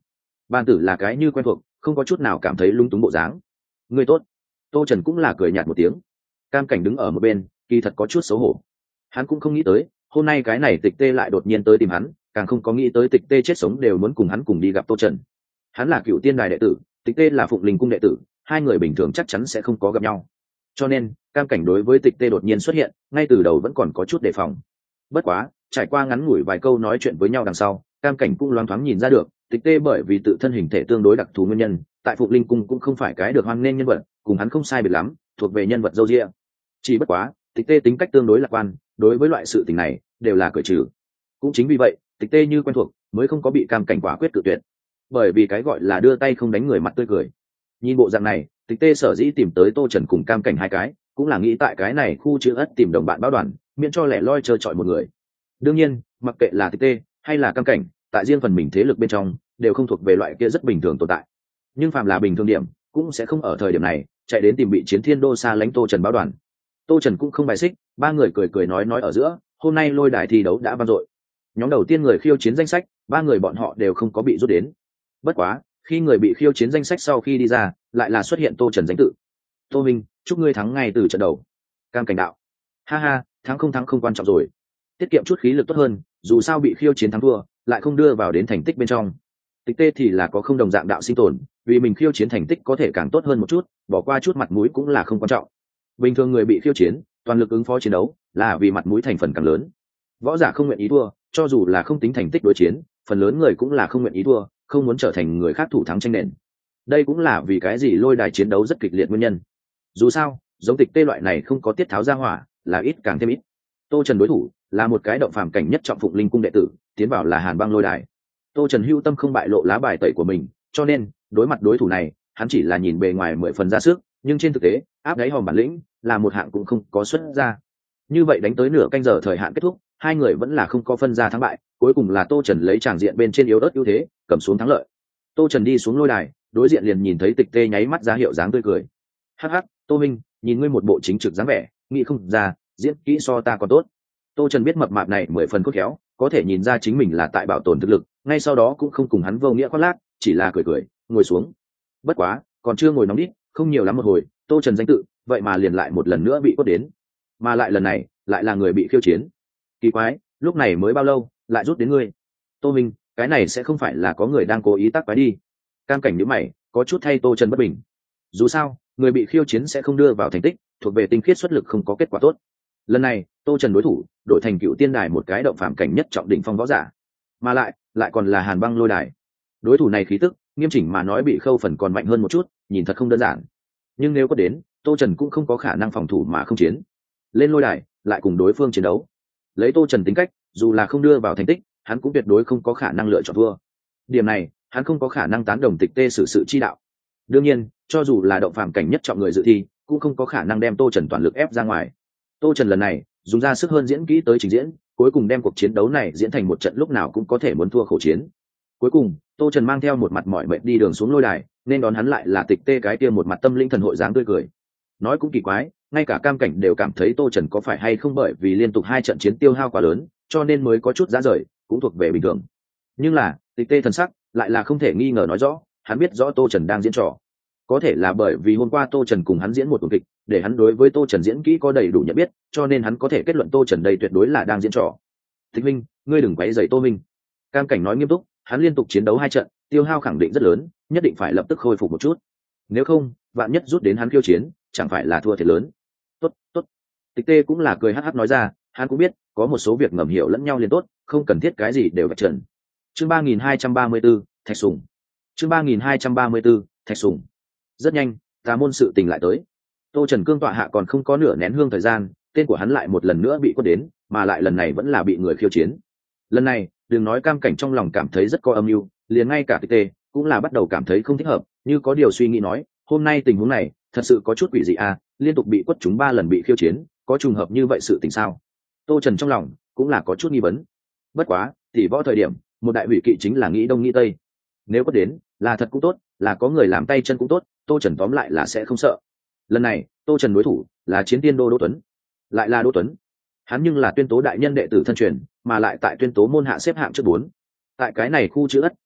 Ban tử là cái như quen thuộc, không có chút nào cảm thấy lung túng bộ dáng. Người tốt. Tô Trần cũng là cười nhạt một tiếng. Cam Cảnh đứng ở một bên, kỳ thật có chút xấu hổ. Hắn cũng không nghĩ tới hôm nay cái này Tịch Tê lại đột nhiên tới tìm hắn, càng không có nghĩ tới Tịch Tê chết sống đều muốn cùng hắn cùng đi gặp Tô Trần. Hắn là Cựu Tiên Đài đệ tử, Tịch Tê là Phụng Linh cung đệ tử, hai người bình thường chắc chắn sẽ không có gặp nhau, cho nên Cam Cảnh đối với Tịch Tê đột nhiên xuất hiện ngay từ đầu vẫn còn có chút đề phòng. Bất quá trải qua ngắn ngủi vài câu nói chuyện với nhau đằng sau, Cam Cảnh cũng loáng thoáng nhìn ra được Tịch Tê bởi vì tự thân hình thể tương đối đặc thù nguyên nhân, tại Phụng Linh cung cũng không phải cái được hoan nghênh nhân vật, cùng hắn không sai biệt lắm, thuộc về nhân vật dâu dịa. Chỉ bất quá Tịch Tê tính cách tương đối lạc quan, đối với loại sự tình này đều là cởi trừ. Cũng chính vì vậy Tịch Tê như quen thuộc mới không có bị Cam Cảnh quả quyết cự tuyệt, bởi vì cái gọi là đưa tay không đánh người mặt tươi cười. Nhìn bộ dạng này, Tịch Tê sở dĩ tìm tới Tô Trần cùng Cam Cảnh hai cái cũng là nghĩ tại cái này khu chữ ất tìm đồng bạn báo đoàn, miễn cho lẻ loi chơi chọi một người. Đương nhiên mặc kệ là Tịch Tê hay là Cam Cảnh, tại riêng phần mình thế lực bên trong đều không thuộc về loại kia rất bình thường tồn tại, nhưng phàm là bình thường điểm cũng sẽ không ở thời điểm này chạy đến tìm bị Chiến Thiên Đô xa lánh Tô Trần báo đoàn. Tô Trần cũng không bài xích, ba người cười cười nói ở giữa, hôm nay lôi đài thi đấu đã vang dội. Nhóm đầu tiên người khiêu chiến danh sách, ba người bọn họ đều không có bị rút đến. Bất quá khi người bị khiêu chiến danh sách sau khi đi ra, lại là xuất hiện Tô Trần danh tự. Tô Minh, chúc ngươi thắng ngay từ trận đầu. Cam Cảnh đạo, ha ha, thắng không quan trọng rồi, tiết kiệm chút khí lực tốt hơn, dù sao bị khiêu chiến thắng thua lại không đưa vào đến thành tích bên trong. Tịch Tê thì là có không đồng dạng đạo sinh tồn, vì mình khiêu chiến thành tích có thể càng tốt hơn một chút, bỏ qua chút mặt mũi cũng là không quan trọng. Bình thường người bị khiêu chiến toàn lực ứng phó chiến đấu là vì mặt mũi thành phần càng lớn. Võ giả không nguyện ý thua, cho dù là không tính thành tích đối chiến, phần lớn người cũng là không nguyện ý thua, không muốn trở thành người khác thủ thắng tranh nền. Đây cũng là vì cái gì lôi đài chiến đấu rất kịch liệt nguyên nhân. Dù sao giống Tịch Tê loại này không có tiết tháo ra hỏa là ít càng thêm ít. Tô Trần đối thủ là một cái động phàm cảnh nhất trọng Phụng Linh cung đệ tử, tiến vào là Hàn Băng lôi đài. Tô Trần hưu tâm không bại lộ lá bài tẩy của mình, cho nên đối mặt đối thủ này hắn chỉ là nhìn bề ngoài 10 phần ra sức, nhưng trên thực tế áp đáy hòm bản lĩnh là một hạng cũng không có xuất ra. Như vậy đánh tới nửa canh giờ thời hạn kết thúc, hai người vẫn là không có phân ra thắng bại, cuối cùng là Tô Trần lấy tràng diện bên trên yếu ớt ưu thế cầm xuống thắng lợi. Tô Trần đi xuống lôi đài, đối diện liền nhìn thấy Tịch Tê nháy mắt ra hiệu dáng tươi cười. Hắc hắc, Tô Minh, nhìn ngươi một bộ chính trực dáng vẻ, nghĩ không ra diễn kỹ so ta còn tốt. Tô Trần biết mập mạp này 10 phần cốt khéo, có thể nhìn ra chính mình là tại bảo tồn thực lực, ngay sau đó cũng không cùng hắn vô nghĩa khoác lác, chỉ là cười cười ngồi xuống. Bất quá còn chưa ngồi nóng đít, không nhiều lắm một hồi, Tô Trần danh tự vậy mà liền lại một lần nữa bị quất đến, mà lại lần này lại là người bị khiêu chiến. Kỳ quái, lúc này mới bao lâu lại rút đến ngươi? Tô Minh, cái này sẽ không phải là có người đang cố ý tác quái đi? Cam Cảnh nhíu mày, có chút thay Tô Trần bất bình. Dù sao người bị khiêu chiến sẽ không đưa vào thành tích, thuộc về tinh khiết xuất lực không có kết quả tốt. Lần này Tô Trần đối thủ đổi thành Cựu Tiên Đài một cái động phàm cảnh nhất trọng đỉnh phong võ giả, mà lại còn là Hàn Băng lôi đài. Đối thủ này khí tức nghiêm chỉnh mà nói bị khâu phần còn mạnh hơn một chút, nhìn thật không đơn giản. Nhưng nếu có đến, Tô Trần cũng không có khả năng phòng thủ mà không chiến. Lên lôi đài lại cùng đối phương chiến đấu, lấy Tô Trần tính cách, dù là không đưa vào thành tích hắn cũng tuyệt đối không có khả năng lựa chọn thua. Điểm này hắn không có khả năng tán đồng Tịch Tê xử sự chi đạo. Đương nhiên cho dù là động phàm cảnh nhất trọng người dự thi cũng không có khả năng đem Tô Trần toàn lực ép ra ngoài. Tô Trần lần này dùng ra sức hơn diễn kỹ tới trình diễn, cuối cùng đem cuộc chiến đấu này diễn thành một trận lúc nào cũng có thể muốn thua khổ chiến. Cuối cùng Tô Trần mang theo một mặt mỏi mệt đi đường xuống lôi đài, nên đón hắn lại là Tịch Tê cái kia một mặt tâm linh thần hội dáng tươi cười. Nói cũng kỳ quái, ngay cả Cam Cảnh đều cảm thấy Tô Trần có phải hay không bởi vì liên tục 2 trận chiến tiêu hao quá lớn cho nên mới có chút giá rời, cũng thuộc về bình thường. Nhưng là Tịch Tê thần sắc lại là không thể nghi ngờ nói rõ, hắn biết rõ Tô Trần đang diễn trò. Có thể là bởi vì hôm qua Tô Trần cùng hắn diễn một tuần kịch, để hắn đối với Tô Trần diễn kỹ có đầy đủ nhận biết, cho nên hắn có thể kết luận Tô Trần đây tuyệt đối là đang diễn trò. Tịch Minh, ngươi đừng quấy rầy Tô Minh. Cam Cảnh nói nghiêm túc, hắn liên tục chiến đấu 2 trận, tiêu hao khẳng định rất lớn, nhất định phải lập tức khôi phục một chút. Nếu không, vạn nhất rút đến hắn khiêu chiến, chẳng phải là thua thiệt lớn. Tốt. Tịch Tê cũng là cười hắc hắc nói ra, hắn cũng biết, có một số việc ngầm hiểu lẫn nhau liền tốt, không cần thiết cái gì đều vạch trần. Chương 3234, Thạch Sùng. Chương 3234, Thạch Sùng. Rất nhanh, tà môn sự tình lại tới. Tô Trần cương tọa hạ còn không có nửa nén hương thời gian, tên của hắn lại một lần nữa bị quất đến, mà lại lần này vẫn là bị người khiêu chiến. Lần này đừng nói Cam Cảnh trong lòng cảm thấy rất có âm mưu, liền ngay cả Tịch Tê cũng là bắt đầu cảm thấy không thích hợp, như có điều suy nghĩ nói, hôm nay tình huống này thật sự có chút quỷ dị à, liên tục bị quất chúng 3 lần bị khiêu chiến, có trùng hợp như vậy sự tình sao? Tô Trần trong lòng cũng là có chút nghi vấn. Bất quá thì võ thời điểm, một đại hủy kỵ chính là nghĩ đông nghĩ tây, nếu có đến là thật cũng tốt, là có người làm tay chân cũng tốt, Tô Trần tóm lại là sẽ không sợ. Lần này Tô Trần đối thủ là Chiến Tiên Đô Đỗ Tuấn, lại là Đỗ Tuấn. Hắn nhưng là Tuyên Tố đại nhân đệ tử thân truyền, mà lại tại Tuyên Tố môn hạ xếp hạng trước 4. Tại cái này khu chữ ất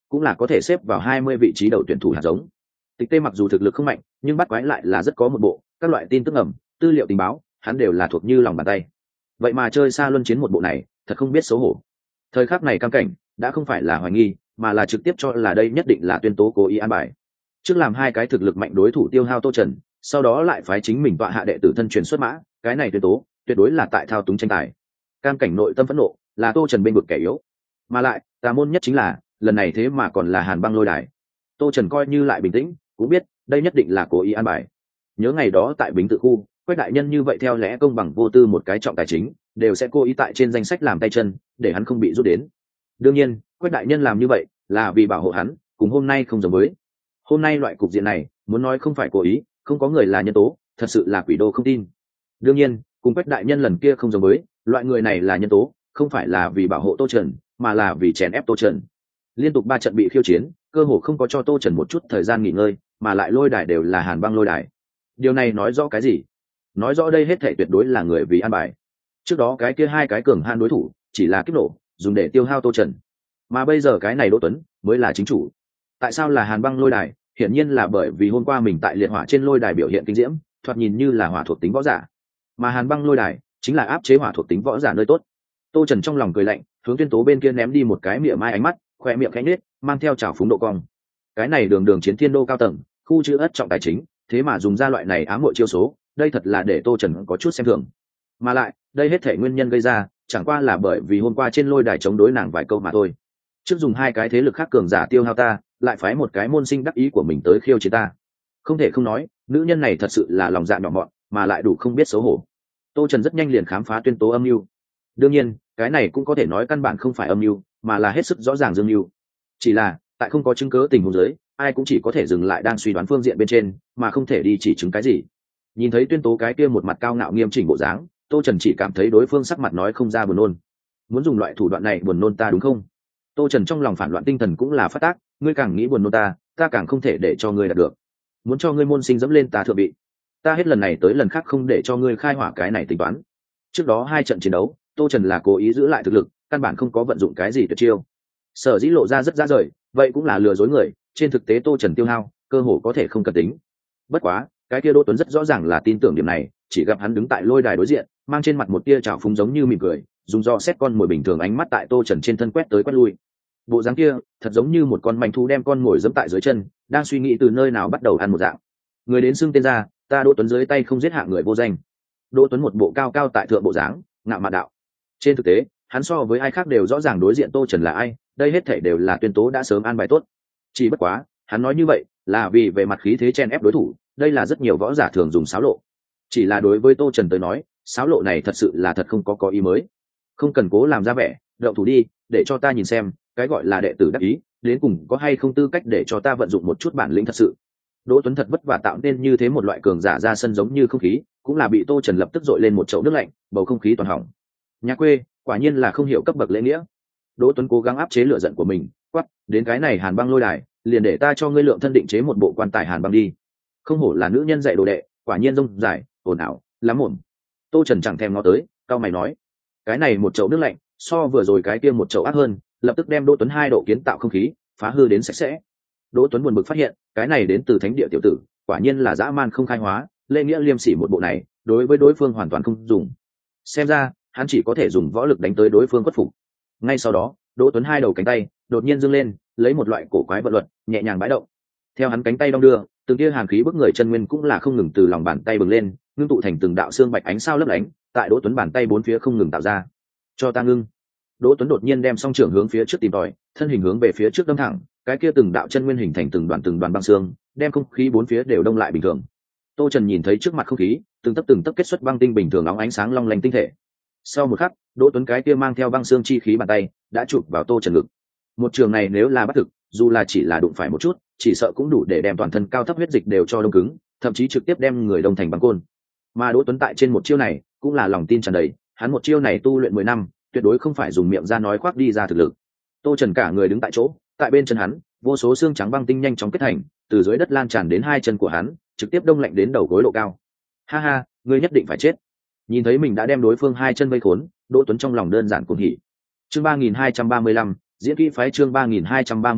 cũng là có thể xếp vào 20 vị trí đầu tuyển thủ hạt giống. Tịch Tê mặc dù thực lực không mạnh, nhưng bắt quái lại là rất có một bộ, các loại tin tức ẩm, tư liệu tình báo, hắn đều là thuộc như lòng bàn tay. Vậy mà chơi xa luân chiến một bộ này, thật không biết xấu hổ. Thời khắc này cam cảnh, đã không phải là hoài nghi, mà là trực tiếp cho là đây nhất định là tuyên tố cố ý an bài. Trước làm hai cái thực lực mạnh đối thủ tiêu hao Tô Trần, sau đó lại phái chính mình tọa hạ đệ tử thân truyền xuất mã, cái này tuyên tố, tuyệt đối là tại thao túng tranh tài. Cam cảnh nội tâm phẫn nộ, là Tô Trần bên vực kẻ yếu. Mà lại, tà môn nhất chính là, lần này thế mà còn là Hàn Băng lôi đài. Tô Trần coi như lại bình tĩnh, cũng biết, đây nhất định là cố ý an bài. Nhớ ngày đó tại Bính Tự khu, Quách đại nhân như vậy theo lẽ công bằng vô tư một cái trọng tài chính, đều sẽ cố ý tại trên danh sách làm tay chân, để hắn không bị rút đến. Đương nhiên, Quách đại nhân làm như vậy, là vì bảo hộ hắn, cùng hôm nay không giống với. Hôm nay loại cục diện này, muốn nói không phải cố ý, không có người là nhân tố, thật sự là quỷ đô không tin. Đương nhiên, cùng Quách đại nhân lần kia không giống với, loại người này là nhân tố, không phải là vì bảo hộ Tô Trần, mà là vì chèn ép Tô Trần. Liên tục 3 trận bị khiêu chiến, cơ hồ không có cho Tô Trần một chút thời gian nghỉ ngơi, mà lại lôi đài đều là Hàn Băng lôi đài. Điều này nói rõ cái gì? Nói rõ đây hết thảy tuyệt đối là người vì an bài. Trước đó cái kia hai cái cường han đối thủ, chỉ là kích nổ, dùng để tiêu hao Tô Trần. Mà bây giờ cái này Đỗ Tuấn mới là chính chủ. Tại sao là Hàn Băng lôi đài? Hiển nhiên là bởi vì hôm qua mình tại liệt hỏa trên lôi đài biểu hiện kinh diễm, thoạt nhìn như là hỏa thuộc tính võ giả. Mà Hàn Băng lôi đài chính là áp chế hỏa thuộc tính võ giả nơi tốt. Tô Trần trong lòng cười lạnh, hướng tuyên tố bên kia ném đi một cái mỉa mai ánh mắt, khoe miệng khẽ nhếch, mang theo trào phúng độ cong. Cái này đường đường chiến thiên đô cao tầng, khu chữ ất trọng tài chính, thế mà dùng ra loại này ám muội chiêu số, đây thật là để Tô Trần có chút xem thường. Mà lại, đây hết thể nguyên nhân gây ra, chẳng qua là bởi vì hôm qua trên lôi đài chống đối nàng vài câu mà thôi. Trước dùng hai cái thế lực khác cường giả tiêu hao ta, lại phái một cái môn sinh đắc ý của mình tới khiêu chiến ta. Không thể không nói, nữ nhân này thật sự là lòng dạ nhỏ mọn, mà lại đủ không biết xấu hổ. Tô Trần rất nhanh liền khám phá tuyên tố âm mưu. Đương nhiên, cái này cũng có thể nói căn bản không phải âm mưu, mà là hết sức rõ ràng dương mưu. Chỉ là, tại không có chứng cứ tình huống dưới, ai cũng chỉ có thể dừng lại đang suy đoán phương diện bên trên, mà không thể đi chỉ chứng cái gì. Nhìn thấy tuyên tố cái kia một mặt cao ngạo nghiêm chỉnh bộ dáng, Tô Trần chỉ cảm thấy đối phương sắc mặt nói không ra buồn nôn. Muốn dùng loại thủ đoạn này buồn nôn ta đúng không? Tô Trần trong lòng phản loạn tinh thần cũng là phát tác, ngươi càng nghĩ buồn nôn ta càng không thể để cho ngươi đạt được. Muốn cho ngươi môn sinh dẫm lên ta thượng vị. Ta hết lần này tới lần khác không để cho ngươi khai hỏa cái này tính toán. Trước đó 2 trận chiến đấu, Tô Trần là cố ý giữ lại thực lực, căn bản không có vận dụng cái gì tuyệt chiêu. Sở dĩ lộ ra rất ra rời, vậy cũng là lừa dối người, trên thực tế Tô Trần tiêu hao, cơ hồ có thể không cần tính. Bất quá, cái kia Đỗ Tuấn rất rõ ràng là tin tưởng điểm này, chỉ gặp hắn đứng tại lôi đài đối diện, mang trên mặt một tia trào phúng giống như mỉm cười, dùng do xét con mồi bình thường ánh mắt tại Tô Trần trên thân quét tới quét lui. Bộ dáng kia, thật giống như một con manh thú đem con mồi giẫm tại dưới chân, đang suy nghĩ từ nơi nào bắt đầu ăn một dạng. Người đến xưng tên ra, ta Đỗ Tuấn dưới tay không giết hạ người vô danh. Đỗ Tuấn một bộ cao cao tại thượng bộ dáng, ngạo mạn đạo. Trên thực tế, hắn so với ai khác đều rõ ràng đối diện Tô Trần là ai, đây hết thảy đều là tuyên tố đã sớm an bài tốt. Chỉ bất quá, hắn nói như vậy, là vì về mặt khí thế chen ép đối thủ, đây là rất nhiều võ giả thường dùng xáo lộ. Chỉ là đối với Tô Trần tới nói, xáo lộ này thật sự là thật không có ý mới. Không cần cố làm ra vẻ, động thủ đi, để cho ta nhìn xem, cái gọi là đệ tử đắc ý, đến cùng có hay không tư cách để cho ta vận dụng một chút bản lĩnh thật sự. Đỗ Tuấn thật vất vả tạo nên như thế một loại cường giả ra sân giống như không khí, cũng là bị Tô Trần lập tức dội lên một chậu nước lạnh, bầu không khí toàn hỏng. Nhà quê, quả nhiên là không hiểu cấp bậc lễ nghĩa. Đỗ Tuấn cố gắng áp chế lửa giận của mình, quát, đến cái này Hàn Băng lôi đài, liền để ta cho ngươi lượng thân định chế một bộ quan tài Hàn Băng đi. Không hổ là nữ nhân dạy đồ đệ, quả nhiên rông dài, ồn ào, lắm ổn. Tô Trần chẳng thèm ngó tới, cao mày nói, cái này một chậu nước lạnh, so vừa rồi cái kia một chậu ác hơn, lập tức đem Đỗ Tuấn 2 độ kiến tạo không khí, phá hư đến sạch sẽ. Đỗ Tuấn buồn bực phát hiện, cái này đến từ thánh địa tiểu tử, quả nhiên là dã man không khai hóa, lễ nghĩa liêm sỉ một bộ này, đối với đối phương hoàn toàn không dùng. Xem ra, hắn chỉ có thể dùng võ lực đánh tới đối phương khuất phục. Ngay sau đó, Đỗ Tuấn 2 đầu cánh tay đột nhiên giương lên, lấy một loại cổ quái vận luật, nhẹ nhàng bãi động. Theo hắn cánh tay đong đưa, từng tia hàn khí bức người chân nguyên cũng là không ngừng từ lòng bàn tay bừng lên, ngưng tụ thành từng đạo xương bạch ánh sao lấp lánh, tại Đỗ Tuấn bàn tay bốn phía không ngừng tạo ra. Cho ta ngưng. Đỗ Tuấn đột nhiên đem song trưởng hướng phía trước tìm tòi, thân hình hướng về phía trước đâm thẳng, cái kia từng đạo chân nguyên hình thành từng đoàn băng xương, đem không khí bốn phía đều đông lại bình thường. Tô Trần nhìn thấy trước mặt không khí, từng tấc kết xuất băng tinh bình thường óng ánh sáng long lanh tinh thể. Sau một khắc, Đỗ Tuấn cái kia mang theo băng xương chi khí bàn tay đã chụp vào Tô Trần ngực. Một trường này nếu là bắt thực, dù là chỉ là đụng phải một chút, chỉ sợ cũng đủ để đem toàn thân cao thấp huyết dịch đều cho đông cứng, thậm chí trực tiếp đem người đông thành băng côn. Mà Đỗ Tuấn tại trên một chiêu này, cũng là lòng tin tràn đầy, hắn một chiêu này tu luyện 10 năm, tuyệt đối không phải dùng miệng ra nói khoác đi ra thực lực. Tô Trần cả người đứng tại chỗ, tại bên chân hắn, vô số xương trắng băng tinh nhanh chóng kết thành, từ dưới đất lan tràn đến 2 chân của hắn, trực tiếp đông lạnh đến đầu gối độ cao. Ha ha, ngươi nhất định phải chết. Nhìn thấy mình đã đem đối phương 2 chân vây khốn, Đỗ Tuấn trong lòng đơn giản cuồng hỉ. Chương 3235, diễn kỹ phái chương 3235,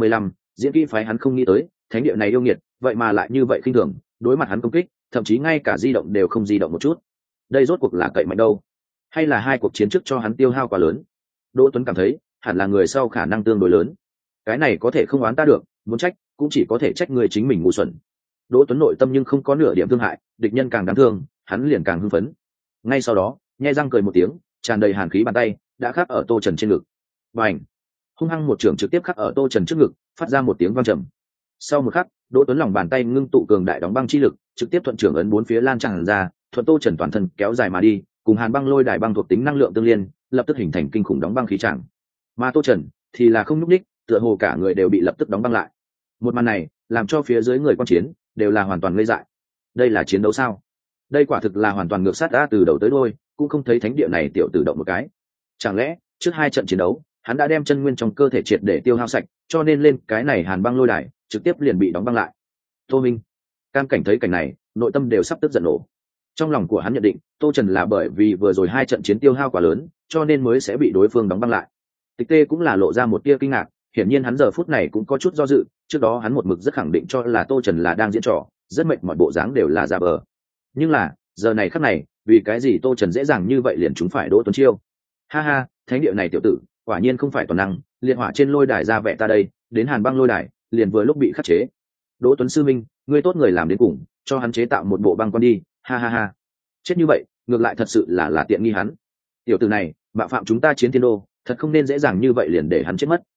diễn kỹ phái hắn không nghĩ tới thánh địa này yêu nghiệt vậy mà lại như vậy khinh thường đối mặt hắn công kích, thậm chí ngay cả di động đều không di động một chút. Đây rốt cuộc là cậy mạnh đâu, hay là hai cuộc chiến trước cho hắn tiêu hao quá lớn? Đỗ Tuấn cảm thấy hẳn là người sau khả năng tương đối lớn. Cái này có thể không oán ta được, muốn trách cũng chỉ có thể trách người chính mình ngu xuẩn. Đỗ Tuấn nội tâm nhưng không có nửa điểm thương hại, địch nhân càng đáng thương hắn liền càng hưng phấn. Ngay sau đó nhe răng cười một tiếng, tràn đầy hàn khí bàn tay đã khắc ở Tô Trần trên ngực. Bành! Hung hăng một trường trực tiếp khắc ở Tô Trần trước ngực, phát ra một tiếng vang trầm. Sau một khắc, Đỗ Tuấn lòng bàn tay ngưng tụ cường đại đóng băng chi lực, trực tiếp thuận trưởng ấn bốn phía lan tràn ra, thuận Tô Trần toàn thân kéo dài mà đi, cùng Hàn Băng Lôi Đài băng thuộc tính năng lượng tương liên, lập tức hình thành kinh khủng đóng băng khí tràng. Mà Tô Trần thì là không nhúc nhích, tựa hồ cả người đều bị lập tức đóng băng lại. Một màn này làm cho phía dưới người quan chiến đều là hoàn toàn ngây dại. Đây là chiến đấu sao? Đây quả thực là hoàn toàn ngược sát đã từ đầu tới đuôi, cũng không thấy thánh địa này tiểu tự động một cái. Chẳng lẽ trước hai trận chiến đấu hắn đã đem chân nguyên trong cơ thể triệt để tiêu hao sạch, cho nên lên cái này Hàn Băng Lôi Đài trực tiếp liền bị đóng băng lại. Tô Minh, Cam Cảnh thấy cảnh này nội tâm đều sắp tức giận nổ. Trong lòng của hắn nhận định Tô Trần là bởi vì vừa rồi hai trận chiến tiêu hao quá lớn cho nên mới sẽ bị đối phương đóng băng lại. Tịch Tê cũng là lộ ra một tia kinh ngạc, hiển nhiên hắn giờ phút này cũng có chút do dự, trước đó hắn một mực rất khẳng định cho là Tô Trần là đang diễn trò, rất mệt mọi bộ dáng đều là giả vờ. Nhưng là giờ này khắc này vì cái gì Tô Trần dễ dàng như vậy liền trúng phải Đỗ Tuấn chiêu? Ha ha, thánh địa này tiểu tử quả nhiên không phải toàn năng, liệt hỏa trên lôi đài ra vẻ ta đây, đến Hàn Băng Lôi Đài liền vừa lúc bị khắc chế. Đỗ Tuấn sư minh, ngươi tốt người làm đến cùng, cho hắn chế tạo một bộ băng quan đi, ha ha ha. Chết như vậy ngược lại thật sự là tiện nghi hắn. Tiểu tử này bạo phạm chúng ta Chiến Thiên Đô, thật không nên dễ dàng như vậy liền để hắn chết mất.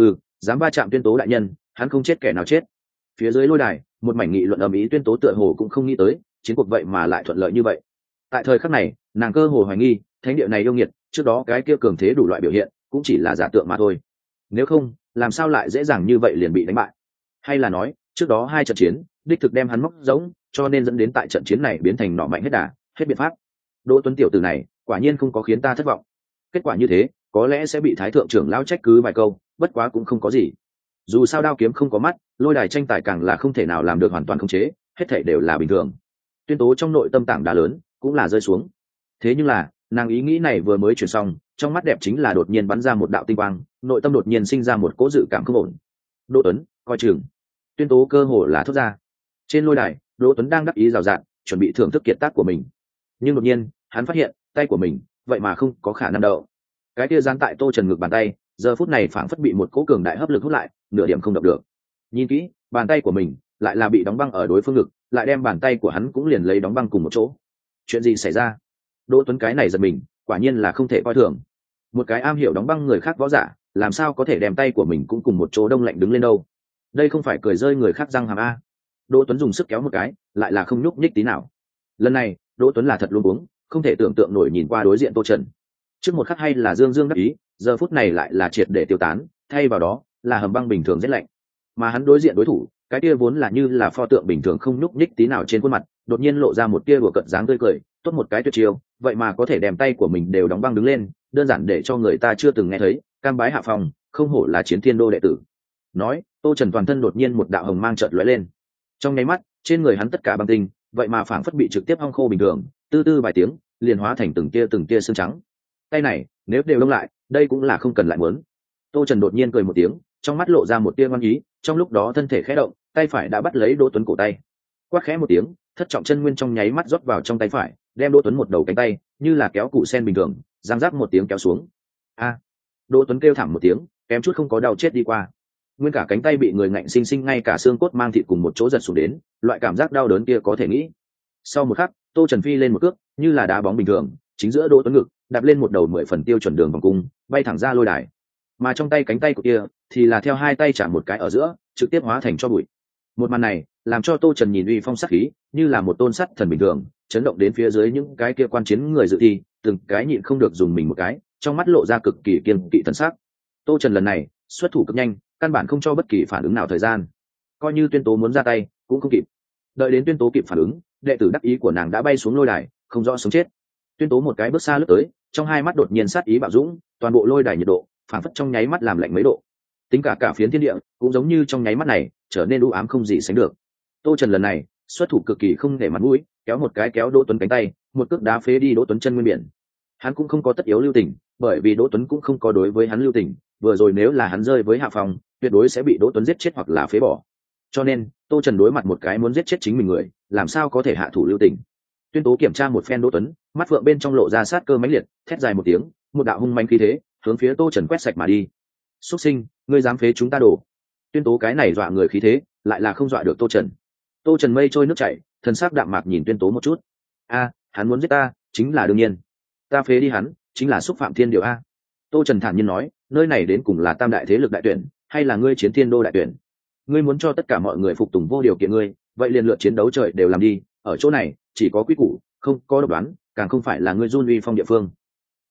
Dám va chạm Tuyên Tố đại nhân, hắn không chết kẻ nào chết. Phía dưới lôi đài một mảnh nghị luận ầm ĩ, Tuyên Tố tựa hồ cũng không nghĩ tới chiến cuộc vậy mà lại thuận lợi như vậy. Tại thời khắc này nàng cơ hồ hoài nghi thánh địa này yêu nghiệt, trước đó cái kia cường thế đủ loại biểu hiện cũng chỉ là giả tượng mà thôi. Nếu không làm sao lại dễ dàng như vậy liền bị đánh bại? Hay là nói trước đó hai trận chiến đích thực đem hắn móc giống, cho nên dẫn đến tại trận chiến này biến thành nọ mạnh hết đà, hết biện pháp. Đỗ Tuấn tiểu tử này quả nhiên không có khiến ta thất vọng. Kết quả như thế có lẽ sẽ bị thái thượng trưởng lão trách cứ vài câu, bất quá cũng không có gì. Dù sao đao kiếm không có mắt, lôi đài tranh tài càng là không thể nào làm được hoàn toàn khống chế, hết thảy đều là bình thường. Tuyên Tố trong nội tâm tảng đá lớn cũng là rơi xuống. Thế nhưng là nàng ý nghĩ này vừa mới chuyển xong, trong mắt đẹp chính là đột nhiên bắn ra một đạo tinh quang, nội tâm đột nhiên sinh ra một cỗ dự cảm không ổn. Đỗ Tuấn coi chừng. Tuyên Tố cơ hồ là thốt ra. Trên lôi đài Đỗ Tuấn đang đắc ý rào rạt chuẩn bị thưởng thức kiệt tác của mình, nhưng đột nhiên hắn phát hiện tay của mình vậy mà không có khả năng đậu. Cái kia dán tại Tô Trần ngực bàn tay giờ phút này phảng phất bị một cỗ cường đại hấp lực hút lại, nửa điểm không động được. Nhìn kỹ bàn tay của mình lại là bị đóng băng ở đối phương ngực, lại đem bàn tay của hắn cũng liền lấy đóng băng cùng một chỗ. Chuyện gì xảy ra? Đỗ Tuấn cái này giật mình, quả nhiên là không thể coi thường. Một cái am hiểu đóng băng người khác võ giả làm sao có thể đem tay của mình cũng cùng một chỗ đông lạnh đứng lên đâu? Đây không phải cười rơi người khác răng hàm a. Đỗ Tuấn dùng sức kéo một cái lại là không nhúc nhích tí nào. Lần này Đỗ Tuấn là thật luống cuống, không thể tưởng tượng nổi nhìn qua đối diện Tô Trần. Trước một khắc hay là dương dương đắc ý, giờ phút này lại là triệt để tiêu tán, thay vào đó là hầm băng bình thường rét lạnh. Mà hắn đối diện đối thủ cái kia vốn là như là pho tượng bình thường không nhúc nhích tí nào trên khuôn mặt đột nhiên lộ ra một tia đùa cợt dáng tươi cười, tốt một cái tuyệt chiêu, vậy mà có thể đem tay của mình đều đóng băng đứng lên, đơn giản để cho người ta chưa từng nghe thấy, cam bái hạ phòng, không hổ là Chiến Thiên Đô đệ tử. Nói Tô Trần toàn thân đột nhiên một đạo hồng mang chợt lóe lên, trong nháy mắt trên người hắn tất cả băng tinh vậy mà phảng phất bị trực tiếp hong khô bình thường, tư tư vài tiếng liền hóa thành từng tia xương trắng. Tay này nếu đều đông lại đây cũng là không cần lại muốn. Tô Trần đột nhiên cười một tiếng, trong mắt lộ ra một tia ngoan ý, trong lúc đó thân thể khẽ động, tay phải đã bắt lấy Đỗ Tuấn cổ tay. Quát khẽ một tiếng, thất trọng chân nguyên trong nháy mắt rót vào trong tay phải, đem Đỗ Tuấn một đầu cánh tay như là kéo củ sen bình thường giang rác một tiếng kéo xuống. A! Đỗ Tuấn kêu thảm một tiếng, kém chút không có đau chết đi qua. Nguyên cả cánh tay bị người ngạnh sinh sinh ngay cả xương cốt mang thịt cùng một chỗ giật xuống đến, loại cảm giác đau đớn kia có thể nghĩ. Sau một khắc Tô Trần phi lên một cước như là đá bóng bình thường chính giữa Đỗ Tuấn ngực đạp lên một đầu 10 phần tiêu chuẩn đường vòng cung, bay thẳng ra lôi đài. Mà trong tay cánh tay của kia thì là theo hai tay chạm một cái ở giữa trực tiếp hóa thành cho bụi. Một màn này làm cho Tô Trần nhìn uy phong sắc khí như là một tôn sắt thần bình thường, chấn động đến phía dưới những cái kia quan chiến người dự thi, từng cái nhịn không được dùng mình một cái, trong mắt lộ ra cực kỳ kiên kỵ thần sắc. Tô Trần lần này xuất thủ cực nhanh, căn bản không cho bất kỳ phản ứng nào thời gian, coi như Tuyên Tố muốn ra tay cũng không kịp. Đợi đến Tuyên Tố kịp phản ứng, đệ tử đắc ý của nàng đã bay xuống lôi đài, không rõ sống chết. Tuyên Tố một cái bước xa lướt tới, trong hai mắt đột nhiên sát ý bạo dũng, toàn bộ lôi đài nhiệt độ phản phất trong nháy mắt làm lạnh mấy độ, tính cả phiến thiên địa cũng giống như trong nháy mắt này trở nên u ám không gì sánh được. Tô Trần lần này xuất thủ cực kỳ không để mặt mũi, kéo một cái kéo Đỗ Tuấn cánh tay, một cước đá phế đi Đỗ Tuấn chân nguyên biển. Hắn cũng không có tất yếu lưu tình, bởi vì Đỗ Tuấn cũng không có đối với hắn lưu tình, vừa rồi nếu là hắn rơi với hạ phòng tuyệt đối sẽ bị Đỗ Tuấn giết chết hoặc là phế bỏ. Cho nên Tô Trần đối mặt một cái muốn giết chết chính mình người, làm sao có thể hạ thủ lưu tình. Tuyên Tố kiểm tra một phen Đỗ Tuấn, mắt phượng bên trong lộ ra sát cơ mãnh liệt, thét dài một tiếng, một đạo hung manh khí thế hướng phía Tô Trần quét sạch mà đi. Xuất sinh, ngươi dám phế chúng ta đổ. Tuyên Tố cái này dọa người khí thế, lại là không dọa được Tô Trần. Tô Trần mây trôi nước chảy, thần sắc đạm mạc nhìn Tuyên Tố một chút. A, hắn muốn giết ta, chính là đương nhiên. Ta phế đi hắn, chính là xúc phạm thiên điều a. Tô Trần thản nhiên nói, nơi này đến cùng là tam đại thế lực đại tuyển, hay là ngươi chiến thiên đô đại tuyển? Ngươi muốn cho tất cả mọi người phục tùng vô điều kiện ngươi, vậy liền lượt chiến đấu trời đều làm đi, ở chỗ này chỉ có quy củ, không có độc đoán, càng không phải là ngươi run uy phong địa phương.